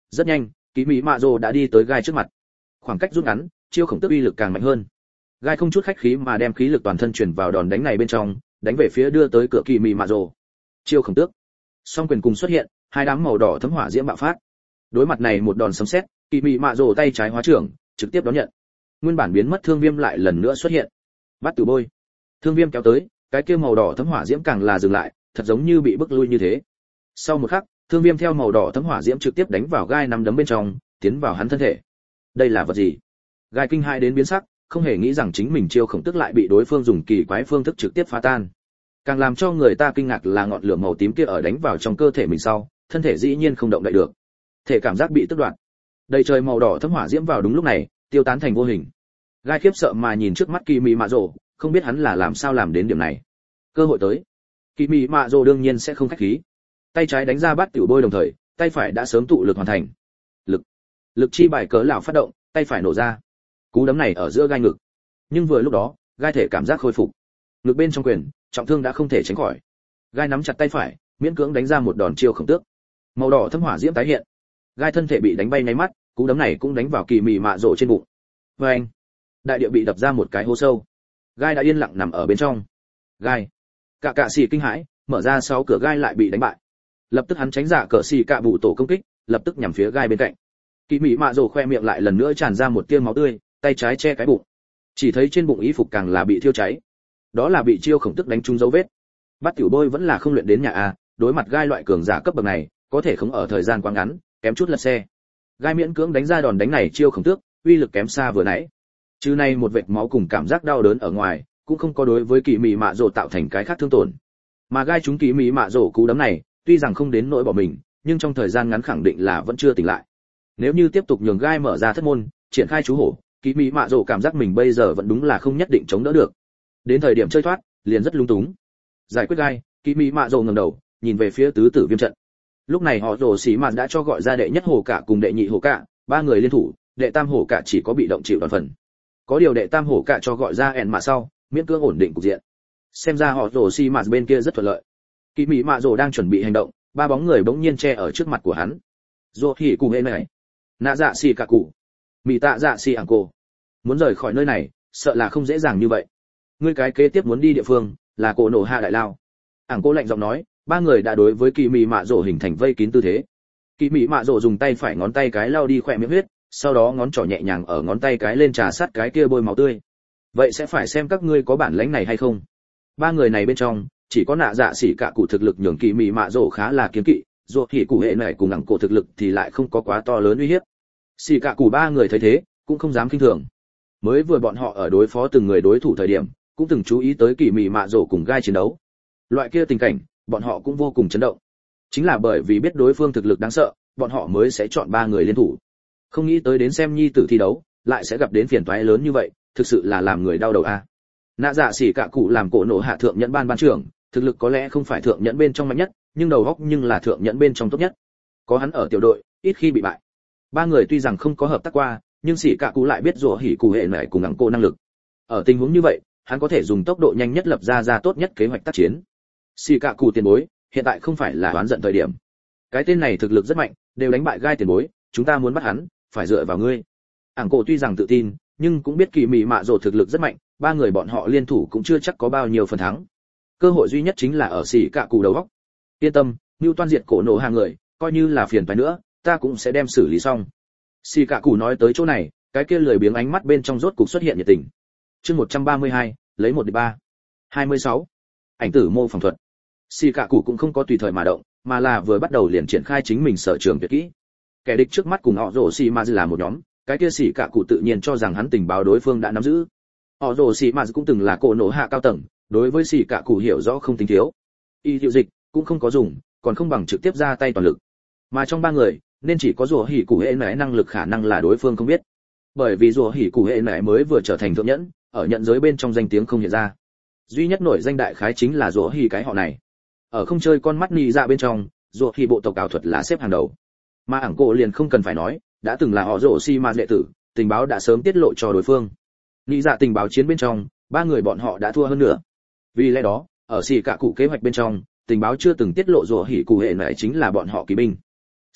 rất nhanh kỳ mỹ mạ rồ đã đi tới gai trước mặt. Khoảng cách rút ngắn, chiêu khổng tước uy lực càng mạnh hơn. Gai không chút khách khí mà đem khí lực toàn thân chuyển vào đòn đánh này bên trong, đánh về phía đưa tới cửa kỳ mỹ mạ rồ. Chiêu khổng tước, song quyền cùng xuất hiện, hai đám màu đỏ thấm hỏa diễm bạo phát. Đối mặt này một đòn sấm sét, kỳ mỹ mạ rồ tay trái hóa trưởng, trực tiếp đón nhận. Nguyên bản biến mất thương viêm lại lần nữa xuất hiện. Bắt tử bôi. Thương viêm kéo tới, cái kia màu đỏ thấm hỏa diễm càng là dừng lại, thật giống như bị bức lui như thế. Sau một khắc, thương viêm theo màu đỏ thấm hỏa diễm trực tiếp đánh vào gai nắm đấm bên trong, tiến vào hắn thân thể. Đây là vật gì? Gai kinh hãi đến biến sắc, không hề nghĩ rằng chính mình chiêu khổng tức lại bị đối phương dùng kỳ quái phương thức trực tiếp phá tan. Càng làm cho người ta kinh ngạc là ngọn lửa màu tím kia ở đánh vào trong cơ thể mình sau, thân thể dĩ nhiên không động đậy được. Thể cảm giác bị tước đoạt. Đầy trời màu đỏ thấm hỏa diễm vào đúng lúc này, tiêu tán thành vô hình. Gai khiếp sợ mà nhìn trước mắt kỳ mỹ mạ rồ, không biết hắn là làm sao làm đến điểm này. Cơ hội tới. Kỳ mỹ mạ rồ đương nhiên sẽ không khách khí. Tay trái đánh ra bát tiểu bôi đồng thời, tay phải đã sớm tụ lực hoàn thành. Lực, lực chi bài cớ lão phát động, tay phải nổ ra. Cú đấm này ở giữa gai ngực. Nhưng vừa lúc đó, gai thể cảm giác khôi phục. Ngực bên trong quyền, trọng thương đã không thể tránh khỏi. Gai nắm chặt tay phải, miễn cưỡng đánh ra một đòn chiêu khổng tước. Màu đỏ thấm hỏa diễm tái hiện. Gai thân thể bị đánh bay nháy mắt, cú đấm này cũng đánh vào kỳ mị mạ rồ trên bụng. Oeng! Đại địa bị đập ra một cái hố sâu. Gai đã yên lặng nằm ở bên trong. Gai! Cả cạ xì kinh hãi, mở ra sáu cửa gai lại bị đánh bại. Lập tức hắn tránh giả cờ xì cạ bụ tổ công kích, lập tức nhằm phía gai bên cạnh. Kỳ mị mạ rồ khoe miệng lại lần nữa tràn ra một tia máu tươi, tay trái che cái bụng. Chỉ thấy trên bụng y phục càng là bị thiêu cháy. Đó là bị chiêu khổng tức đánh trúng dấu vết. Bắt tiểu bôi vẫn là không luyện đến nhà a, đối mặt gai loại cường giả cấp bậc này, có thể không ở thời gian quá ngắn, kém chút lật xe. Gai miễn cưỡng đánh ra đòn đánh này chiêu khổng tước, uy lực kém xa vừa nãy. Chứ này một vệt máu cùng cảm giác đau đớn ở ngoài, cũng không có đối với kỳ mị mạ rồ tạo thành cái khác thương tổn. Mà gai chúng kỳ mị mạ rồ cú đấm này, tuy rằng không đến nỗi bỏ mình, nhưng trong thời gian ngắn khẳng định là vẫn chưa tỉnh lại. Nếu như tiếp tục nhường gai mở ra thất môn, triển khai chú hổ, kỳ mị mạ rồ cảm giác mình bây giờ vẫn đúng là không nhất định chống đỡ được. Đến thời điểm chơi thoát, liền rất lung túng. Giải quyết gai, kỳ mị mạ rồ ngẩng đầu, nhìn về phía tứ tử viêm trận. Lúc này họ rồ xỉ mạn đã cho gọi ra đệ nhất hổ cả cùng đệ nhị hổ cả, ba người liên thủ, đệ tam hổ cả chỉ có bị động chịu đòn phần. Có điều đệ tam hổ cả cho gọi ra ẻn mà sau, miễn cưỡng ổn định cục diện. Xem ra họ rồ xỉ mạn bên kia rất thuận lợi. Kỳ mỹ mạ rồ đang chuẩn bị hành động, ba bóng người bỗng nhiên che ở trước mặt của hắn. Rồ hỉ cụ hệ này, nạ dạ xỉ cả cụ, mỹ tạ dạ xỉ ảng cổ. Muốn rời khỏi nơi này, sợ là không dễ dàng như vậy. Ngươi cái kế tiếp muốn đi địa phương, là cổ nổ hạ đại lao. Ảng cô lạnh giọng nói, ba người đã đối với kỳ mỹ mạ rồ hình thành vây kín tư thế. Kỳ mỹ mạ rồ dùng tay phải ngón tay cái lau đi khỏe miệng huyết, sau đó ngón trỏ nhẹ nhàng ở ngón tay cái lên trà sát cái kia bôi máu tươi. Vậy sẽ phải xem các ngươi có bản lĩnh này hay không. Ba người này bên trong, chỉ có nạ dạ xỉ cả cụ thực lực nhường kỳ mỹ mạ rồ khá là kiên kỵ, dù thì cụ hệ này cùng ảng cổ thực lực thì lại không có quá to lớn uy hiếp. Xỉ cả cụ ba người thấy thế, cũng không dám kinh thường. Mới vừa bọn họ ở đối phó từng người đối thủ thời điểm, cũng từng chú ý tới kỳ mỹ mạ rồ cùng gai chiến đấu. Loại kia tình cảnh, bọn họ cũng vô cùng chấn động. Chính là bởi vì biết đối phương thực lực đáng sợ, bọn họ mới sẽ chọn ba người liên thủ. Không nghĩ tới đến xem nhi tử thi đấu, lại sẽ gặp đến phiền toái lớn như vậy, thực sự là làm người đau đầu a. Nạ dạ xỉ cả cụ làm cổ nổ hạ thượng nhẫn ban ban trưởng, thực lực có lẽ không phải thượng nhẫn bên trong mạnh nhất, nhưng đầu óc nhưng là thượng nhẫn bên trong tốt nhất. Có hắn ở tiểu đội, ít khi bị bại. Ba người tuy rằng không có hợp tác qua, nhưng xỉ cả cụ lại biết rủa hỉ cụ hệ này cùng ngẳng cô năng lực. Ở tình huống như vậy, hắn có thể dùng tốc độ nhanh nhất lập ra ra tốt nhất kế hoạch tác chiến. Xỉ cả cụ tiền bối, hiện tại không phải là đoán giận thời điểm. Cái tên này thực lực rất mạnh, đều đánh bại gai tiền bối, chúng ta muốn bắt hắn, phải dựa vào ngươi. Ảng cổ tuy rằng tự tin, nhưng cũng biết kỳ mị mạ rồ thực lực rất mạnh, ba người bọn họ liên thủ cũng chưa chắc có bao nhiêu phần thắng. Cơ hội duy nhất chính là ở xỉ cả cụ đầu óc. Yên tâm, Nưu Toan diệt cổ nổ hàng người, coi như là phiền phải nữa, ta cũng sẽ đem xử lý xong. Xỉ cả cụ nói tới chỗ này, cái kia lười biếng ánh mắt bên trong rốt cục xuất hiện nhiệt tình. Chương một trăm ba mươi hai, lấy một địch ba. hai mươi sáu. Ảnh tử mô phỏng thuật. Xỉ cả cụ cũng không có tùy thời mà động, mà là vừa bắt đầu liền triển khai chính mình sở trường tuyệt kỹ. Kẻ địch trước mắt cùng họ rồ xỉ mà là một nhóm, cái kia xỉ cả cụ tự nhiên cho rằng hắn tình báo đối phương đã nắm giữ. Họ rồ xỉ mà cũng từng là cổ nổ hạ cao tầng, đối với xỉ cả cụ hiểu rõ không tính thiếu. Y hiệu dịch cũng không có dùng, còn không bằng trực tiếp ra tay toàn lực. Mà trong ba người, nên chỉ có rùa hỉ cụ hệ nãy năng lực khả năng là đối phương không biết. Bởi vì rùa hỉ cụ hệ nãy mới vừa trở thành thượng nhẫn, ở nhận giới bên trong danh tiếng không hiện ra. Duy nhất nổi danh đại khái chính là rùa hỉ cái họ này. Ở không chơi con mắt nị dạ bên trong, rùa hỉ bộ tộc ảo thuật là xếp hàng đầu. Mà ảng cổ liền không cần phải nói, đã từng là họ rồ xi ma đệ tử, tình báo đã sớm tiết lộ cho đối phương. Nị dạ tình báo chiến bên trong, ba người bọn họ đã thua hơn nữa. Vì lẽ đó, ở xỉ cả cụ kế hoạch bên trong, tình báo chưa từng tiết lộ rùa hỉ cụ hệ này chính là bọn họ kỳ binh.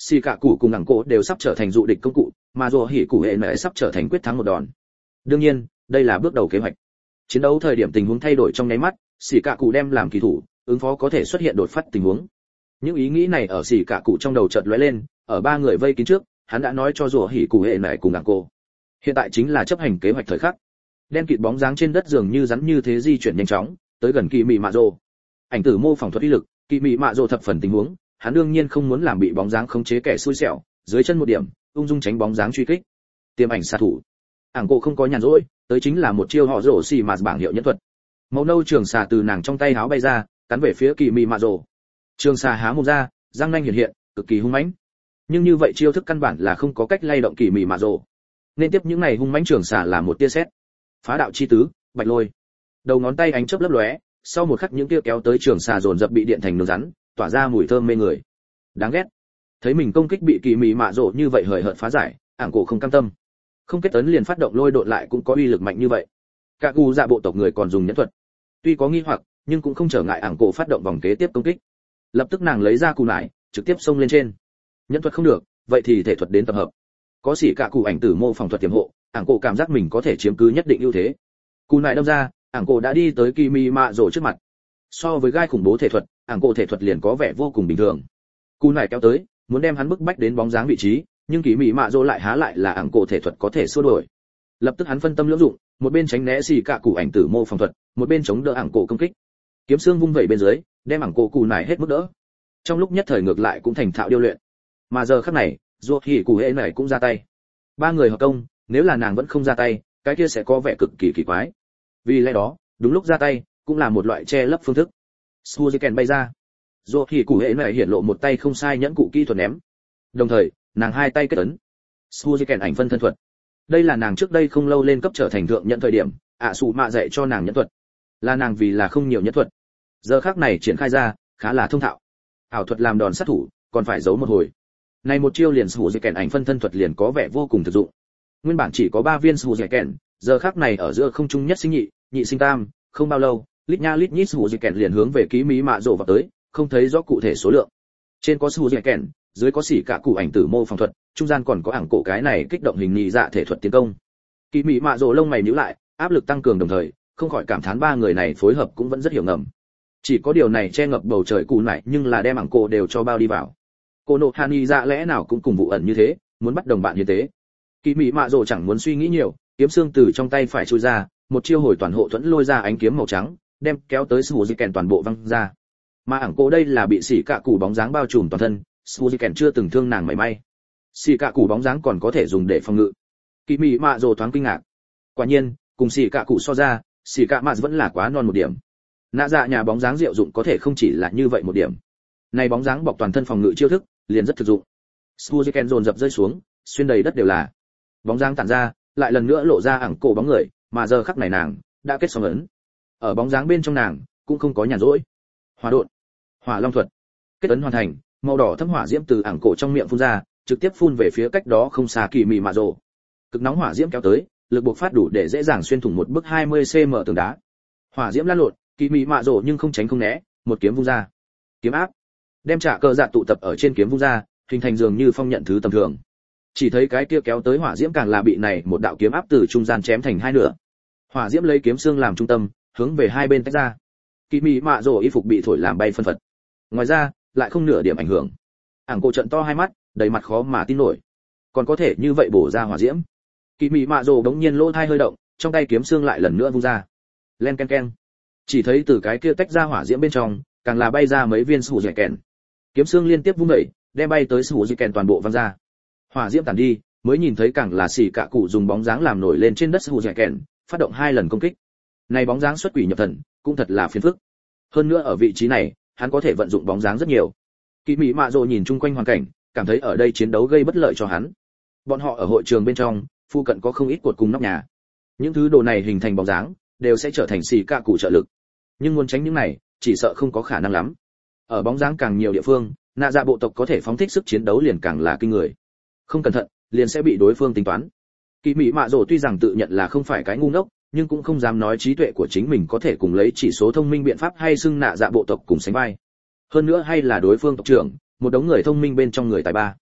xì cả cụ cùng ảng cổ đều sắp trở thành dụ địch công cụ, mà rồ hỉ cụ hệ nệ sắp trở thành quyết thắng một đòn. Đương nhiên, đây là bước đầu kế hoạch. Chiến đấu thời điểm tình huống thay đổi trong nháy mắt, xì cả cụ đem làm kỳ thủ, ứng phó có thể xuất hiện đột phát tình huống. Những ý nghĩ này ở xì cả cụ trong đầu chợt lóe lên, ở ba người vây kín trước, hắn đã nói cho rồ hỉ cụ hệ nệ cùng ảng cổ. Hiện tại chính là chấp hành kế hoạch thời khắc. Đen kịt bóng dáng trên đất dường như rắn như thế di chuyển nhanh chóng, tới gần Kỳ Mị Mạ Rồ. Ảnh tử mô phỏng thuật uy lực, Kỳ Mị Mạ Rồ thập phần tình huống, hắn đương nhiên không muốn làm bị bóng dáng khống chế kẻ xui xẻo, dưới chân một điểm, ung dung tránh bóng dáng truy kích. Tiềm ảnh xạ thủ. Ảng cổ không có nhàn rỗi, tới chính là một chiêu họ rồ xì mà bảng hiệu nhân thuật. Màu nâu trường xà từ nàng trong tay háo bay ra, cắn về phía Kỳ Mị Mạ Rồ. Trường xà há mồm ra, răng nanh hiện hiện, cực kỳ hung mãnh. Nhưng như vậy chiêu thức căn bản là không có cách lay động Kỳ Mị Mạ Rồ. Nên tiếp những này hung mãnh trường xà là một tia sét. Phá đạo chi tứ, bạch lôi. Đầu ngón tay ánh chớp lấp lóe, sau một khắc những tia kéo tới trường xà dồn dập bị điện thành nướng rắn, tỏa ra mùi thơm mê người. Đáng ghét. Thấy mình công kích bị Kỳ Mị Mạ Rồ như vậy hời hợt phá giải, ảng cổ không cam tâm. Không kết tấn liền phát động lôi độn lại cũng có uy lực mạnh như vậy. Cả cụ dạ bộ tộc người còn dùng nhẫn thuật. Tuy có nghi hoặc, nhưng cũng không trở ngại ảng cổ phát động vòng kế tiếp công kích. Lập tức nàng lấy ra cù nải, trực tiếp xông lên trên. Nhẫn thuật không được, vậy thì thể thuật đến tập hợp. Có xỉ cả cụ ảnh tử mô phòng thuật tiềm hộ, ảng cổ cảm giác mình có thể chiếm cứ nhất định ưu thế. Cù nải đâm ra, ảng cổ đã đi tới Kỳ Mị Mạ Rồ trước mặt. So với gai khủng bố thể thuật, ảng cổ thể thuật liền có vẻ vô cùng bình thường. Cù nải kéo tới, muốn đem hắn bức bách đến bóng dáng vị trí, nhưng Kỳ Mị Mạ Rồ lại há lại là ảng cổ thể thuật có thể xua đổi. Lập tức hắn phân tâm lưỡng dụng, một bên tránh né xỉ cả cụ ảnh tử mô phòng thuật, một bên chống đỡ ảng cổ công kích. Kiếm xương vung vẩy bên dưới, đem ảng cổ cù nải hết mức đỡ. Trong lúc nhất thời ngược lại cũng thành thạo điêu luyện. Mà giờ khắc này, Rồ hỉ cụ hệ nảy cũng ra tay. Ba người hợp công, nếu là nàng vẫn không ra tay, cái kia sẽ có vẻ cực kỳ kỳ quái. Vì lẽ đó, đúng lúc ra tay, cũng là một loại che lấp phương thức. Suzuken bay ra. Rồ hỉ cụ hệ nảy hiện lộ một tay không sai nhẫn cụ kỹ thuật ném. Đồng thời, nàng hai tay kết ấn. Suzuken ảnh phân thân thuật. Đây là nàng trước đây không lâu lên cấp trở thành thượng nhận thời điểm, ạ sụ mạ dạy cho nàng nhẫn thuật. Là nàng vì là không nhiều nhẫn thuật. Giờ khắc này triển khai ra, khá là thông thạo. Ảo thuật làm đòn sát thủ, còn phải giấu một hồi. Này một chiêu liền sủ dây kèn ảnh phân thân thuật liền có vẻ vô cùng thực dụng. Nguyên bản chỉ có ba viên sủ dây kèn, giờ khắc này ở giữa không trung nhất sinh nhị, nhị sinh tam, không bao lâu, lít nha lít nhít sủ dây kèn liền hướng về Kỳ Mị Mạ Rồ vào tới, không thấy rõ cụ thể số lượng. Trên có sủ dây kèn, dưới có xỉ cả cụ ảnh tử mô phòng thuật, trung gian còn có ảng cổ cái này kích động hình nhị dạ thể thuật tiến công. Kỳ Mị Mạ Rồ lông mày nhíu lại, áp lực tăng cường đồng thời, không khỏi cảm thán ba người này phối hợp cũng vẫn rất hiểu ngầm. Chỉ có điều này che ngập bầu trời cụ này, nhưng là đem ảng cổ đều cho bao đi vào. Cô nộ hạ nghi dạ lẽ nào cũng cùng vụ ẩn như thế, muốn bắt đồng bạn như thế. Kỳ Mị Mạ Rồ chẳng muốn suy nghĩ nhiều, kiếm xương từ trong tay phải chui ra, một chiêu hồi toàn hộ thuẫn lôi ra ánh kiếm màu trắng, đem kéo tới Suzuken toàn bộ văng ra. Mà ảng cổ đây là bị xỉ cạ củ bóng dáng bao trùm toàn thân, Suzuken chưa từng thương nàng mảy may. Xỉ cạ củ bóng dáng còn có thể dùng để phòng ngự. Kỳ Mị Mạ Rồ thoáng kinh ngạc. Quả nhiên, cùng xỉ cạ củ so ra, xỉ cạ mạ vẫn là quá non một điểm. Nạ dạ nhà bóng dáng diệu dụng có thể không chỉ là như vậy một điểm. Này bóng dáng bọc toàn thân phòng ngự chiêu thức, liền rất thực dụng. Suzuken dồn dập rơi xuống, xuyên đầy đất đều là. Bóng dáng tản ra, lại lần nữa lộ ra ảng cổ bóng người, mà giờ khắc này nàng đã kết xong ấn. Ở bóng dáng bên trong nàng cũng không có nhàn rỗi. Hỏa độn, Hỏa Long thuật. Kết ấn hoàn thành, màu đỏ thấm hỏa diễm từ ảng cổ trong miệng phun ra, trực tiếp phun về phía cách đó không xa Kỳ Mị Mạ Rồ. Cực nóng hỏa diễm kéo tới, lực buộc phát đủ để dễ dàng xuyên thủng một bức hai mươi xăng-ti-mét tường đá. Hỏa diễm lan lộn, Kỳ Mị Mạ Rồ nhưng không tránh không né, một kiếm vung ra. Kiếm áp, đem trả cờ dạ tụ tập ở trên kiếm vung ra, hình thành dường như phong nhận thứ tầm thường. Chỉ thấy cái kia kéo tới hỏa diễm càng là bị này một đạo kiếm áp từ trung gian chém thành hai nửa. Hỏa diễm lấy kiếm xương làm trung tâm, hướng về hai bên tách ra. Kỳ Mị Mạ Rồ y phục bị thổi làm bay phân phật. Ngoài ra, lại không nửa điểm ảnh hưởng. Ảng cổ trận to hai mắt, đầy mặt khó mà tin nổi. Còn có thể như vậy bổ ra hỏa diễm. Kỳ Mị Mạ Rồ đống nhiên lỗ thai hơi động, trong tay kiếm xương lại lần nữa vung ra. Len ken ken. Chỉ thấy từ cái kia tách ra hỏa diễm bên trong, càng là bay ra mấy viên sủ dẻ kèn. Kiếm xương liên tiếp vung đẩy, đem bay tới sủ dẻ kèn toàn bộ văng ra. Hỏa diễm tản đi, mới nhìn thấy càng là xỉ cạ cụ dùng bóng dáng làm nổi lên trên đất sủ dẻ kèn, phát động hai lần công kích. Này bóng dáng xuất quỷ nhập thần, cũng thật là phiền phức. Hơn nữa ở vị trí này, hắn có thể vận dụng bóng dáng rất nhiều. Kỳ Mị Mạ Rồ nhìn chung quanh hoàn cảnh, cảm thấy ở đây chiến đấu gây bất lợi cho hắn. Bọn họ ở hội trường bên trong, phụ cận có không ít cột cùng nóc nhà. Những thứ đồ này hình thành bóng dáng, đều sẽ trở thành xỉ cạ cụ trợ lực. Nhưng muốn tránh những này, chỉ sợ không có khả năng lắm. Ở bóng dáng càng nhiều địa phương, nạ dạ bộ tộc có thể phóng thích sức chiến đấu liền càng là kinh người. Không cẩn thận, liền sẽ bị đối phương tính toán. Kỳ Mị Mạ Rồ tuy rằng tự nhận là không phải cái ngu ngốc, nhưng cũng không dám nói trí tuệ của chính mình có thể cùng lấy chỉ số thông minh biện pháp hay xưng nạ dạ bộ tộc cùng sánh vai. Hơn nữa hay là đối phương tộc trưởng, một đống người thông minh bên trong người tài ba.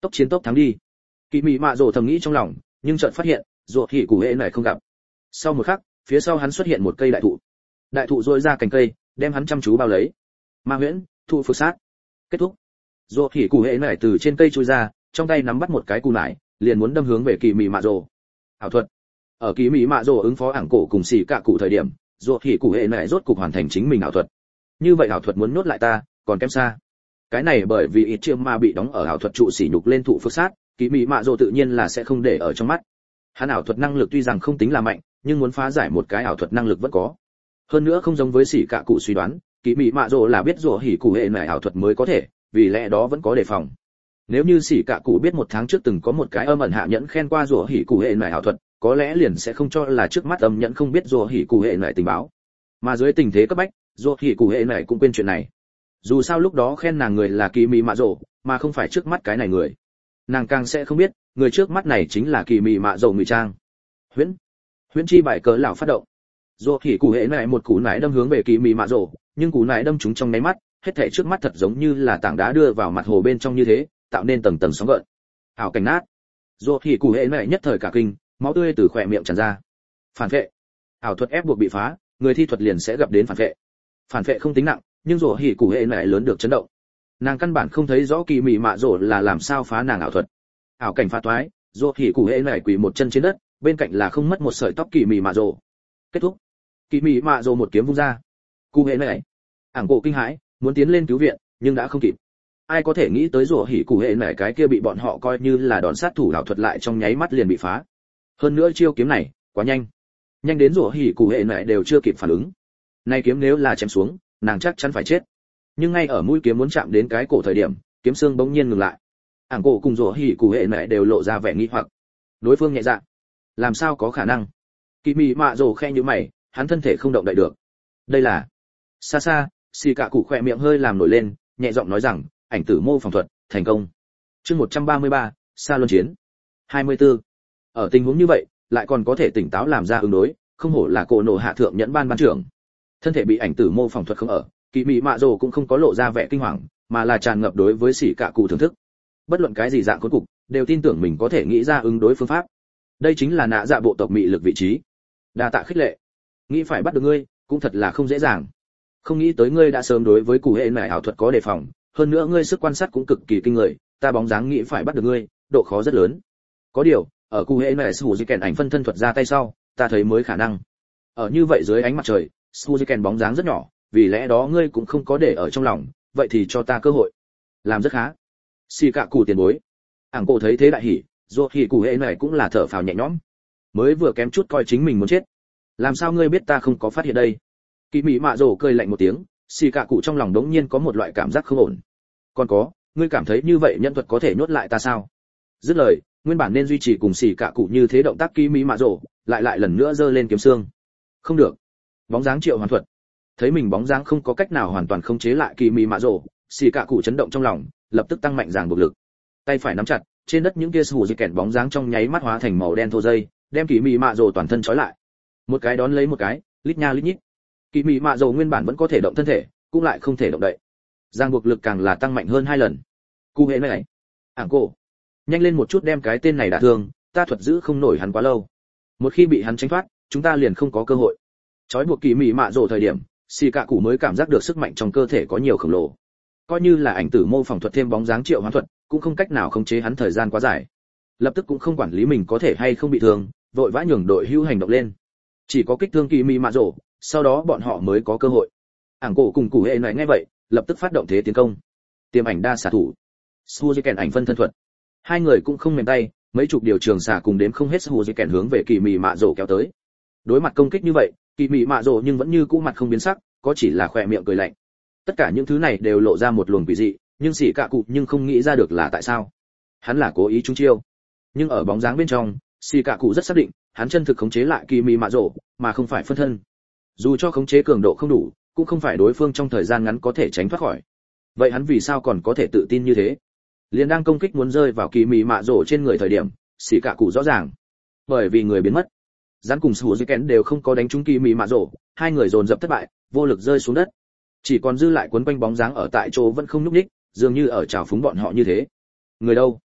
tốc chiến tốc thắng đi. Kỳ Mị Mạ Rồ thầm nghĩ trong lòng, nhưng chợt phát hiện ruột hỉ cụ hệ này không gặp. Sau một khắc, phía sau hắn xuất hiện một cây đại thụ. Đại thụ rỗi ra cành cây, đem hắn chăm chú bao lấy. Ma huyễn, thụ phược sát. Kết thúc. Ruột hỉ cụ hệ này từ trên cây chui ra, trong tay nắm bắt một cái cù nải, liền muốn đâm hướng về Kỳ Mị Mạ Rồ. Ảo thuật. Ở Kỳ Mị Mạ Rồ ứng phó ảng cổ cùng xỉ cả cụ thời điểm, ruột hỉ cụ hệ này rốt cục hoàn thành chính mình ảo thuật. Như vậy ảo thuật muốn nuốt lại ta, còn kém xa. Cái này bởi vì ít chiêm ma bị đóng ở ảo thuật trụ sỉ nhục lên thụ phược sát, Kỳ Mị Mạ Rồ tự nhiên là sẽ không để ở trong mắt. Hắn ảo thuật năng lực tuy rằng không tính là mạnh, nhưng muốn phá giải một cái ảo thuật năng lực vẫn có. Hơn nữa không giống với xỉ cả cụ suy đoán, Kỳ Mị Mạ Rồ là biết rủa hỉ cụ hệ này ảo thuật mới có thể, vì lẽ đó vẫn có đề phòng. Nếu như xỉ cả cụ biết một tháng trước từng có một cái âm ẩn hạ nhẫn khen qua rủa hỉ cụ hệ này ảo thuật, có lẽ liền sẽ không cho là trước mắt âm nhẫn không biết rủa hỉ cụ hệ này tình báo. Mà dưới tình thế cấp bách, rủa hỉ cụ hệ này cũng quên chuyện này. Dù sao lúc đó khen nàng người là Kỳ Mị Mạ Rồ, mà không phải trước mắt cái này người. Nàng càng sẽ không biết, người trước mắt này chính là Kỳ Mị Mạ Rồ ngụy trang. Huyễn, huyễn chi bài cờ lão phát động. Rồ hỉ cụ hệ này một cú nải đâm hướng về Kỳ Mị Mạ Rồ, nhưng cú nải đâm trúng trong nháy mắt, hết thảy trước mắt thật giống như là tảng đá đưa vào mặt hồ bên trong như thế, tạo nên tầng tầng sóng gợn. Ảo cảnh nát. Rồ hỉ cụ hệ này nhất thời cả kinh, máu tươi từ khóe miệng tràn ra. Phản vệ. Ảo thuật ép buộc bị phá, người thi thuật liền sẽ gặp đến phản vệ. Phản vệ không tính nặng, nhưng rồ hỉ cụ hệ này lớn được chấn động. Nàng căn bản không thấy rõ Kỳ Mị Mạ Rồ là làm sao phá nàng ảo thuật. Ảo cảnh phá toái, rồ hỉ cụ hệ này quỳ một chân trên đất, bên cạnh là không mất một sợi tóc Kỳ Mị Mạ Rồ. Kết thúc. Kỳ Mị Mạ Rồ một kiếm vung ra. Cụ hệ này, ảng cổ kinh hãi, muốn tiến lên cứu viện, nhưng đã không kịp. Ai có thể nghĩ tới rủa hỉ cụ hệ này cái kia bị bọn họ coi như là đòn sát thủ ảo thuật lại trong nháy mắt liền bị phá. Hơn nữa chiêu kiếm này, quá nhanh. Nhanh đến rủa hỉ cụ hệ này đều chưa kịp phản ứng. Này kiếm nếu là chém xuống, nàng chắc chắn phải chết. Nhưng ngay ở mũi kiếm muốn chạm đến cái cổ thời điểm, kiếm xương bỗng nhiên ngừng lại. Ảng cổ cùng rủa hỉ cụ hệ này đều lộ ra vẻ nghi hoặc. Đối phương nhẹ dạ, làm sao có khả năng? Kỳ Mị Mạ Rồ khe như mày, hắn thân thể không động đậy được. Đây là xa xa, xì cả cụ khỏe miệng hơi làm nổi lên, nhẹ giọng nói rằng ảnh tử mô phỏng thuật thành công. Chương một trăm ba mươi ba, Sa luân chiến. hai mươi tư. Ở tình huống như vậy, lại còn có thể tỉnh táo làm ra ứng đối, không hổ là cổ nổ hạ thượng nhẫn ban ban trưởng. Thân thể bị ảnh tử mô phỏng thuật không ở, Kỳ Mị Mạ Rồ cũng không có lộ ra vẻ kinh hoàng, mà là tràn ngập đối với xỉ cả cụ thưởng thức. Bất luận cái gì dạng cuối cục, đều tin tưởng mình có thể nghĩ ra ứng đối phương pháp. Đây chính là nạ dạ bộ tộc mị lực vị trí. Đa tạ khích lệ. Nghĩ phải bắt được ngươi, cũng thật là không dễ dàng. Không nghĩ tới ngươi đã sớm đối với cụ hệ này ảo thuật có đề phòng, hơn nữa ngươi sức quan sát cũng cực kỳ kinh người, ta bóng dáng nghĩ phải bắt được ngươi, độ khó rất lớn. Có điều, ở cụ hệ này Suzuken ảnh phân thân thuật ra tay sau, ta thấy mới khả năng. Ở như vậy dưới ánh mặt trời, Suzuken bóng dáng rất nhỏ, vì lẽ đó ngươi cũng không có để ở trong lòng, vậy thì cho ta cơ hội. Làm rất khá. Xì cạ cụ tiền bối. Ảng cổ thấy thế đại hỉ, dù thì cụ hệ này cũng là thở phào nhẹ nhõm. Mới vừa kém chút coi chính mình muốn chết. Làm sao ngươi biết ta không có phát hiện đây? Kỳ Mị Mạ Rồ cười lạnh một tiếng, xì cạ cụ trong lòng đống nhiên có một loại cảm giác không ổn. Còn có, ngươi cảm thấy như vậy nhân thuật có thể nhốt lại ta sao? Dứt lời, nguyên bản nên duy trì cùng xì cạ cụ như thế động tác Kỳ Mị Mạ Rồ, lại lại lần nữa giơ lên kiếm xương. Không được. Bóng dáng triệu hoàn thuật. Thấy mình bóng dáng không có cách nào hoàn toàn khống chế lại Kỳ Mị Mạ Rồ, xì cạ cụ chấn động trong lòng, lập tức tăng mạnh giảng buộc lực. Tay phải nắm chặt, trên đất những kia sù di kẹn bóng dáng trong nháy mắt hóa thành màu đen thô dây, đem Kỳ Mị Mạ Rồ toàn thân trói lại. Một cái đón lấy một cái, lít nha lít nhít. Kỳ Mị Mạ Rồ nguyên bản vẫn có thể động thân thể, cũng lại không thể động đậy. Giang buộc lực càng là tăng mạnh hơn hai lần. Cụ hệ này, ảng cổ, nhanh lên một chút đem cái tên này đả thương, ta thuật giữ không nổi hắn quá lâu. Một khi bị hắn tránh thoát, chúng ta liền không có cơ hội. Trói buộc Kỳ Mị Mạ Rồ thời điểm, xì cạ cụ mới cảm giác được sức mạnh trong cơ thể có nhiều khổng lồ. Coi như là ảnh tử mô phỏng thuật thêm bóng dáng triệu hoán thuật, cũng không cách nào khống chế hắn thời gian quá dài. Lập tức cũng không quản lý mình có thể hay không bị thương, vội vã nhường đội hữu hành động lên. Chỉ có kích thương Kỳ Mị Mạ Rồ, sau đó bọn họ mới có cơ hội. Ảng cổ cùng cụ hệ nói nghe vậy, lập tức phát động thế tiến công. Tiềm ảnh đa xạ thủ, Suzuken ảnh phân thân thuật. Hai người cũng không mềm tay, mấy chục điều trường xạ cùng đếm không hết Suzuken hướng về Kỳ Mị Mạ Rồ kéo tới. Đối mặt công kích như vậy, Kỳ Mị Mạ Rồ nhưng vẫn như cũ mặt không biến sắc, có chỉ là khỏe miệng cười lạnh. Tất cả những thứ này đều lộ ra một luồng quỷ dị, nhưng xỉ cạ cụ nhưng không nghĩ ra được là tại sao. Hắn là cố ý trúng chiêu, nhưng ở bóng dáng bên trong, xỉ cạ cụ rất xác định, hắn chân thực khống chế lại Kỳ Mị Mạ Rồ, mà không phải phân thân. Dù cho khống chế cường độ không đủ, cũng không phải đối phương trong thời gian ngắn có thể tránh thoát khỏi. Vậy hắn vì sao còn có thể tự tin như thế? Liền đang công kích muốn rơi vào Kỳ Mị Mạ Rồ trên người thời điểm, xỉ cạ cụ rõ ràng, bởi vì người biến mất. Rắn cùng Suzuken đều không có đánh trúng Kỳ Mị Mạ Rồ, hai người dồn dập thất bại, vô lực rơi xuống đất. Chỉ còn dư lại quấn quanh bóng dáng ở tại chỗ vẫn không nhúc nhích, dường như ở trào phúng bọn họ như thế. Người đâu?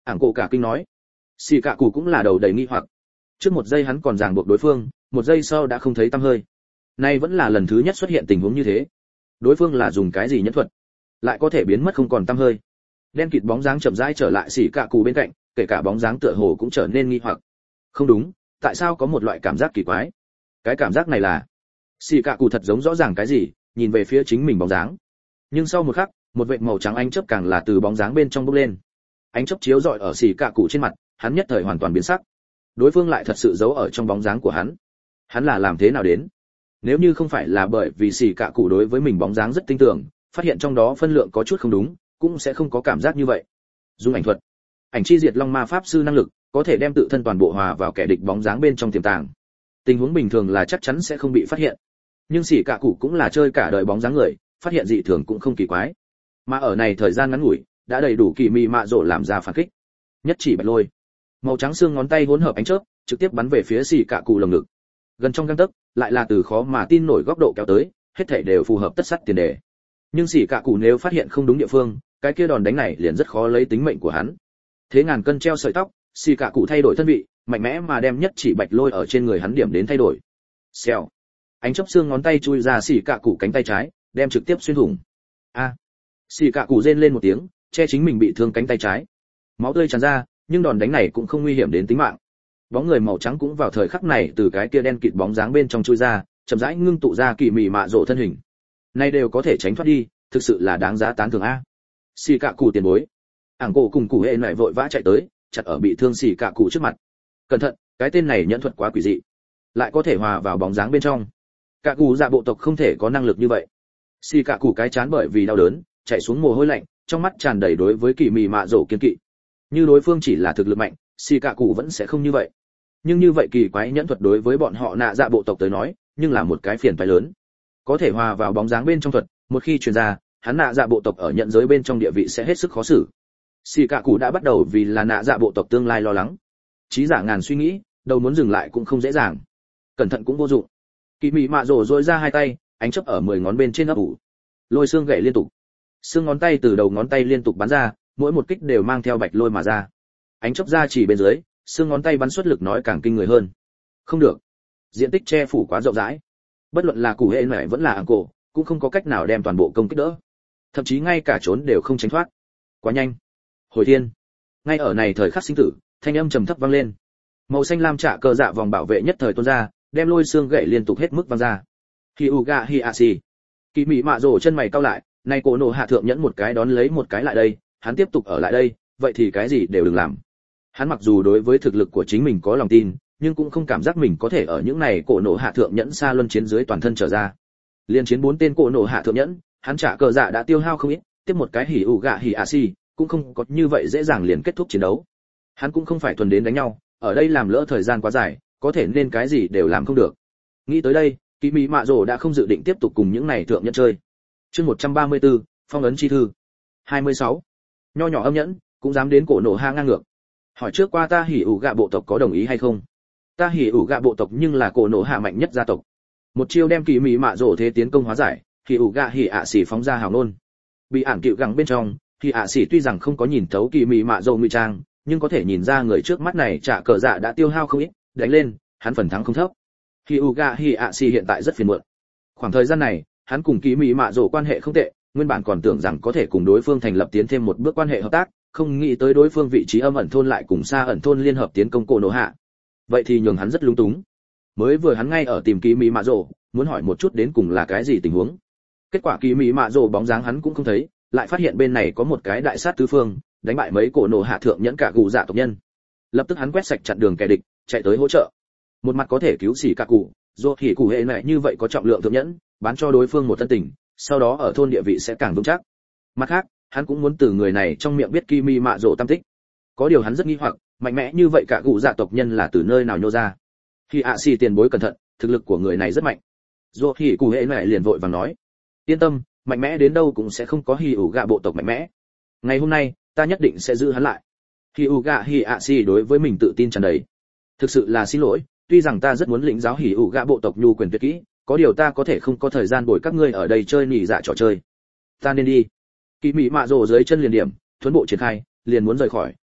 Ảng cổ cả kinh nói. Xì cả cụ cũng là đầu đầy nghi hoặc. Trước một giây hắn còn ràng buộc đối phương, một giây sau đã không thấy tăm hơi. Nay vẫn là lần thứ nhất xuất hiện tình huống như thế. Đối phương là dùng cái gì nhẫn thuật, lại có thể biến mất không còn tăm hơi. Đen kịt bóng dáng chậm rãi trở lại xì cả cụ bên cạnh, kể cả bóng dáng tựa hồ cũng trở nên nghi hoặc. Không đúng, tại sao có một loại cảm giác kỳ quái? Cái cảm giác này là xì cả cụ thật giống rõ ràng cái gì, nhìn về phía chính mình bóng dáng. Nhưng sau một khắc, một vệt màu trắng ánh chớp càng là từ bóng dáng bên trong bốc lên. Ánh chớp chiếu rọi ở xì cả cụ trên mặt, hắn nhất thời hoàn toàn biến sắc. Đối phương lại thật sự giấu ở trong bóng dáng của hắn. Hắn là làm thế nào đến? Nếu như không phải là bởi vì xì cả cụ đối với mình bóng dáng rất tinh tưởng, phát hiện trong đó phân lượng có chút không đúng, cũng sẽ không có cảm giác như vậy. Dung ảnh thuật, ảnh chi diệt long ma pháp sư năng lực, có thể đem tự thân toàn bộ hòa vào kẻ địch bóng dáng bên trong tiềm tàng. Tình huống bình thường là chắc chắn sẽ không bị phát hiện. Nhưng xì cả cụ cũng là chơi cả đời bóng dáng người, phát hiện dị thường cũng không kỳ quái. Mà ở này thời gian ngắn ngủi, đã đầy đủ kỳ mị mạ rồ làm ra phản kích. Nhất chỉ bạch lôi, màu trắng xương ngón tay hỗn hợp ánh chớp, trực tiếp bắn về phía xì cả cụ lồng ngực. Gần trong gang tấc, lại là từ khó mà tin nổi góc độ kéo tới, hết thảy đều phù hợp tất sắt tiền đề. Nhưng xì cả cụ nếu phát hiện không đúng địa phương, cái kia đòn đánh này liền rất khó lấy tính mệnh của hắn. Thế ngàn cân treo sợi tóc, xì cả cụ thay đổi thân vị, mạnh mẽ mà đem nhất chỉ bạch lôi ở trên người hắn điểm đến thay đổi. Xèo, ánh chớp xương ngón tay chui ra xì cả cụ cánh tay trái, đem trực tiếp xuyên thủng. A, xì cả cụ rên lên một tiếng, che chính mình bị thương cánh tay trái. Máu tươi tràn ra, nhưng đòn đánh này cũng không nguy hiểm đến tính mạng. Bóng người màu trắng cũng vào thời khắc này từ cái kia đen kịt bóng dáng bên trong chui ra, chậm rãi ngưng tụ ra kỳ mị mạ rộ thân hình. Nay đều có thể tránh thoát đi, thực sự là đáng giá tán thưởng a. Xì cả cụ tiền bối. Ảng cổ cùng cụ hệ lại vội vã chạy tới, chặt ở bị thương xì cả cụ trước mặt. Cẩn thận, cái tên này nhẫn thuật quá quỷ dị, lại có thể hòa vào bóng dáng bên trong. Cả cụ dạ bộ tộc không thể có năng lực như vậy. Xì cả cụ cái chán bởi vì đau đớn, chảy xuống mồ hôi lạnh, trong mắt tràn đầy đối với kỳ mị mạ rộ kiên kỵ. Như đối phương chỉ là thực lực mạnh, xì cả cụ vẫn sẽ không như vậy. Nhưng như vậy kỳ quái nhẫn thuật đối với bọn họ nạ dạ bộ tộc tới nói, nhưng là một cái phiền toái lớn. Có thể hòa vào bóng dáng bên trong thuật, một khi truyền ra, hắn nạ dạ bộ tộc ở nhận giới bên trong địa vị sẽ hết sức khó xử. Xì cả cụ đã bắt đầu vì là nạ dạ bộ tộc tương lai lo lắng. Trí giả ngàn suy nghĩ, đầu muốn dừng lại cũng không dễ dàng. Cẩn thận cũng vô dụng. Kỳ mị mạ rồ rỗi ra hai tay, ánh chớp ở mười ngón bên trên ấp ủ. Lôi xương gậy liên tục. Xương ngón tay từ đầu ngón tay liên tục bắn ra, mỗi một kích đều mang theo bạch lôi mà ra. Ánh chớp ra chỉ bên dưới, xương ngón tay bắn xuất lực nói càng kinh người hơn. Không được, diện tích che phủ quá rộng rãi. Bất luận là cụ hệ này vẫn là ảng cổ, cũng không có cách nào đem toàn bộ công kích đỡ. Thậm chí ngay cả trốn đều không tránh thoát. Quá nhanh. Hồi thiên. Ngay ở này thời khắc sinh tử, thanh âm trầm thấp vang lên. Màu xanh lam trả cờ dạ vòng bảo vệ nhất thời tuôn ra, đem lôi xương gậy liên tục hết mức văng ra. Hyuga Hiashi. Kỳ mị mạ rồ chân mày cau lại, nay cổ nổ hạ thượng nhẫn một cái đón lấy một cái lại đây, hắn tiếp tục ở lại đây, vậy thì cái gì đều đừng làm. Hắn mặc dù đối với thực lực của chính mình có lòng tin, nhưng cũng không cảm giác mình có thể ở những này cổ nổ hạ thượng nhẫn xa luân chiến dưới toàn thân trở ra. Liên chiến bốn tên cổ nổ hạ thượng nhẫn, hắn trả cờ dạ đã tiêu hao không ít, tiếp một cái hỉ ủ gạ hỉ a si, cũng không có như vậy dễ dàng liền kết thúc chiến đấu. Hắn cũng không phải thuần đến đánh nhau, ở đây làm lỡ thời gian quá dài, có thể nên cái gì đều làm không được. Nghĩ tới đây, Kỳ Mị Mạ Dồ đã không dự định tiếp tục cùng những này thượng nhẫn chơi. Chương một trăm ba mươi tư, phong ấn chi thư. hai mươi sáu. Nho nhỏ âm nhẫn, cũng dám đến cổ nổ hạ ngang ngược. Hỏi trước qua ta hỉ ủ gạ bộ tộc có đồng ý hay không? Ta hỉ ủ gạ bộ tộc nhưng là cổ nổ hạ mạnh nhất gia tộc. Một chiêu đem Kỳ Mị Mạ Dồ thế tiến công hóa giải, hỉ ủ gạ hỉ ạ xỉ phóng ra hào nôn. Bị ản cựu gẳng bên trong, thì ạ xỉ tuy rằng không có nhìn thấu Kỳ Mị Mạ Dồ ngụy trang, nhưng có thể nhìn ra người trước mắt này trả cờ dạ đã tiêu hao không ít, đánh lên, hắn phần thắng không thấp. Hyuga Hiashi hiện tại rất phiền muộn. Khoảng thời gian này, hắn cùng Kỳ Mị Mạ Dồ quan hệ không tệ, nguyên bản còn tưởng rằng có thể cùng đối phương thành lập tiến thêm một bước quan hệ hợp tác, không nghĩ tới đối phương vị trí âm ẩn thôn lại cùng xa ẩn thôn liên hợp tiến công cổ nổ hạ. Vậy thì nhường hắn rất lung túng. Mới vừa hắn ngay ở tìm Kỳ Mị Mạ Dồ, muốn hỏi một chút đến cùng là cái gì tình huống. Kết quả Kỳ Mị Mạ Dồ bóng dáng hắn cũng không thấy, lại phát hiện bên này có một cái đại sát tứ phương, đánh bại mấy cổ nổ hạ thượng nhẫn cả gù dạ tộc nhân. Lập tức hắn quét sạch chặn đường kẻ địch, chạy tới hỗ trợ. Một mặt có thể cứu xỉ cả cụ, dù thì cụ hệ này như vậy có trọng lượng thượng nhẫn, bán cho đối phương một thân tình, sau đó ở thôn địa vị sẽ càng vững chắc. Mặt khác, hắn cũng muốn từ người này trong miệng biết Kỳ Mị Mạ Dồ tâm tích. Có điều hắn rất nghi hoặc, mạnh mẽ như vậy cả gù dạ tộc nhân là từ nơi nào nhô ra? Khi ạ xì tiền bối cẩn thận, thực lực của người này rất mạnh. Dù thì cụ hệ này liền vội vàng nói, yên tâm, mạnh mẽ đến đâu cũng sẽ không có hỉ ủ gạ bộ tộc mạnh mẽ. Ngày hôm nay, ta nhất định sẽ giữ hắn lại. Hyuga Hiashi đối với mình tự tin tràn đầy. Thực sự là xin lỗi, tuy rằng ta rất muốn lĩnh giáo hỉ ủ gạ bộ tộc nhu quyền tuyệt kỹ, có điều ta có thể không có thời gian bồi các ngươi ở đây chơi nỉ dạ trò chơi. Ta nên đi. Kỳ Mị Mạ Dồ dưới chân liền điểm, thuấn bộ triển khai, liền muốn rời khỏi,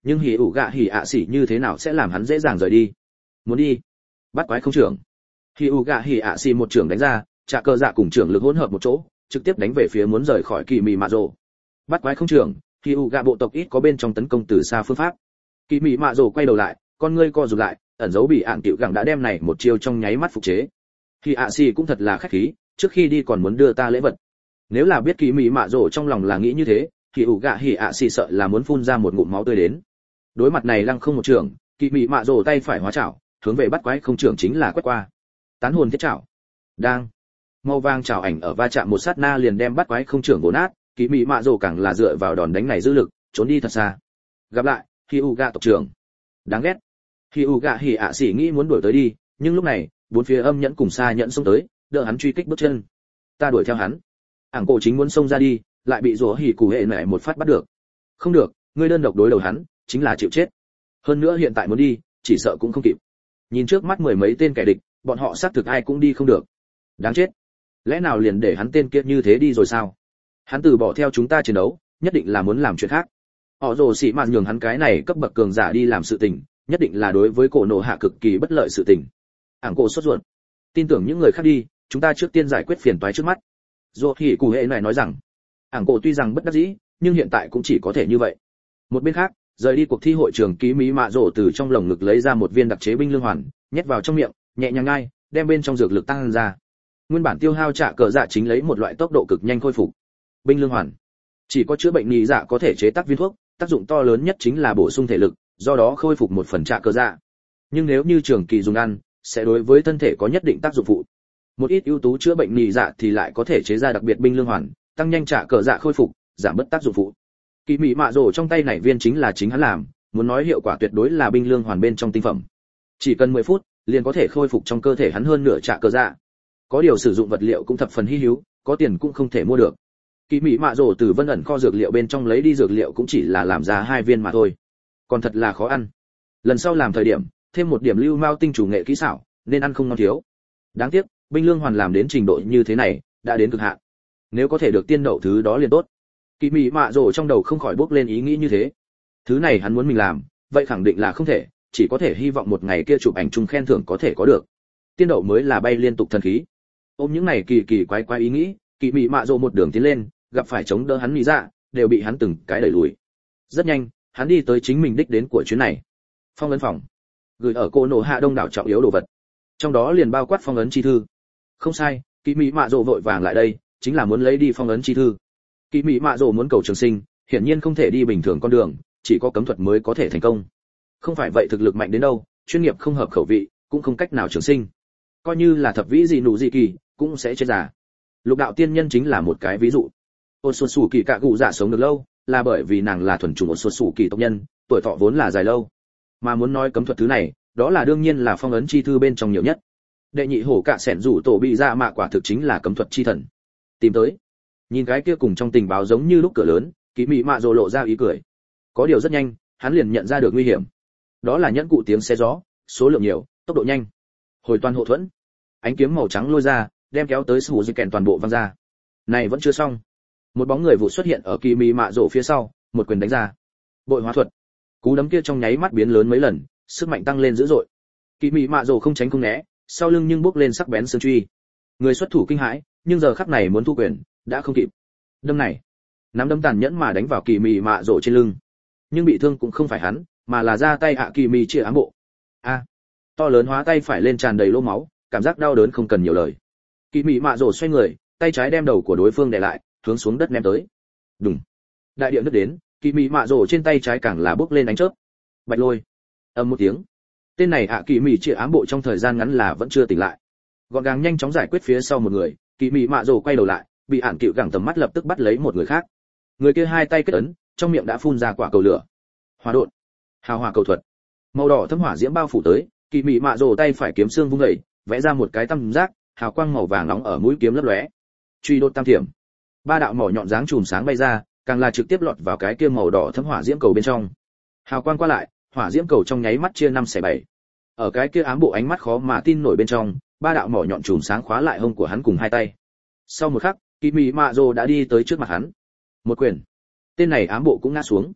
nhưng hỉ ủ gạ hỉ ạ xỉ như thế nào sẽ làm hắn dễ dàng rời đi. Muốn đi, bắt quái không trưởng. Hỉ ủ gạ hỉ ạ xỉ một trưởng đánh ra, trả cờ dạ cùng trưởng lực hỗn hợp một chỗ, trực tiếp đánh về phía muốn rời khỏi kỳ mị mạ rồ. Bắt quái không trưởng, hỉ ủ gạ bộ tộc ít có bên trong tấn công từ xa phương pháp. Kỳ mị mạ rồ quay đầu lại, con ngươi co rụt lại, ẩn dấu bị ạn tiểu gẳng đã đem này một chiêu trong nháy mắt phục chế. Hỉ ạ xỉ cũng thật là khách khí, trước khi đi còn muốn đưa ta lễ vật. Nếu là biết kỳ mị mạ rồ trong lòng là nghĩ như thế, hỉ ủ gạ hỉ ạ xỉ sợ là muốn phun ra một ngụm máu tươi đến. Đối mặt này lăng không một trường, kỳ mị mạ rồ tay phải hóa chảo, hướng về bắt quái không trường chính là quét qua. Tán hồn thiết chảo. Đang. Màu vàng chảo ảnh ở va chạm một sát na liền đem bắt quái không trường vồ nát, kỳ mị mạ rồ càng là dựa vào đòn đánh này dư lực, trốn đi thật xa. Gặp lại, hỉ ủ gạ tộc trưởng. Đáng ghét. Hỉ ủ gạ hỉ ạ xỉ nghĩ muốn đuổi tới đi, nhưng lúc này, bốn phía âm nhẫn cùng xa nhẫn xông tới, đỡ hắn truy kích bước chân. Ta đuổi theo hắn. Ảng cổ chính muốn xông ra đi, lại bị rủa hỉ cụ hệ mẹ một phát bắt được. Không được, ngươi đơn độc đối đầu hắn, chính là chịu chết. Hơn nữa hiện tại muốn đi, chỉ sợ cũng không kịp. Nhìn trước mắt mười mấy tên kẻ địch, bọn họ xác thực ai cũng đi không được. Đáng chết. Lẽ nào liền để hắn tên kia như thế đi rồi sao? Hắn từ bỏ theo chúng ta chiến đấu, nhất định là muốn làm chuyện khác. Họ rồ xỉ mạn nhường hắn cái này cấp bậc cường giả đi làm sự tình, nhất định là đối với cổ nộ hạ cực kỳ bất lợi sự tình. Ảng cổ sốt ruột. Tin tưởng những người khác đi, chúng ta trước tiên giải quyết phiền toái trước mắt. Dô hỉ cụ hệ này nói rằng, Ảng cổ tuy rằng bất đắc dĩ, nhưng hiện tại cũng chỉ có thể như vậy. Một bên khác, rời đi cuộc thi hội trường ký mỹ mạ rổ từ trong lồng ngực lấy ra một viên đặc chế binh lương hoàn, nhét vào trong miệng, nhẹ nhàng ngai, đem bên trong dược lực tăng ra. Nguyên bản tiêu hao trả cờ dạ chính lấy một loại tốc độ cực nhanh khôi phục. Binh lương hoàn chỉ có chữa bệnh nhị dạ có thể chế tác viên thuốc, tác dụng to lớn nhất chính là bổ sung thể lực, do đó khôi phục một phần trả cờ dạ. Nhưng nếu như trường kỳ dùng ăn, sẽ đối với thân thể có nhất định tác dụng phụ. Một ít ưu tú chữa bệnh nhị dạ thì lại có thể chế ra đặc biệt binh lương hoàn, tăng nhanh trả cờ dạ khôi phục, giảm bớt tác dụng phụ. Kỳ mỹ mạ rổ trong tay này viên chính là chính hắn làm, muốn nói hiệu quả tuyệt đối là binh lương hoàn bên trong tinh phẩm. Chỉ cần mười phút, liền có thể khôi phục trong cơ thể hắn hơn nửa trả cờ dạ. Có điều sử dụng vật liệu cũng thập phần hi hữu, có tiền cũng không thể mua được. Kỳ mỹ mạ rổ từ vân ẩn kho dược liệu bên trong lấy đi dược liệu cũng chỉ là làm ra hai viên mà thôi, còn thật là khó ăn. Lần sau làm thời điểm, thêm một điểm lưu mao tinh chủ nghệ kỹ xảo, nên ăn không ngon thiếu. Đáng tiếc, binh lương hoàn làm đến trình độ như thế này, đã đến cực hạn. Nếu có thể được tiên đậu thứ đó liền tốt. Kỳ mỹ mạ rổ trong đầu không khỏi bước lên ý nghĩ như thế. Thứ này hắn muốn mình làm, vậy khẳng định là không thể, chỉ có thể hy vọng một ngày kia chụp ảnh chung khen thưởng có thể có được. Tiên đậu mới là bay liên tục thần khí. Ôm những này kỳ kỳ quái quái ý nghĩ, kỳ mỹ mạ rổ một đường tiến lên, gặp phải chống đỡ hắn nghĩ ra, đều bị hắn từng cái đẩy lùi. Rất nhanh, hắn đi tới chính mình đích đến của chuyến này. Phong ấn phòng, gửi ở cô nổ hạ đông đảo trọng yếu đồ vật, trong đó liền bao quát phong ấn chi thư. Không sai, kỳ mỹ mạ rổ vội vàng lại đây, chính là muốn lấy đi phong ấn chi thư. Kỳ mỹ mạ rổ muốn cầu trường sinh, hiển nhiên không thể đi bình thường con đường, chỉ có cấm thuật mới có thể thành công. Không phải vậy thực lực mạnh đến đâu, chuyên nghiệp không hợp khẩu vị, cũng không cách nào trường sinh. Coi như là thập vĩ gì nụ gì kỳ, cũng sẽ chết già. Lục đạo tiên nhân chính là một cái ví dụ. Ôn Xuân Sủ Kỳ cả cụ dạ sống được lâu, là bởi vì nàng là thuần chủng Ôn Xuân Sủ Kỳ tộc nhân, tuổi thọ vốn là dài lâu. Mà muốn nói cấm thuật thứ này, đó là đương nhiên là phong ấn chi thư bên trong nhiều nhất. Đệ nhị hổ cạ sẻn rủ tổ bị ra mạ quả thực chính là cấm thuật chi thần. Tìm tới. Nhìn cái kia cùng trong tình báo giống như lúc cửa lớn, Kỳ Mị Mạ Dồ lộ ra ý cười. Có điều rất nhanh, hắn liền nhận ra được nguy hiểm. Đó là nhẫn cụ tiếng xe gió, số lượng nhiều, tốc độ nhanh. Hồi toàn hộ thuẫn. Ánh kiếm màu trắng lôi ra, đem kéo tới sủ dây kèn toàn bộ văng ra. Này vẫn chưa xong. Một bóng người vụ xuất hiện ở Kỳ Mị Mạ Dồ phía sau, một quyền đánh ra. Bội hóa thuật. Cú đấm kia trong nháy mắt biến lớn mấy lần, sức mạnh tăng lên dữ dội. Kỳ Mị Mạ Dồ không tránh không né, sau lưng nhưng bước lên sắc bén xương truy. Người xuất thủ kinh hãi, nhưng giờ khắc này muốn thu quyền, đã không kịp. Đâm này, nắm đấm tàn nhẫn mà đánh vào Kỳ Mị Mạ Dồ trên lưng. Nhưng bị thương cũng không phải hắn, mà là ra tay hạ Kỳ Mị chia ám bộ. A, to lớn hóa tay phải lên tràn đầy lỗ máu, cảm giác đau đớn không cần nhiều lời. Kỳ Mị Mạ Dồ xoay người, tay trái đem đầu của đối phương đè lại, hướng xuống đất ném tới. Đùng. Đại địa nứt đến, Kỳ Mị Mạ Dồ trên tay trái càng là bước lên ánh chớp. Bạch lôi. Ầm một tiếng. Tên này ạ Kỳ Mị chia ám bộ trong thời gian ngắn là vẫn chưa tỉnh lại. Gọn gàng nhanh chóng giải quyết phía sau một người, Kỳ Mị Mạ Dồ quay đầu lại, bị ản cựu gẳng tầm mắt lập tức bắt lấy một người khác. Người kia hai tay kết ấn, trong miệng đã phun ra quả cầu lửa. Hỏa độn, hào hỏa cầu thuật. Màu đỏ thấm hỏa diễm bao phủ tới, Kỳ Mị Mạ Dồ tay phải kiếm xương vung dậy, vẽ ra một cái tam giác, hào quang màu vàng nóng ở mũi kiếm lấp lóe. Truy đột tam thiểm. Ba đạo mỏ nhọn dáng chùm sáng bay ra, càng là trực tiếp lọt vào cái kia màu đỏ thấm hỏa diễm cầu bên trong. Hào quang qua lại, hỏa diễm cầu trong nháy mắt chia năm xẻ bảy. Ở cái kia ám bộ ánh mắt khó mà tin nổi bên trong, ba đạo mỏ nhọn chùm sáng khóa lại hông của hắn cùng hai tay. Sau một khắc, Kỳ Mị Mạ Dồ đã đi tới trước mặt hắn. Một quyền. Tên này ám bộ cũng ngã xuống.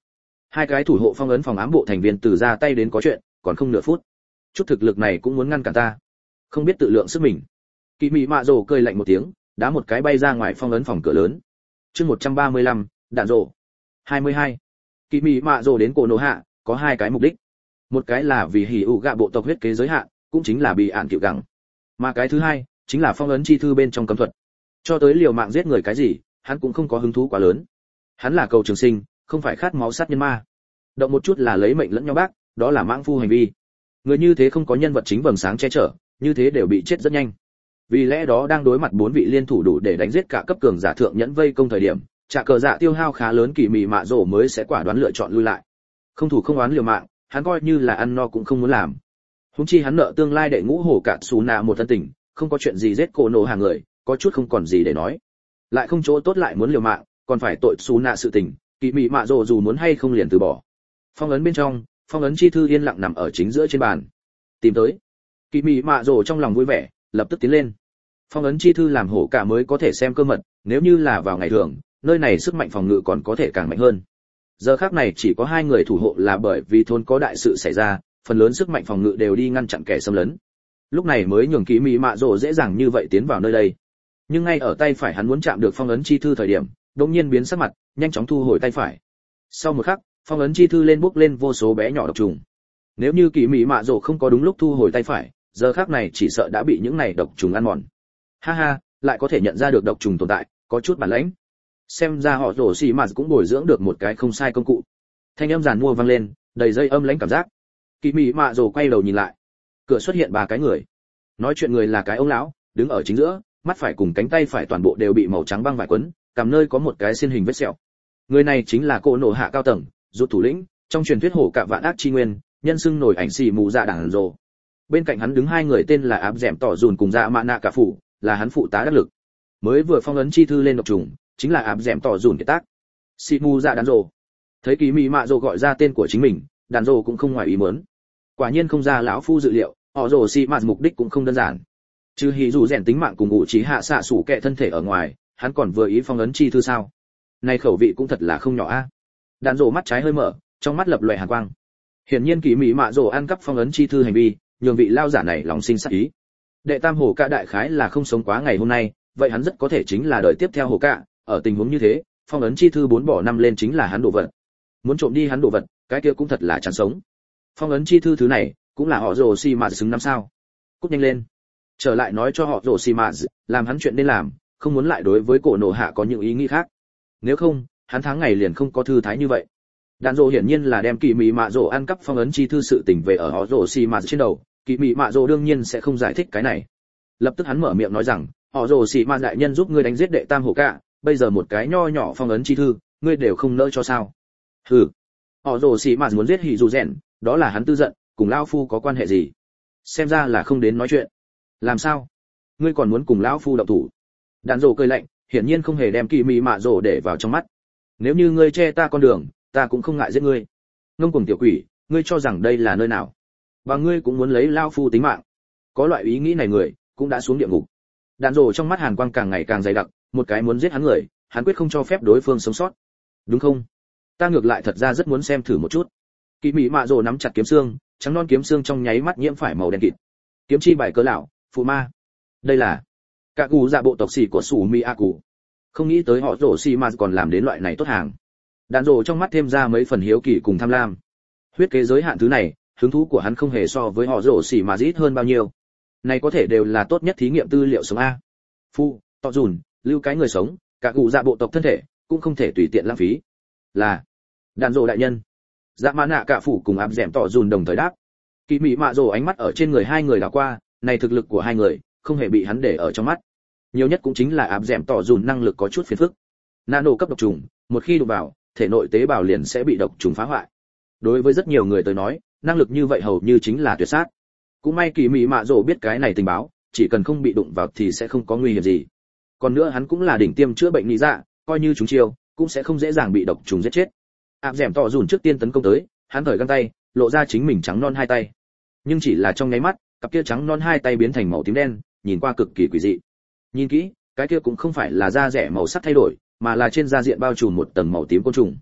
Hai cái thủ hộ phong ấn phòng ám bộ thành viên từ ra tay đến có chuyện, còn không nửa phút. Chút thực lực này cũng muốn ngăn cản ta, không biết tự lượng sức mình. Kỳ Mị Mạ Rồ cười lạnh một tiếng, đá một cái bay ra ngoài phong ấn phòng cửa lớn. Chương một trăm ba mươi lăm, đạn rồ. hai mươi hai. Kỳ Mị Mạ Rồ đến Cổ Nổ Hạ, có hai cái mục đích. Một cái là vì hỉ ủ gạ bộ tộc huyết kế giới hạn, cũng chính là bị ản cựu gẳng. Mà cái thứ hai, chính là phong ấn chi thư bên trong cấm thuật. Cho tới liều mạng giết người cái gì, hắn cũng không có hứng thú quá lớn. Hắn là cầu trường sinh, không phải khát máu sát nhân ma. Động một chút là lấy mệnh lẫn nhau bác, đó là mãng phu hành vi. Người như thế không có nhân vật chính vầng sáng che chở, như thế đều bị chết rất nhanh. Vì lẽ đó đang đối mặt bốn vị liên thủ đủ để đánh giết cả cấp cường giả thượng nhẫn vây công thời điểm, trả cờ dạ tiêu hao khá lớn, Kỳ Mị Mạ Rồ mới sẽ quả đoán lựa chọn lui lại. Không thủ không oán liều mạng, hắn coi như là ăn no cũng không muốn làm. Huống chi hắn nợ tương lai đệ ngũ hổ cạn xù nạ một thân tình, không có chuyện gì giết Cổ Nổ hàng người, có chút không còn gì để nói. Lại không chỗ tốt lại muốn liều mạng, còn phải tội xù nạ sự tình, Kỳ Mị Mạ Rồ dù muốn hay không liền từ bỏ. Phong ấn bên trong, phong ấn chi thư yên lặng nằm ở chính giữa trên bàn. Tìm tới. Kỳ Mị Mạ Rồ trong lòng vui vẻ, lập tức tiến lên. Phong ấn chi thư làm hổ cả mới có thể xem cơ mật, nếu như là vào ngày thường, nơi này sức mạnh phòng ngự còn có thể càng mạnh hơn. Giờ khắc này chỉ có hai người thủ hộ là bởi vì thôn có đại sự xảy ra, phần lớn sức mạnh phòng ngự đều đi ngăn chặn kẻ xâm lấn. Lúc này mới nhường Kỳ Mị Mạ Rồ dễ dàng như vậy tiến vào nơi đây. Nhưng ngay ở tay phải hắn muốn chạm được phong ấn chi thư thời điểm, đột nhiên biến sắc mặt, nhanh chóng thu hồi tay phải. Sau một khắc, phong ấn chi thư lên bốc lên vô số bé nhỏ độc trùng. Nếu như Kỳ Mị Mạ Rồ không có đúng lúc thu hồi tay phải, giờ khắc này chỉ sợ đã bị những này độc trùng ăn mòn. Ha ha, lại có thể nhận ra được độc trùng tồn tại, có chút bản lĩnh. Xem ra họ Rồ Xì Mạt cũng bồi dưỡng được một cái không sai công cụ. Thanh âm giàn mua vang lên, đầy dây âm lãnh cảm giác. Kỳ Mị Mạ Rồ quay đầu nhìn lại, cửa xuất hiện ba cái người. Nói chuyện người là cái ông lão, đứng ở chính giữa, mắt phải cùng cánh tay phải toàn bộ đều bị màu trắng băng vải quấn, cằm nơi có một cái xiên hình vết sẹo. Người này chính là Cổ Nổ Hạ cao tầng, rút thủ lĩnh, trong truyền thuyết hổ cạ vạn ác chi nguyên, nhân xưng nổi ảnh xì mù dạ đảng rồ. Bên cạnh hắn đứng hai người tên là áp dẻm tỏ dùn cùng dạ mạ nạ cả phủ, là hắn phụ tá đắc lực. Mới vừa phong ấn chi thư lên độc trùng, chính là áp dẻm tỏ dùn kiệt tác. Xì mù dạ đàn rồ. Thấy Kỳ Mị Mạ Rồ gọi ra tên của chính mình, đàn rồ cũng không ngoài ý muốn. Quả nhiên không ra lão phu dự liệu, họ rồ xì mạt mục đích cũng không đơn giản. Trừ hỉ dù rèn tính mạng cùng ngụ trí hạ xạ sủ kệ thân thể ở ngoài, hắn còn vừa ý phong ấn chi thư sao? Này khẩu vị cũng thật là không nhỏ a. Đàn rồ mắt trái hơi mở, trong mắt lập lòe hàn quang. Hiển nhiên Kỳ Mị Mạ Rồ ăn cắp phong ấn chi thư hành vi, nhường vị lao giả này lòng sinh sát ý. Đệ tam hổ cạ đại khái là không sống quá ngày hôm nay, vậy hắn rất có thể chính là đời tiếp theo hổ cạ. Ở tình huống như thế, phong ấn chi thư bốn bỏ năm lên chính là hắn đồ vật. Muốn trộm đi hắn đồ vật, cái kia cũng thật là chán sống. Phong ấn chi thư thứ này, cũng là họ rồ xì mạt xứng năm sao? Cút nhanh lên, trở lại nói cho họ rồ xì mạt, làm hắn chuyện nên làm, không muốn lại đối với Cổ Nổ Hạ có những ý nghĩ khác. Nếu không, hắn tháng ngày liền không có thư thái như vậy. Đàn rồ hiển nhiên là đem Kỳ Mị Mạ Rồ ăn cắp phong ấn chi thư sự tình về ở họ rồ xì mạt trên đầu, Kỳ Mị Mạ Rồ đương nhiên sẽ không giải thích cái này. Lập tức hắn mở miệng nói rằng, họ rồ xì mạt đại nhân giúp ngươi đánh giết đệ tam hổ cạ, bây giờ một cái nho nhỏ phong ấn chi thư, ngươi đều không nỡ cho sao? Hừ. Họ rồ xì mạt muốn giết hỉ dù rèn, đó là hắn tư giận, cùng lão phu có quan hệ gì? Xem ra là không đến nói chuyện. Làm sao? Ngươi còn muốn cùng lão phu động thủ? Đàn rồ cười lạnh, hiển nhiên không hề đem Kỳ Mị Mạ Rồ để vào trong mắt. Nếu như ngươi che ta con đường, ta cũng không ngại giết ngươi. Ngông cuồng tiểu quỷ, ngươi cho rằng đây là nơi nào? Và ngươi cũng muốn lấy lão phu tính mạng? Có loại ý nghĩ này người, cũng đã xuống địa ngục. Đàn rồ trong mắt hàn quang càng ngày càng dày đặc, một cái muốn giết hắn người, hắn quyết không cho phép đối phương sống sót. Đúng không? Ta ngược lại thật ra rất muốn xem thử một chút. Kỳ Mị Mạ Rồ nắm chặt kiếm xương, trắng non kiếm xương trong nháy mắt nhiễm phải màu đen kịt. Kiếm chi bài cớ lão, phụ ma. Đây là cả cụ dạ bộ tộc xỉ của Sủ Mi A Cụ. Không nghĩ tới họ rồ xì mà còn làm đến loại này tốt hàng. Đàn rồ trong mắt thêm ra mấy phần hiếu kỳ cùng tham lam. Huyết kế giới hạn thứ này, hứng thú của hắn không hề so với họ rồ xì mà ít hơn bao nhiêu. Này có thể đều là tốt nhất thí nghiệm tư liệu sống a. Phu, tọ dùn, lưu cái người sống, cả cụ dạ bộ tộc thân thể, cũng không thể tùy tiện lãng phí. Là đàn rồ đại nhân. Dạ mã nạ cả phủ cùng áp dẻm tọ dùn đồng thời đáp. Kỳ Mị Mạ Rồ ánh mắt ở trên người hai người đảo qua, này thực lực của hai người không hề bị hắn để ở trong mắt. Nhiều nhất cũng chính là áp dẻm tọ dùn năng lực có chút phiền phức. Nano cấp độc trùng, một khi đụng vào, thể nội tế bào liền sẽ bị độc trùng phá hoại. Đối với rất nhiều người tới nói, năng lực như vậy hầu như chính là tuyệt sát. Cũng may Kỳ Mị Mạ Rồ biết cái này tình báo, chỉ cần không bị đụng vào thì sẽ không có nguy hiểm gì. Còn nữa hắn cũng là đỉnh tiêm chữa bệnh lý dạ, coi như chúng chiêu, cũng sẽ không dễ dàng bị độc trùng giết chết. Áp dẻm tọ dùn trước tiên tấn công tới, hắn thởi găng tay, lộ ra chính mình trắng non hai tay. Nhưng chỉ là trong nháy mắt, cặp kia trắng non hai tay biến thành màu tím đen, nhìn qua cực kỳ quỷ dị. Nhìn kỹ, cái kia cũng không phải là da rẻ màu sắc thay đổi, mà là trên da diện bao trùm một tầng màu tím côn trùng.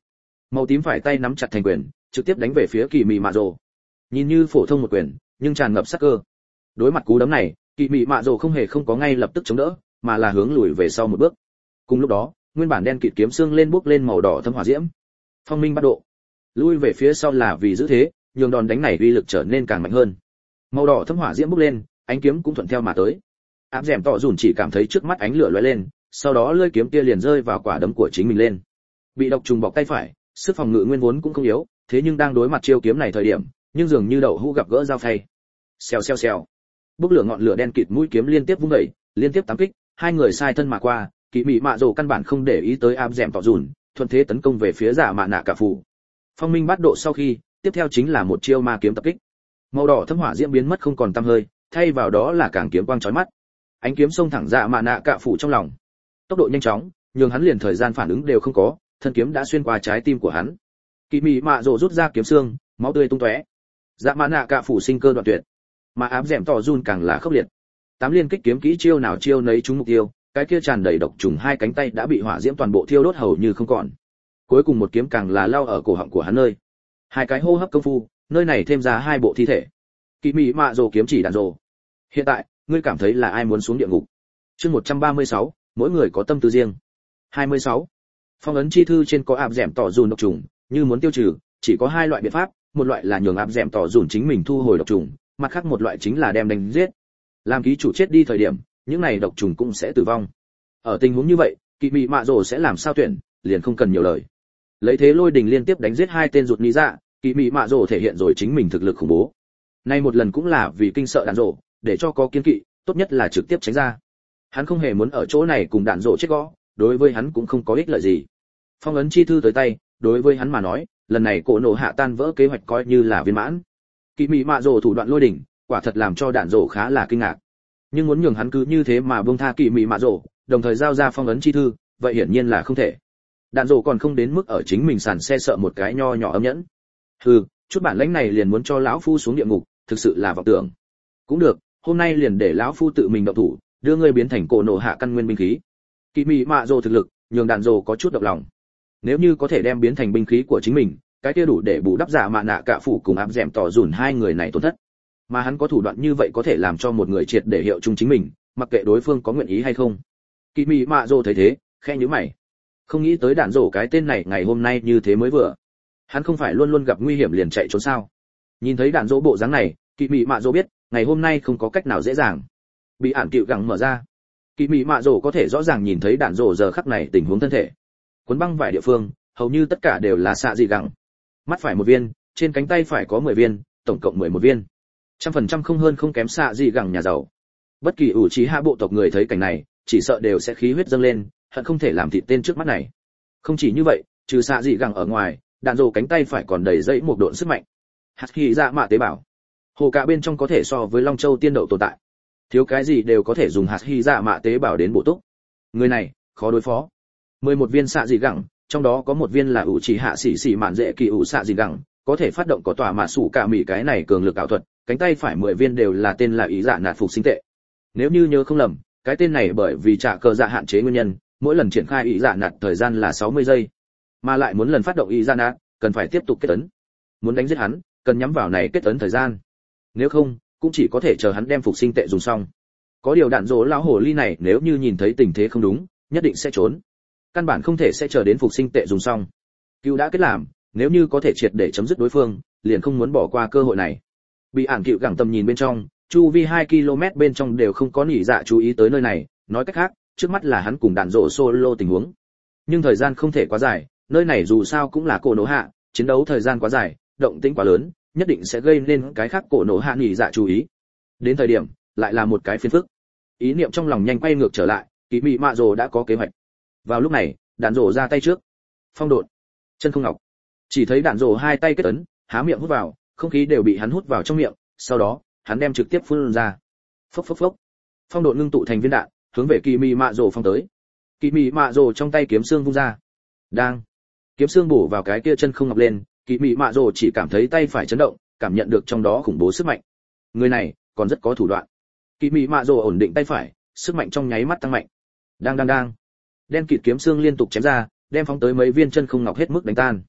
Màu tím phải tay nắm chặt thành quyền, trực tiếp đánh về phía Kỳ Mị Mạ Rồ. Nhìn như phổ thông một quyền, nhưng tràn ngập sát cơ. Đối mặt cú đấm này, Kỳ Mị Mạ Rồ không hề không có ngay lập tức chống đỡ, mà là hướng lùi về sau một bước. Cùng lúc đó, nguyên bản đen kịt kiếm xương lên bốc lên màu đỏ thâm hỏa diễm. Phong minh bắt độ. Lui về phía sau là vì giữ thế, nhường đòn đánh này uy lực trở nên càng mạnh hơn. Màu đỏ thâm hỏa diễm bốc lên, ánh kiếm cũng thuận theo mà tới. Áp dẻm tỏ dùn chỉ cảm thấy trước mắt ánh lửa lóe lên, sau đó lưỡi kiếm kia liền rơi vào quả đấm của chính mình lên. Bị độc trùng bọc tay phải, sức phòng ngự nguyên vốn cũng không yếu, thế nhưng đang đối mặt chiêu kiếm này thời điểm, nhưng dường như đậu hũ gặp gỡ dao phay. Xèo xèo xèo. Bốc lửa ngọn lửa đen kịt mũi kiếm liên tiếp vung dậy, liên tiếp tám kích, hai người sai thân mà qua, Kỳ Mị Mạ Rồ căn bản không để ý tới áp dẻm tỏ dùn, thuận thế tấn công về phía Dạ Mạ Nạ Cả Phủ. Phong minh bắt độ sau khi, tiếp theo chính là một chiêu ma kiếm tập kích. Màu đỏ thâm hỏa diễm biến mất không còn tăm hơi, thay vào đó là càng kiếm quang chói mắt. Ánh kiếm xông thẳng Dạ Mạ Nạ Cả Phủ trong lòng. Tốc độ nhanh chóng, nhưng hắn liền thời gian phản ứng đều không có, thân kiếm đã xuyên qua trái tim của hắn. Kỳ Mị Mạ Rồ rút ra kiếm xương, máu tươi tung tóe. Dạ Mạ Nạ Cả Phủ sinh cơ đoạn tuyệt, mà áp dẻm tỏ dùn càng là khốc liệt. Tám liên kích kiếm kỹ chiêu nào chiêu nấy trúng mục tiêu, cái kia tràn đầy độc trùng hai cánh tay đã bị hỏa diễm toàn bộ thiêu đốt hầu như không còn. Cuối cùng một kiếm càng là lao ở cổ họng của hắn nơi. Hai cái hô hấp công phu, nơi này thêm ra hai bộ thi thể. Kỳ Mị Mạ Rồ kiếm chỉ đạn rồ. Hiện tại, ngươi cảm thấy là ai muốn xuống địa ngục? Chương một trăm ba mươi sáu, mỗi người có tâm tư riêng. hai mươi sáu. Phong ấn chi thư trên có áp dẻm tỏ dùn độc trùng, như muốn tiêu trừ, chỉ có hai loại biện pháp, một loại là nhường áp dẻm tỏ dùn chính mình thu hồi độc trùng, mặt khác một loại chính là đem đánh giết. Làm ký chủ chết đi thời điểm, những này độc trùng cũng sẽ tử vong. Ở tình huống như vậy, Kỳ Mị Mạ Rồ sẽ làm sao tuyển, liền không cần nhiều lời. Lấy thế lôi đình liên tiếp đánh giết hai tên rụt ní dạ, Kỳ Mị Mạ Rồ thể hiện rồi chính mình thực lực khủng bố. Nay một lần cũng là vì kinh sợ đạn rồ, để cho có kiên kỵ, tốt nhất là trực tiếp tránh ra. Hắn không hề muốn ở chỗ này cùng đạn rồ chết gõ, đối với hắn cũng không có ích lợi gì. Phong ấn chi thư tới tay, đối với hắn mà nói, lần này cổ nổ hạ tan vỡ kế hoạch coi như là viên mãn. Kỳ Mị Mạ Rồ thủ đoạn lôi đỉnh, quả thật làm cho đạn rồ khá là kinh ngạc. Nhưng muốn nhường hắn cứ như thế mà buông tha Kỳ Mị Mạ Rồ, đồng thời giao ra phong ấn chi thư, vậy hiển nhiên là không thể. Đạn rồ còn không đến mức ở chính mình sàn xe sợ một cái nho nhỏ âm nhẫn. Hừ, chút bản lãnh này liền muốn cho lão phu xuống địa ngục, thực sự là vọng tưởng. Cũng được, hôm nay liền để lão phu tự mình động thủ, đưa ngươi biến thành cổ nổ hạ căn nguyên binh khí. Kỳ Mị Mạ Rồ thực lực, nhường đạn rồ có chút động lòng. Nếu như có thể đem biến thành binh khí của chính mình, cái kia đủ để bù đắp Dạ Mạ Nạ Cả Phủ cùng áp dẻm tỏ dùn hai người này tổn thất. Mà hắn có thủ đoạn như vậy có thể làm cho một người triệt để hiệu chung chính mình, mặc kệ đối phương có nguyện ý hay không. Kỳ Mị Mạ Rồ thấy thế, khẽ nhíu mày. Không nghĩ tới đạn rổ cái tên này ngày hôm nay như thế mới vừa. Hắn không phải luôn luôn gặp nguy hiểm liền chạy trốn sao? Nhìn thấy đạn rổ bộ dáng này, Kỳ Mị Mạ Rồ biết, ngày hôm nay không có cách nào dễ dàng. Bị ản cựu gẳng mở ra. Kỳ Mị Mạ Rồ có thể rõ ràng nhìn thấy đạn rổ giờ khắc này tình huống thân thể. Cuốn băng vải địa phương, hầu như tất cả đều là xạ dị gẳng. Mắt phải một viên, trên cánh tay phải có mười viên, tổng cộng mười một viên. Trăm phần trăm không hơn không kém xạ dị gẳng nhà giàu. Bất kỳ ủ trí hạ bộ tộc người thấy cảnh này, chỉ sợ đều sẽ khí huyết dâng lên, hận không thể làm thịt tên trước mắt này. Không chỉ như vậy, trừ xạ dị gẳng ở ngoài, đạn rồ cánh tay phải còn đầy dẫy một độn sức mạnh. Hạt khí dạ mạ tế bào, hồ cả bên trong có thể so với long châu tiên đậu tồn tại. Thiếu cái gì đều có thể dùng hạt khí dạ mạ tế bào đến bổ túc. Người này khó đối phó. mười một viên xạ dị gẳng, trong đó có một viên là ủ chỉ hạ xỉ xỉ mạn dễ kỳ ủ xạ dị gẳng, có thể phát động có tỏa mà sủ cả mỉ cái này cường lực ảo thuật. Cánh tay phải mười viên đều là tên là ý dạ nạt phục sinh tệ. Nếu như nhớ không lầm, cái tên này bởi vì trả cờ dạ hạn chế nguyên nhân, mỗi lần triển khai ý dạ nạt thời gian là sáu mươi giây, mà lại muốn lần phát động ý dạ nạt cần phải tiếp tục kết ấn. Muốn đánh giết hắn, cần nhắm vào này kết ấn thời gian. Nếu không, cũng chỉ có thể chờ hắn đem phục sinh tệ dùng xong. Có điều đạn rỗ lão hồ ly này nếu như nhìn thấy tình thế không đúng, nhất định sẽ trốn. Căn bản không thể sẽ chờ đến phục sinh tệ dùng xong. Cựu đã kết làm, nếu như có thể triệt để chấm dứt đối phương, liền không muốn bỏ qua cơ hội này. Bị ản cựu gẳng tầm nhìn bên trong, chu vi hai ki lô mét bên trong đều không có nỉ dạ chú ý tới nơi này, nói cách khác, trước mắt là hắn cùng đạn rổ solo tình huống. Nhưng thời gian không thể quá dài, nơi này dù sao cũng là cổ nổ hạ, chiến đấu thời gian quá dài, động tĩnh quá lớn, nhất định sẽ gây nên cái khác cổ nổ hạ nỉ dạ chú ý. Đến thời điểm, lại là một cái phiền phức. Ý niệm trong lòng nhanh quay ngược trở lại, Kỳ Mị Mạ Rồ đã có kế hoạch. Vào lúc này, đạn rổ ra tay trước. Phong độn, chân không ngọc. Chỉ thấy đạn rổ hai tay kết ấn, há miệng hút vào, không khí đều bị hắn hút vào trong miệng, sau đó, hắn đem trực tiếp phun ra. Phốc phốc phốc. Phong độn ngưng tụ thành viên đạn, hướng về Kỳ Mị Mạ Rồ phong tới. Kỳ Mị Mạ Rồ trong tay kiếm xương vung ra. Đang. Kiếm xương bổ vào cái kia chân không ngọc lên, Kỳ Mị Mạ Rồ chỉ cảm thấy tay phải chấn động, cảm nhận được trong đó khủng bố sức mạnh. Người này còn rất có thủ đoạn. Kỳ Mị Mạ Rồ ổn định tay phải, sức mạnh trong nháy mắt tăng mạnh. Đang đang đang. Đen kịt kiếm xương liên tục chém ra, đem phóng tới mấy viên chân không ngọc hết mức đánh tan.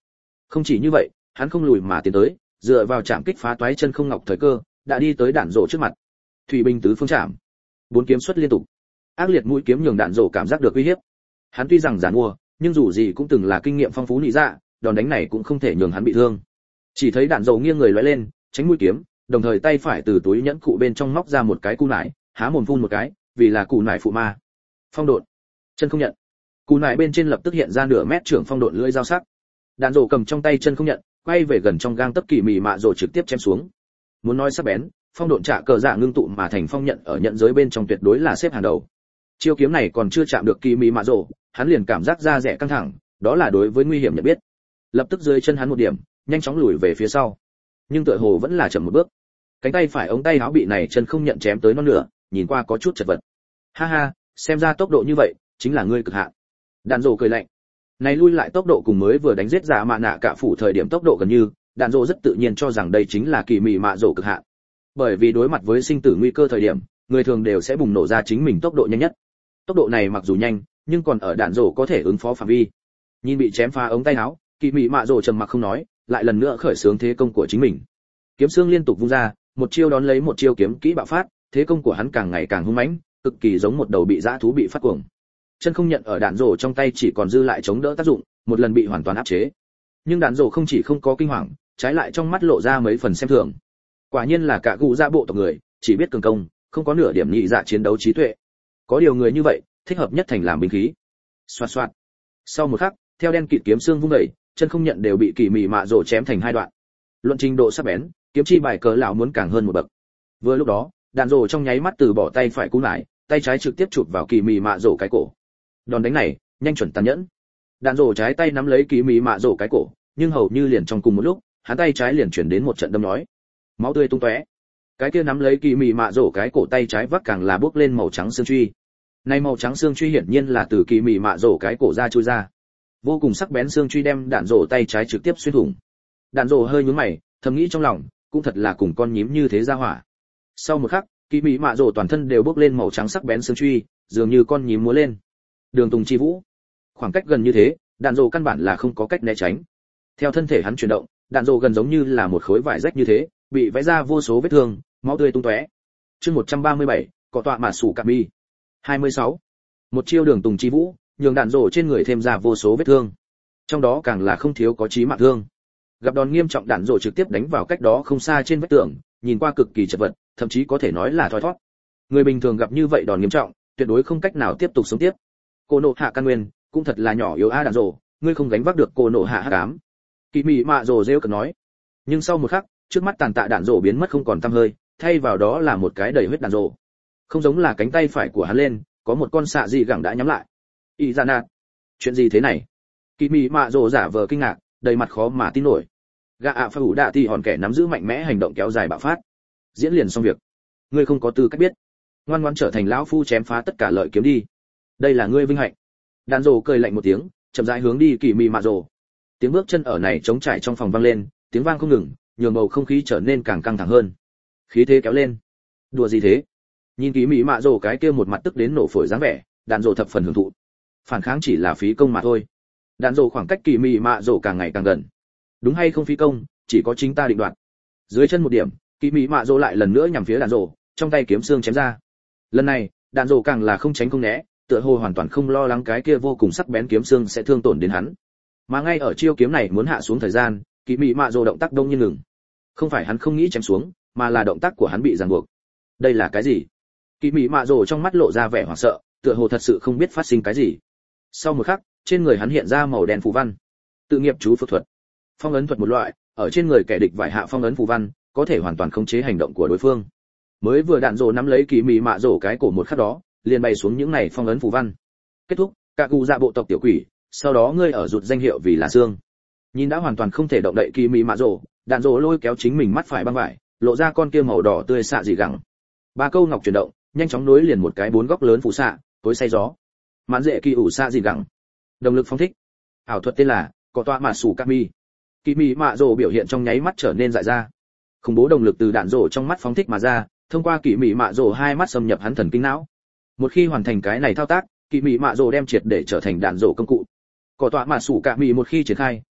Không chỉ như vậy, hắn không lùi mà tiến tới, dựa vào chạm kích phá toái chân không ngọc thời cơ, đã đi tới đạn rổ trước mặt. Thủy binh tứ phương chạm, bốn kiếm xuất liên tục. Ác liệt mũi kiếm nhường đạn rổ cảm giác được uy hiếp. Hắn tuy rằng giản mua, nhưng dù gì cũng từng là kinh nghiệm phong phú nị dạ, đòn đánh này cũng không thể nhường hắn bị thương. Chỉ thấy đạn rổ nghiêng người lóe lên, tránh mũi kiếm, đồng thời tay phải từ túi nhẫn cụ bên trong móc ra một cái cù nải, há mồm phun một cái, vì là cù nải phụ ma. Phong độn, chân không nhận. Cù nải bên trên lập tức hiện ra nửa mét trưởng phong độn lưỡi dao sắc. Đạn rổ cầm trong tay chân không nhận, quay về gần trong gang tấc kỳ mị mạ rổ trực tiếp chém xuống. Muốn nói sắc bén, phong độn trả cờ dạ ngưng tụ mà thành phong nhận ở nhận giới bên trong tuyệt đối là xếp hàng đầu. Chiêu kiếm này còn chưa chạm được kỳ mị mạ rổ, hắn liền cảm giác da rẻ căng thẳng, đó là đối với nguy hiểm nhận biết. Lập tức dưới chân hắn một điểm, nhanh chóng lùi về phía sau. Nhưng tựa hồ vẫn là chậm một bước. Cánh tay phải ống tay áo bị này chân không nhận chém tới non nửa, nhìn qua có chút chật vật. Ha ha, xem ra tốc độ như vậy, chính là ngươi cực hạn. Đạn rổ cười lạnh. Này lui lại tốc độ cùng mới vừa đánh giết giả mạ nạ cả phủ thời điểm tốc độ gần như, đạn rổ rất tự nhiên cho rằng đây chính là kỳ mị mạ rổ cực hạn. Bởi vì đối mặt với sinh tử nguy cơ thời điểm, người thường đều sẽ bùng nổ ra chính mình tốc độ nhanh nhất. Tốc độ này mặc dù nhanh, nhưng còn ở đạn rổ có thể ứng phó phạm vi. Nhìn bị chém phá ống tay áo, kỳ mị mạ rổ trầm mặc không nói, lại lần nữa khởi xướng thế công của chính mình. Kiếm xương liên tục vung ra, một chiêu đón lấy một chiêu kiếm kỹ bạo phát, thế công của hắn càng ngày càng hung mãnh, cực kỳ giống một đầu bị dã thú bị phát cuồng. Chân không nhận ở đạn rổ trong tay chỉ còn dư lại chống đỡ tác dụng, một lần bị hoàn toàn áp chế. Nhưng đạn rổ không chỉ không có kinh hoàng, trái lại trong mắt lộ ra mấy phần xem thường. Quả nhiên là cả gù dạ bộ tộc người, chỉ biết cường công, không có nửa điểm nhị dạ chiến đấu trí tuệ. Có điều người như vậy, thích hợp nhất thành làm binh khí. Xoạt xoạt. Sau một khắc, theo đen kịt kiếm xương vung đẩy, chân không nhận đều bị kỳ mị mạ rổ chém thành hai đoạn. Luận trình độ sắc bén, kiếm chi bài cờ lão muốn càng hơn một bậc. Vừa lúc đó, đạn rổ trong nháy mắt từ bỏ tay phải cú lại, tay trái trực tiếp chụp vào kỳ mị mạ rổ cái cổ. Đòn đánh này, nhanh chuẩn tàn nhẫn. Đạn rổ trái tay nắm lấy kỳ mị mạ rổ cái cổ, nhưng hầu như liền trong cùng một lúc, hắn tay trái liền chuyển đến một trận đâm nhói. Máu tươi tung tóe. Cái kia nắm lấy kỳ mị mạ rổ cái cổ tay trái vắt càng là bước lên màu trắng xương truy. Này màu trắng xương truy hiển nhiên là từ kỳ mị mạ rổ cái cổ ra chui ra. Vô cùng sắc bén xương truy đem đạn rổ tay trái trực tiếp xuyên thủng. Đạn rổ hơi nhướng mày, thầm nghĩ trong lòng, cũng thật là cùng con nhím như thế ra hỏa. Sau một khắc, kỳ mị mạ rổ toàn thân đều bốc lên màu trắng sắc bén xương truy, dường như con nhím múa lên. Đường Tùng Chi Vũ. Khoảng cách gần như thế, đạn rổ căn bản là không có cách né tránh. Theo thân thể hắn chuyển động, đạn rổ gần giống như là một khối vải rách như thế, bị vẽ ra vô số vết thương, máu tươi tung tóe. Chương một trăm ba mươi bảy, cọ tọa mà sủ cạp mi. hai mươi sáu. Một chiêu Đường Tùng Chi Vũ, nhường đạn rổ trên người thêm ra vô số vết thương. Trong đó càng là không thiếu có chí mạng thương. Gặp đòn nghiêm trọng, đạn rổ trực tiếp đánh vào cách đó không xa trên vách tường, nhìn qua cực kỳ chật vật, thậm chí có thể nói là thoi thoát. Người bình thường gặp như vậy đòn nghiêm trọng, tuyệt đối không cách nào tiếp tục sống tiếp. Cô nộ hạ căn nguyên cũng thật là nhỏ yếu a đạn rổ, ngươi không gánh vác được cô nộ hạ hắc ám. Kỳ mị mạ rổ rêu cợt nói. Nhưng sau một khắc, trước mắt tàn tạ đạn rổ biến mất không còn tăm hơi, thay vào đó là một cái đầy huyết đạn rổ. Không giống là cánh tay phải của hắn lên, có một con xạ dị gẳng đã nhắm lại. Y ra nạt, chuyện gì thế này? Kỳ mị mạ rổ giả vờ kinh ngạc, đầy mặt khó mà tin nổi. Gã ạ phá ủ đạ thì hòn kẻ nắm giữ mạnh mẽ hành động kéo dài bạo phát. Diễn liền xong việc. Ngươi không có tư cách biết. Ngoan ngoãn trở thành lão phu chém phá tất cả lợi kiếm đi. Đây là ngươi vinh hạnh. Đạn rổ cười lạnh một tiếng, chậm rãi hướng đi kỳ mị mạ rổ. Tiếng bước chân ở này trống trải trong phòng vang lên, tiếng vang không ngừng, nhường bầu không khí trở nên càng căng thẳng hơn. Khí thế kéo lên. Đùa gì thế? Nhìn kỳ mị mạ rổ cái kia một mặt tức đến nổ phổi dáng vẻ, đạn rổ thập phần hưởng thụ. Phản kháng chỉ là phí công mà thôi. Đạn rổ khoảng cách kỳ mị mạ rổ càng ngày càng gần. Đúng hay không phí công, chỉ có chính ta định đoạt. Dưới chân một điểm, kỳ mị mạ rổ lại lần nữa nhằm phía đạn rổ, trong tay kiếm xương chém ra. Lần này, đạn rổ càng là không tránh không né, tựa hồ hoàn toàn không lo lắng cái kia vô cùng sắc bén kiếm xương sẽ thương tổn đến hắn. Mà ngay ở chiêu kiếm này muốn hạ xuống thời gian, kỳ mị mạ rổ động tác đông như ngừng. Không phải hắn không nghĩ chém xuống, mà là động tác của hắn bị ràng buộc. Đây là cái gì? Kỳ mị mạ rổ trong mắt lộ ra vẻ hoảng sợ, tựa hồ thật sự không biết phát sinh cái gì. Sau một khắc, trên người hắn hiện ra màu đen phù văn. Tự nghiệp chú phược thuật, phong ấn thuật một loại, ở trên người kẻ địch vải hạ phong ấn phù văn, có thể hoàn toàn khống chế hành động của đối phương. Mới vừa đạn rổ nắm lấy kỳ mị mạ rổ cái cổ một khắc đó, liền bay xuống những này phong ấn phù văn. Kết thúc, cả cụ dạ bộ tộc tiểu quỷ, sau đó ngươi ở rụt danh hiệu vì là xương. Nhìn đã hoàn toàn không thể động đậy kỳ mị mạ rổ, đạn rổ lôi kéo chính mình mắt phải băng vải, lộ ra con kia màu đỏ tươi xạ dị gẳng. Ba câu ngọc chuyển động, nhanh chóng nối liền một cái bốn góc lớn phù xạ, tối say gió. Mãn dễ kỳ ủ xạ dị gẳng. Động lực phóng thích. Ảo thuật tên là cọ tọa mà sủ cami. Kỳ mị mạ rổ biểu hiện trong nháy mắt trở nên dại ra. Khủng bố động lực từ đạn rổ trong mắt phóng thích mà ra, thông qua kỳ mị mạ rổ hai mắt xâm nhập hắn thần kinh não. Một khi hoàn thành cái này thao tác, kỳ mị mạ rổ đem triệt để trở thành đạn rổ công cụ. Cọ tọa mà sủ cami một khi triển khai,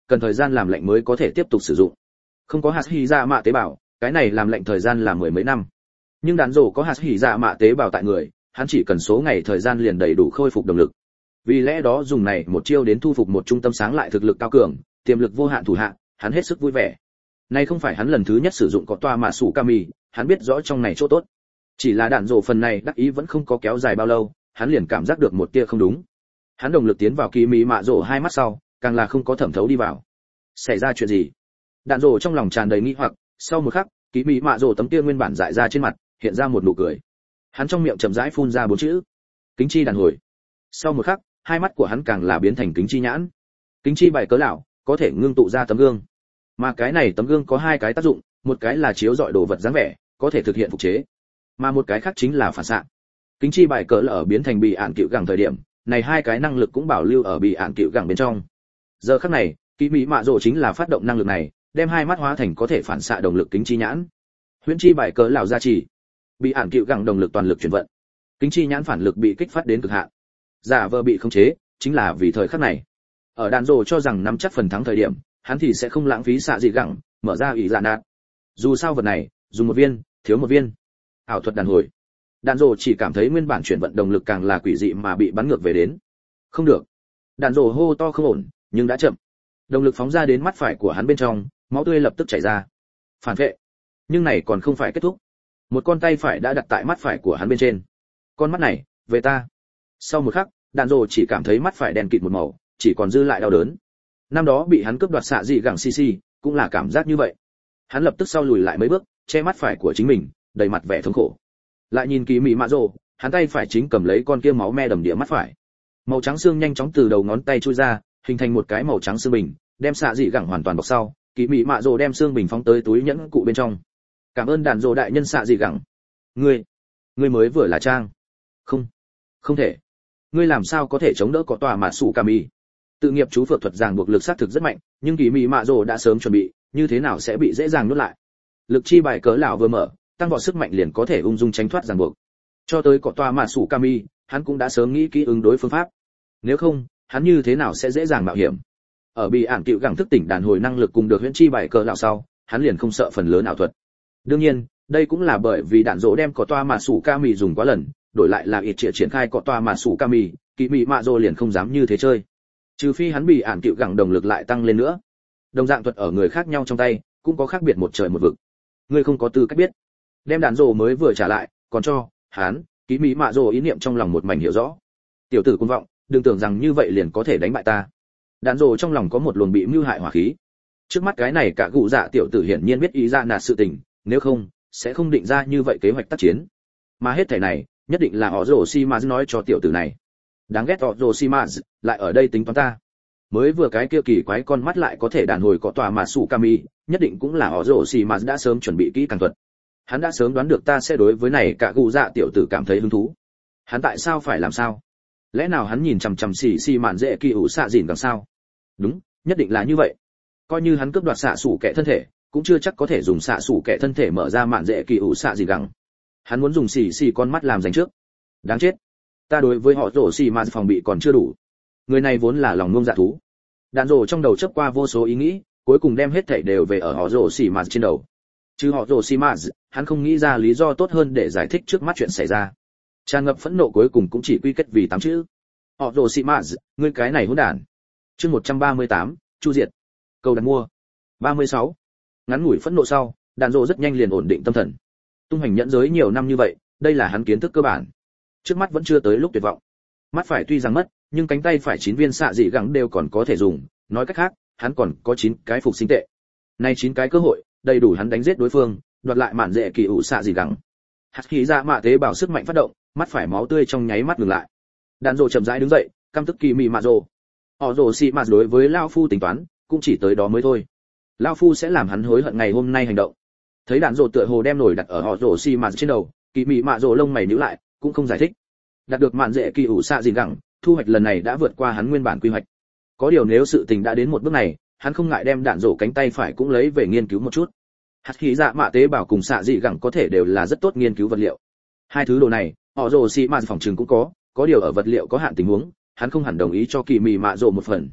cần thời gian làm lạnh mới có thể tiếp tục sử dụng. Không có hạt hy dạ mạ tế bào, cái này làm lạnh thời gian là mười mấy năm. Nhưng đạn rổ có hạt hy dạ mạ tế bào tại người, hắn chỉ cần số ngày thời gian liền đầy đủ khôi phục động lực. Vì lẽ đó dùng này một chiêu đến thu phục một trung tâm sáng lại thực lực cao cường, tiềm lực vô hạn thủ hạ, hắn hết sức vui vẻ. Này không phải hắn lần thứ nhất sử dụng có toa mà sủ kami, hắn biết rõ trong này chỗ tốt. Chỉ là đạn rổ phần này đắc ý vẫn không có kéo dài bao lâu, hắn liền cảm giác được một tia không đúng. Hắn động lực tiến vào kỳ mỹ mạ rổ hai mắt sau, càng là không có thẩm thấu đi vào. Xảy ra chuyện gì? Đạn rổ trong lòng tràn đầy nghi hoặc, sau một khắc, kỳ mỹ mạ rổ tấm tia nguyên bản dại ra trên mặt, hiện ra một nụ cười. Hắn trong miệng chậm rãi phun ra bốn chữ: kính chi đàn hồi. Sau một khắc, hai mắt của hắn càng là biến thành kính chi nhãn. Kính chi bài cớ lão, có thể ngưng tụ ra tấm gương. Mà cái này tấm gương có hai cái tác dụng, một cái là chiếu rọi đồ vật dáng vẻ, có thể thực hiện phục chế, mà một cái khác chính là phản xạ. Kính chi bài cỡ là ở biến thành bị ạn cựu gẳng thời điểm, này hai cái năng lực cũng bảo lưu ở bị ạn cựu gẳng bên trong. Giờ khắc này, kỳ mỹ mạ rồ chính là phát động năng lực này, đem hai mắt hóa thành có thể phản xạ động lực kính chi nhãn. Huyễn chi bài cỡ lão gia trì, bị ạn cựu gẳng động lực toàn lực chuyển vận, kính chi nhãn phản lực bị kích phát đến cực hạn. Giả vờ bị khống chế, chính là vì thời khắc này. Ở đàn rồ cho rằng nắm chắc phần thắng thời điểm, hắn thì sẽ không lãng phí xạ dị gẳng, mở ra ủy dạ nạt. Dù sao vật này, dùng một viên, thiếu một viên. Ảo thuật đàn hồi. Đàn rồ chỉ cảm thấy nguyên bản chuyển vận động lực càng là quỷ dị mà bị bắn ngược về đến. Không được. Đàn rồ hô to không ổn, nhưng đã chậm. Động lực phóng ra đến mắt phải của hắn bên trong, máu tươi lập tức chảy ra. Phản vệ. Nhưng này còn không phải kết thúc. Một con tay phải đã đặt tại mắt phải của hắn bên trên. Con mắt này, về ta. Sau một khắc, đàn rồ chỉ cảm thấy mắt phải đen kịt một màu, chỉ còn dư lại đau đớn. Năm đó bị hắn cướp đoạt xạ dị gẳng xi xi, cũng là cảm giác như vậy. Hắn lập tức sau lùi lại mấy bước, che mắt phải của chính mình, đầy mặt vẻ thống khổ. Lại nhìn kỳ mỹ mạ rồ, hắn tay phải chính cầm lấy con kia máu me đầm địa mắt phải. Màu trắng xương nhanh chóng từ đầu ngón tay chui ra, hình thành một cái màu trắng xương bình, đem xạ dị gẳng hoàn toàn bọc sau. Kỳ mỹ mạ rồ đem xương bình phóng tới túi nhẫn cụ bên trong. Cảm ơn đàn rồ đại nhân xạ dị gẳng. Ngươi, ngươi mới vừa là trang. Không, không thể. Ngươi làm sao có thể chống đỡ có tòa mà sủ kami? Tự nghiệp chú phược thuật ràng buộc lực sát thực rất mạnh, nhưng kỳ mỹ mạ rồ đã sớm chuẩn bị, như thế nào sẽ bị dễ dàng nuốt lại? Lực chi bài cớ lão vừa mở, tăng vọt sức mạnh liền có thể ung dung tránh thoát ràng buộc. Cho tới có tòa mà sủ kami, hắn cũng đã sớm nghĩ kỹ ứng đối phương pháp. Nếu không, hắn như thế nào sẽ dễ dàng mạo hiểm? Ở bị ản cựu gẳng thức tỉnh đàn hồi năng lực cùng được huyễn chi bài cớ lão sau, hắn liền không sợ phần lớn ảo thuật. Đương nhiên, đây cũng là bởi vì đạn dỗ đem có tòa mà sủ kami dùng quá lần, đổi lại là ít triệt triển khai có tòa mà sủ kami, kỳ mỹ mạ rồ liền không dám như thế chơi. Trừ phi hắn bị ản cựu gẳng động lực lại tăng lên nữa. Đồng dạng thuật ở người khác nhau trong tay, cũng có khác biệt một trời một vực. Ngươi không có tư cách biết. Đem đàn rồ mới vừa trả lại, còn cho hắn, ký mỹ mạ rồ ý niệm trong lòng một mảnh hiểu rõ. Tiểu tử cuồng vọng, đừng tưởng rằng như vậy liền có thể đánh bại ta. Đàn rồ trong lòng có một luồng bị mưu hại hỏa khí. Trước mắt cái này cả gụ dạ tiểu tử hiển nhiên biết ý ra nạt sự tình, nếu không, sẽ không định ra như vậy kế hoạch tác chiến. Mà hết thảy này, nhất định là họ rồ si ma nói cho tiểu tử này. Đáng ghét họ rồ si ma lại ở đây tính toán ta. Mới vừa cái kia kỳ quái con mắt lại có thể đàn hồi có tòa mà sủ kami, nhất định cũng là họ rồ si ma đã sớm chuẩn bị kỹ càng thuật. Hắn đã sớm đoán được ta sẽ đối với này cả gù dạ tiểu tử cảm thấy hứng thú. Hắn tại sao phải làm sao? Lẽ nào hắn nhìn chằm chằm xì xì mạn dễ kỳ ủ xạ dìn càng sao? Đúng, nhất định là như vậy. Coi như hắn cướp đoạt xạ sủ kẻ thân thể, cũng chưa chắc có thể dùng xạ sủ kẻ thân thể mở ra mạn dễ kỳ ủ xạ dìn gẳng. Hắn muốn dùng xì xì con mắt làm giành trước. Đáng chết. Ta đối với họ rồ xì mạn phòng bị còn chưa đủ. Người này vốn là lòng ngông dạ thú. Đạn rồ trong đầu chớp qua vô số ý nghĩ, cuối cùng đem hết thảy đều về ở họ rồ xì mạn trên đầu. Chứ họ rồ xì mạn, hắn không nghĩ ra lý do tốt hơn để giải thích trước mắt chuyện xảy ra. Tràn ngập phẫn nộ cuối cùng cũng chỉ quy kết vì tám chữ. Họ rồ xì mạn, ngươi cái này hỗn đản. Chương một trăm ba mươi tám, chu diệt. Cầu đặt mua. ba mươi sáu. Ngắn ngủi phẫn nộ sau, đàn rồ rất nhanh liền ổn định tâm thần. Tung hành nhẫn giới nhiều năm như vậy, đây là hắn kiến thức cơ bản. Trước mắt vẫn chưa tới lúc tuyệt vọng. Mắt phải tuy rằng mất, nhưng cánh tay phải chín viên xạ dị gẳng đều còn có thể dùng, nói cách khác, hắn còn có chín cái phục sinh tệ. Nay chín cái cơ hội, đầy đủ hắn đánh giết đối phương, đoạt lại mạn dễ kỳ ủ xạ dị gẳng. Hạt khí ra mạ tế bào sức mạnh phát động, mắt phải máu tươi trong nháy mắt ngừng lại. Đàn rồ chậm rãi đứng dậy, căm tức kỳ mị mạ rồ. Họ rồ xì mạ đối với lão phu tính toán, cũng chỉ tới đó mới thôi. Lão phu sẽ làm hắn hối hận ngày hôm nay hành động. Thấy đàn rồ tựa hồ đem nổi đặt ở họ rồ xì mạ trên đầu, kỳ mị mạ rồ lông mày nhíu lại, cũng không giải thích. Đạt được mạn dễ kỳ ủ xạ dị gẳng, thu hoạch lần này đã vượt qua hắn nguyên bản quy hoạch. Có điều nếu sự tình đã đến một bước này, hắn không ngại đem đạn rổ cánh tay phải cũng lấy về nghiên cứu một chút. Hạt khí dạ mạ tế bào cùng xạ dị gẳng có thể đều là rất tốt nghiên cứu vật liệu. Hai thứ đồ này, họ rồ xì mạ phòng trường cũng có, có điều ở vật liệu có hạn tình huống, hắn không hẳn đồng ý cho kỳ mị mạ rổ một phần.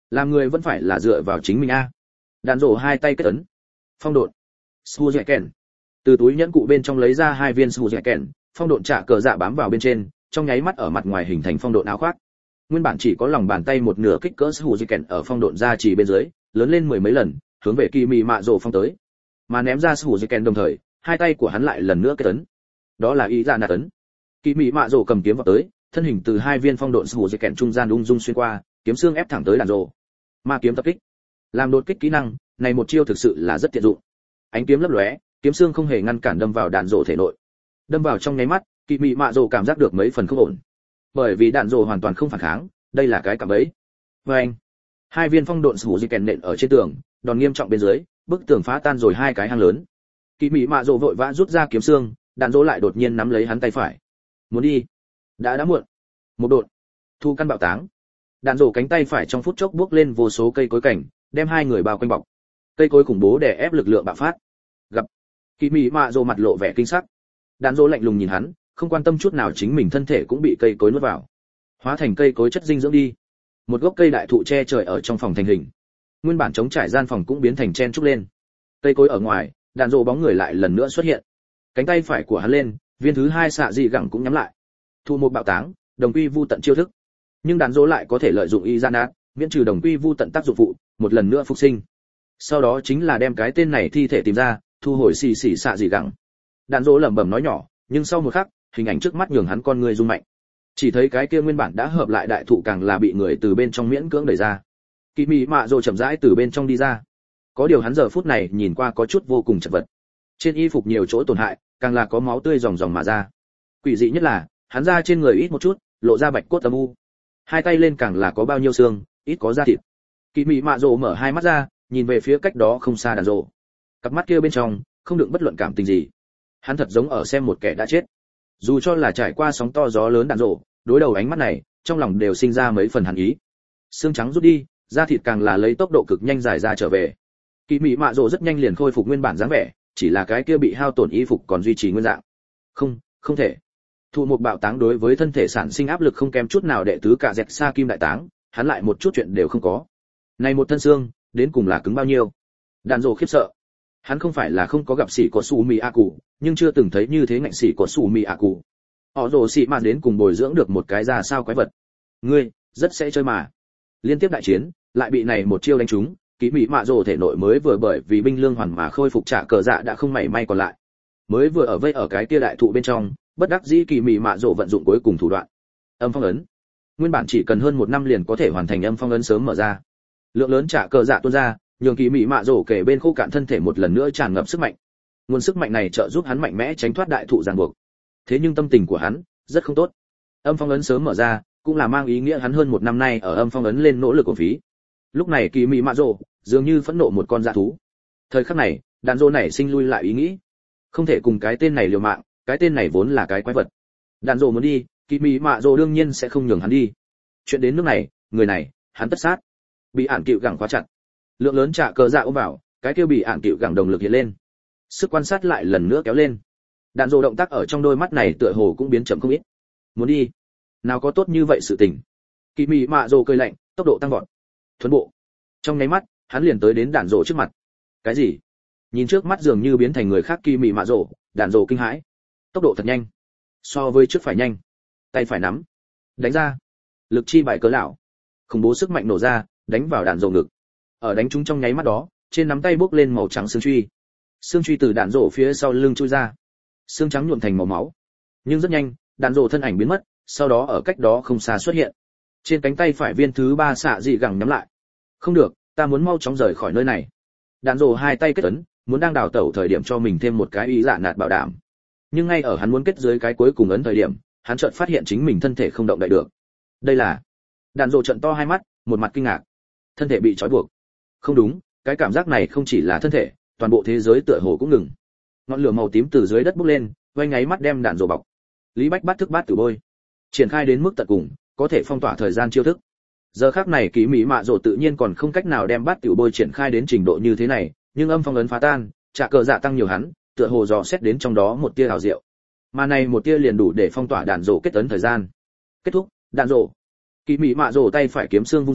làm người vẫn phải là dựa vào chính mình a. Đạn rổ hai tay kết ấn, phong độn, Suzuken. Từ túi nhẫn cụ bên trong lấy ra hai viên Suzuken, phong độn trả cờ dạ bám vào bên trên, trong nháy mắt ở mặt ngoài hình thành phong độn áo khoác. Nguyên bản chỉ có lòng bàn tay một nửa kích cỡ Suzuken ở phong độn ra chỉ bên dưới, lớn lên mười mấy lần, hướng về Kỳ Mị Mạ Rồ phong tới. Mà ném ra Suzuken đồng thời, hai tay của hắn lại lần nữa kết ấn. Đó là ý ra nạt ấn. Kỳ Mị Mạ Rồ cầm kiếm vào tới, thân hình từ hai viên phong độn Suzuken trung gian ung dung xuyên qua, kiếm xương ép thẳng tới đạn rồ. Ma kiếm tập kích. Làm đột kích kỹ năng, này một chiêu thực sự là rất tiện dụng. Ánh kiếm lấp lóe, kiếm xương không hề ngăn cản đâm vào đạn rồ thể nội. Đâm vào trong nháy mắt, Kỳ Mị Mạ Rồ cảm giác được mấy phần không ổn. Bởi vì đạn rồ hoàn toàn không phản kháng, đây là cái cạm bẫy. Và anh, hai viên phong độn Suzuken nện ở trên tường, đòn nghiêm trọng bên dưới, bức tường phá tan rồi hai cái hang lớn. Kỳ Mị Mạ Rồ vội vã rút ra kiếm xương, đạn rồ lại đột nhiên nắm lấy hắn tay phải. Muốn đi, đã đã muộn. Một đột, thu căn bạo táng. Đạn rồ cánh tay phải trong phút chốc bước lên vô số cây cối cảnh, đem hai người bao quanh bọc. Cây cối khủng bố đè ép lực lượng bạo phát. Gặp, Kỳ Mị Mạ Rồ mặt lộ vẻ kinh sắc. Đạn rồ lạnh lùng nhìn hắn, không quan tâm chút nào chính mình thân thể cũng bị cây cối nuốt vào, hóa thành cây cối chất dinh dưỡng đi. Một gốc cây đại thụ che trời ở trong phòng thành hình, nguyên bản trống trải gian phòng cũng biến thành chen trúc lên. Cây cối ở ngoài, đạn rồ bóng người lại lần nữa xuất hiện. Cánh tay phải của hắn lên, viên thứ hai xạ dị gẳng cũng nhắm lại. Thu một bạo táng, đồng quy vu tận chiêu thức. Nhưng đạn rồ lại có thể lợi dụng y gian ác, miễn trừ đồng quy vu tận tác dụng phụ, một lần nữa phục sinh. Sau đó chính là đem cái tên này thi thể tìm ra, thu hồi xì xì xạ dị gẳng. Đạn rồ lẩm bẩm nói nhỏ, nhưng sau một khắc, hình ảnh trước mắt nhường hắn con người rung mạnh. Chỉ thấy cái kia nguyên bản đã hợp lại đại thụ càng là bị người từ bên trong miễn cưỡng đẩy ra. Kỳ Mị Mạ Rồ chậm rãi từ bên trong đi ra. Có điều hắn giờ phút này nhìn qua có chút vô cùng chật vật. Trên y phục nhiều chỗ tổn hại, càng là có máu tươi ròng ròng mà ra. Quỷ dị nhất là, hắn da trên người ít một chút, lộ ra bạch cốt âm u. Hai tay lên càng là có bao nhiêu xương, ít có da thịt. Kỳ Mị Mạ Rồ mở hai mắt ra, nhìn về phía cách đó không xa đàn rồ. Cặp mắt kia bên trong không đựng bất luận cảm tình gì. Hắn thật giống ở xem một kẻ đã chết. Dù cho là trải qua sóng to gió lớn đạn rồ, đối đầu ánh mắt này, trong lòng đều sinh ra mấy phần hàn ý. Xương trắng rút đi, da thịt càng là lấy tốc độ cực nhanh dài ra trở về. Kỳ Mị Mạ Rồ rất nhanh liền khôi phục nguyên bản dáng vẻ, chỉ là cái kia bị hao tổn y phục còn duy trì nguyên dạng. Không, không thể. Thụ một bạo táng đối với thân thể sản sinh áp lực không kém chút nào đệ tứ cả dẹt xa kim đại táng, hắn lại một chút chuyện đều không có. Này một thân xương, đến cùng là cứng bao nhiêu? Đạn rồ khiếp sợ. Hắn không phải là không có gặp sĩ của Sủ Mị A Cụ, nhưng chưa từng thấy như thế ngạnh sĩ của Sủ Mị A Cụ. Họ rồ sĩ mà đến cùng bồi dưỡng được một cái ra sao quái vật. Ngươi, rất sẽ chơi mà. Liên tiếp đại chiến, lại bị này một chiêu đánh trúng, Kỳ Mị Mạ Rồ thể nội mới vừa bởi vì binh lương hoàn mà khôi phục trả cờ dạ đã không mảy may còn lại. Mới vừa ở vây ở cái kia đại thụ bên trong, bất đắc dĩ Kỳ Mị Mạ Rồ vận dụng cuối cùng thủ đoạn. Âm phong ấn. Nguyên bản chỉ cần hơn một năm liền có thể hoàn thành âm phong ấn sớm mở ra. Lượng lớn trả cờ dạ tuôn ra, nhường Kỳ Mị Mạ Rồ kể bên khô cạn thân thể một lần nữa tràn ngập sức mạnh. Nguồn sức mạnh này trợ giúp hắn mạnh mẽ tránh thoát đại thụ ràng buộc. Thế nhưng tâm tình của hắn rất không tốt. Âm phong ấn sớm mở ra, cũng là mang ý nghĩa hắn hơn một năm nay ở âm phong ấn lên nỗ lực của phí. Lúc này Kỳ Mị Mạ Rồ dường như phẫn nộ một con dã thú. Thời khắc này, đàn rồ này sinh lui lại ý nghĩ, không thể cùng cái tên này liều mạng, cái tên này vốn là cái quái vật. Đàn rồ muốn đi, Kỳ Mị Mạ Rồ đương nhiên sẽ không nhường hắn đi. Chuyện đến nước này, người này, hắn tất sát. Bị ản cựu gẳng khóa chặt, lượng lớn trả cờ dạ ôm vào, cái kia bị ản cựu gẳng đồng lực hiện lên, sức quan sát lại lần nữa kéo lên. Đàn rồ động tác ở trong đôi mắt này tựa hồ cũng biến chậm không ít. Muốn đi, nào có tốt như vậy sự tình. Kỳ Mị Mạ Rồ cười lạnh, tốc độ tăng vọt, thuấn bộ. Trong nháy mắt, hắn liền tới đến đàn rồ trước mặt. Cái gì? Nhìn trước mắt dường như biến thành người khác Kỳ Mị Mạ Rồ, đàn rồ kinh hãi. Tốc độ thật nhanh, so với trước phải nhanh. Tay phải nắm, đánh ra, lực chi bài cớ lão, khủng bố sức mạnh nổ ra, đánh vào đàn rồ ngực. Ở đánh trúng trong nháy mắt đó, trên nắm tay bốc lên màu trắng xương truy. Xương truy từ đạn rổ phía sau lưng chui ra, xương trắng nhuộm thành màu máu. Nhưng rất nhanh, đạn rổ thân ảnh biến mất, sau đó ở cách đó không xa xuất hiện. Trên cánh tay phải viên thứ ba xạ dị gẳng nhắm lại. Không được, ta muốn mau chóng rời khỏi nơi này. Đạn rổ hai tay kết ấn, muốn đang đào tẩu thời điểm cho mình thêm một cái ý dạ nạt bảo đảm. Nhưng ngay ở hắn muốn kết dưới cái cuối cùng ấn thời điểm, hắn chợt phát hiện chính mình thân thể không động đậy được. Đây là... Đạn rổ trợn to hai mắt, một mặt kinh ngạc. Thân thể bị trói buộc. Không đúng, cái cảm giác này không chỉ là thân thể, toàn bộ thế giới tựa hồ cũng ngừng. Ngọn lửa màu tím từ dưới đất bốc lên, vây nháy mắt đem đạn rồ bọc. Lý Bách bắt thức bát tử bôi, triển khai đến mức tận cùng, có thể phong tỏa thời gian chiêu thức. Giờ khắc này Kỳ Mị Mạ Rồ tự nhiên còn không cách nào đem bát tử bôi triển khai đến trình độ như thế này, nhưng âm phong ấn phá tan, trả cờ dạ tăng nhiều hắn, tựa hồ dò xét đến trong đó một tia hào diệu. Mà này một tia liền đủ để phong tỏa đạn rồ kết ấn thời gian. Kết thúc, đạn rồ. Kỳ Mị Mạ Rồ tay phải kiếm xương vung ra,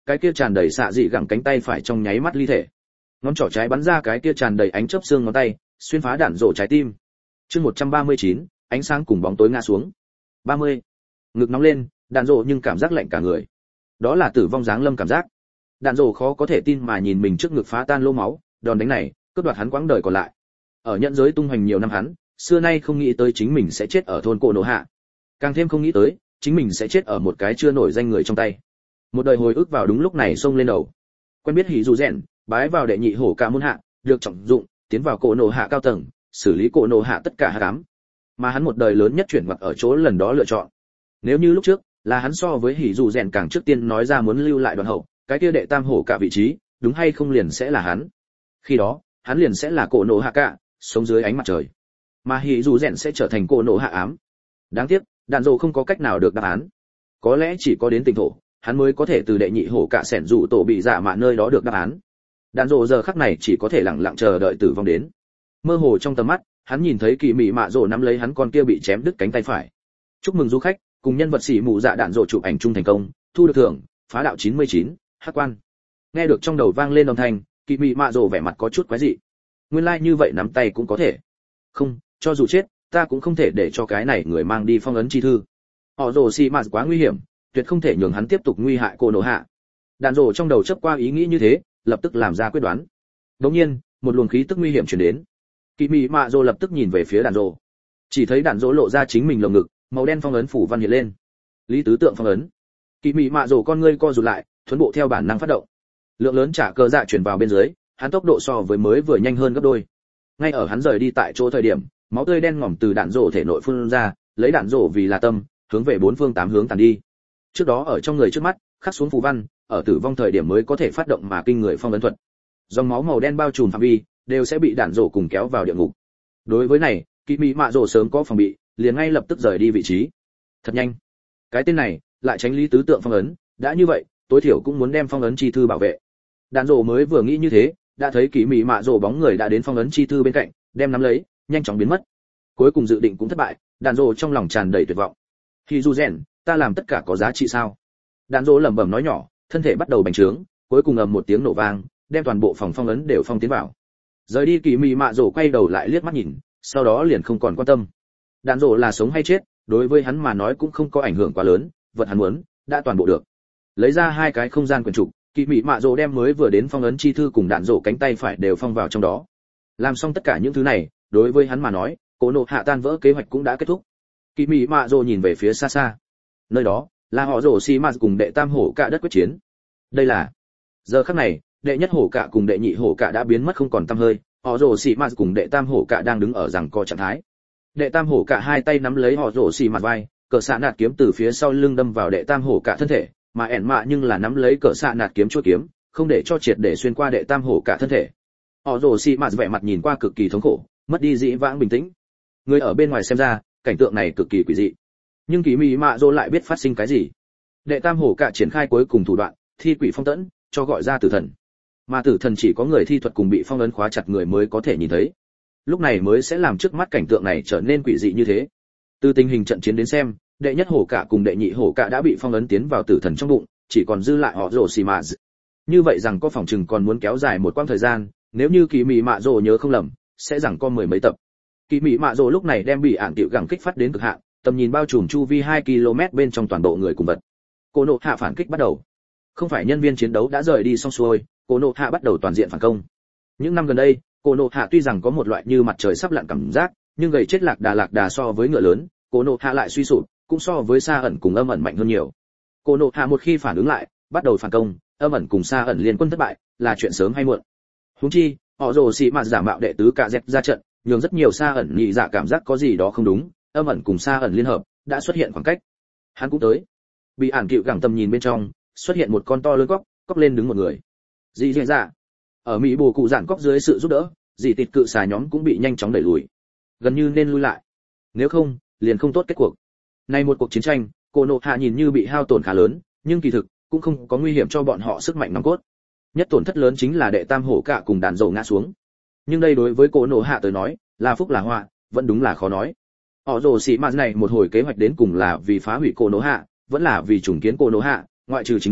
cái kia tràn đầy xạ dị gẳng cánh tay phải trong nháy mắt ly thể. Ngón trỏ trái bắn ra cái kia tràn đầy ánh chớp xương ngón tay, xuyên phá đạn rổ trái tim. Chương một trăm ba mươi chín, ánh sáng cùng bóng tối ngã xuống. ba mươi. Ngực nóng lên, đạn rổ nhưng cảm giác lạnh cả người. Đó là tử vong giáng lâm cảm giác. Đạn rổ khó có thể tin mà nhìn mình trước ngực phá tan lỗ máu, đòn đánh này, cướp đoạt hắn quãng đời còn lại. Ở nhận giới tung hoành nhiều năm hắn, xưa nay không nghĩ tới chính mình sẽ chết ở thôn cổ nổ hạ. Càng thêm không nghĩ tới, chính mình sẽ chết ở một cái chưa nổi danh người trong tay. Một đời hồi ức vào đúng lúc này xông lên đầu. Quen biết hỉ dù rèn, bái vào đệ nhị hổ cả môn hạ, được trọng dụng, tiến vào cổ nổ hạ cao tầng, xử lý cổ nổ hạ tất cả hạ ám. Mà hắn một đời lớn nhất chuyển ngoặt ở chỗ lần đó lựa chọn. Nếu như lúc trước, là hắn so với hỉ dù rèn càng trước tiên nói ra muốn lưu lại đoàn hậu, cái kia đệ tam hổ cả vị trí, đúng hay không liền sẽ là hắn. Khi đó, hắn liền sẽ là cổ nổ hạ cả, sống dưới ánh mặt trời. Mà hỉ dù rèn sẽ trở thành cổ nổ hạ ám. Đáng tiếc, đạn dồ không có cách nào được đáp án. Có lẽ chỉ có đến tỉnh thổ, hắn mới có thể từ đệ nhị hổ cả sẻn dụ tổ bị dạ mạ nơi đó được đáp án. Đạn dồ giờ khắc này chỉ có thể lặng lặng chờ đợi tử vong đến. Mơ hồ trong tầm mắt, hắn nhìn thấy kỳ mị mạ dồ nắm lấy hắn con kia bị chém đứt cánh tay phải. Chúc mừng du khách, cùng nhân vật sĩ mù dạ đạn dồ chụp ảnh chung thành công, thu được thưởng, phá đạo chín mươi chín, hắc quan. Nghe được trong đầu vang lên âm thanh, kỳ mị mạ dồ vẻ mặt có chút quái dị. Nguyên lai like như vậy nắm tay cũng có thể. Không, cho dù chết, ta cũng không thể để cho cái này người mang đi phong ấn chi thư. Họ rồ xì mạt quá nguy hiểm, tuyệt không thể nhường hắn tiếp tục nguy hại cô nổ hạ. Đạn rồ trong đầu chớp qua ý nghĩ như thế, lập tức làm ra quyết đoán. Đột nhiên, một luồng khí tức nguy hiểm truyền đến. Kỳ mị mạ rồ lập tức nhìn về phía đạn rồ, chỉ thấy đạn rồ lộ ra chính mình lồng ngực, màu đen phong ấn phủ văn hiện lên. Lý tứ tượng phong ấn. Kỳ mị mạ rồ con ngươi co rụt lại, thuần bộ theo bản năng phát động. Lượng lớn trả cơ dạ truyền vào bên dưới, hắn tốc độ so với mới vừa nhanh hơn gấp đôi. Ngay ở hắn rời đi tại chỗ thời điểm, máu tươi đen ngòm từ đạn rổ thể nội phun ra, lấy đạn rổ vì là tâm, hướng về bốn phương tám hướng tàn đi. Trước đó ở trong người trước mắt, khắc xuống phù văn, ở tử vong thời điểm mới có thể phát động mà kinh người phong ấn thuật. Dòng máu màu đen bao trùm phạm vi, đều sẽ bị đạn rổ cùng kéo vào địa ngục. Đối với này, Kỵ Mị Mạ Rổ sớm có phòng bị, liền ngay lập tức rời đi vị trí. Thật nhanh. Cái tên này, lại tránh lý tứ tượng phong ấn, đã như vậy, tối thiểu cũng muốn đem phong ấn chi thư bảo vệ. Đạn rổ mới vừa nghĩ như thế, đã thấy Kỵ Mị Mạ Rổ bóng người đã đến phong ấn chi thư bên cạnh, đem nắm lấy, nhanh chóng biến mất. Cuối cùng dự định cũng thất bại, đạn rồ trong lòng tràn đầy tuyệt vọng. Khi du rèn, ta làm tất cả có giá trị sao? Đạn rồ lẩm bẩm nói nhỏ, thân thể bắt đầu bành trướng, cuối cùng ầm một tiếng nổ vang, đem toàn bộ phòng phong ấn đều phong tiến vào. Rời đi Kỳ Mị Mạ Rồ quay đầu lại liếc mắt nhìn, sau đó liền không còn quan tâm. Đạn rồ là sống hay chết, đối với hắn mà nói cũng không có ảnh hưởng quá lớn, vật hắn muốn đã toàn bộ được. Lấy ra hai cái không gian quyền trục, Kỳ Mị Mạ Rồ đem mới vừa đến phong ấn chi thư cùng đạn rồ cánh tay phải đều phong vào trong đó. Làm xong tất cả những thứ này, đối với hắn mà nói, cổ nổ hạ tan vỡ kế hoạch cũng đã kết thúc. Kỳ Mị Mạ Rồ nhìn về phía xa xa, nơi đó là họ rồ xi mạt cùng đệ tam hổ cả đất quyết chiến. Đây là giờ khắc này, đệ nhất hổ cả cùng đệ nhị hổ cả đã biến mất không còn tăm hơi, họ rồ xi mạt cùng đệ tam hổ cả đang đứng ở giằng co trạng thái. Đệ tam hổ cả hai tay nắm lấy họ rồ xi mạt vai, cờ xạ nạt kiếm từ phía sau lưng đâm vào đệ tam hổ cả thân thể, mà ẻn mạ nhưng là nắm lấy cờ xạ nạt kiếm chuôi kiếm, không để cho triệt để xuyên qua đệ tam hổ cả thân thể. Họ rồ xi mạt vẻ mặt nhìn qua cực kỳ thống khổ, mất đi dĩ vãng bình tĩnh. Người ở bên ngoài xem ra, cảnh tượng này cực kỳ quỷ dị. Nhưng Kỳ Mị Mạ Rồ lại biết phát sinh cái gì. Đệ tam hổ cả triển khai cuối cùng thủ đoạn, thi quỷ phong tẫn, cho gọi ra tử thần. Mà tử thần chỉ có người thi thuật cùng bị phong ấn khóa chặt người mới có thể nhìn thấy. Lúc này mới sẽ làm trước mắt cảnh tượng này trở nên quỷ dị như thế. Từ tình hình trận chiến đến xem, đệ nhất hổ cả cùng đệ nhị hổ cả đã bị phong ấn tiến vào tử thần trong bụng, chỉ còn dư lại họ rồ xì mạt. Như vậy rằng có phòng chừng còn muốn kéo dài một quãng thời gian, nếu như Kỳ Mị Mạ Rồ nhớ không lầm, sẽ rằng có mười mấy tập. Kỳ Mị Mạ Rồ lúc này đem bị ản tiểu gẳng kích phát đến cực hạn, tầm nhìn bao trùm chu vi hai ki lô mét bên trong toàn bộ người cùng vật. Cô nộ hạ phản kích bắt đầu. Không phải nhân viên chiến đấu đã rời đi xong xuôi, cô nộ hạ bắt đầu toàn diện phản công. Những năm gần đây, cô nộ hạ tuy rằng có một loại như mặt trời sắp lặn cảm giác, nhưng gầy chết lạc đà lạc đà so với ngựa lớn, cô nộ hạ lại suy sụp, cũng so với Sa ẩn cùng Âm ẩn mạnh hơn nhiều. Cô nộ hạ một khi phản ứng lại, bắt đầu phản công, Âm ẩn cùng Sa ẩn liên quân thất bại, là chuyện sớm hay muộn. Huống chi, họ rồ xì mạt giả mạo đệ tứ cả dẹp ra trận, nhường rất nhiều Sa ẩn nhị dạ cảm giác có gì đó không đúng, Âm ẩn cùng Sa ẩn liên hợp đã xuất hiện khoảng cách. Hắn cũng tới. Bị ản cựu gẳng tầm nhìn bên trong, xuất hiện một con to lớn cóc, cóc lên đứng một người. Dị dạ dạ. Ở Mỹ bồ cụ giản cóc dưới sự giúp đỡ, dị tịt cự xà nhóm cũng bị nhanh chóng đẩy lùi. Gần như nên lui lại. Nếu không, liền không tốt kết cuộc. Nay một cuộc chiến tranh, cô nộ hạ nhìn như bị hao tổn khá lớn, nhưng kỳ thực cũng không có nguy hiểm cho bọn họ sức mạnh nòng cốt. Nhất tổn thất lớn chính là đệ tam hổ cả cùng đàn dầu ngã xuống. Nhưng đây đối với cô nộ hạ tới nói, là phúc là họa, vẫn đúng là khó nói. Họ rồ xì mạt này một hồi kế hoạch đến cùng là vì phá hủy cô nộ hạ, vẫn là vì trùng kiến cô nộ hạ, ngoại trừ chính hắn,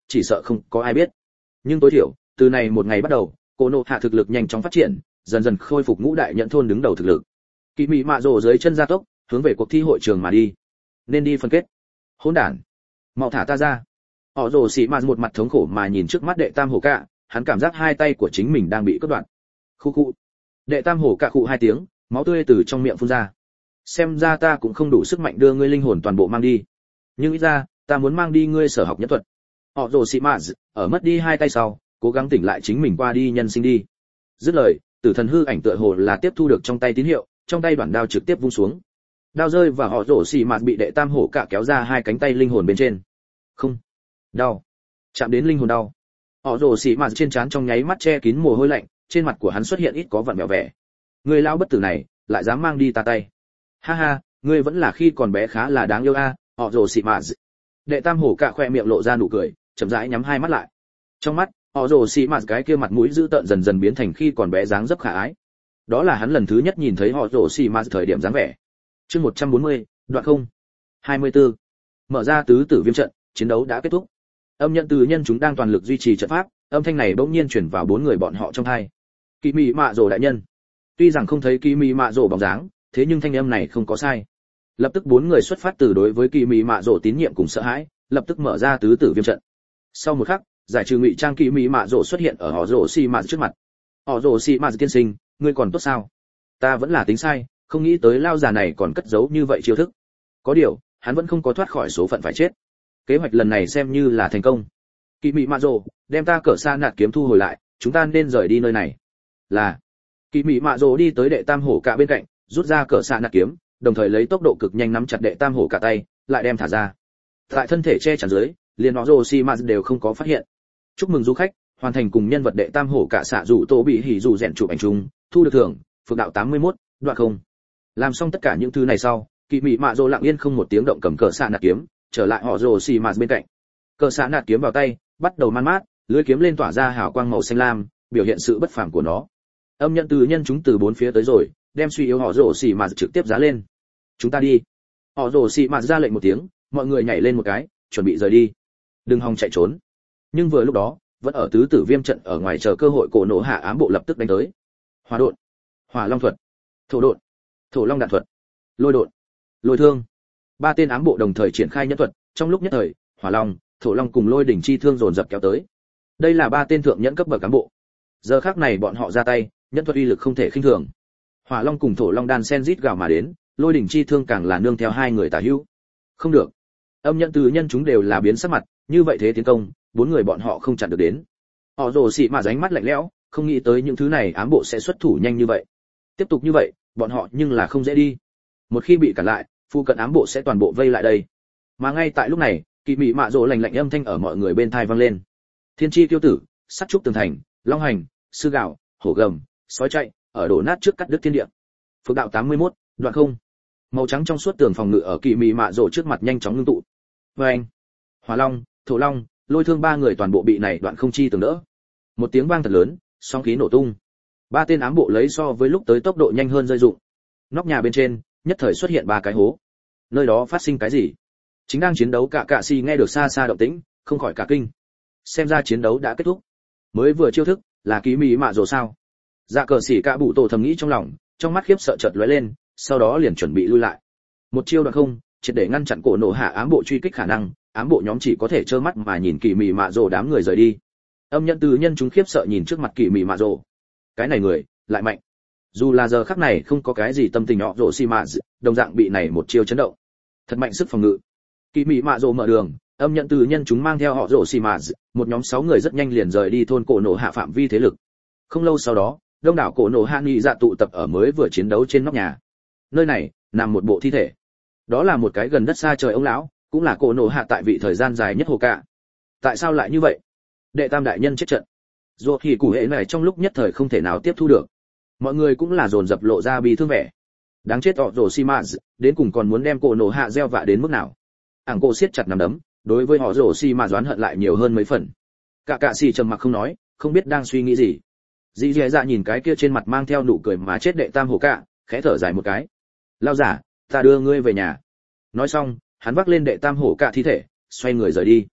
chỉ sợ không có ai biết. Nhưng tối thiểu từ này một ngày bắt đầu, cô nộ hạ thực lực nhanh chóng phát triển, dần dần khôi phục ngũ đại nhận thôn đứng đầu thực lực. Kỳ Mị Mạ Rồ dưới chân gia tốc, hướng về cuộc thi hội trường mà đi. Nên đi phân kết. Hỗn đản, mau thả ta ra. Họ Rồ Sĩ Mạ một mặt thống khổ mà nhìn trước mắt đệ tam hổ cạ, hắn cảm giác hai tay của chính mình đang bị cắt đoạn. Khu khu. Đệ tam hổ cạ khụ hai tiếng, máu tươi từ trong miệng phun ra. Xem ra ta cũng không đủ sức mạnh đưa ngươi linh hồn toàn bộ mang đi, nhưng ít ra ta muốn mang đi ngươi sở học nhất thuật. Họ Rồ Sĩ Mạ ở mất đi hai tay sau, cố gắng tỉnh lại chính mình qua đi nhân sinh đi. Dứt lời, tử thần hư ảnh tựa hồ là tiếp thu được trong tay tín hiệu, trong tay đoạn đao trực tiếp vung xuống. Đao rơi và họ Rồ Sĩ Mạ bị đệ tam hổ cạ kéo ra hai cánh tay linh hồn bên trên. Không, đau, chạm đến linh hồn đau. Họ Rồ Sĩ Mạ trên trán trong nháy mắt che kín mồ hôi lạnh, trên mặt của hắn xuất hiện ít có vặn vẹo vẻ. Người lão bất tử này, lại dám mang đi ta tay. Ha ha, ngươi vẫn là khi còn bé khá là đáng yêu a. Họ Rồ Sĩ Mạ. Đệ tam hổ cạ khoe miệng lộ ra nụ cười, chậm rãi nhắm hai mắt lại. Trong mắt, họ Rồ Sĩ Mạ cái kia mặt mũi dữ tợn dần dần biến thành khi còn bé dáng dấp khả ái. Đó là hắn lần thứ nhất nhìn thấy họ Rồ Sĩ Mạ thời điểm dáng vẻ. Chương một trăm bốn mươi, đoạn không. hai mươi tư. Mở ra tứ tử viêm trận, chiến đấu đã kết thúc. Âm nhận từ nhân chúng đang toàn lực duy trì trận pháp, âm thanh này bỗng nhiên chuyển vào bốn người bọn họ trong tai. Kỳ Mị Mạ Rồ đại nhân. Tuy rằng không thấy Kỳ Mị Mạ Rồ bóng dáng, thế nhưng thanh âm này không có sai. Lập tức bốn người xuất phát từ đối với Kỳ Mị Mạ Rồ tín nhiệm cùng sợ hãi, lập tức mở ra tứ tử viêm trận. Sau một khắc, giải trừ ngụy trang Kỳ Mị Mạ Rồ xuất hiện ở họ Rồ Xi Mạ trước mặt. Họ Rồ Xi Mạ tiên sinh, ngươi còn tốt sao? Ta vẫn là tính sai, không nghĩ tới lao già này còn cất giấu như vậy chiêu thức. Có điều, hắn vẫn không có thoát khỏi số phận phải chết. Kế hoạch lần này xem như là thành công. Kỳ Mị Mạ Rồ, đem ta cỡ xa nạt kiếm thu hồi lại, chúng ta nên rời đi nơi này. Là. Kỳ Mị Mạ Rồ đi tới đệ tam hổ cạ bên cạnh, rút ra cỡ xa nạt kiếm, đồng thời lấy tốc độ cực nhanh nắm chặt đệ tam hổ cạ tay, lại đem thả ra. Tại thân thể che chắn dưới, liền họ Rồ Xi Mạ đều không có phát hiện. Chúc mừng du khách, hoàn thành cùng nhân vật đệ tam hổ cạ xạ rủ tổ bị hỉ rủ rèn chụp ảnh chung, thu được thưởng, phượng đạo tám mươi mốt, đoạn không. Làm xong tất cả những thứ này sau, Kỳ Mị Mạ Rồ lặng yên không một tiếng động cầm cỡ xạ nạt kiếm, trở lại họ Rồ Xi Mạ bên cạnh. Cỡ xạ nạt kiếm vào tay, bắt đầu man mát, lưỡi kiếm lên tỏa ra hào quang màu xanh lam, biểu hiện sự bất phàm của nó. Âm nhận từ nhân chúng từ bốn phía tới rồi, đem suy yếu họ Rồ Xi Mạ trực tiếp giá lên. Chúng ta đi. Họ Rồ Xi Mạ ra lệnh một tiếng, mọi người nhảy lên một cái, chuẩn bị rời đi. Đừng hòng chạy trốn. Nhưng vừa lúc đó, vẫn ở tứ tử viêm trận ở ngoài chờ cơ hội cổ nổ hạ ám bộ lập tức đánh tới. Hỏa độn, hỏa long thuật, thổ độn, thổ long đạn thuật, lôi độn, lôi thương. Ba tên ám bộ đồng thời triển khai nhân thuật, trong lúc nhất thời, hỏa long, thổ long cùng lôi đỉnh chi thương dồn dập kéo tới. Đây là ba tên thượng nhẫn cấp bậc ám bộ. Giờ khắc này bọn họ ra tay, nhân thuật uy lực không thể khinh thường. Hỏa long cùng thổ long đan sen rít gào mà đến, lôi đỉnh chi thương càng là nương theo hai người tả hữu. Không được. Âm nhận từ nhân chúng đều là biến sắc mặt, như vậy thế tiến công, bốn người bọn họ không chặn được đến. Họ Rồ Xị Mạ ánh mắt lạnh lẽo, không nghĩ tới những thứ này ám bộ sẽ xuất thủ nhanh như vậy. Tiếp tục như vậy, bọn họ nhưng là không dễ đi. Một khi bị cản lại, phu cận ám bộ sẽ toàn bộ vây lại đây. Mà ngay tại lúc này, Kỳ Mị Mạ Rồ lạnh lạnh âm thanh ở mọi người bên tai vang lên. Thiên chi tiêu tử, sắt trúc tường thành, long hành, sư gạo, hổ gầm, sói chạy, ở đổ nát trước cắt đứt thiên địa. Phượng đạo tám mươi mốt, đoạn không. Màu trắng trong suốt tường phòng ngự ở Kỳ Mị Mạ Rồ trước mặt nhanh chóng ngưng tụ. Oeng. Hỏa long, thổ long, lôi thương ba người toàn bộ bị này đoạn không chi tường đỡ. Một tiếng vang thật lớn, sóng khí nổ tung. Ba tên ám bộ lấy so với lúc tới tốc độ nhanh hơn rơi dụng. Nóc nhà bên trên, nhất thời xuất hiện ba cái hố. Nơi đó phát sinh cái gì? Chính đang chiến đấu cả cạ si nghe được xa xa động tĩnh, không khỏi cả kinh. Xem ra chiến đấu đã kết thúc. Mới vừa chiêu thức, là Kỳ Mị Mạ Rồ sao? Dạ cờ sĩ cả bụ tổ thầm nghĩ trong lòng, trong mắt khiếp sợ chợt lóe lên, sau đó liền chuẩn bị lui lại. Một chiêu đoạn không, triệt để ngăn chặn cổ nổ hạ ám bộ truy kích khả năng, ám bộ nhóm chỉ có thể trơ mắt mà nhìn Kỳ Mị Mạ Rồ đám người rời đi. Âm nhận từ nhân chúng khiếp sợ nhìn trước mặt Kỳ Mị Mạ Rồ. Cái này người, lại mạnh. Dù là giờ khắc này không có cái gì tâm tình họ Rồ Xi Mạ, đồng dạng bị này một chiêu chấn động. Thật mạnh sức phòng ngự. Kỳ Mị Mạ Rồ mở đường, âm nhận từ nhân chúng mang theo họ Rồ Xi Mạ, một nhóm sáu người rất nhanh liền rời đi thôn cổ nổ hạ phạm vi thế lực. Không lâu sau đó, đông đảo cổ nổ hạ nghị dạ tụ tập ở mới vừa chiến đấu trên nóc nhà. Nơi này nằm một bộ thi thể. Đó là một cái gần đất xa trời ông lão, cũng là cổ nổ hạ tại vị thời gian dài nhất hồ cạ. Tại sao lại như vậy? Đệ tam đại nhân chết trận. Dù thì củ hệ này trong lúc nhất thời không thể nào tiếp thu được. Mọi người cũng là dồn dập lộ ra bi thương vẻ. Đáng chết họ Rồ Xi Mạ, đến cùng còn muốn đem cổ nổ hạ gieo vạ đến mức nào? Ảng Cổ siết chặt nắm đấm, đối với họ Rồ Xi Mạ oán hận lại nhiều hơn mấy phần. Cả cạ xì trầm mặc không nói, không biết đang suy nghĩ gì. Dĩ Dĩ Dạ nhìn cái kia trên mặt mang theo nụ cười mà chết đệ tam hổ cạ, khẽ thở dài một cái. Lao giả, ta đưa ngươi về nhà. Nói xong, hắn vác lên đệ tam hổ cạ thi thể, xoay người rời đi.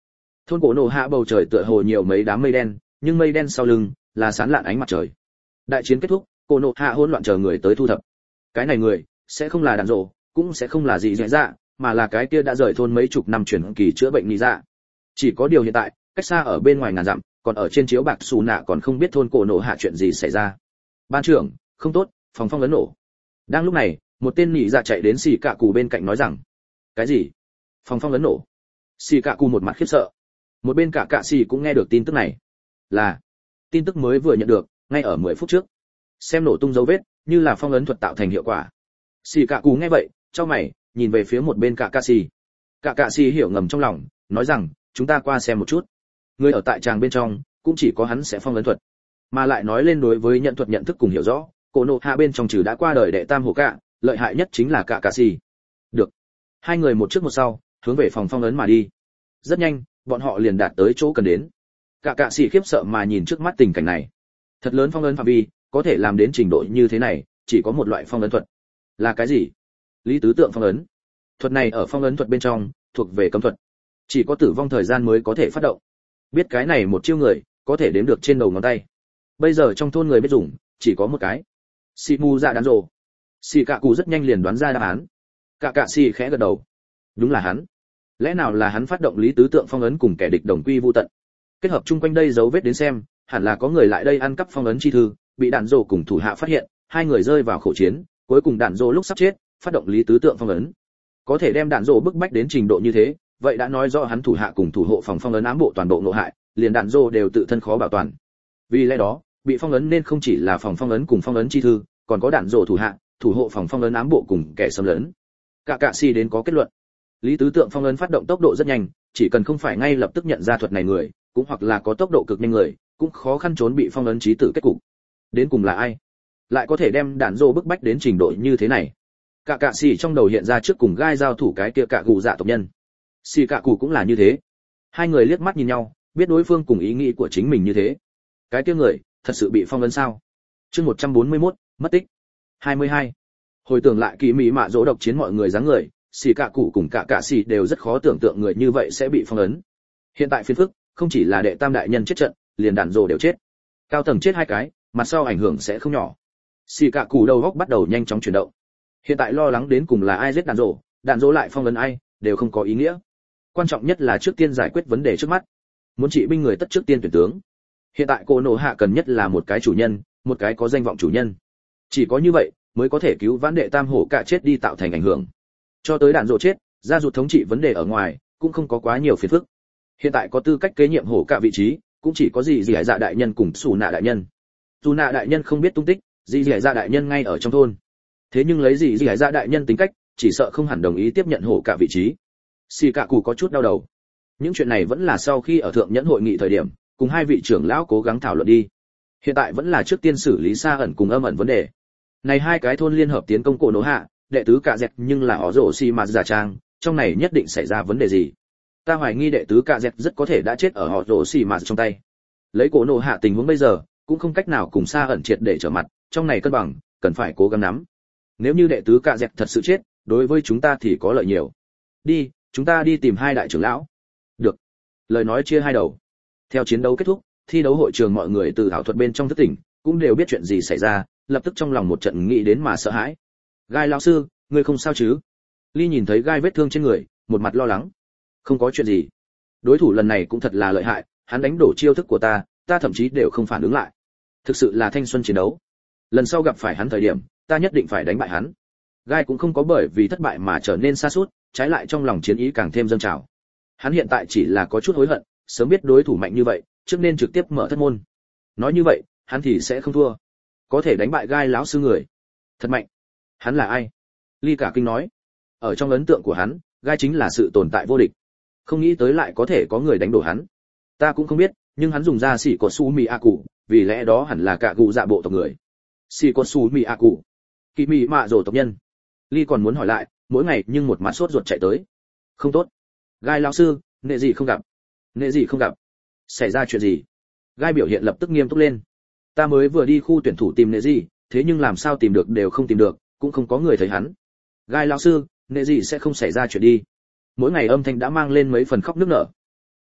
Thôn cổ nổ hạ bầu trời tựa hồ nhiều mấy đám mây đen, nhưng mây đen sau lưng là sáng lạn ánh mặt trời. Đại chiến kết thúc, cổ nổ hạ hỗn loạn chờ người tới thu thập. Cái này người sẽ không là đàn rộ, cũng sẽ không là gì dễ dạ, mà là cái kia đã rời thôn mấy chục năm chuyển kỳ chữa bệnh lý dạ. Chỉ có điều hiện tại, cách xa ở bên ngoài ngàn dặm, còn ở trên chiếu bạc xù nạ còn không biết thôn cổ nổ hạ chuyện gì xảy ra. Ban trưởng, không tốt, phòng phong lớn nổ. Đang lúc này, một tên nhị dạ chạy đến xì cạ cù bên cạnh nói rằng, cái gì? Phòng phong lớn nổ? Xì cạ cù một mặt khiếp sợ. Một bên cả cạ xì cũng nghe được tin tức này. Là tin tức mới vừa nhận được, ngay ở mười phút trước. Xem nổ tung dấu vết, như là phong ấn thuật tạo thành hiệu quả. Xì cạ cù nghe vậy, chau mày, nhìn về phía một bên cả cạ xì. Cả cạ xì hiểu ngầm trong lòng, nói rằng, chúng ta qua xem một chút. Người ở tại tràng bên trong, cũng chỉ có hắn sẽ phong ấn thuật, mà lại nói lên đối với nhận thuật nhận thức cùng hiểu rõ, cổ nộ hạ bên trong trừ đã qua đời đệ tam hổ cạ, lợi hại nhất chính là cả cạ xì. Được. Hai người một trước một sau, hướng về phòng phong ấn mà đi. Rất nhanh, bọn họ liền đạt tới chỗ cần đến. Cả cạ xì khiếp sợ mà nhìn trước mắt tình cảnh này. Thật lớn phong ấn phạm vi, có thể làm đến trình độ như thế này, chỉ có một loại phong ấn thuật. Là cái gì? Lý tứ tượng phong ấn. Thuật này ở phong ấn thuật bên trong, thuộc về cấm thuật. Chỉ có tử vong thời gian mới có thể phát động. Biết cái này một chiêu người, có thể đếm được trên đầu ngón tay. Bây giờ trong thôn người biết dùng, chỉ có một cái. Xì mù dạ đàn rồ. Xì cạ cụ rất nhanh liền đoán ra đáp án. Cả cạ xì khẽ gật đầu. Đúng là hắn. Lẽ nào là hắn phát động lý tứ tượng phong ấn cùng kẻ địch đồng quy vu tận? Kết hợp chung quanh đây dấu vết đến xem, hẳn là có người lại đây ăn cắp phong ấn chi thư, bị đạn rồ cùng thủ hạ phát hiện, hai người rơi vào khẩu chiến, cuối cùng đạn rồ lúc sắp chết, phát động lý tứ tượng phong ấn. Có thể đem đạn rồ bức bách đến trình độ như thế, vậy đã nói rõ hắn thủ hạ cùng thủ hộ phòng phong ấn ám bộ toàn bộ nộ hại, liền đạn rồ đều tự thân khó bảo toàn. Vì lẽ đó, bị phong ấn nên không chỉ là phòng phong ấn cùng phong ấn chi thư, còn có đạn rồ thủ hạ, thủ hộ phòng phong ấn ám bộ cùng kẻ xâm lấn. Cả cạ si đến có kết luận. Lý tứ tượng phong ấn phát động tốc độ rất nhanh, chỉ cần không phải ngay lập tức nhận ra thuật này người, cũng hoặc là có tốc độ cực nhanh người, cũng khó khăn trốn bị phong ấn chí tử kết cục. Đến cùng là ai, lại có thể đem đạn rồ bức bách đến trình độ như thế này? Cả cạ si trong đầu hiện ra trước cùng gai giao thủ cái kia cả gù dạ tộc nhân. Xì cạ cụ cũng là như thế. Hai người liếc mắt nhìn nhau, biết đối phương cùng ý nghĩ của chính mình như thế. Cái kia người thật sự bị phong ấn sao? Chương một trăm bốn mươi mốt, mất tích. hai mươi hai. Hồi tưởng lại kỳ mỹ mạ dỗ độc chiến mọi người dáng người, xì cạ cụ cùng cả cạ xì đều rất khó tưởng tượng người như vậy sẽ bị phong ấn. Hiện tại phiền phức, không chỉ là đệ tam đại nhân chết trận, liền đạn rồ đều chết. Cao tầng chết hai cái, mặt sau ảnh hưởng sẽ không nhỏ. Xì cạ cụ đầu góc bắt đầu nhanh chóng chuyển động. Hiện tại lo lắng đến cùng là ai giết đạn rồ, đạn rồ lại phong ấn ai, đều không có ý nghĩa. Quan trọng nhất là trước tiên giải quyết vấn đề trước mắt. Muốn trị binh người tất trước tiên tuyển tướng. Hiện tại cô nổ hạ cần nhất là một cái chủ nhân, một cái có danh vọng chủ nhân. Chỉ có như vậy mới có thể cứu vãn đệ tam hổ cả chết đi tạo thành ảnh hưởng. Cho tới đạn rồ chết, gia rụt thống trị vấn đề ở ngoài, cũng không có quá nhiều phiền phức. Hiện tại có tư cách kế nhiệm hổ cả vị trí, cũng chỉ có gì gì hải dạ đại nhân cùng xù nạ đại nhân. Xù nạ đại nhân không biết tung tích, gì gì hải dạ đại nhân ngay ở trong thôn. Thế nhưng lấy gì gì hải dạ đại nhân tính cách, chỉ sợ không hẳn đồng ý tiếp nhận hổ cả vị trí. Xì cạ cụ có chút đau đầu. Những chuyện này vẫn là sau khi ở thượng nhẫn hội nghị thời điểm, cùng hai vị trưởng lão cố gắng thảo luận đi. Hiện tại vẫn là trước tiên xử lý xa ẩn cùng âm ẩn vấn đề. Này hai cái thôn liên hợp tiến công cổ nổ hạ, đệ tứ cạ dẹt nhưng là họ rổ xi mà giả trang, trong này nhất định xảy ra vấn đề gì. Ta hoài nghi đệ tứ cạ dẹt rất có thể đã chết ở họ rổ xi mà trong tay. Lấy cổ nổ hạ tình huống bây giờ, cũng không cách nào cùng xa ẩn triệt để trở mặt, trong này cân bằng, cần phải cố gắng nắm. Nếu như đệ tứ cạ dẹt thật sự chết, đối với chúng ta thì có lợi nhiều. Đi, chúng ta đi tìm hai đại trưởng lão. Được. Lời nói chia hai đầu. Theo chiến đấu kết thúc, thi đấu hội trường mọi người từ ảo thuật bên trong thức tỉnh, cũng đều biết chuyện gì xảy ra, lập tức trong lòng một trận nghĩ đến mà sợ hãi. Gai lão sư, ngươi không sao chứ? Ly nhìn thấy gai vết thương trên người, một mặt lo lắng. Không có chuyện gì. Đối thủ lần này cũng thật là lợi hại, hắn đánh đổ chiêu thức của ta, ta thậm chí đều không phản ứng lại. Thực sự là thanh xuân chiến đấu. Lần sau gặp phải hắn thời điểm, ta nhất định phải đánh bại hắn. Gai cũng không có bởi vì thất bại mà trở nên sa sút, trái lại trong lòng chiến ý càng thêm dâng trào. Hắn hiện tại chỉ là có chút hối hận, sớm biết đối thủ mạnh như vậy, trước nên trực tiếp mở thất môn. Nói như vậy, hắn thì sẽ không thua. Có thể đánh bại Gai lão sư người, thật mạnh. Hắn là ai? Ly cả kinh nói. Ở trong ấn tượng của hắn, Gai chính là sự tồn tại vô địch. Không nghĩ tới lại có thể có người đánh đổ hắn. Ta cũng không biết, nhưng hắn dùng ra xỉ cột su mi a cụ, vì lẽ đó hẳn là cả cụ dạ bộ tộc người. Xỉ cột su mi a cụ, kỳ mị mạ rồ tộc nhân. Ly còn muốn hỏi lại, mỗi ngày nhưng một mặt sốt ruột chạy tới. Không tốt. Gai lão sư, nệ gì không gặp. Nệ gì không gặp. Xảy ra chuyện gì? Gai biểu hiện lập tức nghiêm túc lên. Ta mới vừa đi khu tuyển thủ tìm nệ gì, thế nhưng làm sao tìm được đều không tìm được, cũng không có người thấy hắn. Gai lão sư, nệ gì sẽ không xảy ra chuyện đi. Mỗi ngày âm thanh đã mang lên mấy phần khóc nức nở.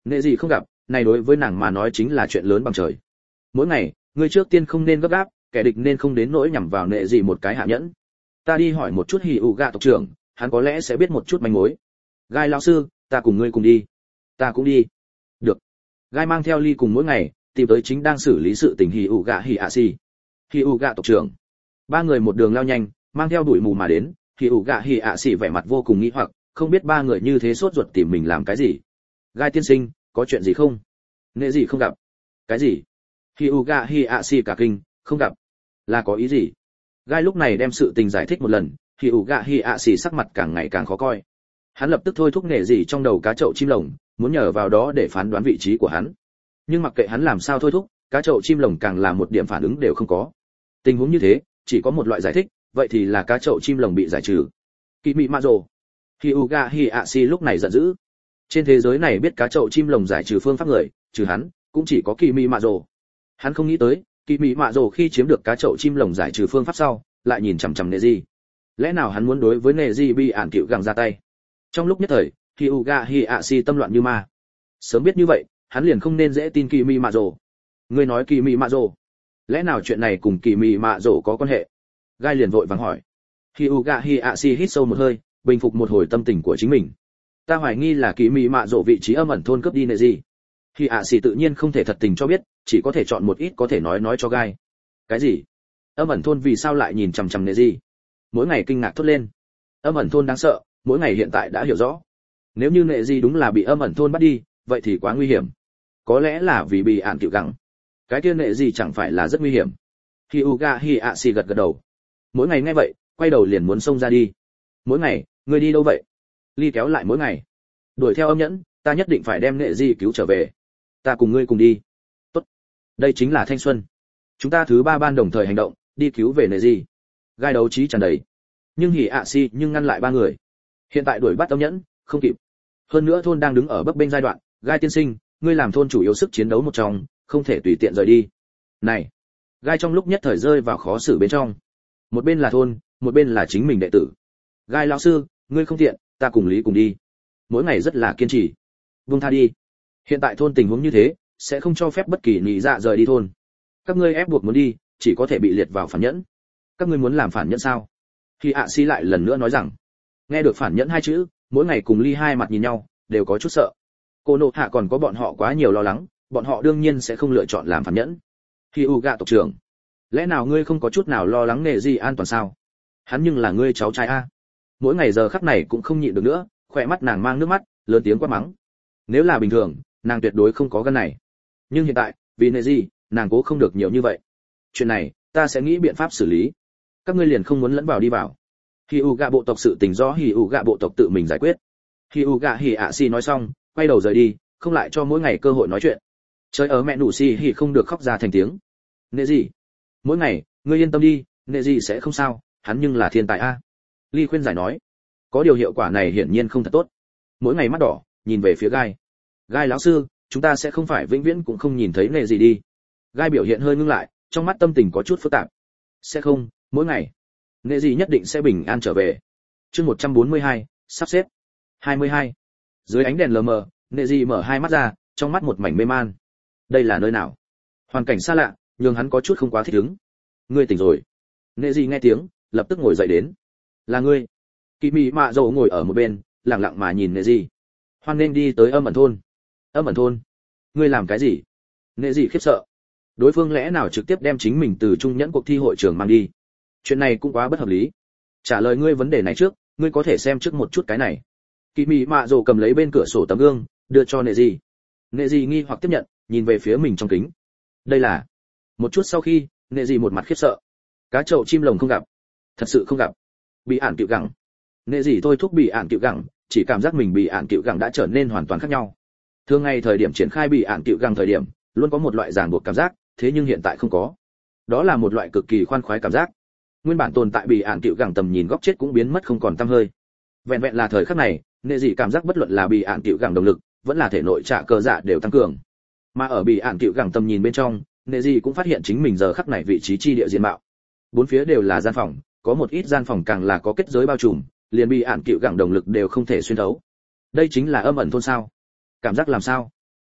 Nệ gì không gặp, này đối với nàng mà nói chính là chuyện lớn bằng trời. Mỗi ngày, ngươi trước tiên không nên gấp gáp, kẻ địch nên không đến nỗi nhằm vào nệ gì một cái hạ nhẫn. Ta đi hỏi một chút Hỉ ủ gạ tộc trưởng, hắn có lẽ sẽ biết một chút manh mối. Gai lão sư, ta cùng ngươi cùng đi. Ta cũng đi. Được. Gai mang theo Ly cùng mỗi ngày, tìm tới chính đang xử lý sự tình Hỉ ủ gạ Hỉ ạ xì. Hỉ ủ gạ tộc trưởng. Ba người một đường lao nhanh, mang theo đuổi mù mà đến, Hỉ ủ gạ Hỉ ạ xì vẻ mặt vô cùng nghi hoặc, không biết ba người như thế sốt ruột tìm mình làm cái gì. Gai tiên sinh, có chuyện gì không? Nệ gì không gặp. Cái gì? Hỉ ủ gạ Hỉ ạ xì cả kinh, không gặp. Là có ý gì? Gai lúc này đem sự tình giải thích một lần, Hỉ ủ gạ Hỉ ạ xì sắc mặt càng ngày càng khó coi. Hắn lập tức thôi thúc nệ gì trong đầu cá chậu chim lồng, muốn nhờ vào đó để phán đoán vị trí của hắn. Nhưng mặc kệ hắn làm sao thôi thúc, cá chậu chim lồng càng là một điểm phản ứng đều không có. Tình huống như thế, chỉ có một loại giải thích, vậy thì là cá chậu chim lồng bị giải trừ. Kỳ mị mạ rồ. Hyuga Hiashi lúc này giận dữ. Trên thế giới này biết cá chậu chim lồng giải trừ phương pháp người, trừ hắn, cũng chỉ có Kỳ mị mạ rồ. Hắn không nghĩ tới, Kỳ mị mạ rồ khi chiếm được cá chậu chim lồng giải trừ phương pháp sau, lại nhìn chằm chằm Neji. Lẽ nào hắn muốn đối với Neji bị ản cựu gằng ra tay? Trong lúc nhất thời, Hyuga Hiashi tâm loạn như ma. Sớm biết như vậy, hắn liền không nên dễ tin Kỳ mị mạ rồ. Ngươi nói Kỳ mị mạ rồ? Lẽ nào chuyện này cùng Kỳ mị mạ rồ có quan hệ? Gai liền vội vàng hỏi. Hyuga Hiashi hít sâu một hơi, bình phục một hồi tâm tình của chính mình. Ta hoài nghi là Kỳ mị mạ rồ vị trí âm ẩn thôn cướp đi Neji. Hiashi tự nhiên không thể thật tình cho biết, chỉ có thể chọn một ít có thể nói nói cho Gai. Cái gì? Âm ẩn thôn vì sao lại nhìn chằm chằm Neji? Mỗi ngày kinh ngạc thốt lên. Âm ẩn thôn đáng sợ, mỗi ngày hiện tại đã hiểu rõ. Nếu như Neji đúng là bị âm ẩn thôn bắt đi, vậy thì quá nguy hiểm. Có lẽ là vì bị ản cựu gắng. Cái kia Neji chẳng phải là rất nguy hiểm. Hyuga Hiashi gật gật đầu. Mỗi ngày nghe vậy, quay đầu liền muốn xông ra đi. Mỗi ngày, ngươi đi đâu vậy? Ly kéo lại mỗi ngày. Đuổi theo âm nhẫn, ta nhất định phải đem Neji cứu trở về. Ta cùng ngươi cùng đi. Tốt. Đây chính là thanh xuân. Chúng ta thứ ba ban đồng thời hành động, đi cứu về Neji. Gai đấu trí tràn đầy. Nhưng Hiashi nhưng ngăn lại ba người. Hiện tại đuổi bắt âm nhẫn, không kịp. Hơn nữa thôn đang đứng ở bấp bênh giai đoạn, Gai tiên sinh, ngươi làm thôn chủ yếu sức chiến đấu một trong, không thể tùy tiện rời đi. Này, Gai trong lúc nhất thời rơi vào khó xử bên trong. Một bên là thôn, một bên là chính mình đệ tử. Gai lão sư, ngươi không tiện, ta cùng Lý cùng đi. Mỗi ngày rất là kiên trì. Buông tha đi. Hiện tại thôn tình huống như thế, sẽ không cho phép bất kỳ nhị dạ rời đi thôn. Các ngươi ép buộc muốn đi, chỉ có thể bị liệt vào phản nhẫn. Các ngươi muốn làm phản nhẫn sao? Khi ạ si lại lần nữa nói rằng, nghe được phản nhẫn hai chữ, mỗi ngày cùng Ly hai mặt nhìn nhau, đều có chút sợ. Cô nộ hạ còn có bọn họ quá nhiều lo lắng, bọn họ đương nhiên sẽ không lựa chọn làm phản nhẫn. Hyuga tộc trưởng, lẽ nào ngươi không có chút nào lo lắng nề gì an toàn sao? Hắn nhưng là ngươi cháu trai a. Mỗi ngày giờ khắc này cũng không nhịn được nữa, khỏe mắt nàng mang nước mắt, lớn tiếng quát mắng. Nếu là bình thường, nàng tuyệt đối không có gan này. Nhưng hiện tại, vì nề gì, nàng cố không được nhiều như vậy. Chuyện này, ta sẽ nghĩ biện pháp xử lý. Các ngươi liền không muốn lẫn vào đi vào. Hyuga bộ tộc sự tình do Hyuga bộ tộc tự mình giải quyết. Hyuga Hiashi nói xong, quay đầu rời đi, không lại cho mỗi ngày cơ hội nói chuyện. Trời ở mẹ nụ xì hỉ không được khóc ra thành tiếng. Nệ gì? Mỗi ngày, ngươi yên tâm đi, nệ gì sẽ không sao, hắn nhưng là thiên tài a. Ly khuyên giải nói. Có điều hiệu quả này hiển nhiên không thật tốt. Mỗi ngày mắt đỏ, nhìn về phía Gai. Gai lão sư, chúng ta sẽ không phải vĩnh viễn cũng không nhìn thấy nệ gì đi. Gai biểu hiện hơi ngưng lại, trong mắt tâm tình có chút phức tạp. Sẽ không, mỗi ngày. Nệ gì nhất định sẽ bình an trở về. Chương một trăm bốn mươi hai, sắp xếp. hai mươi hai. Dưới ánh đèn lờ mờ, nệ gì mở hai mắt ra, trong mắt một mảnh mê man. Đây là nơi nào? Hoàn cảnh xa lạ, nhưng hắn có chút không quá thích ứng. Ngươi tỉnh rồi. Nệ gì nghe tiếng, lập tức ngồi dậy đến. Là ngươi? Kỳ mị mạ dầu ngồi ở một bên, lặng lặng mà nhìn nệ gì. Hoan nên đi tới âm ẩn thôn. Âm ẩn thôn? Ngươi làm cái gì? Nệ gì khiếp sợ. Đối phương lẽ nào trực tiếp đem chính mình từ trung nhẫn cuộc thi hội trường mang đi? Chuyện này cũng quá bất hợp lý. Trả lời ngươi vấn đề này trước, ngươi có thể xem trước một chút cái này. Kỳ mị mạ dầu cầm lấy bên cửa sổ tấm gương, đưa cho nệ gì. Nệ gì nghi hoặc tiếp nhận, nhìn về phía mình trong kính. Đây là... Một chút sau khi, nệ gì một mặt khiếp sợ. Cá chậu chim lồng không gặp. Thật sự không gặp. Bị ản cựu gẳng. Nệ gì thôi thúc bị ản cựu gẳng, chỉ cảm giác mình bị ản cựu gẳng đã trở nên hoàn toàn khác nhau. Thường ngày thời điểm triển khai bị ản cựu gẳng thời điểm, luôn có một loại ràng buộc cảm giác, thế nhưng hiện tại không có. Đó là một loại cực kỳ khoan khoái cảm giác. Nguyên bản tồn tại bị ản cựu gẳng tầm nhìn góc chết cũng biến mất không còn tăm hơi. Vẹn vẹn là thời khắc này, nệ gì cảm giác bất luận là bị ản cựu gẳng động lực, vẫn là thể nội trả cờ dạ đều tăng cường. Mà ở bị ản cựu gẳng tầm nhìn bên trong, nệ gì cũng phát hiện chính mình giờ khắc này vị trí chi địa diện mạo. Bốn phía đều là gian phòng, có một ít gian phòng càng là có kết giới bao trùm, liền bị ản cựu gẳng động lực đều không thể xuyên thấu. Đây chính là âm ẩn thôn sao? Cảm giác làm sao?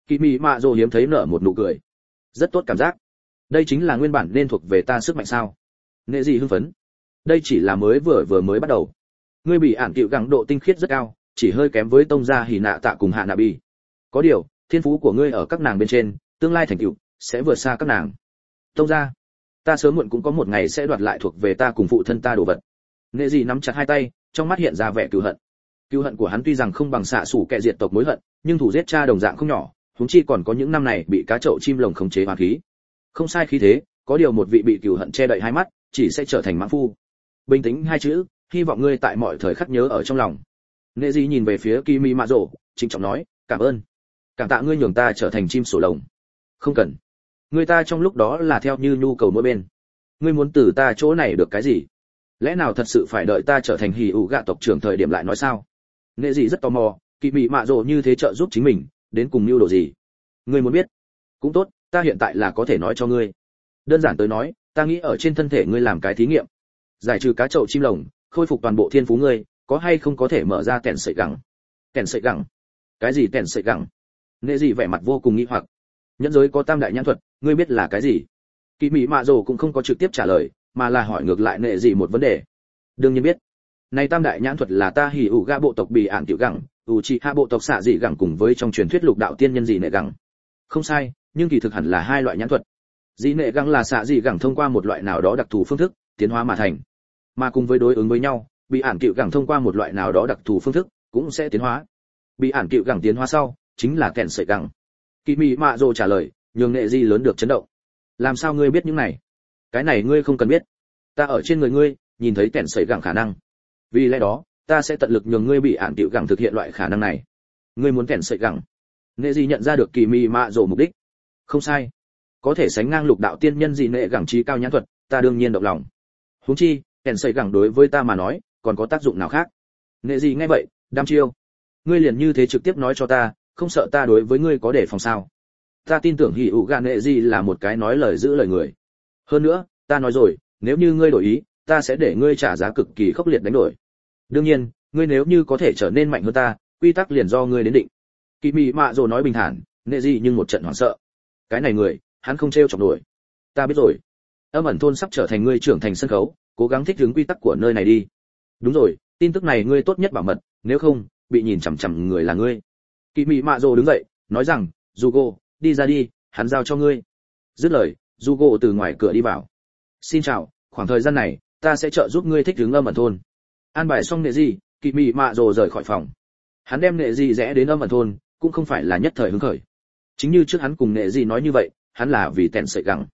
Kỳ Mị Mạ Dồ hiếm thấy nở một nụ cười. Rất tốt cảm giác. Đây chính là nguyên bản nên thuộc về ta sức mạnh sao? Nệ gì hưng phấn. Đây chỉ là mới vừa vừa mới bắt đầu. Ngươi bị ản cựu gắng độ tinh khiết rất cao, chỉ hơi kém với tông gia Hỉ Nạ Tạ cùng Hạ Nạ Bi. Có điều, thiên phú của ngươi ở các nàng bên trên, tương lai thành tựu sẽ vượt xa các nàng. Tông gia, ta sớm muộn cũng có một ngày sẽ đoạt lại thuộc về ta cùng phụ thân ta đồ vật. Nệ gì nắm chặt hai tay, trong mắt hiện ra vẻ cừu hận. Cừu hận của hắn tuy rằng không bằng xạ sủ kẻ diệt tộc mối hận, nhưng thủ giết cha đồng dạng không nhỏ, huống chi còn có những năm này bị cá chậu chim lồng khống chế hoàn khí. Không sai khí thế, có điều một vị bị cừu hận che đậy hai mắt, chỉ sẽ trở thành mãng phu. Bình tĩnh hai chữ, hy vọng ngươi tại mọi thời khắc nhớ ở trong lòng. Nệ gì nhìn về phía Kimi Mạ Dỗ, trịnh trọng nói, cảm ơn. Cảm tạ ngươi nhường ta trở thành chim sổ lồng. Không cần. Người ta trong lúc đó là theo như nhu cầu mỗi bên. Ngươi muốn từ ta chỗ này được cái gì? Lẽ nào thật sự phải đợi ta trở thành hỉ ủ gạ tộc trưởng thời điểm lại nói sao? Nệ gì rất tò mò, Kimi Mạ Dỗ như thế trợ giúp chính mình, đến cùng mưu đồ gì? Ngươi muốn biết? Cũng tốt, ta hiện tại là có thể nói cho ngươi. Đơn giản tới nói, ta nghĩ ở trên thân thể ngươi làm cái thí nghiệm, giải trừ cá chậu chim lồng, khôi phục toàn bộ thiên phú ngươi, có hay không có thể mở ra kèn sợi gẳng? Kèn sợi gẳng? Cái gì kèn sợi gẳng? Nệ gì vẻ mặt vô cùng nghi hoặc. Nhẫn giới có tam đại nhãn thuật, ngươi biết là cái gì? Kỳ Mỹ Mạ Dồ cũng không có trực tiếp trả lời, mà là hỏi ngược lại Nệ gì một vấn đề. Đương nhiên biết. Này tam đại nhãn thuật là ta hỉ ủ gạ bộ tộc bị ản tiểu gẳng, ủ trị hạ bộ tộc xạ dị gẳng cùng với trong truyền thuyết lục đạo tiên nhân dị nệ gẳng. Không sai, nhưng kỳ thực hẳn là hai loại nhãn thuật. Dị nệ gẳng là xạ dị gẳng thông qua một loại nào đó đặc thù phương thức tiến hóa mà thành, mà cùng với đối ứng với nhau, bị ản cựu gẳng thông qua một loại nào đó đặc thù phương thức cũng sẽ tiến hóa. Bị ản cựu gẳng tiến hóa sau chính là kèn sợi gẳng. Kỳ Mỹ Mạ Dồ trả lời, nhường Nệ Di lớn được chấn động. Làm sao ngươi biết những này? Cái này ngươi không cần biết. Ta ở trên người ngươi nhìn thấy kèn sợi gẳng khả năng. Vì lẽ đó, ta sẽ tận lực nhường ngươi bị ản cựu gẳng thực hiện loại khả năng này. Ngươi muốn kèn sợi gẳng? Nệ Di nhận ra được Kỳ Mỹ Mạ Dồ mục đích. Không sai, có thể sánh ngang lục đạo tiên nhân dị nệ gẳng trí cao nhãn thuật, ta đương nhiên động lòng. Huống chi, kèn sợi gẳng đối với ta mà nói còn có tác dụng nào khác? Nệ gì nghe vậy, đăm chiêu. Ngươi liền như thế trực tiếp nói cho ta, không sợ ta đối với ngươi có đề phòng sao? Ta tin tưởng hỉ ủ gạ nệ gì là một cái nói lời giữ lời người. Hơn nữa, ta nói rồi, nếu như ngươi đổi ý, ta sẽ để ngươi trả giá cực kỳ khốc liệt đánh đổi. Đương nhiên, ngươi nếu như có thể trở nên mạnh hơn ta, quy tắc liền do ngươi đến định. Kỳ Mỹ Mạ Dồ nói bình thản, nệ gì nhưng một trận hoảng sợ. Cái này người, hắn không trêu chọc nổi. Ta biết rồi. Âm ẩn thôn sắp trở thành ngươi trưởng thành sân khấu, cố gắng thích ứng quy tắc của nơi này đi. Đúng rồi, tin tức này ngươi tốt nhất bảo mật, nếu không bị nhìn chằm chằm người là ngươi. Kỳ Mỹ Mạ Dồ đứng dậy, nói rằng, Jugo, đi ra đi, hắn giao cho ngươi. Dứt lời, Jugo từ ngoài cửa đi vào. Xin chào, khoảng thời gian này ta sẽ trợ giúp ngươi thích ứng âm ẩn thôn. An bài xong Nệ gì, Kỳ Mỹ Mạ Dồ rời khỏi phòng. Hắn đem Nệ gì rẽ đến âm ẩn thôn, cũng không phải là nhất thời hứng khởi. Chính như trước hắn cùng Nệ gì nói như vậy, hắn là vì tèn sợi gẳng.